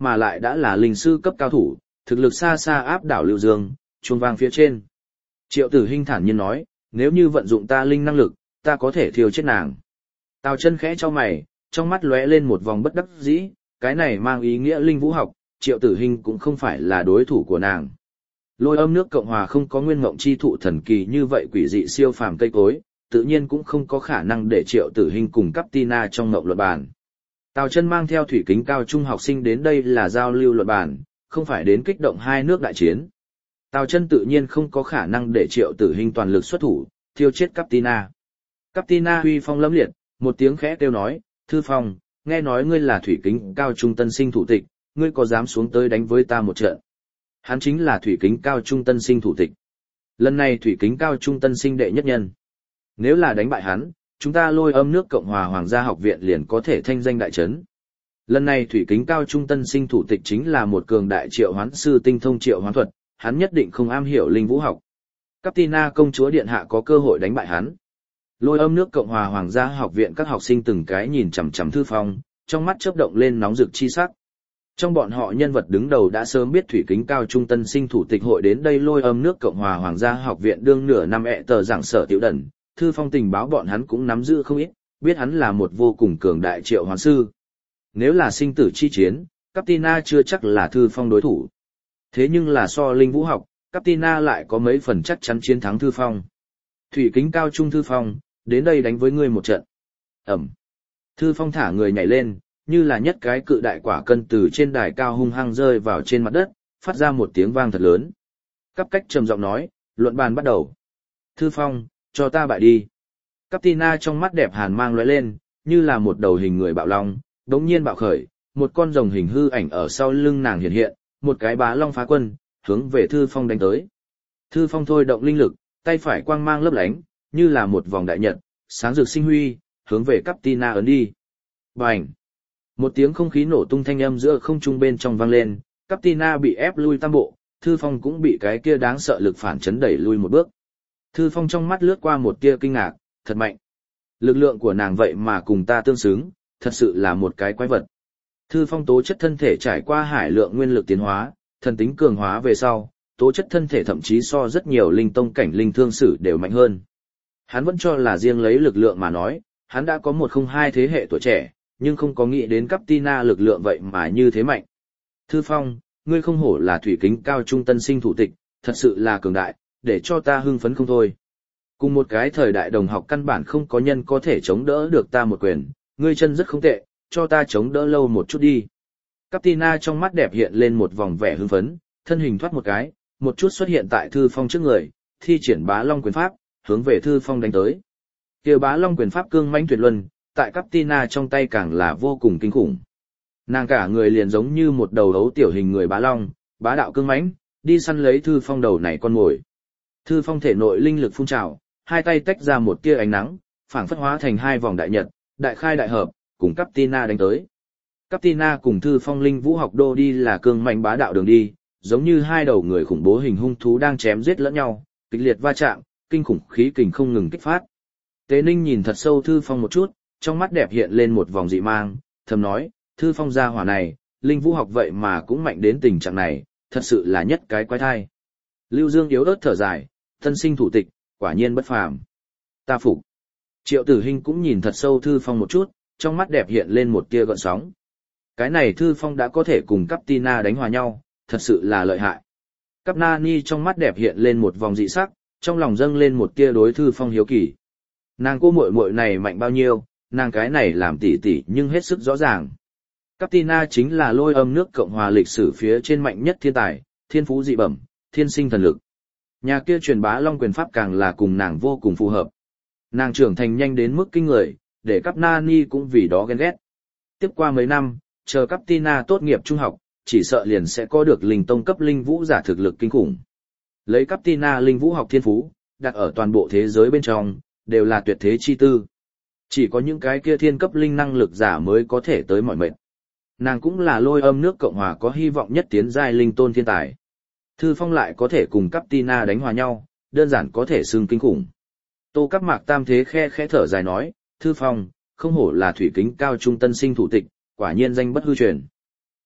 mà lại đã là linh sư cấp cao thủ, thực lực xa xa áp đảo Lưu Dương, chuông vang phía trên. Triệu Tử Hinh thản nhiên nói, nếu như vận dụng ta linh năng lực, ta có thể thiêu chết nàng. Tào Chân khẽ chau mày, trong mắt lóe lên một vòng bất đắc dĩ, cái này mang ý nghĩa linh vũ học, Triệu Tử Hinh cũng không phải là đối thủ của nàng. Lôi âm nước Cộng hòa không có nguyên ngộng chi thụ thần kỳ như vậy quỷ dị siêu phàm cây cối, tự nhiên cũng không có khả năng để Triệu Tử Hinh cùng Captina trong ngộng luận bàn. Tào Chân mang theo thủy kính cao trung học sinh đến đây là giao lưu luận bàn, không phải đến kích động hai nước đại chiến. Tào Chân tự nhiên không có khả năng để Triệu Tử Hinh toàn lực xuất thủ, thiêu chết Captina. Captina huy phong lẫm liệt, một tiếng khẽ kêu nói, Thư Phong, nghe nói ngươi là thủy kính cao trung tân sinh thủ tịch, ngươi có dám xuống tới đánh với ta một trận? Hắn chính là thủy kính cao trung tân sinh thủ tịch. Lần này thủy kính cao trung tân sinh đệ nhất nhân. Nếu là đánh bại hắn, chúng ta Lôi âm nước Cộng hòa Hoàng gia học viện liền có thể thanh danh đại trấn. Lần này thủy kính cao trung tân sinh thủ tịch chính là một cường đại triệu hoán sư tinh thông triệu hoán thuật, hắn nhất định không am hiểu linh vũ học. Captina công chúa điện hạ có cơ hội đánh bại hắn. Lôi âm nước Cộng hòa Hoàng gia học viện các học sinh từng cái nhìn chằm chằm Thư Phong, trong mắt chớp động lên nóng rực chi sắc. Trong bọn họ nhân vật đứng đầu đã sớm biết thủy kính cao trung tân sinh thủ tịch hội đến đây Lôi âm nước Cộng hòa Hoàng gia học viện đương nửa năm ẹ tờ giảng sở tiểu đần, Thư Phong tình báo bọn hắn cũng nắm giữ không ít, biết hắn là một vô cùng cường đại triệu hoán sư. Nếu là sinh tử chi chiến, Captina chưa chắc là Thư Phong đối thủ. Thế nhưng là so linh vũ học, Captina lại có mấy phần chắc chắn chiến thắng Thư Phong. Thủy kính cao trung Thư Phong, đến đây đánh với ngươi một trận. Ẩm. Thư Phong thả người nhảy lên, như là nhất cái cự đại quả cân từ trên đài cao hung hăng rơi vào trên mặt đất, phát ra một tiếng vang thật lớn. Cáp cách trầm giọng nói, luận bàn bắt đầu. Thư Phong, cho ta bại đi. Captina trong mắt đẹp hàn mang lóe lên, như là một đầu hình người bạo long, đống nhiên bạo khởi, một con rồng hình hư ảnh ở sau lưng nàng hiện hiện, một cái bá long phá quân, hướng về Thư Phong đánh tới. Thư Phong thôi động linh lực, tay phải quang mang lấp lánh, như là một vòng đại nhật, sáng rực sinh huy, hướng về Captina ấn đi. Bành! Một tiếng không khí nổ tung thanh âm giữa không trung bên trong vang lên, Captina bị ép lui tam bộ, Thư Phong cũng bị cái kia đáng sợ lực phản chấn đẩy lui một bước. Thư Phong trong mắt lướt qua một tia kinh ngạc, thật mạnh. Lực lượng của nàng vậy mà cùng ta tương xứng, thật sự là một cái quái vật. Thư Phong tố chất thân thể trải qua hải lượng nguyên lực tiến hóa, thần tính cường hóa về sau, tố chất thân thể thậm chí so rất nhiều linh tông cảnh linh thương sử đều mạnh hơn. Hắn vẫn cho là riêng lấy lực lượng mà nói, hắn đã có một không hai thế hệ tuổi trẻ, nhưng không có nghĩ đến Captina lực lượng vậy mà như thế mạnh. Thư Phong, ngươi không hổ là thủy kính cao trung tân sinh thủ tịch, thật sự là cường đại, để cho ta hưng phấn không thôi. Cùng một cái thời đại đồng học căn bản không có nhân có thể chống đỡ được ta một quyền, ngươi chân rất không tệ, cho ta chống đỡ lâu một chút đi. Captina trong mắt đẹp hiện lên một vòng vẻ hưng phấn, thân hình thoát một cái, một chút xuất hiện tại Thư Phong trước người, thi triển bá long quyền pháp, hướng về Thư Phong đánh tới. Kia bá long quyền pháp cương mãnh tuyệt luân, tại Captina trong tay càng là vô cùng kinh khủng. Nàng cả người liền giống như một đầu ấu tiểu hình người bá long, bá đạo cương mãnh, đi săn lấy Thư Phong đầu này con mồi. Thư Phong thể nội linh lực phun trào, hai tay tách ra một tia ánh nắng, phảng phất hóa thành hai vòng đại nhật, đại khai đại hợp, cùng Captina đánh tới. Captina cùng Thư Phong linh vũ học đô đi là cương mạnh bá đạo đường đi, giống như hai đầu người khủng bố hình hung thú đang chém giết lẫn nhau, kịch liệt va chạm, kinh khủng khí kình không ngừng kích phát. Tế Ninh nhìn thật sâu Thư Phong một chút, trong mắt đẹp hiện lên một vòng dị mang, thầm nói, Thư Phong gia hỏa này, linh vũ học vậy mà cũng mạnh đến tình trạng này, thật sự là nhất cái quái thai. Lưu Dương yếu ớt thở dài, tân sinh thủ tịch, quả nhiên bất phàm. Ta phục. Triệu Tử Hinh cũng nhìn thật sâu Thư Phong một chút, trong mắt đẹp hiện lên một tia gợn sóng. Cái này Thư Phong đã có thể cùng Captina đánh hòa nhau, thật sự là lợi hại. Capnani trong mắt đẹp hiện lên một vòng dị sắc, trong lòng dâng lên một tia đối Thư Phong hiếu kỳ. Nàng cô muội muội này mạnh bao nhiêu, nàng cái này làm tỉ tỉ nhưng hết sức rõ ràng. Captina chính là Lôi âm nước Cộng hòa lịch sử phía trên mạnh nhất thiên tài, thiên phú dị bẩm, thiên sinh thần lực. Nhà kia truyền bá long quyền pháp càng là cùng nàng vô cùng phù hợp. Nàng trưởng thành nhanh đến mức kinh người, để Capnani cũng vì đó ghen ghét. Tiếp qua mấy năm, chờ Captina tốt nghiệp trung học, chỉ sợ liền sẽ có được linh tông cấp linh vũ giả thực lực kinh khủng. Lấy Captina linh vũ học thiên phú, đặt ở toàn bộ thế giới bên trong, đều là tuyệt thế chi tư. Chỉ có những cái kia thiên cấp linh năng lực giả mới có thể tới mọi mệnh. Nàng cũng là Lôi âm nước Cộng hòa có hy vọng nhất tiến giai linh tôn thiên tài. Thư Phong lại có thể cùng Captina đánh hòa nhau, đơn giản có thể xưng kinh khủng. Tô Cáp Mạc Tam Thế khe khẽ thở dài nói, Thư Phong, không hổ là thủy kính cao trung tân sinh thủ tịch, quả nhiên danh bất hư truyền.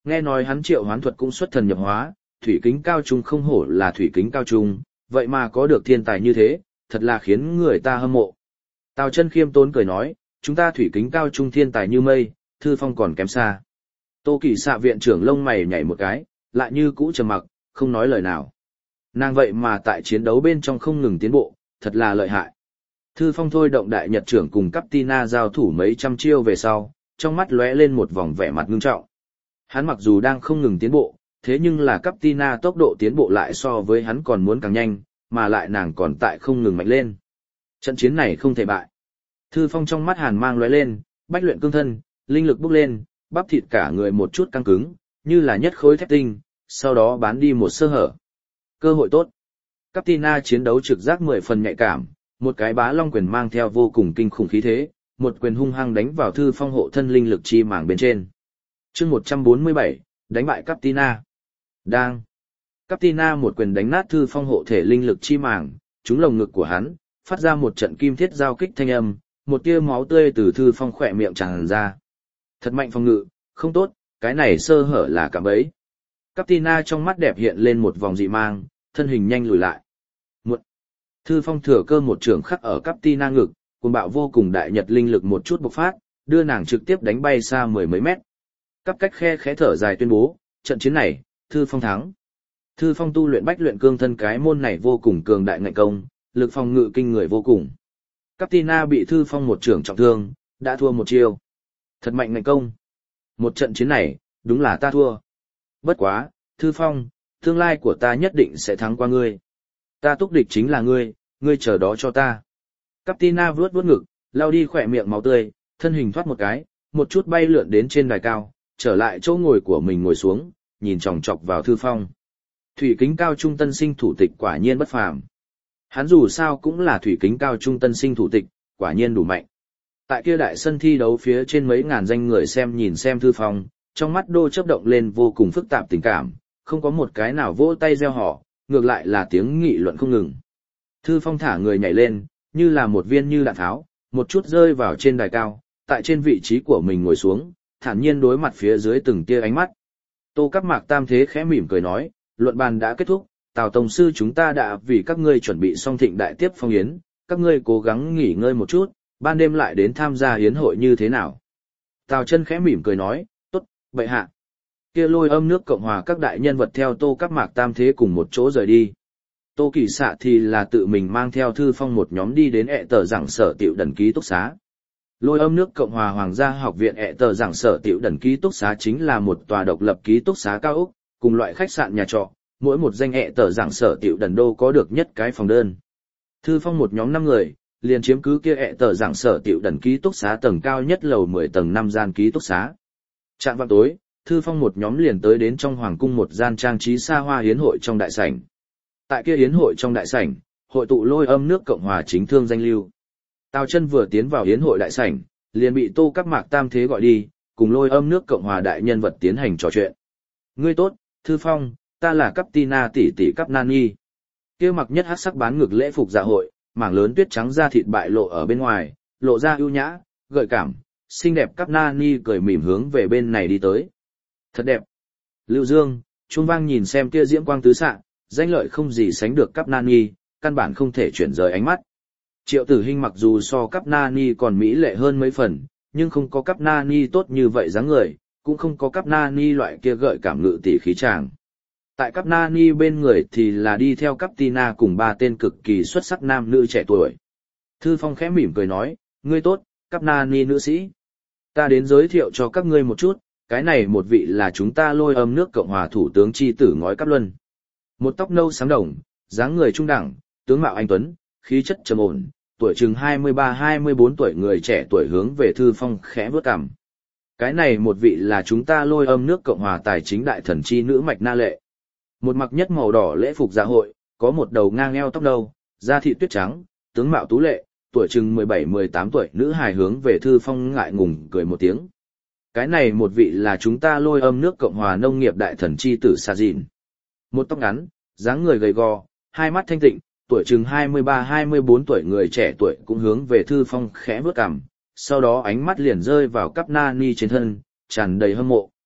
Nghe nói hắn triệu hoán thuật cũng xuất thần nhập hóa, thủy kính cao trung không hổ là thủy kính cao trung, vậy mà có được thiên tài như thế, thật là khiến người ta hâm mộ. Tào Chân khiêm tốn cười nói, chúng ta thủy kính cao trung thiên tài như mây, Thư Phong còn kém xa. Tô Kỳ Xạ viện trưởng lông mày nhảy một cái, lại như cũ trầm mặc, không nói lời nào. Nàng vậy mà tại chiến đấu bên trong không ngừng tiến bộ, thật là lợi hại. Thư Phong thôi động đại nhật trưởng cùng Captina giao thủ mấy trăm chiêu về sau, trong mắt lóe lên một vòng vẻ mặt ngưng trọng. Hắn mặc dù đang không ngừng tiến bộ, thế nhưng là Captina tốc độ tiến bộ lại so với hắn còn muốn càng nhanh, mà lại nàng còn tại không ngừng mạnh lên. Trận chiến này không thể bại. Thư Phong trong mắt hàn mang lóe lên, bách luyện cương thân, linh lực bốc lên, bắp thịt cả người một chút căng cứng, như là nhất khối thép tinh, sau đó bán đi một sơ hở. Cơ hội tốt. Captina chiến đấu trực giác mười phần nhạy cảm, một cái bá long quyền mang theo vô cùng kinh khủng khí thế, một quyền hung hăng đánh vào Thư Phong hộ thân linh lực chi mảng bên trên. Chương một trăm bốn mươi bảy, đánh bại Captina. Đang. Captina một quyền đánh nát Thư Phong hộ thể linh lực chi mảng, trúng lồng ngực của hắn, phát ra một trận kim thiết giao kích thanh âm, một tia máu tươi từ Thư Phong khỏe miệng tràn ra. Thật mạnh phòng ngự, không tốt, cái này sơ hở là cả bấy. Captina trong mắt đẹp hiện lên một vòng dị mang, thân hình nhanh lùi lại. Một. Thư Phong thừa cơ một trường khắc ở Captina ngực, cuồng bạo vô cùng đại nhật linh lực một chút bộc phát, đưa nàng trực tiếp đánh bay xa mười mấy mét. Cắp cách khe khẽ thở dài tuyên bố, trận chiến này, Thư Phong thắng. Thư Phong tu luyện bách luyện cương thân cái môn này vô cùng cường đại ngạnh công, lực phòng ngự kinh người vô cùng. Captina bị Thư Phong một trường trọng thương, đã thua một chiêu. Thật mạnh ngạnh công. Một trận chiến này, đúng là ta thua. Bất quá, Thư Phong, tương lai của ta nhất định sẽ thắng qua ngươi. Ta túc địch chính là ngươi, ngươi chờ đó cho ta. Captina vuốt vuốt ngực, lau đi khỏe miệng máu tươi, thân hình thoát một cái, một chút bay lượn đến trên đài cao, trở lại chỗ ngồi của mình ngồi xuống, nhìn chòng chọc vào Thư Phong. Thủy kính cao trung tân sinh thủ tịch quả nhiên bất phàm. Hắn dù sao cũng là thủy kính cao trung tân sinh thủ tịch, quả nhiên đủ mạnh. Tại kia đại sân thi đấu phía trên mấy ngàn danh người xem nhìn xem Thư Phong, trong mắt đô chớp động lên vô cùng phức tạp tình cảm, không có một cái nào vỗ tay reo hò, ngược lại là tiếng nghị luận không ngừng. Thư Phong thả người nhảy lên, như là một viên như đạn tháo, một chút rơi vào trên đài cao, tại trên vị trí của mình ngồi xuống, thản nhiên đối mặt phía dưới từng tia ánh mắt. Tô Cáp Mạc Tam Thế khẽ mỉm cười nói, luận bàn đã kết thúc, Tào Tổng sư chúng ta đã vì các ngươi chuẩn bị xong thịnh đại tiếp phong yến, các ngươi cố gắng nghỉ ngơi một chút, ban đêm lại đến tham gia yến hội như thế nào. Tào Chân khẽ mỉm cười nói, tốt, bệ hạ. Kia Lôi Âm nước Cộng hòa các đại nhân vật theo Tô Cáp Mạc Tam Thế cùng một chỗ rời đi. Tô Kỳ Xạ thì là tự mình mang theo Thư Phong một nhóm đi đến ệ tờ giảng sở tiểu đần ký túc xá. Lôi Âm nước Cộng hòa Hoàng gia học viện ệ tờ giảng sở tiểu đần ký túc xá chính là một tòa độc lập ký túc xá cao ốc, cùng loại khách sạn nhà trọ, mỗi một danh ệ tờ giảng sở tiểu đần đô có được nhất cái phòng đơn. Thư Phong một nhóm năm người, liền chiếm cứ kia ệ tờ giảng sở tiểu đần ký túc xá tầng cao nhất lầu mười tầng năm gian ký túc xá. Trạm vào tối, Thư Phong một nhóm liền tới đến trong hoàng cung một gian trang trí xa hoa yến hội trong đại sảnh. Tại kia yến hội trong đại sảnh, hội tụ Lôi Âm nước Cộng hòa chính thương danh lưu. Tào Chân vừa tiến vào yến hội đại sảnh, liền bị Tô Cáp Mạc Tam Thế gọi đi, cùng Lôi Âm nước Cộng hòa đại nhân vật tiến hành trò chuyện. Ngươi tốt, Thư Phong, ta là Captina tỷ tỷ Cáp Nani. Kia mặc nhất hắc sắc bán ngực lễ phục dạ hội, mảng lớn tuyết trắng da thịt bại lộ ở bên ngoài, lộ ra ưu nhã, gợi cảm, xinh đẹp Cáp Nani cười mỉm hướng về bên này đi tới. Thật đẹp. Lưu Dương, Trung Vang nhìn xem kia diễm quang tứ xạ, danh lợi không gì sánh được Cáp Nani, căn bản không thể chuyển rời ánh mắt. Triệu Tử Hinh mặc dù so Cáp Nani còn mỹ lệ hơn mấy phần, nhưng không có Cáp Nani tốt như vậy dáng người, cũng không có Cáp Nani loại kia gợi cảm ngự tỷ khí chàng. Tại Cáp Nani bên người thì là đi theo Captina cùng ba tên cực kỳ xuất sắc nam nữ trẻ tuổi. Thư Phong khẽ mỉm cười nói, ngươi tốt, Cáp Nani nữ sĩ. Ta đến giới thiệu cho các ngươi một chút, cái này một vị là chúng ta Lôi Âm nước Cộng hòa thủ tướng chi tử Ngói Cáp Luân. Một tóc nâu sáng đồng, dáng người trung đẳng, tướng mạo anh tuấn, khí chất trầm ổn, tuổi chừng hai mươi ba hai mươi bốn tuổi người trẻ tuổi hướng về Thư Phong khẽ vuốt cằm. Cái này một vị là chúng ta Lôi Âm nước Cộng hòa tài chính đại thần chi nữ Mạch Na Lệ. Một mặc nhất màu đỏ lễ phục dạ hội, có một đầu ngang eo tóc nâu, da thịt tuyết trắng, tướng mạo tú lệ, tuổi chừng mười bảy mười tám tuổi nữ hài hướng về Thư Phong ngại ngùng cười một tiếng. Cái này một vị là chúng ta Lôi Âm nước Cộng hòa nông nghiệp đại thần chi tử Sa Dìn. Một tóc ngắn, dáng người gầy gò, hai mắt thanh tịnh, tuổi chừng hai mươi ba hai mươi bốn tuổi người trẻ tuổi cũng hướng về Thư Phong khẽ bước cằm, sau đó ánh mắt liền rơi vào Cáp Nani trên thân, tràn đầy hâm mộ.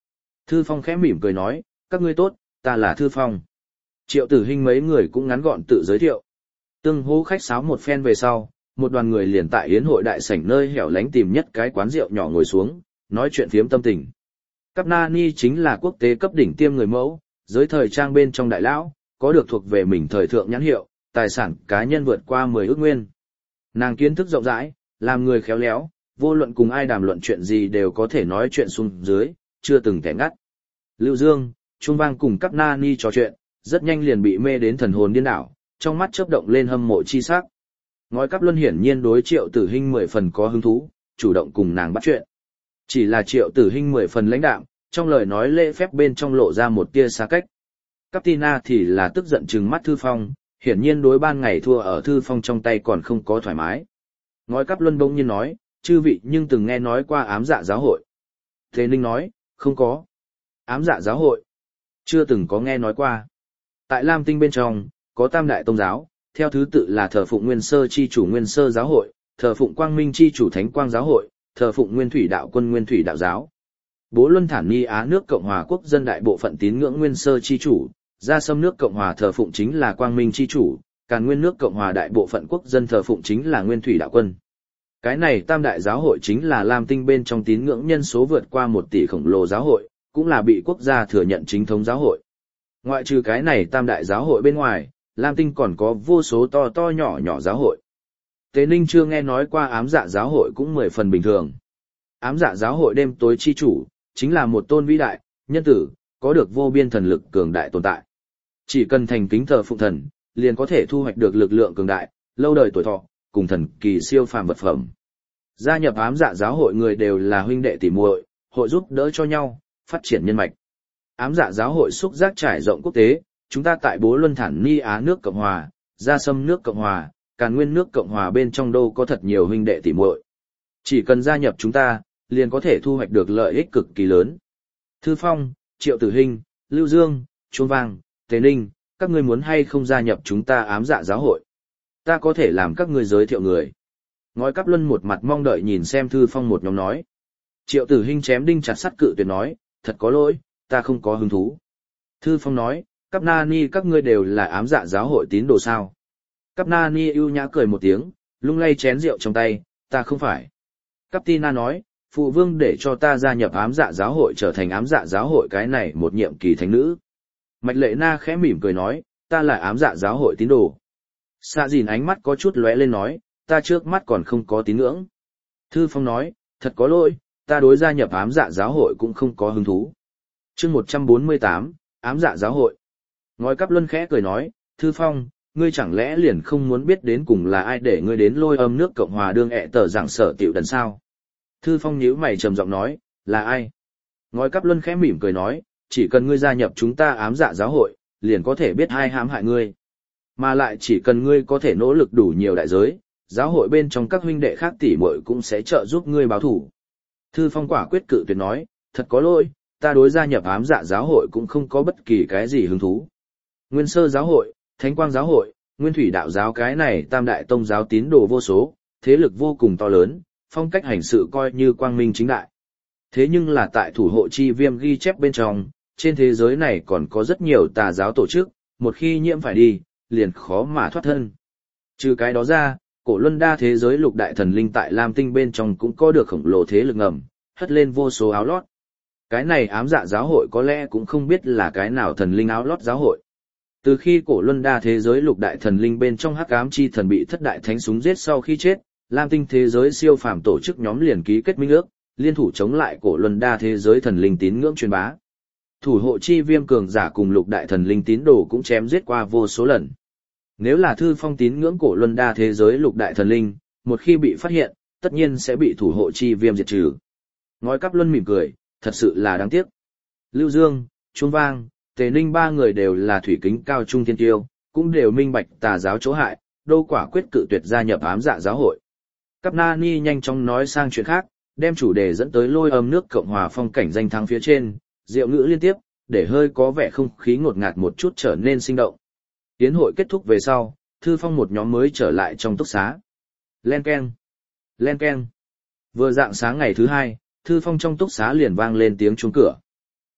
Thư Phong khẽ mỉm cười nói, các ngươi tốt, ta là Thư Phong. Triệu Tử Hinh mấy người cũng ngắn gọn tự giới thiệu. Tương hô khách sáo một phen về sau, một đoàn người liền tại yến hội đại sảnh nơi hẻo lánh tìm nhất cái quán rượu nhỏ ngồi xuống, nói chuyện phiếm tâm tình. Cáp Nani chính là quốc tế cấp đỉnh tiêm người mẫu, giới thời trang bên trong đại lão, có được thuộc về mình thời thượng nhãn hiệu, tài sản cá nhân vượt qua mười ước nguyên. Nàng kiến thức rộng rãi, làm người khéo léo, vô luận cùng ai đàm luận chuyện gì đều có thể nói chuyện xuống dưới, chưa từng kẻ ngắt. Lưu Dương, Trung Vang cùng Cáp Nani trò chuyện, rất nhanh liền bị mê đến thần hồn điên đảo, trong mắt chớp động lên hâm mộ chi sắc. Ngói Cáp Luân hiển nhiên đối Triệu Tử Hinh mười phần có hứng thú, chủ động cùng nàng bắt chuyện. Chỉ là Triệu Tử Hinh mười phần lãnh đạm, trong lời nói lễ phép bên trong lộ ra một tia xa cách. Cáp Tina thì là tức giận trừng mắt Thư Phong, hiển nhiên đối ban ngày thua ở Thư Phong trong tay còn không có thoải mái. Ngói Cáp Luân bỗng nhiên nói, chư vị nhưng từng nghe nói qua ám dạ giáo hội. Thế Ninh nói, không có. Ám dạ giáo hội? Chưa từng có nghe nói qua. Tại Lam Tinh bên trong, có tam đại tông giáo, theo thứ tự là thờ phụng Nguyên Sơ chi chủ Nguyên Sơ giáo hội, thờ phụng Quang Minh chi chủ Thánh Quang giáo hội, thờ phụng Nguyên Thủy đạo quân Nguyên Thủy đạo giáo. Bố Luân Thản Ni Á nước Cộng hòa quốc dân đại bộ phận tín ngưỡng Nguyên Sơ chi chủ, Gia Sâm nước Cộng hòa thờ phụng chính là Quang Minh chi chủ, Càn Nguyên nước Cộng hòa đại bộ phận quốc dân thờ phụng chính là Nguyên Thủy đạo quân. Cái này tam đại giáo hội chính là Lam Tinh bên trong tín ngưỡng nhân số vượt qua một tỷ khổng lồ giáo hội, cũng là bị quốc gia thừa nhận chính thống giáo hội. Ngoại trừ cái này tam đại giáo hội bên ngoài, Lam Tinh còn có vô số to to nhỏ nhỏ giáo hội. Tế Ninh chưa nghe nói qua ám dạ giáo hội cũng mười phần bình thường. Ám dạ giáo hội đêm tối chi chủ, chính là một tôn vĩ đại, nhân tử, có được vô biên thần lực cường đại tồn tại. Chỉ cần thành kính thờ phụng thần, liền có thể thu hoạch được lực lượng cường đại, lâu đời tuổi thọ, cùng thần kỳ siêu phàm vật phẩm. Gia nhập ám dạ giáo hội người đều là huynh đệ tỉ muội, hội giúp đỡ cho nhau, phát triển nhân mạch. Ám dạ giáo hội xúc giác trải rộng quốc tế, chúng ta tại Bố Luân Thản Ni Á nước Cộng hòa, Gia Sâm nước Cộng hòa, Càn Nguyên nước Cộng hòa bên trong đâu có thật nhiều huynh đệ tỉ muội. Chỉ cần gia nhập chúng ta, liền có thể thu hoạch được lợi ích cực kỳ lớn. Thư Phong, Triệu Tử Hinh, Lưu Dương, Chuông Vang, Tế Ninh, các ngươi muốn hay không gia nhập chúng ta ám dạ giáo hội? Ta có thể làm các ngươi giới thiệu người. Ngói Cáp Luân một mặt mong đợi nhìn xem Thư Phong một nhóm nói. Triệu Tử Hinh chém đinh chặt sắt cự tuyệt nói, thật có lỗi, ta không có hứng thú. Thư Phong nói, Cáp Nani các ngươi đều là ám dạ giáo hội tín đồ sao? Cáp Nani ưu nhã cười một tiếng, lung lay chén rượu trong tay, ta không phải. Cáp Tina nói, phụ vương để cho ta gia nhập ám dạ giáo hội trở thành ám dạ giáo hội cái này một nhiệm kỳ thánh nữ. Mạch Lệ Na khẽ mỉm cười nói, ta là ám dạ giáo hội tín đồ. Xạ Dìn ánh mắt có chút lóe lên nói, ta trước mắt còn không có tín ngưỡng. Thư Phong nói, thật có lỗi, ta đối gia nhập ám dạ giáo hội cũng không có hứng thú. Chương một trăm bốn mươi tám, ám dạ giáo hội. Ngói Cáp Luân khẽ cười nói, Thư Phong, ngươi chẳng lẽ liền không muốn biết đến cùng là ai để ngươi đến Lôi Âm nước Cộng hòa đương ẹ tờ giảng sở tiểu đần sao? Thư Phong nhíu mày trầm giọng nói, là ai? Ngói Cáp Luân khẽ mỉm cười nói, chỉ cần ngươi gia nhập chúng ta ám dạ giáo hội, liền có thể biết ai hãm hại ngươi. Mà lại chỉ cần ngươi có thể nỗ lực đủ nhiều đại giới, giáo hội bên trong các huynh đệ khác tỷ muội cũng sẽ trợ giúp ngươi báo thủ. Thư Phong quả quyết cự tuyệt nói, thật có lỗi, ta đối gia nhập ám dạ giáo hội cũng không có bất kỳ cái gì hứng thú. Nguyên Sơ giáo hội, Thánh Quang giáo hội, Nguyên Thủy đạo giáo cái này tam đại tông giáo tín đồ vô số, thế lực vô cùng to lớn, phong cách hành sự coi như quang minh chính đại. Thế nhưng là tại thủ hộ chi viêm ghi chép bên trong, trên thế giới này còn có rất nhiều tà giáo tổ chức, một khi nhiễm phải đi, liền khó mà thoát thân. Trừ cái đó ra, cổ luân đa thế giới lục đại thần linh tại Lam Tinh bên trong cũng có được khổng lồ thế lực ngầm, hất lên vô số áo lót. Cái này ám dạ giáo hội có lẽ cũng không biết là cái nào thần linh áo lót giáo hội. Từ khi cổ luân đa thế giới lục đại thần linh bên trong hắc ám chi thần bị thất đại thánh súng giết sau khi chết, Lam Tinh thế giới siêu phàm tổ chức nhóm liền ký kết minh ước, liên thủ chống lại cổ luân đa thế giới thần linh tín ngưỡng truyền bá. Thủ hộ chi viêm cường giả cùng lục đại thần linh tín đồ cũng chém giết qua vô số lần. Nếu là Thư Phong tín ngưỡng cổ luân đa thế giới lục đại thần linh, một khi bị phát hiện, tất nhiên sẽ bị thủ hộ chi viêm diệt trừ. Ngói Cáp Luân mỉm cười, thật sự là đáng tiếc. Lưu Dương, Chuông Vang, Tề Ninh ba người đều là thủy kính cao trung thiên tiêu, cũng đều minh bạch tà giáo chỗ hại, đô quả quyết cự tuyệt gia nhập ám dạ giáo hội. Cáp Nani nhanh chóng nói sang chuyện khác, đem chủ đề dẫn tới Lôi Âm nước Cộng hòa phong cảnh danh thắng phía trên, diệu ngữ liên tiếp, để hơi có vẻ không khí ngột ngạt một chút trở nên sinh động. Tiến hội kết thúc về sau, Thư Phong một nhóm mới trở lại trong túc xá. Len keng, len keng. Vừa dạng sáng ngày thứ hai, Thư Phong trong túc xá liền vang lên tiếng chuông cửa.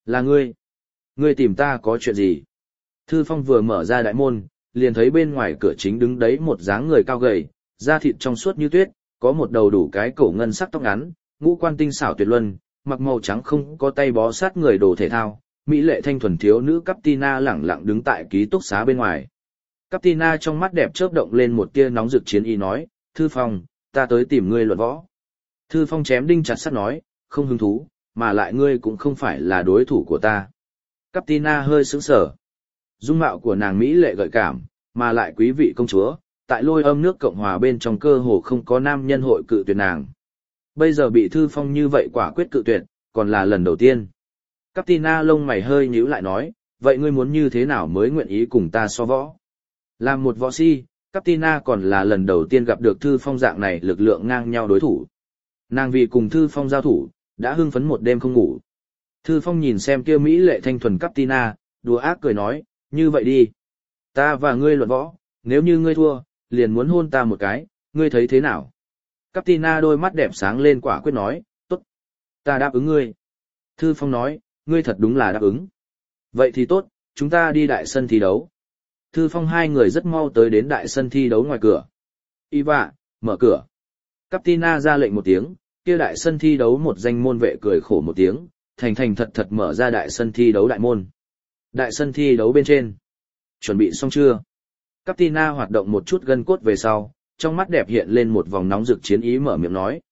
Là ngươi. Ngươi tìm ta có chuyện gì? Thư Phong vừa mở ra đại môn, liền thấy bên ngoài cửa chính đứng đấy một dáng người cao gầy, da thịt trong suốt như tuyết, có một đầu đủ cái cổ ngân sắc tóc ngắn, ngũ quan tinh xảo tuyệt luân, mặc màu trắng không có tay bó sát người đồ thể thao, mỹ lệ thanh thuần thiếu nữ Captina lẳng lặng đứng tại ký túc xá bên ngoài. Captina trong mắt đẹp chớp động lên một tia nóng rực chiến ý nói, Thư Phong, ta tới tìm ngươi luận võ. Thư Phong chém đinh chặt sắt nói, không hứng thú, mà lại ngươi cũng không phải là đối thủ của ta. Captina hơi sững sờ. Dung mạo của nàng mỹ lệ gợi cảm, mà lại quý vị công chúa, tại Lôi Âm nước Cộng hòa bên trong cơ hồ không có nam nhân hội cự tuyệt nàng. Bây giờ bị Thư Phong như vậy quả quyết cự tuyệt, còn là lần đầu tiên. Captina lông mày hơi nhíu lại nói, vậy ngươi muốn như thế nào mới nguyện ý cùng ta so võ? Làm một võ si, Captina còn là lần đầu tiên gặp được Thư Phong dạng này lực lượng ngang nhau đối thủ. Nàng vì cùng Thư Phong giao thủ, đã hưng phấn một đêm không ngủ. Thư Phong nhìn xem kia mỹ lệ thanh thuần Captina, đùa ác cười nói, như vậy đi. Ta và ngươi luận võ, nếu như ngươi thua, liền muốn hôn ta một cái, ngươi thấy thế nào? Captina đôi mắt đẹp sáng lên quả quyết nói, tốt. Ta đáp ứng ngươi. Thư Phong nói, ngươi thật đúng là đáp ứng. Vậy thì tốt, chúng ta đi đại sân thi đấu. Thư Phong hai người rất mau tới đến đại sân thi đấu ngoài cửa. Iva, mở cửa. Captina ra lệnh một tiếng, kia đại sân thi đấu một danh môn vệ cười khổ một tiếng, thành thành thật thật mở ra đại sân thi đấu đại môn. Đại sân thi đấu bên trên. Chuẩn bị xong chưa? Captina hoạt động một chút gân cốt về sau, trong mắt đẹp hiện lên một vòng nóng rực chiến ý mở miệng nói.